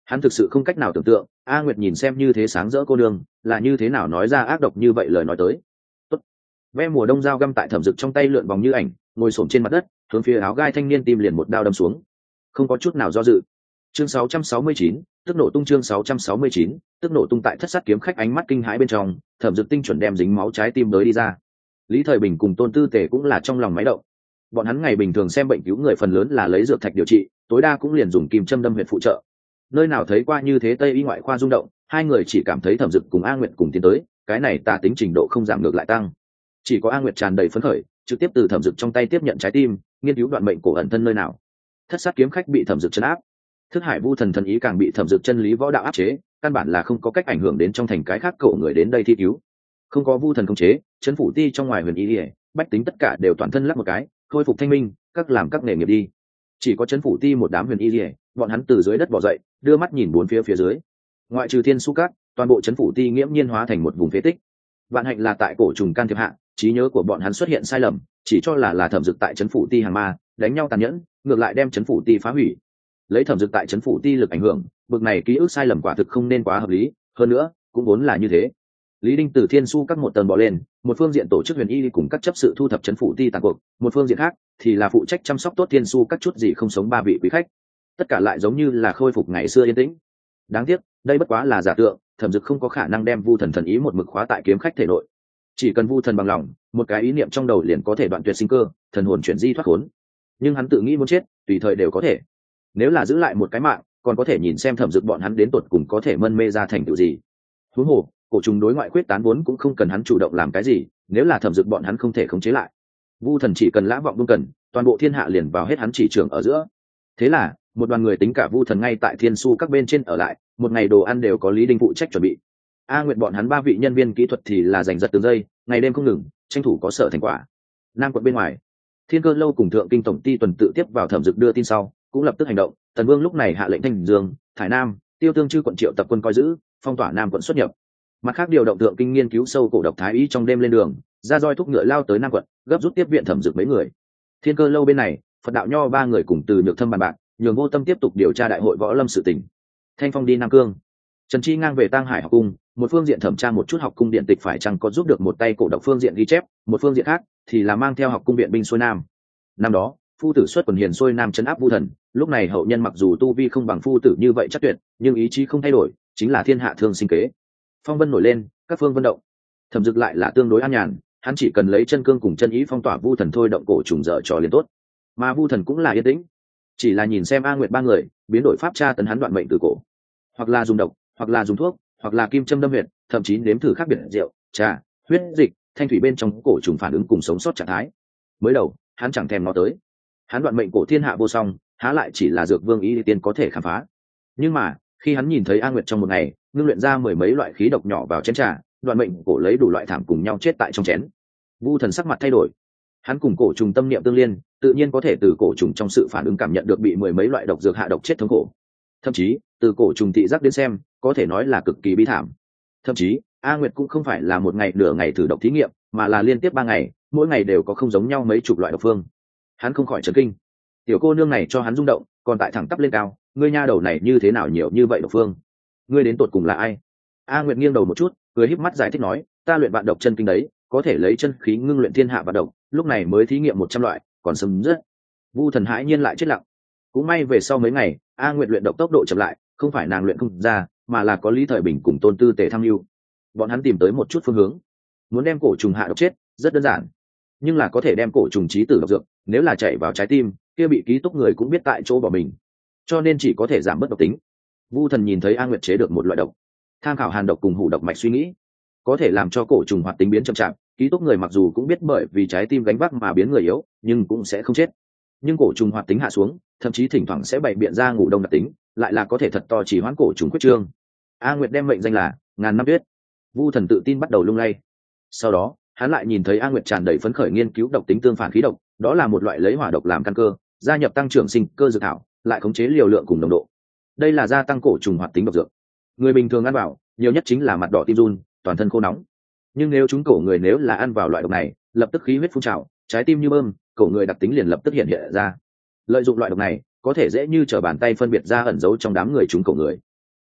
Hắn thực sự không cách nào tưởng tượng A Nguyệt nhìn xem như thế sáng rỡ cô nương là như thế nào nói ra ác độc như vậy lời nói tới. Tốt. Ve mùa đông dao găm tại Thẩm Dực trong tay lượn vòng như ảnh, ngồi xổm trên mặt đất, hướng phía áo gai thanh niên tim liền một đao đâm xuống, không có chút nào do dự. Chương 669, tức nổ tung. Chương 669, tức nổ tung. Tại thất sát kiếm khách ánh mắt kinh hãi bên trong, Thẩm Dực tinh chuẩn đem dính máu trái tim tới đi ra. Lý Thời Bình cùng Tôn Tư Tề cũng là trong lòng máy động. Bọn hắn ngày bình thường xem bệnh cứu người phần lớn là lấy dược thạch điều trị, tối đa cũng liền dùng kim châm đâm huyệt phụ trợ. Nơi nào thấy qua như thế Tây y ngoại khoa rung động, hai người chỉ cảm thấy Thẩm Dực cùng A Nguyệt cùng tiến tới, cái này tà tính trình độ không giảm ngược lại tăng. Chỉ có A Nguyệt tràn đầy phấn khởi, trực tiếp từ Thẩm Dực trong tay tiếp nhận trái tim, nghiên cứu đoạn mệnh cổ ẩn thân nơi nào. Thất sát kiếm khách bị Thẩm Dực trấn áp, thức hải vu thần thần ý càng bị Thẩm Dực chân lý võ đạo áp chế, căn bản là không có cách ảnh hưởng đến trong thành cái khác cổ người đến đây thi cứu. Không có vu thần khống chế, trấn phủ ti trong ngoài huyền ý ỉa, bách tính tất cả đều toàn thân lắc một cái, khôi phục thanh minh, các làm các nghề nghiệp đi. Chỉ có trấn phủ ti một đám huyền y ỉa, bọn hắn từ dưới đất bò dậy, đưa mắt nhìn bốn phía phía dưới. Ngoại trừ Thiên Su Cát, toàn bộ trấn phủ ti nghiễm nhiên hóa thành một vùng phế tích. Vạn hạnh là tại cổ trùng can thiệp hạ, trí nhớ của bọn hắn xuất hiện sai lầm, chỉ cho là Thẩm Dực tại trấn phủ ti hàng ma, đánh nhau tàn nhẫn, ngược lại đem trấn phủ ti phá hủy. Lấy Thẩm Dực tại trấn phủ ti lực ảnh hưởng, bực này ký ức sai lầm quả thực không nên quá hợp lý, hơn nữa, cũng vốn là như thế. Lý Đinh từ Thiên Su các một tầng bò lên, một phương diện tổ chức huyền y cùng các chấp sự thu thập trấn phủ ti tàn cuộc, một phương diện khác thì là phụ trách chăm sóc tốt Thiên Su các chút gì không sống ba vị quý khách. Tất cả lại giống như là khôi phục ngày xưa yên tĩnh. Đáng tiếc, đây bất quá là giả tượng, Thẩm Dực không có khả năng đem vu thần thần ý một mực khóa tại kiếm khách thể nội. Chỉ cần vu thần bằng lòng, một cái ý niệm trong đầu liền có thể đoạn tuyệt sinh cơ, thần hồn chuyển di thoát khốn. Nhưng hắn tự nghĩ muốn chết, tùy thời đều có thể. Nếu là giữ lại một cái mạng, còn có thể nhìn xem Thẩm Dực bọn hắn đến tột cùng có thể mân mê ra thành tựu gì. Huống hồ, cổ trùng đối ngoại quyết tán vốn cũng không cần hắn chủ động làm cái gì, nếu là Thẩm Dực bọn hắn không thể khống chế lại, vu thần chỉ cần lã vọng buông cần, toàn bộ thiên hạ liền vào hết hắn chỉ trưởng ở giữa. Thế là một đoàn người tính cả vu thần ngay tại Thiên Su các bên trên ở lại, một ngày đồ ăn đều có Lý Đinh phụ trách chuẩn bị. A Nguyệt bọn hắn ba vị nhân viên kỹ thuật thì là giành giật từng giây, ngày đêm không ngừng, tranh thủ có sở thành quả. Nam quận bên ngoài, Thiên Cơ lâu cùng Thượng Kinh tổng ty tuần tự tiếp vào Thẩm Dực đưa tin sau, cũng lập tức hành động. Tần Vương lúc này hạ lệnh Thanh Dương, Thải Nam, Tiêu Tương Chư quận triệu tập quân coi giữ, phong tỏa Nam quận xuất nhập. Mặt khác điều động Thượng Kinh nghiên cứu sâu cổ độc thái y trong đêm lên đường, ra roi thúc ngựa lao tới Nam quận, gấp rút tiếp viện Thẩm Dực mấy người. Thiên Cơ lâu bên này, Phật đạo nho ba người cùng Từ Nhược Thâm bàn bạc, nhường Vô Tâm tiếp tục điều tra đại hội võ lâm sự tình. Thanh Phong đi Nam Cương, Trần Chi ngang về Tang Hải học cung, một phương diện thẩm tra một chút học cung điện tịch phải chăng có giúp được một tay cổ độc phương diện ghi chép, một phương diện khác thì là mang theo học cung viện binh xuôi nam. Năm đó phu tử xuất quần hiền xuôi nam trấn áp vu thần, lúc này hậu nhân mặc dù tu vi không bằng phu tử như vậy chắc tuyệt, nhưng ý chí không thay đổi, chính là thiên hạ thương sinh kế. Phong vân nổi lên, các phương vận động. Thẩm Dực lại là tương đối an nhàn, hắn chỉ cần lấy chân cương cùng chân ý phong tỏa vu thần thôi động cổ trùng dở trò liền tốt. Mà vu thần cũng là yên tĩnh, chỉ là nhìn xem A Nguyệt ba người biến đổi pháp tra tấn hắn đoạn mệnh từ cổ, hoặc là dùng độc, hoặc là dùng thuốc, hoặc là kim châm đâm huyệt, thậm chí nếm thử khác biệt rượu, trà, huyết dịch, thanh thủy bên trong cổ trùng phản ứng cùng sống sót trạng thái. Mới đầu hắn chẳng thèm nó tới, hắn đoạn mệnh cổ thiên hạ vô song, há lại chỉ là dược vương y tiên có thể khám phá. Nhưng mà khi hắn nhìn thấy A Nguyệt trong một ngày ngưng luyện ra mười mấy loại khí độc nhỏ vào chén trà, đoạn mệnh cổ lấy đủ loại thảm cùng nhau chết tại trong chén, vu thần sắc mặt thay đổi. Hắn cùng cổ trùng tâm niệm tương liên, tự nhiên có thể từ cổ trùng trong sự phản ứng cảm nhận được bị mười mấy loại độc dược hạ độc chết thống khổ. Thậm chí từ cổ trùng thị giác đến xem, có thể nói là cực kỳ bi thảm. Thậm chí A Nguyệt cũng không phải là một ngày nửa ngày thử độc thí nghiệm, mà là liên tiếp 3 ngày, mỗi ngày đều có không giống nhau mấy chục loại độc phương. Hắn không khỏi chấn kinh. Tiểu cô nương này cho hắn rung động, còn tại thẳng tắp lên cao, ngươi nha đầu này như thế nào nhiều như vậy độc phương? Ngươi đến tột cùng là ai? A Nguyệt nghiêng đầu một chút, cười híp mắt giải thích nói, ta luyện vạn độc chân kinh đấy, có thể lấy chân khí ngưng luyện thiên hạ vạn độc, lúc này mới thí nghiệm 100 loại, còn sớm rất. Vu thần hãi nhiên lại chết lặng. Cũng may về sau mấy ngày, A Nguyệt luyện độc tốc độ chậm lại, không phải nàng luyện không ra, mà là có Lý Thời Bình cùng Tôn Tư Tề tham mưu. Bọn hắn tìm tới một chút phương hướng. Muốn đem cổ trùng hạ độc chết, rất đơn giản, nhưng là có thể đem cổ trùng chí tử độc dược, nếu là chạy vào trái tim, kia bị ký túc người cũng biết tại chỗ bỏ mình. Cho nên chỉ có thể giảm bớt độc tính. Vu thần nhìn thấy A Nguyệt chế được một loại độc, tham khảo hàn độc cùng hủ độc mạch suy nghĩ, có thể làm cho cổ trùng hoạt tính biến chậm chạp, ký túc người mặc dù cũng biết bởi vì trái tim gánh vác mà biến người yếu, nhưng cũng sẽ không chết. Nhưng cổ trùng hoạt tính hạ xuống, thậm chí thỉnh thoảng sẽ bày biện ra ngủ đông đặc tính, lại là có thể thật to chỉ hoãn cổ trùng quyết trương. A Nguyệt đem mệnh danh là ngàn năm tuyết. Vu thần tự tin bắt đầu lung lay. Sau đó hắn lại nhìn thấy A Nguyệt tràn đầy phấn khởi nghiên cứu độc tính tương phản khí độc, đó là một loại lấy hỏa độc làm căn cơ, gia nhập tăng trưởng sinh cơ dược thảo, lại khống chế liều lượng cùng nồng độ. Đây là gia tăng cổ trùng hoạt tính độc dược. Người bình thường ăn vào, nhiều nhất chính là mặt đỏ tim run, toàn thân khô nóng. Nhưng nếu chúng cổ người nếu là ăn vào loại độc này, lập tức khí huyết phun trào, trái tim như bơm, cổ người đặc tính liền lập tức hiện hiện ra. Lợi dụng loại độc này, có thể dễ như trở bàn tay phân biệt ra ẩn giấu trong đám người chúng cổ người.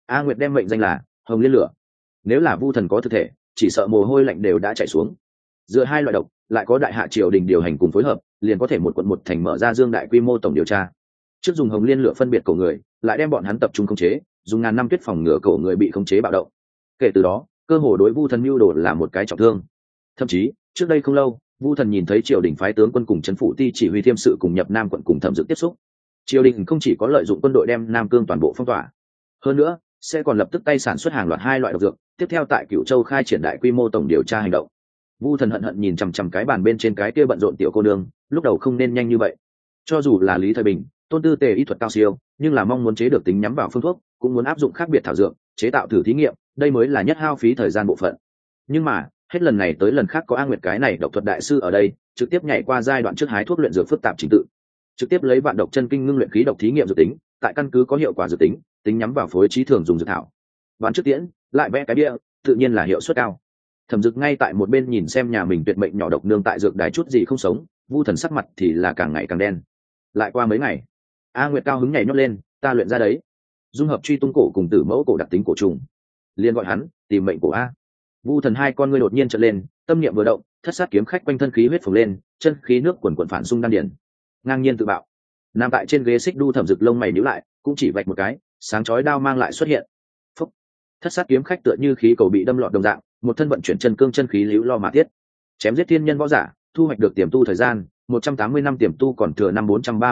A Nguyệt đem mệnh danh là Hồng Liên Lửa. Nếu là Vu Thần có thực thể, chỉ sợ mồ hôi lạnh đều đã chảy xuống. Giữa hai loại độc, lại có đại hạ triều đình điều hành cùng phối hợp, liền có thể một quận một thành mở ra dương đại quy mô tổng điều tra. Trước dùng Hồng Liên Lửa phân biệt cổ người, lại đem bọn hắn tập trung khống chế, dùng ngàn năm tuyết phòng ngừa cổ người bị khống chế bạo động. Kể từ đó, cơ hồ đối Vu Thần mưu đồ là một cái trọng thương. Thậm chí, trước đây không lâu, Vu Thần nhìn thấy triều đình phái tướng quân cùng trấn phủ ti chỉ huy thiêm sự cùng nhập Nam quận cùng thẩm dực tiếp xúc. Triều đình không chỉ có lợi dụng quân đội đem Nam Cương toàn bộ phong tỏa, hơn nữa sẽ còn lập tức tay sản xuất hàng loạt hai loại độc dược, tiếp theo tại Cửu Châu khai triển đại quy mô tổng điều tra hành động. Vu Thần hận hận nhìn chằm chằm cái bàn bên trên cái kia bận rộn tiểu cô nương, lúc đầu không nên nhanh như vậy. Cho dù là Lý Thời Bình, Tôn Tư Tề y thuật cao siêu, nhưng là mong muốn chế được tính nhắm vào phương thuốc, cũng muốn áp dụng khác biệt thảo dược, chế tạo thử thí nghiệm, đây mới là nhất hao phí thời gian bộ phận. Nhưng mà, hết lần này tới lần khác có A Nguyệt cái này độc thuật đại sư ở đây, trực tiếp nhảy qua giai đoạn trước hái thuốc luyện dược phức tạp trình tự, trực tiếp lấy vạn độc chân kinh ngưng luyện khí độc thí nghiệm dược tính, tại căn cứ có hiệu quả dược tính, tính nhắm vào phối trí thường dùng dược thảo. Ván trước tiễn, lại vẽ cái bia, tự nhiên là hiệu suất cao. Thẩm Dực ngay tại một bên nhìn xem nhà mình tuyệt mệnh nhỏ độc nương tại dược đái chút gì không sống, Vu Thần sắc mặt thì là càng ngày càng đen. Lại qua mấy ngày, A Nguyệt cao hứng nhảy nhót lên, ta luyện ra đấy. Dung hợp truy tung cổ cùng tử mẫu cổ đặc tính cổ trùng, liền gọi hắn tìm mệnh cổ A. Vu Thần hai con ngươi đột nhiên trợn lên, tâm niệm vừa động, thất sát kiếm khách quanh thân khí huyết phồng lên, chân khí nước quần quần phản xung đan điển, ngang nhiên tự bạo. Nằm tại trên ghế xích đu Thẩm Dực lông mày nhíu lại, cũng chỉ vạch một cái, sáng chói đao mang lại xuất hiện. Phúc. Thất sát kiếm khách tựa như khí cầu bị đâm lọt đồng dạng, một thân vận chuyển chân cương chân khí liễu lo mà tiết, chém giết thiên nhân võ giả, thu hoạch được tiềm tu thời gian 180 năm, tiềm tu còn thừa năm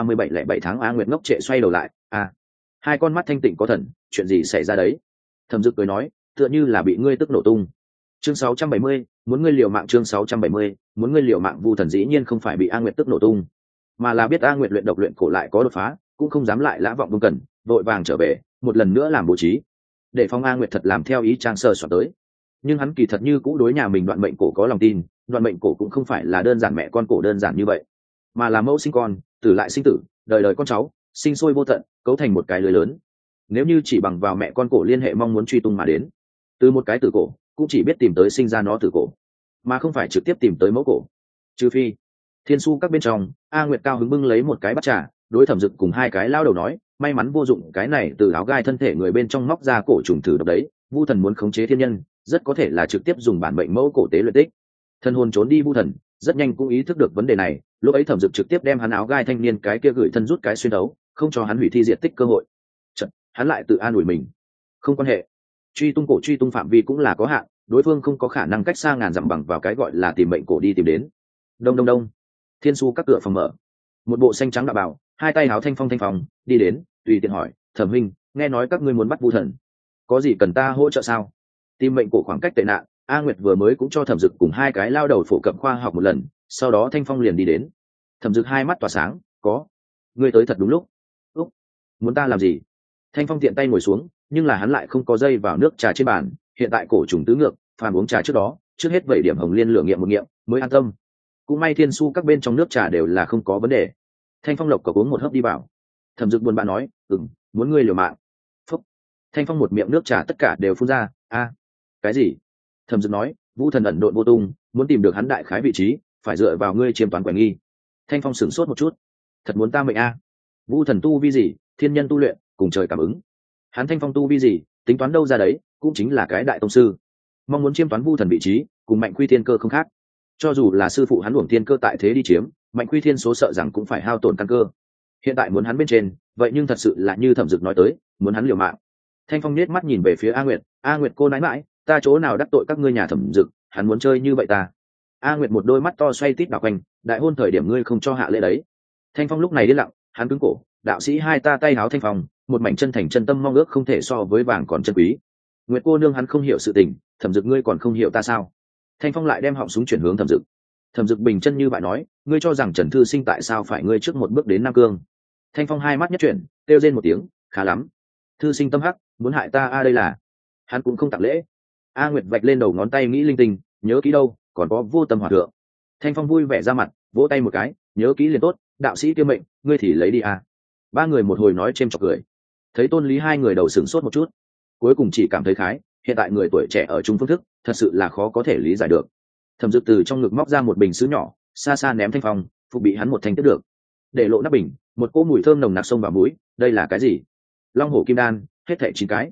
437 tháng. A Nguyệt ngốc trệ xoay đầu lại, hai con mắt thanh tịnh có thần, chuyện gì xảy ra đấy? Thẩm Dực cười nói, tựa như là bị ngươi tức nổ tung. Chương 670, muốn ngươi liều mạng. Chương 670, muốn ngươi liều mạng. Vu Thần dĩ nhiên không phải bị A Nguyệt tức nổ tung, mà là biết A Nguyệt luyện độc luyện cổ lại có đột phá, cũng không dám lại lã vọng vương cần, vội vàng trở về, một lần nữa làm bố trí, để phong A Nguyệt thật làm theo ý trang sơ soạn tới. Nhưng hắn kỳ thật như cũ đối nhà mình đoạn mệnh cổ có lòng tin, đoạn mệnh cổ cũng không phải là đơn giản mẹ con cổ đơn giản như vậy, mà là mẫu sinh con, tử lại sinh tử, đời đời con cháu, sinh sôi vô tận, cấu thành một cái lưới lớn. Nếu như chỉ bằng vào mẹ con cổ liên hệ mong muốn truy tung mà đến, từ một cái tử cổ cũng chỉ biết tìm tới sinh ra nó tử cổ, mà không phải trực tiếp tìm tới mẫu cổ. Trừ phi thiên su các bên trong, A Nguyệt cao hứng bưng lấy một cái bát trà, đối Thẩm Dực cùng hai cái lao đầu nói, may mắn vô dụng cái này từ áo gai thân thể người bên trong móc ra cổ trùng thử độc đấy. Vu Thần muốn khống chế thiên nhân, rất có thể là trực tiếp dùng bản mệnh mẫu cổ tế luyện tích. Thân hồn trốn đi Vu Thần rất nhanh cũng ý thức được vấn đề này, lúc ấy Thẩm Dực trực tiếp đem hắn áo gai thanh niên cái kia gửi thân rút cái xuyên đấu, không cho hắn hủy thi diệt tích cơ hội. Chật, hắn lại tự an ủi mình, không quan hệ, truy tung cổ truy tung phạm vi cũng là có hạn, đối phương không có khả năng cách xa ngàn dặm bằng vào cái gọi là tìm mệnh cổ đi tìm đến. Đông đông đông, thiên su các cửa phòng mở, một bộ xanh trắng đạo bào, hai tay áo thanh phong đi đến, tùy tiện hỏi, Thẩm huynh, nghe nói các ngươi muốn bắt Vu Thần, có gì cần ta hỗ trợ sao? Tìm mệnh cổ khoảng cách tệ nạn, A Nguyệt vừa mới cũng cho Thẩm Dực cùng hai cái lao đầu phổ cập khoa học một lần, sau đó thanh phong liền đi đến. Thẩm Dực hai mắt tỏa sáng, có, ngươi tới thật đúng lúc. Úc, muốn ta làm gì? Thanh phong tiện tay ngồi xuống, nhưng là hắn lại không có dây vào nước trà trên bàn, hiện tại cổ trùng tứ ngược, phàm uống trà trước đó, trước hết vậy điểm Hồng Liên Lửa nghiệm một nghiệm mới an tâm. Cũng may thiên su các bên trong nước trà đều là không có vấn đề. Thanh phong lộc có uống một hớp đi vào. Thẩm Dực buồn bã nói, muốn ngươi liều mạng. Phúc. Thanh phong một miệng nước trà tất cả đều phun ra. Cái gì? Thẩm Dực nói, Vu Thần ẩn độn vô tung, muốn tìm được hắn đại khái vị trí, phải dựa vào ngươi chiêm toán quẻ nghi. Thanh phong sửng sốt một chút, thật muốn ta mệnh Vu Thần tu vi gì, thiên nhân tu luyện, cùng trời cảm ứng. Hắn Thanh phong tu vi gì, tính toán đâu ra đấy, cũng chính là cái đại tông sư, mong muốn chiêm toán Vu Thần vị trí, cùng Mạnh Quy Thiên Cơ không khác. Cho dù là sư phụ hắn luồng thiên cơ tại thế đi chiếm, Mạnh Quy Thiên số sợ rằng cũng phải hao tổn căn cơ. Hiện tại muốn hắn bên trên, vậy nhưng thật sự là như Thẩm Dực nói tới, muốn hắn liều mạng. Thanh phong nết mắt nhìn về phía A Nguyệt cô nãi mãi, ta chỗ nào đắc tội các ngươi nhà Thẩm Dực, hắn muốn chơi như vậy ta. A Nguyệt một đôi mắt to xoay tít đảo quanh, đại hôn thời điểm ngươi không cho hạ lễ đấy. Thanh phong lúc này đi lặng, hắn cứng cổ, đạo sĩ hai ta tay háo Thanh phong, một mảnh chân thành chân tâm mong ước không thể so với vàng còn chân quý. Nguyệt cô nương hắn không hiểu sự tình, Thẩm Dực ngươi còn không hiểu ta sao? Thanh phong lại đem họng súng chuyển hướng Thẩm Dực. Thẩm Dực bình chân như vậy nói, ngươi cho rằng Trần Thư Sinh tại sao phải ngươi trước một bước đến Nam Cương? Thanh phong hai mắt nhất chuyển, kêu rên một tiếng, khá lắm. Thư Sinh tâm hắc, muốn hại ta đây là. Hắn cũng không tặng lễ. A Nguyệt vạch lên đầu ngón tay nghĩ linh tinh, nhớ kỹ đâu, còn có Vô Tâm hòa thượng. Thanh phong vui vẻ ra mặt, vỗ tay một cái, nhớ kỹ liền tốt, đạo sĩ kia mệnh, ngươi thì lấy đi Ba người một hồi nói chêm chọc cười. Thấy Tôn Lý hai người đầu sửng sốt một chút, cuối cùng chỉ cảm thấy khái, hiện tại người tuổi trẻ ở chung phương thức, thật sự là khó có thể lý giải được. Thẩm Dực từ trong ngực móc ra một bình sứ nhỏ, xa xa ném Thanh phong, phục bị hắn một thanh tiếp được. Để lộ nắp bình, một cỗ mùi thơm nồng nặc xông vào mũi, đây là cái gì? Long hổ kim đan, hết thảy 9 cái.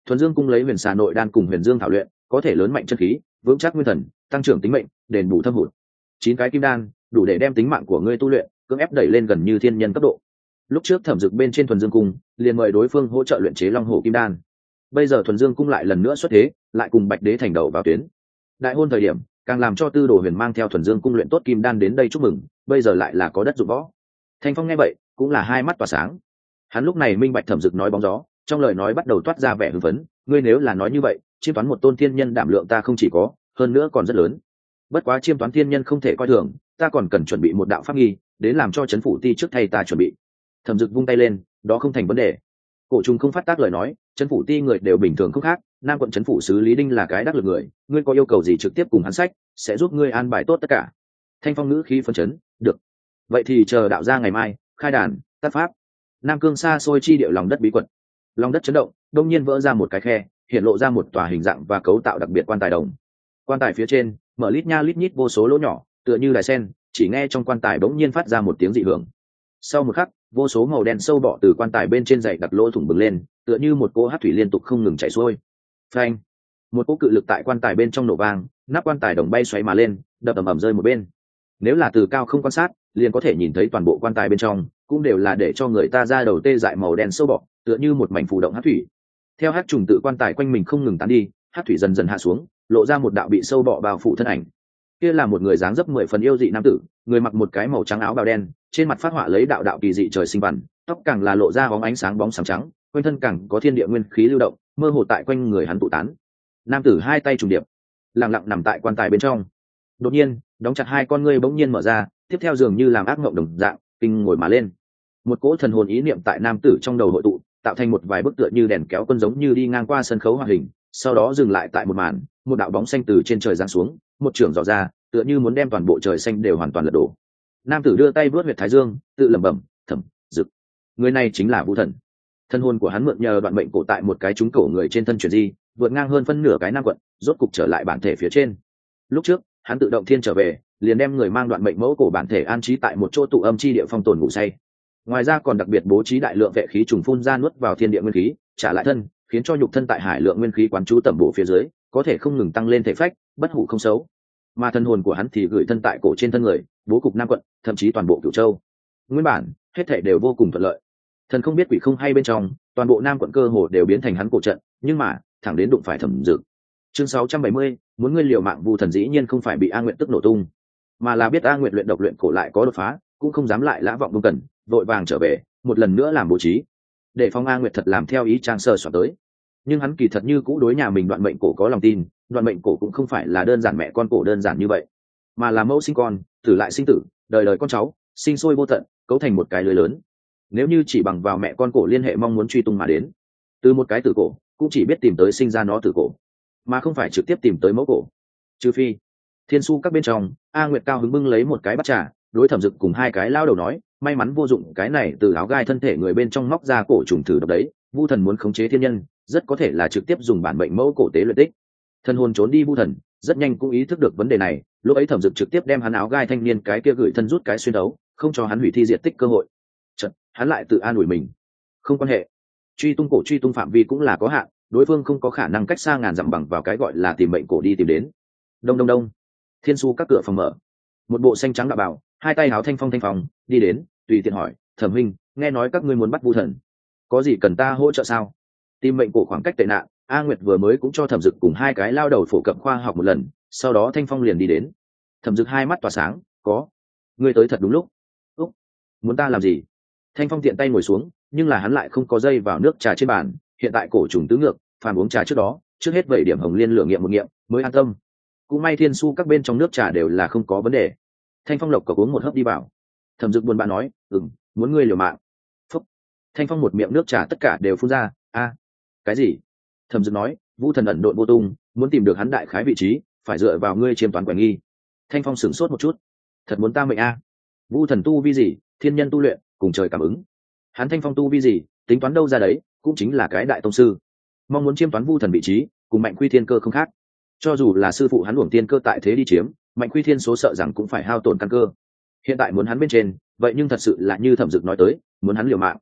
Thuần Dương cung lấy Huyền Xà nội đan cùng Huyền Dương thảo luyện, có thể lớn mạnh chân khí, vững chắc nguyên thần, tăng trưởng tính mệnh, đền bù thâm hụt. 9 cái kim đan đủ để đem tính mạng của ngươi tu luyện cưỡng ép đẩy lên gần như thiên nhân cấp độ. Lúc trước Thẩm Dực bên trên Thuần Dương cung liền mời đối phương hỗ trợ luyện chế Long Hổ kim đan. Bây giờ Thuần Dương cung lại lần nữa xuất thế, lại cùng Bạch Đế thành đầu vào tuyến. Đại hôn thời điểm, càng làm cho Tư Đồ Huyền mang theo Thuần Dương cung luyện tốt kim đan đến đây chúc mừng, bây giờ lại là có đất dụng võ. Thanh Phong nghe vậy, cũng là hai mắt tỏa sáng. Hắn lúc này minh bạch Thẩm Dực nói bóng gió, trong lời nói bắt đầu toát ra vẻ hưng phấn, ngươi nếu là nói như vậy, chiêm toán một tôn thiên nhân đảm lượng ta không chỉ có, hơn nữa còn rất lớn. Bất quá chiêm toán thiên nhân không thể coi thường, ta còn cần chuẩn bị một đạo pháp nghi, đến làm cho Trấn phủ ti trước thay ta chuẩn bị. Thẩm Dực vung tay lên, đó không thành vấn đề. Cổ Trùng không phát tác lời nói, Trấn phủ ti người đều bình thường không khác, Nam quận trấn phủ sứ Lý Đinh là cái đắc lực người, ngươi có yêu cầu gì trực tiếp cùng hắn sách, sẽ giúp ngươi an bài tốt tất cả. Thanh Phong ngữ khí phân chấn, được. Vậy thì chờ đạo gia ngày mai, khai đàn, tác pháp. Nam cương xa xôi chi địa lòng đất bí quật. Lòng đất chấn động, đông nhiên vỡ ra một cái khe, hiện lộ ra một tòa hình dạng và cấu tạo đặc biệt quan tài đồng. Quan tài phía trên mở lít nha lít nhít vô số lỗ nhỏ, tựa như đài sen, chỉ nghe trong quan tài bỗng nhiên phát ra một tiếng dị hưởng. Sau một khắc, vô số màu đen sâu bọ từ quan tài bên trên dày đặt lỗ thủng bừng lên, tựa như một cỗ hắc thủy liên tục không ngừng chảy xuôi. Phanh! Một cỗ cự lực tại quan tài bên trong nổ vang, nắp quan tài đồng bay xoáy mà lên, đập ầm ầm rơi một bên. Nếu là từ cao không quan sát, liền có thể nhìn thấy toàn bộ quan tài bên trong cũng đều là để cho người ta ra đầu tê dại màu đen sâu bọ, tựa như một mảnh phù động hắc thủy. Theo hắc trùng tự quan tài quanh mình không ngừng tán đi, hắc thủy dần dần hạ xuống, lộ ra một đạo bị sâu bọ bao phủ thân ảnh. Kia là một người dáng dấp 10 phần yêu dị nam tử, người mặc một cái màu trắng áo bào đen, trên mặt phát họa lấy đạo đạo kỳ dị trời sinh văn, tóc càng là lộ ra bóng ánh sáng bóng sáng trắng, quanh thân càng có thiên địa nguyên khí lưu động, mơ hồ tại quanh người hắn tụ tán. Nam tử hai tay trùng điệp, lặng lặng nằm tại quan tài bên trong. Đột nhiên, đóng chặt hai con ngươi bỗng nhiên mở ra, tiếp theo dường như làm ác mộng đồng dạng, kinh ngồi mà lên. Một cỗ thần hồn ý niệm tại nam tử trong đầu hội tụ, tạo thành một vài bức tựa như đèn kéo quân giống như đi ngang qua sân khấu hoạt hình, sau đó dừng lại tại một màn, một đạo bóng xanh từ trên trời giáng xuống, một trường dò ra, tựa như muốn đem toàn bộ trời xanh đều hoàn toàn lật đổ. Nam tử đưa tay vuốt huyệt thái dương, tự lẩm bẩm, Thẩm Dực. Người này chính là Vu Thần. Thân hồn của hắn mượn nhờ đoạn mệnh cổ tại một cái trúng cổ người trên thân chuyển di, vượt ngang hơn phân nửa cái nam quận, rốt cục trở lại bản thể phía trên. Lúc trước, hắn tự động thiên trở về, liền đem người mang đoạn mệnh mẫu cổ bản thể an trí tại một chỗ tụ âm chi địa phong tồn ngủ say. Ngoài ra còn đặc biệt bố trí đại lượng vệ khí trùng phun ra nuốt vào thiên địa nguyên khí, trả lại thân, khiến cho nhục thân tại hải lượng nguyên khí quán trú tẩm bổ phía dưới, có thể không ngừng tăng lên thể phách, bất hủ không xấu. Mà thân hồn của hắn thì gửi thân tại cổ trên thân người, bố cục nam quận, thậm chí toàn bộ Cửu Châu. Nguyên bản, hết thảy đều vô cùng thuận lợi. Thần không biết quỷ không hay bên trong, toàn bộ nam quận cơ hồ đều biến thành hắn cổ trận, nhưng mà, thẳng đến đụng phải Thẩm Dực. Chương 670, muốn ngươi liều mạng Vu Thần dĩ nhiên không phải bị A Nguyệt tức nổ tung, mà là biết A Nguyệt luyện độc luyện cổ lại có đột phá, cũng không dám lại lã vọng buông cần, vội vàng trở về, một lần nữa làm bố trí, để phong A Nguyệt thật làm theo ý trang sơ soạn tới. Nhưng hắn kỳ thật như cũ đối nhà mình đoạn mệnh cổ có lòng tin, đoạn mệnh cổ cũng không phải là đơn giản mẹ con cổ đơn giản như vậy, mà là mẫu sinh con, tử lại sinh tử, đời đời con cháu, sinh sôi vô tận, cấu thành một cái lưới lớn. Nếu như chỉ bằng vào mẹ con cổ liên hệ mong muốn truy tung mà đến, từ một cái tử cổ, cũng chỉ biết tìm tới sinh ra nó tử cổ, mà không phải trực tiếp tìm tới mẫu cổ. Trừ phi thiên su các bên trong, A Nguyệt cao hứng bưng lấy một cái bát trà, đối Thẩm Dực cùng hai cái lao đầu nói, may mắn vô dụng cái này từ áo gai thân thể người bên trong móc ra cổ trùng thử độc đấy, Vu Thần muốn khống chế thiên nhân, rất có thể là trực tiếp dùng bản mệnh mẫu cổ tế luyện tích. Thân hồn trốn đi Vu Thần, rất nhanh cũng ý thức được vấn đề này, lúc ấy Thẩm Dực trực tiếp đem hắn áo gai thanh niên cái kia gửi thân rút cái xuyên đấu, không cho hắn hủy thi diệt tích cơ hội. Chợt, hắn lại tự an ủi mình, không quan hệ, truy tung cổ truy tung phạm vi cũng là có hạn, đối phương không có khả năng cách xa ngàn dặm bằng vào cái gọi là tìm mệnh cổ đi tìm đến. Đông đông đông, thiên su các cửa phòng mở, một bộ xanh trắng đạo bào, hai tay áo thanh phong đi đến, tùy tiện hỏi, Thẩm huynh, nghe nói các ngươi muốn bắt Vu Thần, có gì cần ta hỗ trợ sao? Tìm mệnh cổ khoảng cách tệ nạn, A Nguyệt vừa mới cũng cho Thẩm Dực cùng hai cái lao đầu phổ cập khoa học một lần, sau đó thanh phong liền đi đến. Thẩm Dực hai mắt tỏa sáng, có, ngươi tới thật đúng lúc. Úc, muốn ta làm gì? Thanh phong tiện tay ngồi xuống, nhưng là hắn lại không có dây vào nước trà trên bàn, hiện tại cổ trùng tứ ngược, phàm uống trà trước đó, trước hết vậy điểm hồng liên lửa nghiệm một nghiệm mới an tâm. Cũng may thiên su các bên trong nước trà đều là không có vấn đề. Thanh phong lộc cộc uống một hớp đi vào. Thẩm Dực buồn bã nói, muốn ngươi liều mạng. Phúc. Thanh phong một miệng nước trà tất cả đều phun ra. A, cái gì? Thẩm Dực nói, Vu Thần ẩn độn vô tung, muốn tìm được hắn đại khái vị trí, phải dựa vào ngươi chiêm toán quẻ nghi. Thanh phong sửng sốt một chút, thật muốn ta mệnh a? Vu Thần tu vi gì, thiên nhân tu luyện, cùng trời cảm ứng. Hắn Thanh phong tu vi gì, tính toán đâu ra đấy, cũng chính là cái đại tông sư. Mong muốn chiêm toán Vu Thần vị trí, cùng Mạnh Quy Thiên Cơ không khác. Cho dù là sư phụ hắn Uổng Tiên Cơ tại thế đi chiếm, Mạnh Quy Thiên số sợ rằng cũng phải hao tổn căn cơ. Hiện tại muốn hắn bên trên, vậy nhưng thật sự là như Thẩm Dực nói tới, muốn hắn liều mạng.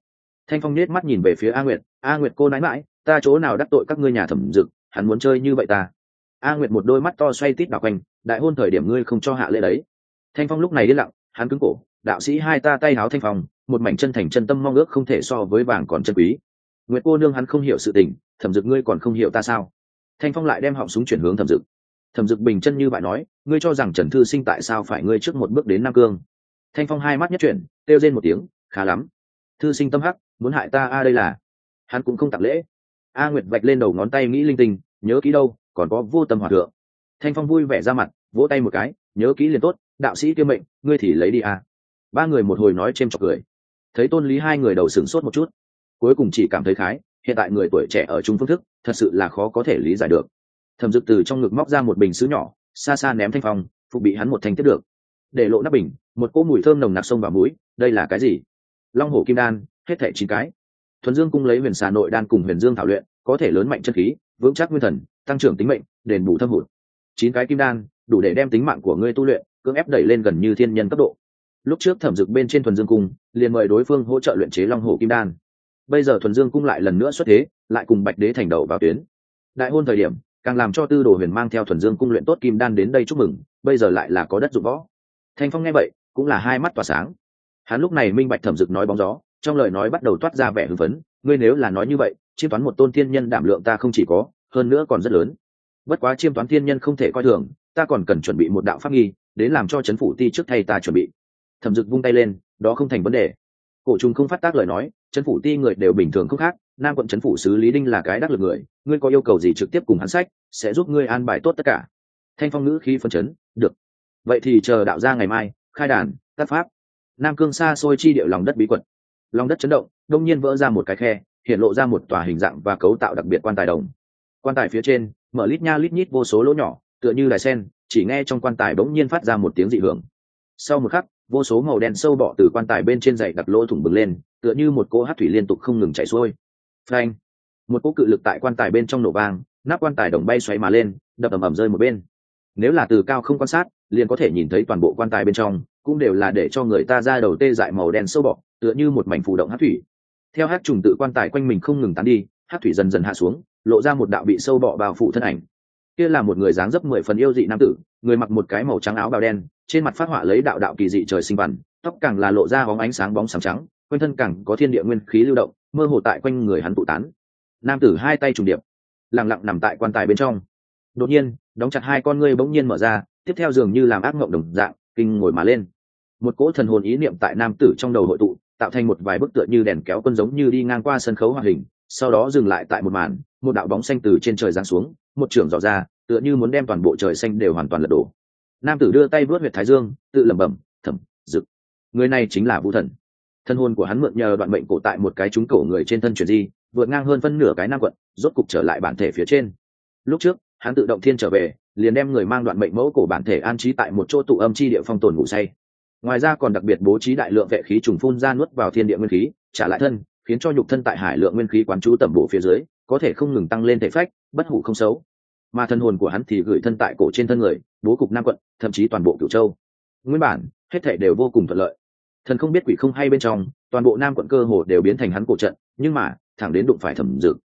Thanh Phong nết mắt nhìn về phía A Nguyệt cô nãi mãi, ta chỗ nào đắc tội các ngươi nhà thẩm dực, hắn muốn chơi như vậy ta. A Nguyệt một đôi mắt to xoay tít đảo quanh, đại hôn thời điểm ngươi không cho hạ lễ đấy. Thanh Phong lúc này yên lặng, hắn cứng cổ, đạo sĩ hai ta tay háo Thanh Phong, một mảnh chân thành chân tâm mong ước không thể so với vàng còn chân quý. Nguyệt cô nương hắn không hiểu sự tình, thẩm dực ngươi còn không hiểu ta sao? Thanh Phong lại đem họng súng chuyển hướng thẩm dực. Thẩm dực bình chân như vậy nói, ngươi cho rằng Trần Thư Sinh tại sao phải ngươi trước một bước đến Nam Cương? Thanh Phong hai mắt nhất chuyển, kêu rên một tiếng, khá lắm. Thư Sinh tâm hắc, muốn hại ta đây là. Hắn cũng không tặng lễ. A Nguyệt vạch lên đầu ngón tay nghĩ linh tinh, nhớ kỹ đâu, còn có Vô Tâm hòa thượng. Thanh Phong vui vẻ ra mặt, vỗ tay một cái, nhớ kỹ liền tốt, đạo sĩ kia mệnh, ngươi thì lấy đi a. Ba người một hồi nói chêm chọc cười. Thấy Tôn Lý hai người đầu sửng sốt một chút, cuối cùng chỉ cảm thấy khái, hiện tại người tuổi trẻ ở chung phương thức, thật sự là khó có thể lý giải được. Thẩm Dực từ trong ngực móc ra một bình sứ nhỏ, xa xa ném Thanh Phong, phục bị hắn một thanh tiếp được. Để lộ nắp bình, một cỗ mùi thơm nồng nặc xông vào mũi, đây là cái gì? Long hổ kim đan, hết thảy 9 cái. Thuần Dương cung lấy Huyền Xà nội đan cùng Huyền Dương thảo luyện, có thể lớn mạnh chân khí, vững chắc nguyên thần, tăng trưởng tính mệnh, đền bù thâm hụt. 9 cái kim đan, đủ để đem tính mạng của ngươi tu luyện cưỡng ép đẩy lên gần như thiên nhân cấp độ. Lúc trước Thẩm Dực bên trên Thuần Dương cung, liền mời đối phương hỗ trợ luyện chế Long hổ kim đan. Bây giờ Thuần Dương cung lại lần nữa xuất thế, lại cùng Bạch Đế thành đầu vào tuyến. Đại hôn thời điểm, càng làm cho Tư Đồ Huyền mang theo Thuần Dương cung luyện tốt kim đan đến đây chúc mừng, bây giờ lại là có đất dụng võ. Thanh Phong nghe vậy, cũng là hai mắt tỏa sáng. Hắn lúc này minh bạch Thẩm Dực nói bóng gió, trong lời nói bắt đầu toát ra vẻ hưng phấn, ngươi nếu là nói như vậy, chiêm toán một tôn thiên nhân đảm lượng ta không chỉ có, hơn nữa còn rất lớn. Bất quá chiêm toán thiên nhân không thể coi thường, ta còn cần chuẩn bị một đạo pháp nghi, đến làm cho chấn phủ ti trước thay ta chuẩn bị. Thẩm Dực vung tay lên, đó không thành vấn đề. Cổ Trùng không phát tác lời nói, chấn phủ ti người đều bình thường không khác, Nam quận chấn phủ sứ Lý Đinh là cái đắc lực người, ngươi có yêu cầu gì trực tiếp cùng hắn sách, sẽ giúp ngươi an bài tốt tất cả. Thanh Phong ngữ khí phân chấn, được. Vậy thì chờ đạo gia ngày mai, khai đàn, tác pháp. Nam Cương xa xôi chi địa lòng đất bí quật. Lòng đất chấn động, đông nhiên vỡ ra một cái khe, hiện lộ ra một tòa hình dạng và cấu tạo đặc biệt quan tài đồng. Quan tài phía trên mở lít nha lít nhít vô số lỗ nhỏ, tựa như đài sen, chỉ nghe trong quan tài bỗng nhiên phát ra một tiếng dị hưởng. Sau một khắc, vô số màu đen sâu bọ từ quan tài bên trên dày đặc lỗ thủng bừng lên, tựa như một cỗ hắc thủy liên tục không ngừng chảy xuôi. Phanh! Một cỗ cự lực tại quan tài bên trong nổ vang, nắp quan tài đồng bay xoáy mà lên, đập ầm ầm rơi một bên. Nếu là từ cao không quan sát, liền có thể nhìn thấy toàn bộ quan tài bên trong cũng đều là để cho người ta ra đầu tê dại màu đen sâu bọ, tựa như một mảnh phù động hắc thủy. Theo hắc trùng tự quan tài quanh mình không ngừng tán đi, hắc thủy dần dần hạ xuống, lộ ra một đạo bị sâu bọ bao phủ thân ảnh. Kia là một người dáng dấp 10 phần yêu dị nam tử, người mặc một cái màu trắng áo bào đen, trên mặt phát họa lấy đạo đạo kỳ dị trời sinh văn, tóc càng là lộ ra bóng ánh sáng bóng sáng trắng, quanh thân càng có thiên địa nguyên khí lưu động, mơ hồ tại quanh người hắn tụ tán. Nam tử hai tay trùng điệp, lặng lặng nằm tại quan tài bên trong. Đột nhiên, đóng chặt hai con ngươi bỗng nhiên mở ra, tiếp theo dường như làm ác mộng đồng dạng, kinh ngồi mà lên. Một cỗ thần hồn ý niệm tại nam tử trong đầu hội tụ, tạo thành một vài bức tựa như đèn kéo quân giống như đi ngang qua sân khấu hoạt hình, sau đó dừng lại tại một màn, một đạo bóng xanh từ trên trời giáng xuống, một trường dò ra, tựa như muốn đem toàn bộ trời xanh đều hoàn toàn lật đổ. Nam tử đưa tay vuốt huyệt thái dương, tự lẩm bẩm, Thẩm Dực. Người này chính là Vũ Thần. Thân hồn của hắn mượn nhờ đoạn mệnh cổ tại một cái trúng cổ người trên thân chuyển di, vượt ngang hơn phân nửa cái Nam quận, rốt cục trở lại bản thể phía trên. Lúc trước, hắn tự động thiên trở về, liền đem người mang đoạn mệnh mẫu cổ bản thể an trí tại một chỗ tụ âm chi địa phong tồn ngủ say. Ngoài ra còn đặc biệt bố trí đại lượng vệ khí trùng phun ra nuốt vào thiên địa nguyên khí, trả lại thân, khiến cho nhục thân tại hải lượng nguyên khí quán trú tẩm bổ phía dưới, có thể không ngừng tăng lên thể phách, bất hủ không xấu. Mà thân hồn của hắn thì gửi thân tại cổ trên thân người, bố cục Nam quận, thậm chí toàn bộ Cửu Châu. Nguyên bản, hết thảy đều vô cùng thuận lợi. Thần không biết quỷ không hay bên trong, toàn bộ Nam quận cơ hồ đều biến thành hắn cổ trận, nhưng mà, thẳng đến đụng phải Thẩm Dực.